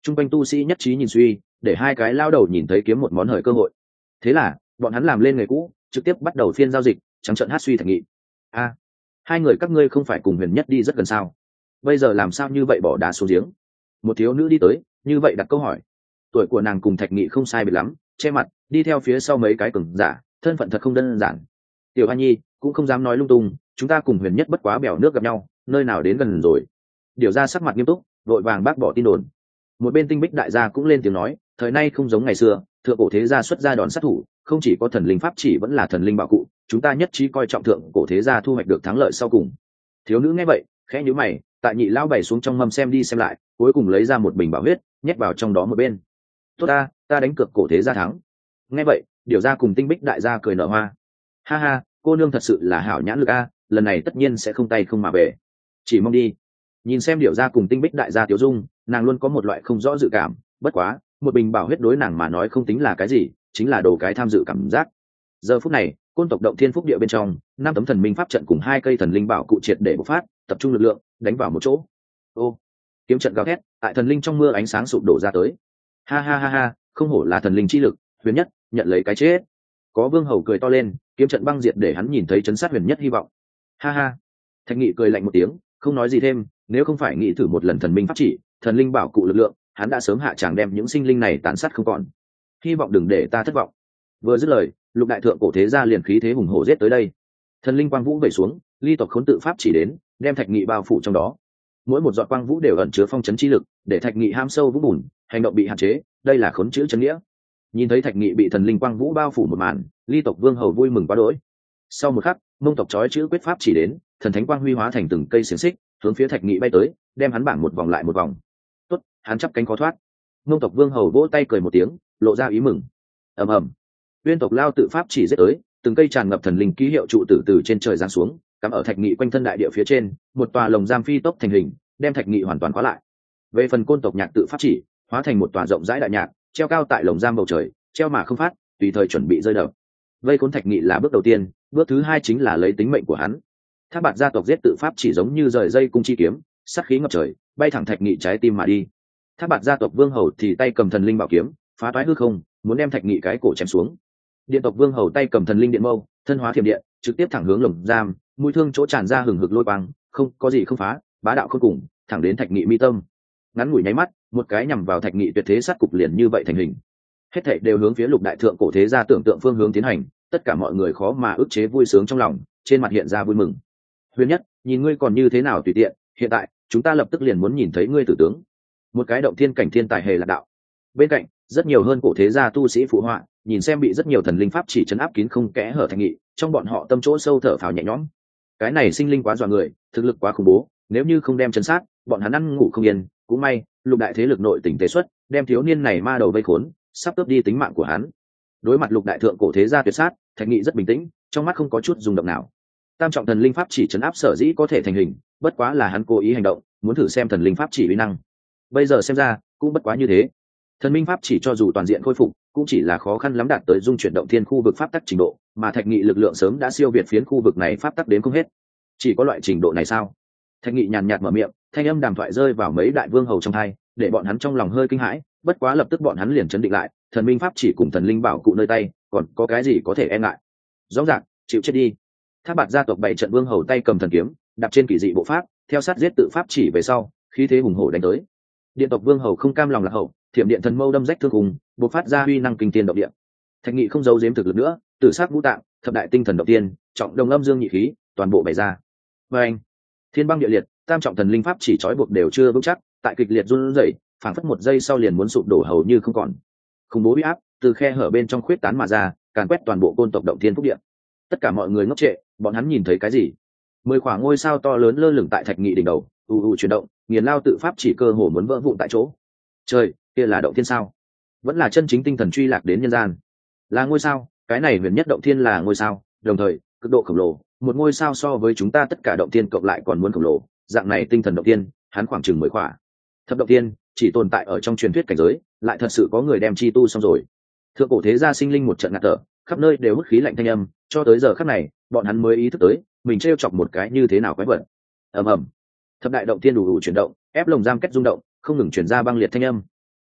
Trung quanh tu sĩ nhất trí nhìn suy, để hai cái lao đầu nhìn thấy kiếm một món hời cơ hội. Thế là bọn hắn làm lên nghề cũ, trực tiếp bắt đầu phiên giao dịch, trắng trợn hát suy thạch nghị. A, hai người các ngươi không phải cùng Huyền Nhất đi rất gần sao? Bây giờ làm sao như vậy bỏ đá xuống giếng? Một thiếu nữ đi tới, như vậy đặt câu hỏi. Tuổi của nàng cùng thạch nghị không sai biệt lắm, che mặt, đi theo phía sau mấy cái cường giả, thân phận thật không đơn giản. Tiểu Hoa Nhi cũng không dám nói lung tung, chúng ta cùng Huyền Nhất bất quá bèo nước gặp nhau, nơi nào đến gần rồi. Điều ra sắc mặt nghiêm túc, vội vàng bác bỏ tin đồn. Một bên Tinh Bích đại gia cũng lên tiếng nói, thời nay không giống ngày xưa, thượng cổ thế gia xuất ra đòn sát thủ, không chỉ có thần linh pháp chỉ vẫn là thần linh bảo cụ, chúng ta nhất trí coi trọng thượng cổ thế gia thu hoạch được thắng lợi sau cùng. Thiếu nữ nghe vậy, khẽ nhíu mày, tại nhị lão bày xuống trong mâm xem đi xem lại, cuối cùng lấy ra một bình bảo huyết, nhét vào trong đó một bên. Tốt ta, ta đánh cược cổ thế gia thắng. Nghe vậy, Điều gia cùng Tinh Bích đại gia cười nở hoa. Ha ha, cô nương thật sự là hảo nhãn lực a, lần này tất nhiên sẽ không tay không mà về. Chỉ mong đi. Nhìn xem Điều gia cùng Tinh Bích đại gia Tiểu Dung, nàng luôn có một loại không rõ dự cảm, bất quá, một bình bảo huyết đối nàng mà nói không tính là cái gì, chính là đồ cái tham dự cảm giác. Giờ phút này, côn tộc động thiên phúc địa bên trong, năm tấm thần minh pháp trận cùng hai cây thần linh bảo cụ triệt để bộc phát, tập trung lực lượng, đánh vào một chỗ. Ô, kiếm trận gào thét, tại thần linh trong mưa ánh sáng sụp đổ ra tới. Ha ha ha ha, không hổ là thần linh chi lực, Huyền Nhất nhận lấy cái chết. Có Vương Hầu cười to lên, kiếm trận băng diệt để hắn nhìn thấy chấn sát Huyền Nhất hy vọng. Ha ha. Thạch Nghị cười lạnh một tiếng, không nói gì thêm, nếu không phải nghĩ thử một lần thần minh pháp chỉ, thần linh bảo cụ lực lượng, hắn đã sớm hạ tràng đem những sinh linh này tàn sát không còn. Hy vọng đừng để ta thất vọng. Vừa dứt lời, lục đại thượng cổ thế gia liền khí thế hùng hổ giết tới đây. Thần linh quang vũ vẩy xuống, ly tộc khốn tự pháp chỉ đến, đem Thạch Nghị bao phủ trong đó. Mỗi một giọt quang vũ đều ẩn chứa phong chấn chi lực, để Thạch Nghị ham sâu vũng bùn, hành động bị hạn chế, đây là khốn chữ chân nghĩa. Nhìn thấy Thạch Nghị bị thần linh quang vũ bao phủ một màn, ly tộc vương hầu vui mừng quá đỗi. Sau một khắc, mông tộc chói chữ quyết pháp chỉ đến, thần thánh quang huy hóa thành từng cây xiềng xích, hướng phía Thạch Nghị bay tới, đem hắn bảng một vòng lại một vòng. Tốt, hắn chắp cánh khó thoát. Mông tộc vương hầu vỗ tay cười một tiếng, lộ ra ý mừng. Ầm ầm, uyên tộc lao tự pháp chỉ giết tới, từng cây tràn ngập thần linh ký hiệu trụ tử từ trên trời giáng xuống, cắm ở Thạch Nghị quanh thân đại địa phía trên, một tòa lồng giam phi tốc thành hình, đem Thạch Nghị hoàn toàn khóa lại. Về phần côn tộc nhạc tự pháp chỉ, hóa thành một tòa rộng rãi đại nhạc, treo cao tại lồng giam bầu trời, treo mà không phát, tùy thời chuẩn bị rơi đập. Vây khốn Thạch Nghị là bước đầu tiên, bước thứ hai chính là lấy tính mệnh của hắn. Thác Bạt gia tộc giết tự pháp chỉ giống như rời dây cung chi kiếm, sát khí ngập trời, bay thẳng Thạch Nghị trái tim mà đi. Thác Bạt gia tộc vương hầu thì tay cầm thần linh bảo kiếm, phá toái hư không, muốn đem Thạch Nghị cái cổ chém xuống. Điện tộc vương hầu tay cầm thần linh điện mâu, thân hóa thiểm điện, trực tiếp thẳng hướng lồng giam, mũi thương chỗ tràn ra hừng hực lôi băng, không có gì không phá, bá đạo không cùng, thẳng đến Thạch Nghị mi tâm. Ngắn ngủi nháy mắt, một cái nhằm vào Thạch Nghị tuyệt thế sát cục liền như vậy thành hình. Hết thảy đều hướng phía lục đại thượng cổ thế gia tưởng tượng phương hướng tiến hành, tất cả mọi người khó mà ức chế vui sướng trong lòng, trên mặt hiện ra vui mừng. Huyền Nhất, nhìn ngươi còn như thế nào tùy tiện, hiện tại chúng ta lập tức liền muốn nhìn thấy ngươi tử tướng. Một cái động thiên cảnh thiên tài hề là đạo. Bên cạnh, rất nhiều hơn cổ thế gia tu sĩ phụ họa, nhìn xem bị rất nhiều thần linh pháp chỉ chấn áp kín không kẽ hở Thạch Nghị, trong bọn họ tâm chỗ sâu thở phào nhẹ nhõm. Cái này sinh linh quá dọa người, thực lực quá khủng bố, nếu như không đem chấn sát, bọn hắn ăn ngủ không yên, cũng may, lục đại thế lực nội tỉnh tế xuất, đem thiếu niên này ma đầu vây khốn, sắp cướp đi tính mạng của hắn. Đối mặt lục đại thượng cổ thế gia tuyệt sát, Thạch Nghị rất bình tĩnh, trong mắt không có chút rung động nào. Tam trọng thần linh pháp chỉ chấn áp sở dĩ có thể thành hình, bất quá là hắn cố ý hành động, muốn thử xem thần linh pháp chỉ uy năng. Bây giờ xem ra, cũng bất quá như thế. Thần minh pháp chỉ cho dù toàn diện khôi phục, cũng chỉ là khó khăn lắm đạt tới dung chuyển động thiên khu vực pháp tắc trình độ, mà Thạch Nghị lực lượng sớm đã siêu việt phiến khu vực này pháp tắc đến không hết. Chỉ có loại trình độ này sao? Thạch Nghị nhàn nhạt mở miệng, thanh âm đàm thoại rơi vào mấy đại vương hầu trong tai, để bọn hắn trong lòng hơi kinh hãi, bất quá lập tức bọn hắn liền chấn định lại, thần minh pháp chỉ cùng thần linh bảo cụ nơi tay, còn có cái gì có thể e ngại? Rõ ràng, chịu chết đi. Thác Bạt gia tộc bảy trận vương hầu tay cầm thần kiếm, đạp trên kỳ dị bộ pháp, theo sát giết tự pháp chỉ về sau, khí thế hùng hổ đánh tới. Điện tộc vương hầu không cam lòng là hậu, thiểm điện thần mâu đâm rách thương hùng, bộc phát ra uy năng kinh thiên động địa. Thạch Nghị không giấu giếm thực lực nữa, tử sát ngũ tạng, thập đại tinh thần động tiên, trọng đồng âm dương nhị khí, toàn bộ bày ra. Và anh, thiên băng địa liệt, tam trọng thần linh pháp chỉ trói buộc đều chưa vững chắc, tại kịch liệt run rẩy, phảng phất một giây sau liền muốn sụp đổ hầu như không còn. Khủng bố uy áp từ khe hở bên trong khuyết tán mà ra, càn quét toàn bộ côn tộc động thiên phúc địa. Tất cả mọi người ngốc trệ, bọn hắn nhìn thấy cái gì? Mười khoảng ngôi sao to lớn lơ lửng tại Thạch Nghị đỉnh đầu, u u chuyển động, nghiền lao tự pháp chỉ cơ hồ muốn vỡ vụn tại chỗ. Trời, kia là động thiên sao? Vẫn là chân chính tinh thần truy lạc đến nhân gian. Là ngôi sao, cái này huyền nhất động thiên là ngôi sao, đồng thời, cực độ khổng lồ, một ngôi sao so với chúng ta tất cả động thiên cộng lại còn muốn khổng lồ, dạng này tinh thần động thiên, hắn khoảng chừng mười khỏa. Thập động thiên chỉ tồn tại ở trong truyền thuyết cảnh giới, lại thật sự có người đem chi tu xong rồi. Thượng cổ thế gia sinh linh một trận ngạt thở, khắp nơi đều hút khí lạnh thanh âm, cho tới giờ khắc này, bọn hắn mới ý thức tới, mình trêu chọc một cái như thế nào quái vật. Ầm ầm. Thập đại động thiên đủ đủ chuyển động, ép lồng giam kết rung động, không ngừng truyền ra băng liệt thanh âm.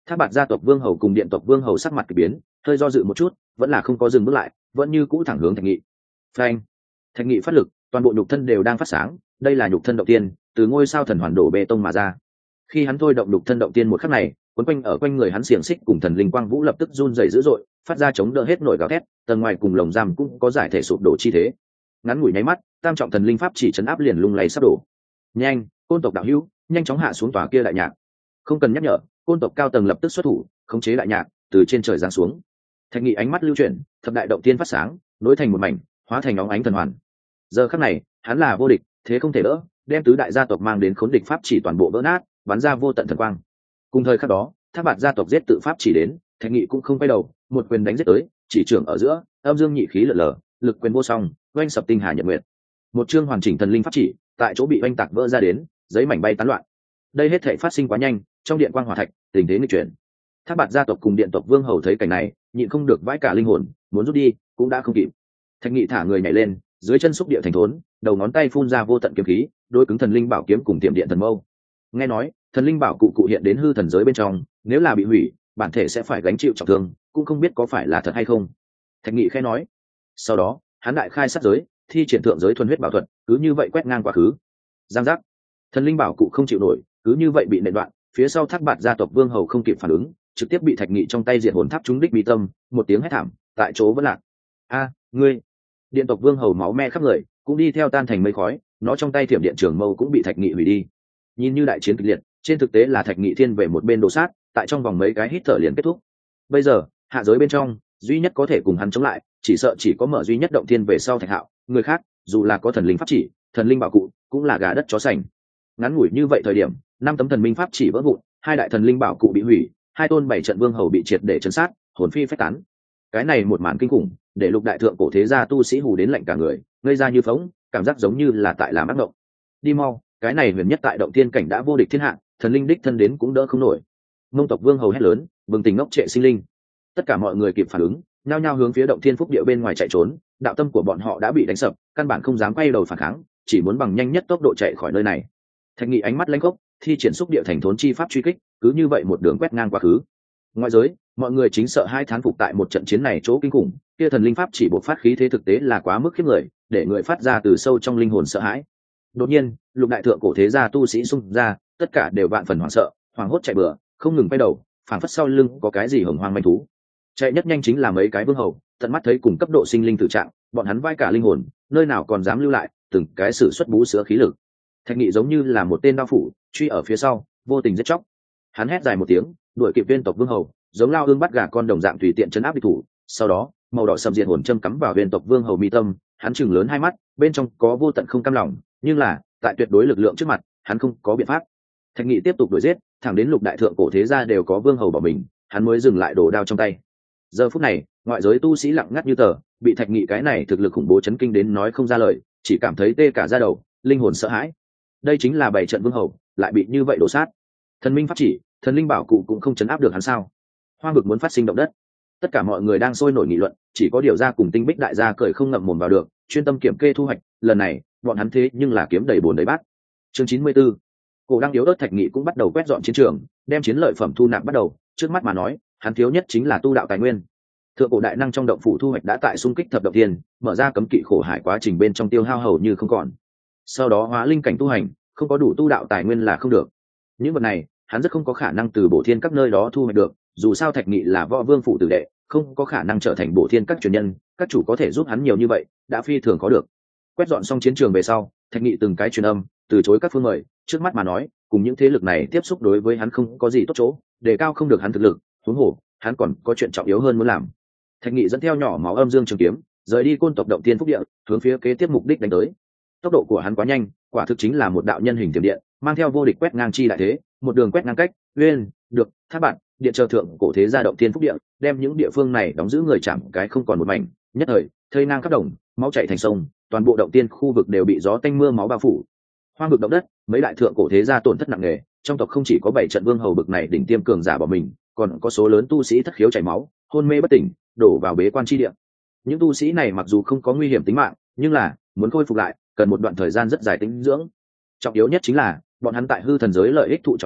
Thác Bạt gia tộc vương hầu cùng điện tộc vương hầu sắc mặt kỳ biến, hơi do dự một chút, vẫn là không có dừng bước lại, vẫn như cũ thẳng hướng Thạch Nghị. Phanh! Thạch Nghị phát lực, toàn bộ nhục thân đều đang phát sáng, đây là nhục thân động tiên, từ ngôi sao thần hoàn đổ bê tông mà ra. Khi hắn thôi động nhục thân động tiên một khắc này, quấn quanh ở quanh người hắn xiềng xích cùng thần linh quang vũ lập tức run rẩy dữ dội, phát ra chống đỡ hết nổi gào thét, tầng ngoài cùng lồng giam cũng có giải thể sụp đổ chi thế. Ngắn ngủi nháy mắt, tam trọng thần linh pháp chỉ chấn áp liền lung lay sắp đổ. Nhanh, côn tộc đạo hữu, nhanh chóng hạ xuống tòa kia đại nhạc. Không cần nhắc nhở, côn tộc cao tầng lập tức xuất thủ, khống chế đại nhạc từ trên trời giáng xuống. Thạch Nghị ánh mắt lưu chuyển, thập đại động tiên phát sáng, nối thành một mảnh, hóa thành óng ánh thần hoàn. Giờ khắc này, hắn là vô địch, thế không thể đỡ, đem tứ đại gia tộc mang đến khốn địch pháp chỉ toàn bộ vỡ nát, bắn ra vô tận thần quang. Cùng thời khắc đó, Thác Bạt gia tộc giết tự pháp chỉ đến, Thạch Nghị cũng không quay đầu, một quyền đánh giết tới, chỉ trưởng ở giữa, âm dương nhị khí lở lở, lực quyền vô song, oanh sập tinh hà nhật nguyệt. Một chương hoàn chỉnh thần linh pháp chỉ, tại chỗ bị oanh tạc vỡ ra đến, giấy mảnh bay tán loạn. Đây hết thảy phát sinh quá nhanh, trong điện quang hỏa thạch, tình thế nghịch chuyển. Thác Bạt gia tộc cùng điện tộc vương hầu thấy cảnh này, nhịn không được vãi cả linh hồn, muốn rút đi, cũng đã không kịp. Thạch Nghị thả người nhảy lên, dưới chân xúc địa thành thốn, đầu ngón tay phun ra vô tận kiếm khí, đối cứng thần linh bảo kiếm cùng tiệm điện thần mâu. Nghe nói, thần linh bảo cụ cụ hiện đến hư thần giới bên trong, nếu là bị hủy, bản thể sẽ phải gánh chịu trọng thương, cũng không biết có phải là thật hay không. Thạch Nghị khẽ nói. Sau đó, hắn đại khai sát giới, thi triển thượng giới thuần huyết bảo thuật, cứ như vậy quét ngang quá khứ. Giang giác, thần linh bảo cụ không chịu nổi, cứ như vậy bị nện đoạn. Phía sau Thác Bạt gia tộc vương hầu không kịp phản ứng, trực tiếp bị Thạch Nghị trong tay diệt hồn tháp trúng đích bi tâm, một tiếng hét thảm, tại chỗ vẫn lạc. A, ngươi! Điện tộc vương hầu máu me khắp người, cũng đi theo tan thành mây khói, nó trong tay thiểm điện trường mâu cũng bị Thạch Nghị hủy đi. Nhìn như đại chiến kịch liệt, trên thực tế là Thạch Nghị thiên về một bên đồ sát, tại trong vòng mấy cái hít thở liền kết thúc. Bây giờ, hạ giới bên trong, duy nhất có thể cùng hắn chống lại, chỉ sợ chỉ có mở duy nhất động thiên về sau Thạch Hạo, người khác, dù là có thần linh pháp chỉ, thần linh bảo cụ, cũng là gà đất chó sành. Ngắn ngủi như vậy thời điểm, năm tấm thần minh pháp chỉ vỡ vụn, hai đại thần linh bảo cụ bị hủy, hai tôn bảy trận vương hầu bị triệt để chấn sát, hồn phi phách tán. Cái này một màn kinh khủng, để lục đại thượng cổ thế gia tu sĩ hù đến lạnh cả người, ngây ra như phóng, cảm giác giống như là tại làm ác mộng. Đi mau, cái này huyền nhất tại động thiên cảnh đã vô địch thiên hạ, thần linh đích thân đến cũng đỡ không nổi. Mông tộc vương hầu hét lớn, bừng tỉnh ngốc trệ sinh linh. Tất cả mọi người kịp phản ứng, nhao nhao hướng phía động thiên phúc địa bên ngoài chạy trốn, đạo tâm của bọn họ đã bị đánh sập, căn bản không dám quay đầu phản kháng, chỉ muốn bằng nhanh nhất tốc độ chạy khỏi nơi này. Thạch Nghị ánh mắt lanh khốc, thi triển xúc địa thành thốn chi pháp truy kích, cứ như vậy một đường quét ngang quá khứ. Ngoại giới, mọi người chính sợ hai thán phục tại một trận chiến này chỗ kinh khủng, kia thần linh pháp chỉ bộc phát khí thế thực tế là quá mức khiếp người, để người phát ra từ sâu trong linh hồn sợ hãi. Đột nhiên, lục đại thượng cổ thế gia tu sĩ xung ra, tất cả đều vạn phần hoảng sợ, hoảng hốt chạy bừa, không ngừng quay đầu, phảng phất sau lưng có cái gì hồng hoang manh thú. Chạy nhất nhanh chính là mấy cái vương hầu, tận mắt thấy cùng cấp độ sinh linh tử trạng, bọn hắn vai cả linh hồn, nơi nào còn dám lưu lại, từng cái sử xuất bú sữa khí lực. Thạch Nghị giống như là một tên đao phủ, truy ở phía sau, vô tình giết chóc. Hắn hét dài một tiếng, đuổi kịp viên tộc vương hầu, giống lao ương bắt gà con đồng dạng tùy tiện chấn áp địch thủ. Sau đó, màu đỏ sầm diệt hồn châm cắm vào viên tộc vương hầu mi tâm, hắn chừng lớn hai mắt, bên trong có vô tận không cam lòng, nhưng là tại tuyệt đối lực lượng trước mặt, hắn không có biện pháp. Thạch Nghị tiếp tục đuổi giết, thẳng đến lục đại thượng cổ thế gia đều có vương hầu bỏ mình, hắn mới dừng lại đồ đao trong tay. Giờ phút này, ngoại giới tu sĩ lặng ngắt như tờ, bị Thạch Nghị cái này thực lực khủng bố chấn kinh đến nói không ra lời, chỉ cảm thấy tê cả da đầu, linh hồn sợ hãi. Đây chính là bảy trận vương hầu, lại bị như vậy đổ sát. Thần minh pháp chỉ, thần linh bảo cụ cũng không chấn áp được hắn sao? Hoang vực muốn phát sinh động đất. Tất cả mọi người đang sôi nổi nghị luận, chỉ có Điều gia cùng Tinh Bích đại gia cười không ngậm mồm vào được, chuyên tâm kiểm kê thu hoạch, lần này, bọn hắn thế nhưng là kiếm đầy bồn đầy bát. Chương chín mươi tư. Cổ đang yếu ớt Thạch Nghị cũng bắt đầu quét dọn chiến trường, đem chiến lợi phẩm thu nạp bắt đầu, trước mắt mà nói, hắn thiếu nhất chính là tu đạo tài nguyên. Thượng cổ đại năng trong động phủ thu hoạch đã tại xung kích thập động thiên, mở ra cấm kỵ khổ hải quá trình bên trong tiêu hao hầu như không còn. Sau đó hóa linh cảnh tu hành, không có đủ tu đạo tài nguyên là không được. Những vật này, hắn rất không có khả năng từ bổ thiên các nơi đó thu hoạch được, dù sao Thạch Nghị là võ vương phủ tử đệ, không có khả năng trở thành bổ thiên các truyền nhân, các chủ có thể giúp hắn nhiều như vậy, đã phi thường có được. Quét dọn xong chiến trường về sau, Thạch Nghị từng cái truyền âm, từ chối các phương mời, trước mắt mà nói, cùng những thế lực này tiếp xúc đối với hắn không có gì tốt chỗ, đề cao không được hắn thực lực, huống hồ, hắn còn có chuyện trọng yếu hơn muốn làm. Thạch Nghị dẫn theo nhỏ máu âm dương trường kiếm, rời đi côn tộc động tiên phúc địa, hướng phía kế tiếp mục đích đánh tới. Tốc độ của hắn quá nhanh, quả thực chính là một đạo nhân hình tiềm điện, mang theo vô địch quét ngang chi đại thế, một đường quét ngang cách, uyên, được, thác bạn, điện chờ thượng cổ thế gia động tiên phúc địa, đem những địa phương này đóng giữ người chạm cái không còn một mảnh, nhất thời, thây ngang khắp đồng, máu chảy thành sông, toàn bộ động tiên khu vực đều bị gió tanh mưa máu bao phủ. Hoang vực động đất, mấy đại thượng cổ thế gia tổn thất nặng nề, trong tộc không chỉ có bảy trận vương hầu bực này đỉnh tiêm cường giả bỏ mình, còn có số lớn tu sĩ thất khiếu chảy máu, hôn mê bất tỉnh, đổ vào bế quan chi địa. Những tu sĩ này mặc dù không có nguy hiểm tính mạng, nhưng là muốn khôi phục lại, cần một đoạn thời gian rất dài tĩnh dưỡng. Trọng yếu nhất chính là bọn hắn tại hư thần giới lợi ích thụ trọng thương,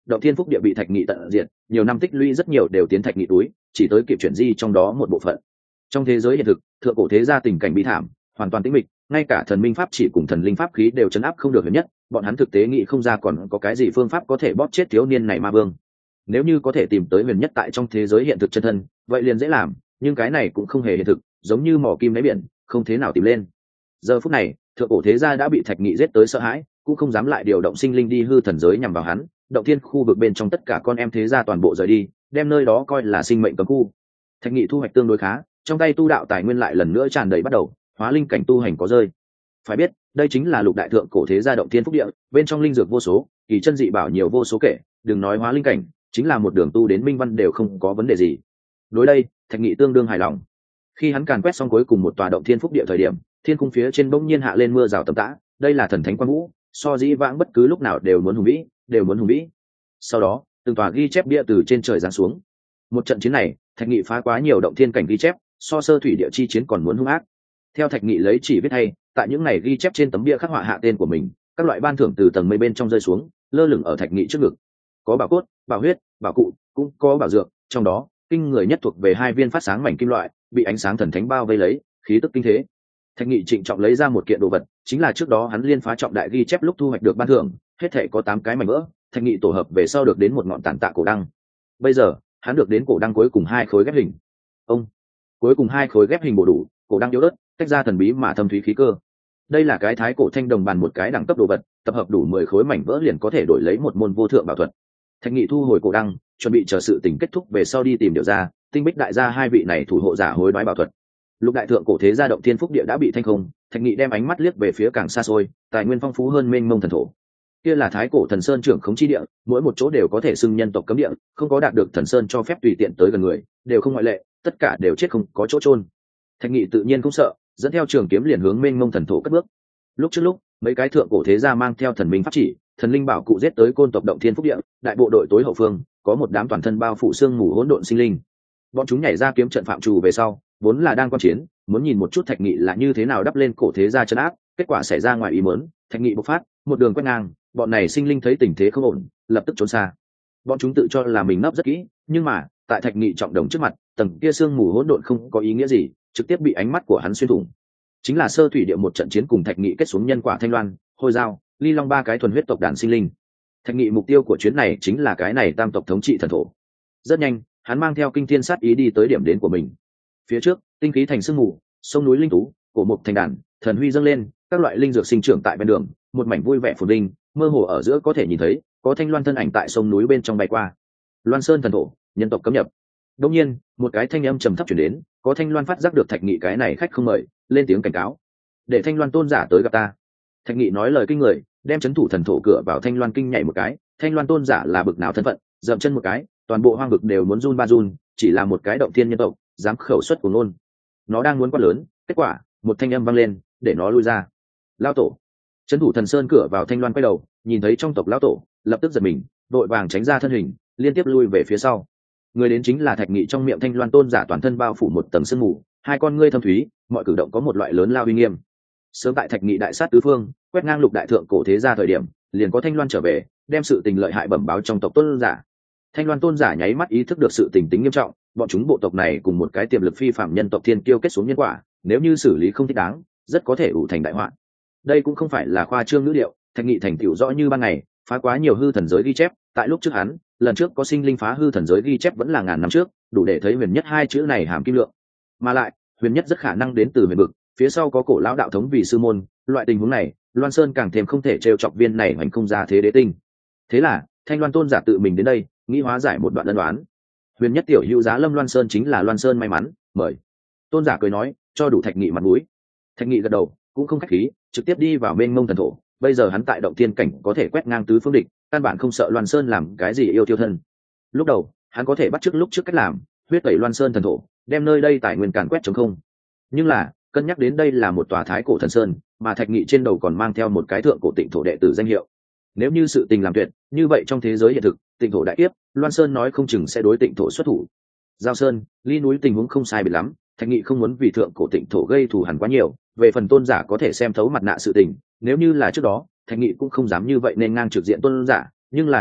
động thiên phúc địa bị thạch nghị tận diệt, nhiều năm tích lũy rất nhiều đều tiến thạch nghị túi, chỉ tới kịp chuyển di trong đó một bộ phận. Trong thế giới hiện thực, thượng cổ thế gia tình cảnh bi thảm, hoàn toàn tĩnh mịch, ngay cả thần minh pháp chỉ cùng thần linh pháp khí đều chấn áp không được Huyền Nhất, bọn hắn thực tế nghĩ không ra còn có cái gì phương pháp có thể bóp chết thiếu niên này ma vương. Nếu như có thể tìm tới Huyền Nhất tại trong thế giới hiện thực chân thân, vậy liền dễ làm, nhưng cái này cũng không hề hiện thực, giống như mỏ kim đáy biển, không thế nào tìm lên. Giờ phút này, thượng cổ thế gia đã bị thạch nghị giết tới sợ hãi, cũng không dám lại điều động sinh linh đi hư thần giới nhằm vào hắn, động thiên khu vực bên trong tất cả con em thế gia toàn bộ rời đi, đem nơi đó coi là sinh mệnh cấm khu. Thạch nghị thu hoạch tương đối khá, trong tay tu đạo tài nguyên lại lần nữa tràn đầy bắt đầu, hóa linh cảnh tu hành có rơi. Phải biết, đây chính là lục đại thượng cổ thế gia động thiên phúc địa, bên trong linh dược vô số, kỳ chân dị bảo nhiều vô số kể, đừng nói hóa linh cảnh, chính là một đường tu đến minh văn đều không có vấn đề gì. Đối đây, thạch nghị tương đương hài lòng. Khi hắn càn quét xong cuối cùng một tòa động thiên phúc địa thời điểm, thiên cung phía trên bỗng nhiên hạ lên mưa rào tầm tã, đây là thần thánh quang vũ, so dĩ vãng bất cứ lúc nào đều muốn hùng vĩ, đều muốn hùng vĩ. Sau đó, từng tòa ghi chép bia từ trên trời giáng xuống. Một trận chiến này, thạch nghị phá quá nhiều động thiên cảnh ghi chép, so sơ thủy địa chi chiến còn muốn hung ác. Theo thạch nghị lấy chỉ viết hay, tại những này ghi chép trên tấm bia khắc họa hạ tên của mình, các loại ban thưởng từ tầng mây bên trong rơi xuống, lơ lửng ở thạch nghị trước ngực. Có bảo cốt, bảo huyết, bảo cụ, cũng có bảo dược, trong đó kinh người nhất thuộc về hai viên phát sáng mảnh kim loại, bị ánh sáng thần thánh bao vây lấy, khí tức kinh thế. Thạch nghị trịnh trọng lấy ra một kiện đồ vật, chính là trước đó hắn liên phá trọng đại ghi chép lúc thu hoạch được ban thưởng, hết thể có tám cái mảnh vỡ. Thạch nghị tổ hợp về sau được đến một ngọn tản tạ cổ đăng. Bây giờ hắn được đến cổ đăng cuối cùng hai khối ghép hình. Ông cuối cùng hai khối ghép hình bổ đủ, cổ đăng yếu ớt, tách ra thần bí mà thâm thúy khí cơ. Đây là cái thái cổ thanh đồng bàn một cái đẳng cấp đồ vật, tập hợp đủ mười khối mảnh vỡ liền có thể đổi lấy một môn vô thượng bảo thuật. Thạch nghị thu hồi cổ đăng, chuẩn bị chờ sự tình kết thúc về sau đi tìm điều ra, tinh bích đại gia hai vị này thủ hộ giả hối đoái bảo thuật. Lục đại thượng cổ thế gia động thiên phúc địa đã bị thanh không, thạch nghị đem ánh mắt liếc về phía càng xa xôi, tài nguyên phong phú hơn mênh mông thần thổ. Kia là thái cổ thần sơn trưởng khống chi địa, mỗi một chỗ đều có thể xưng nhân tộc cấm địa, không có đạt được thần sơn cho phép tùy tiện tới gần người, đều không ngoại lệ, tất cả đều chết không có chỗ chôn. Thạch nghị tự nhiên không sợ, dẫn theo trường kiếm liền hướng mênh mông thần thổ cất bước. Lúc trước lúc, mấy cái thượng cổ thế gia mang theo thần minh pháp chỉ, thần linh bảo cụ giết tới côn tộc động thiên phúc địa, đại bộ đội tối hậu phương có một đám toàn thân bao phủ xương mù hỗn độn sinh linh. Bọn chúng nhảy ra kiếm trận phạm trù về sau, vốn là đang quan chiến, muốn nhìn một chút thạch nghị là như thế nào đắp lên cổ thế gia trấn áp, kết quả xảy ra ngoài ý muốn, thạch nghị bộc phát, một đường quét ngang, bọn này sinh linh thấy tình thế không ổn, lập tức trốn xa. Bọn chúng tự cho là mình nấp rất kỹ, nhưng mà tại thạch nghị trọng đồng trước mặt, tầng kia xương mù hỗn độn không có ý nghĩa gì, trực tiếp bị ánh mắt của hắn xuyên thủng. Chính là sơ thủy địa một trận chiến cùng thạch nghị kết xuống nhân quả thanh loan, hôi dao, ly long ba cái thuần huyết tộc đàn sinh linh. Thạch nghị mục tiêu của chuyến này chính là cái này tam tộc thống trị thần thổ. Rất nhanh, hắn mang theo kinh thiên sát ý đi tới điểm đến của mình. Phía trước, tinh khí thành sương mù, sông núi linh tú, cổ mục thành đàn, thần huy dâng lên, các loại linh dược sinh trưởng tại bên đường, một mảnh vui vẻ phồn vinh, mơ hồ ở giữa có thể nhìn thấy, có thanh loan thân ảnh tại sông núi bên trong bay qua. Loan Sơn thần thổ, nhân tộc cấm nhập. Đột nhiên, một cái thanh âm trầm thấp truyền đến, có thanh loan phát giác được thạch nghị cái này khách không mời, lên tiếng cảnh cáo. Để thanh loan tôn giả tới gặp ta. Thạch nghị nói lời kinh người, đem chấn thủ thần thổ cửa vào thanh loan kinh nhảy một cái. Thanh loan tôn giả là bực nào thân phận, dậm chân một cái, toàn bộ hoang vực đều muốn run ba run, chỉ là một cái động thiên nhân tộc, dám khẩu xuất của ngôn. Nó đang muốn quát lớn, kết quả một thanh âm vang lên, để nó lui ra. Lao tổ. Chấn thủ thần sơn cửa vào thanh loan quay đầu, nhìn thấy trong tộc lão tổ, lập tức giật mình, đội vàng tránh ra thân hình, liên tiếp lui về phía sau. Người đến chính là thạch nghị, trong miệng thanh loan tôn giả toàn thân bao phủ một tầng sương mù, hai con ngươi thâm thúy, mọi cử động có một loại lớn lao uy nghiêm. Sớm tại thạch nghị đại sát tứ phương, quét ngang lục đại thượng cổ thế gia thời điểm, liền có thanh loan trở về, đem sự tình lợi hại bẩm báo trong tộc tôn giả. Thanh loan tôn giả nháy mắt ý thức được sự tình tính nghiêm trọng, bọn chúng bộ tộc này cùng một cái tiềm lực phi phạm nhân tộc thiên kiêu kết xuống nhân quả, nếu như xử lý không thích đáng, rất có thể ủ thành đại họa. Đây cũng không phải là khoa trương ngữ điệu, thạch nghị thành tựu rõ như ban ngày, phá quá nhiều hư thần giới ghi chép. Tại lúc trước hắn, lần trước có sinh linh phá hư thần giới ghi chép vẫn là ngàn năm trước, đủ để thấy huyền nhất hai chữ này hàm kim lượng. Mà lại, huyền nhất rất khả năng đến từ huyền vực, phía sau có cổ lão đạo thống vì sư môn, loại tình huống này, Loan Sơn càng thêm không thể trêu chọc viên này hoành không ra thế đế tinh. Thế là, thanh loan tôn giả tự mình đến đây, nghĩ hóa giải một đoạn ân đoán. Huyền nhất tiểu hữu giá lâm Loan Sơn chính là Loan Sơn may mắn, mời. Tôn giả cười nói, cho đủ thạch nghị mặt mũi. Thạch nghị gật đầu, cũng không khách khí, trực tiếp đi vào bên mông thần thổ. Bây giờ hắn tại động thiên cảnh có thể quét ngang tứ phương địch, căn bản không sợ Loan Sơn làm cái gì yêu tiêu thân. Lúc đầu, hắn có thể bắt chước lúc trước cách làm, huyết tẩy Loan Sơn thần thổ, đem nơi đây tài nguyên càn quét trống không. Nhưng là, cân nhắc đến đây là một tòa thái cổ thần sơn, mà thạch nghị trên đầu còn mang theo một cái thượng cổ tịnh thổ đệ tử danh hiệu. Nếu như sự tình làm tuyệt, như vậy trong thế giới hiện thực, tịnh thổ đại kiếp, Loan Sơn nói không chừng sẽ đối tịnh thổ xuất thủ. Giao Sơn, ly núi tình huống không sai biệt lắm, thạch nghị không muốn vì thượng cổ tịnh thổ gây thù hằn quá nhiều. Về phần tôn giả có thể xem thấu mặt nạ sự tình, nếu như là trước đó, thạch nghị cũng không dám như vậy nên ngang trực diện tôn giả, nhưng là hiện tại,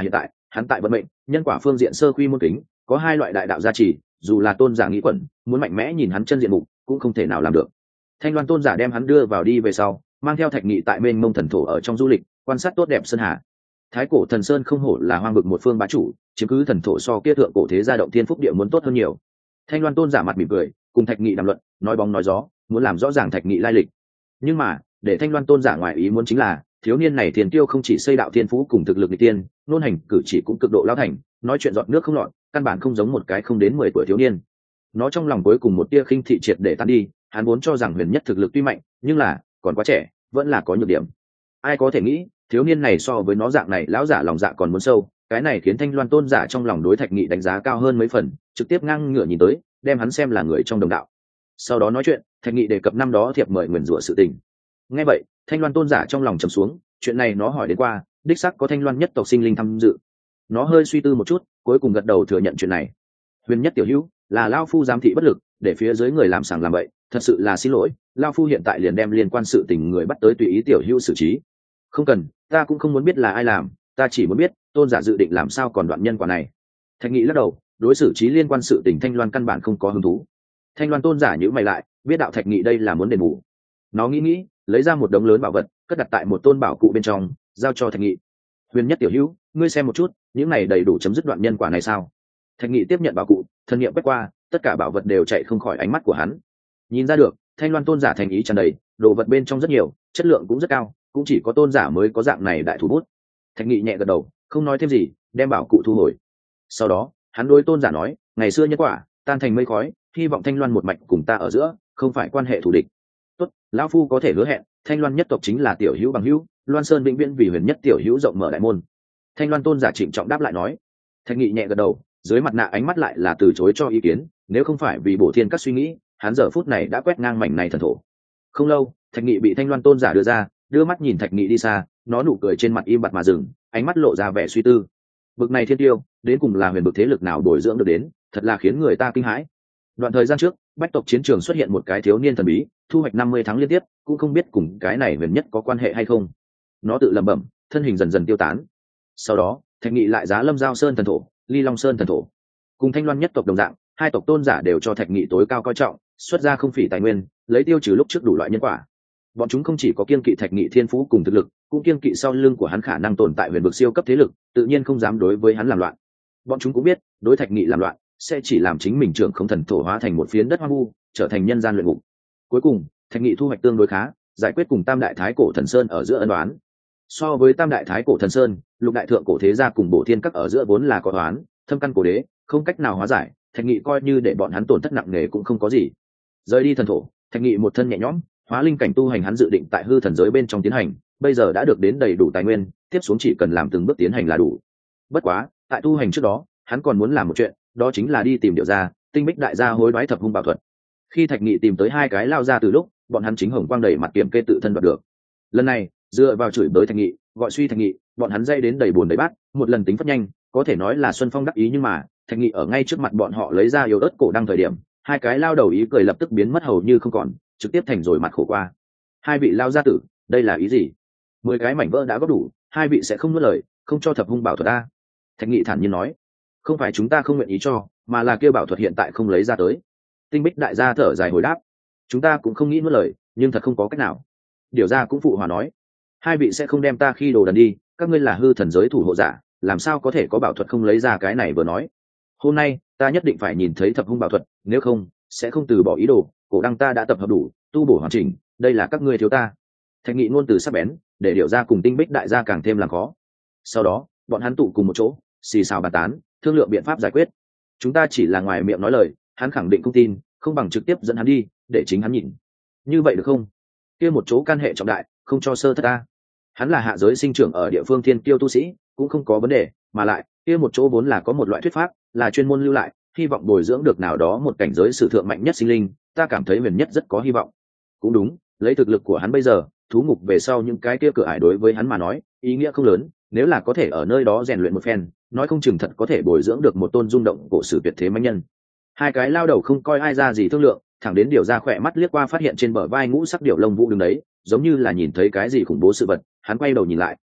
hắn tại vận mệnh nhân quả phương diện sơ quy môn kính có hai loại đại đạo gia trì, dù là tôn giả nghĩ quẩn muốn mạnh mẽ nhìn hắn chân diện mục cũng không thể nào làm được. Thanh Loan tôn giả đem hắn đưa vào đi về sau, mang theo Thạch Nghị tại bên mông thần thổ ở trong du lịch quan sát tốt đẹp sơn hà. Thái cổ thần sơn không hổ là hoang vực một phương bá chủ, chiếm cứ thần thổ so kia thượng cổ thế gia động thiên phúc địa muốn tốt hơn nhiều. Thanh Loan tôn giả mặt mỉm cười, cùng Thạch Nghị đàm luận, nói bóng nói gió, muốn làm rõ ràng Thạch Nghị lai lịch. Nhưng mà để Thanh Loan tôn giả ngoài ý muốn chính là thiếu niên này thiên tiêu không chỉ xây đạo thiên phú cùng thực lực nghịch tiên, nôn hành cử chỉ cũng cực độ lao thành, nói chuyện giọt nước không lọt, căn bản không giống một cái không đến mười tuổi thiếu niên. Nó trong lòng cuối cùng một tia khinh thị triệt để tan đi, hắn vốn cho rằng Huyền Nhất thực lực tuy mạnh, nhưng là còn quá trẻ, vẫn là có nhược điểm. Ai có thể nghĩ, thiếu niên này so với nó dạng này lão giả lòng dạ còn muốn sâu, cái này khiến Thanh Loan tôn giả trong lòng đối Thạch Nghị đánh giá cao hơn mấy phần, trực tiếp ngang ngửa nhìn tới, đem hắn xem là người trong đồng đạo. Sau đó nói chuyện, Thạch Nghị đề cập năm đó thiệp mời nguyền rủa sự tình. Nghe vậy, Thanh Loan tôn giả trong lòng trầm xuống, chuyện này nó hỏi đến qua, đích xác có Thanh Loan nhất tộc sinh linh tham dự. Nó hơi suy tư một chút, cuối cùng gật đầu thừa nhận chuyện này. Huyền Nhất tiểu hữu, là lão phu giám thị bất lực, để phía dưới người làm sàng làm bậy, thật sự là xin lỗi, lão phu hiện tại liền đem liên quan sự tình người bắt tới tùy ý tiểu hữu xử trí. Không cần, ta cũng không muốn biết là ai làm, ta chỉ muốn biết tôn giả dự định làm sao còn đoạn nhân quả này. Thạch Nghị lắc đầu, đối xử trí liên quan sự tình Thanh Loan căn bản không có hứng thú. Thanh Loan tôn giả nhíu mày lại, biết đạo Thạch Nghị đây là muốn đền bù. Nó nghĩ nghĩ, lấy ra một đống lớn bảo vật, cất đặt tại một tôn bảo cụ bên trong, giao cho Thạch Nghị. Huyền Nhất tiểu hữu, ngươi xem một chút, những này đầy đủ chấm dứt đoạn nhân quả này sao? Thạch Nghị tiếp nhận bảo cụ, thân niệm quét qua, tất cả bảo vật đều chạy không khỏi ánh mắt của hắn. Nhìn ra được, Thanh Loan tôn giả thành ý tràn đầy, đồ vật bên trong rất nhiều, chất lượng cũng rất cao, cũng chỉ có tôn giả mới có dạng này đại thủ bút. Thạch Nghị nhẹ gật đầu, không nói thêm gì, đem bảo cụ thu hồi. Sau đó, hắn đối tôn giả nói, ngày xưa nhân quả tan thành mây khói, hy vọng Thanh Loan một mạch cùng ta ở giữa, không phải quan hệ thù địch. Tốt, lão phu có thể hứa hẹn, Thanh Loan nhất tộc chính là tiểu hữu bằng hữu, Loan Sơn vĩnh viễn vì Huyền Nhất tiểu hữu rộng mở đại môn. Thanh Loan tôn giả trịnh trọng đáp lại nói. Thạch Nghị nhẹ gật đầu, dưới mặt nạ ánh mắt lại là từ chối cho ý kiến, nếu không phải vì bổ thiên các suy nghĩ, hắn giờ phút này đã quét ngang mảnh này thần thổ. Không lâu, Thạch Nghị bị Thanh Loan tôn giả đưa ra, đưa mắt nhìn Thạch Nghị đi xa, nó nụ cười trên mặt im bặt mà dừng, ánh mắt lộ ra vẻ suy tư. Bực này thiên tiêu, đến cùng là huyền bực thế lực nào bồi dưỡng được đến, thật là khiến người ta kinh hãi. Đoạn thời gian trước, bách tộc chiến trường xuất hiện một cái thiếu niên thần bí, thu hoạch năm mươi tháng liên tiếp, cũng không biết cùng cái này Huyền Nhất có quan hệ hay không. Nó tự lẩm bẩm, thân hình dần dần tiêu tán. Sau đó, Thạch Nghị lại giá Lâm Giao Sơn thần thổ, Ly Long Sơn thần thổ. Cùng Thanh Loan nhất tộc đồng dạng, hai tộc tôn giả đều cho Thạch Nghị tối cao coi trọng, xuất ra không phỉ tài nguyên, lấy tiêu trừ lúc trước đủ loại nhân quả. Bọn chúng không chỉ có kiên kỵ Thạch Nghị thiên phú cùng thực lực, cũng kiên kỵ sau lưng của hắn khả năng tồn tại huyền vực siêu cấp thế lực, tự nhiên không dám đối với hắn làm loạn. Bọn chúng cũng biết, đối Thạch Nghị làm loạn, sẽ chỉ làm chính mình trưởng không thần thổ hóa thành một phiến đất hoang vu, trở thành nhân gian luyện ngục. Cuối cùng, Thạch Nghị thu hoạch tương đối khá, giải quyết cùng Tam đại thái cổ thần sơn ở giữa ân oán. So với Tam đại thái cổ thần sơn, Lục đại thượng cổ thế gia cùng Bổ Thiên các ở giữa vốn là có oán, thâm căn cổ đế, không cách nào hóa giải, Thạch Nghị coi như để bọn hắn tổn thất nặng nề cũng không có gì. Rời đi thần thổ, Thạch Nghị một thân nhẹ nhõm, hóa linh cảnh tu hành hắn dự định tại hư thần giới bên trong tiến hành, bây giờ đã được đến đầy đủ tài nguyên, tiếp xuống chỉ cần làm từng bước tiến hành là đủ. Bất quá, tại tu hành trước đó, hắn còn muốn làm một chuyện, đó chính là đi tìm Điệu gia, Tinh Bích đại gia hối đoái thập hung bảo thuật. Khi Thạch Nghị tìm tới hai cái lao ra từ lúc, bọn hắn chính hồng quang đầy mặt kiểm kê tự thân đoạt được. Lần này, dựa vào chửi bới Thạch Nghị, gọi suy Thạch Nghị, bọn hắn dây đến đầy buồn đầy bát, một lần tính phát nhanh, có thể nói là Xuân Phong đắc ý, nhưng mà Thạch Nghị ở ngay trước mặt bọn họ lấy ra yếu ớt cổ đăng thời điểm, hai cái lao đầu ý cười lập tức biến mất hầu như không còn, trực tiếp thành rồi mặt khổ qua. Hai vị lao gia tử, đây là ý gì? Mười cái mảnh vỡ đã góp đủ, hai vị sẽ không nuốt lời, không cho thập hung bảo thuật a? Thạch Nghị thản nhiên nói, không phải chúng ta không nguyện ý cho, mà là kêu bảo thuật hiện tại không lấy ra tới. Tinh Bích đại gia thở dài hồi đáp, chúng ta cũng không nghĩ nuốt lời, nhưng thật không có cách nào. Điều gia cũng phụ hòa nói, hai vị sẽ không đem ta khi đồ đần đi, các ngươi là hư thần giới thủ hộ giả, làm sao có thể có bảo thuật không lấy ra? Cái này vừa nói, hôm nay ta nhất định phải nhìn thấy thập hung bảo thuật, nếu không sẽ không từ bỏ ý đồ. Cổ đăng ta đã tập hợp đủ, tu bổ hoàn chỉnh, đây là các ngươi thiếu ta. Thạch Nghị ngôn từ sắc bén, để Điệu gia cùng Tinh Bích đại gia càng thêm làm khó. Sau đó, bọn hắn tụ cùng một chỗ, xì xào bàn tán, thương lượng biện pháp giải quyết. Chúng ta chỉ là ngoài miệng nói lời, hắn khẳng định không tin, không bằng trực tiếp dẫn hắn đi, để chính hắn nhìn. Như vậy được không? Kia một chỗ can hệ trọng đại, không cho sơ thất ta. Hắn là hạ giới sinh trưởng ở địa phương thiên kiêu tu sĩ, cũng không có vấn đề, mà lại kia một chỗ vốn là có một loại thuyết pháp, là chuyên môn lưu lại, hy vọng bồi dưỡng được nào đó một cảnh giới sử thượng mạnh nhất sinh linh, ta cảm thấy Huyền Nhất rất có hy vọng. Cũng đúng, lấy thực lực của hắn bây giờ, thú ngục về sau những cái kia cửa ải đối với hắn mà nói, ý nghĩa không lớn, nếu là có thể ở nơi đó rèn luyện một phen, nói không chừng thật có thể bồi dưỡng được một tôn rung động cổ sử tuyệt thế mãnh nhân. Hai cái lao đầu không coi ai ra gì thương lượng, thẳng đến Điểu ra khỏe mắt liếc qua phát hiện trên bờ vai ngũ sắc điểu lông vũ đứng đấy, giống như là nhìn thấy cái gì khủng bố sự vật, hắn quay đầu nhìn lại,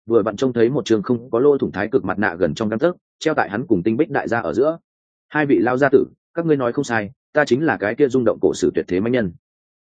vừa vặn trông thấy một trường không có lỗ thủng thái cực mặt nạ gần trong găng tấc treo tại hắn cùng tinh bích đại gia ở giữa. Hai vị lao gia tử, các ngươi nói không sai, ta chính là cái kia rung động cổ sử tuyệt thế mạnh nhân.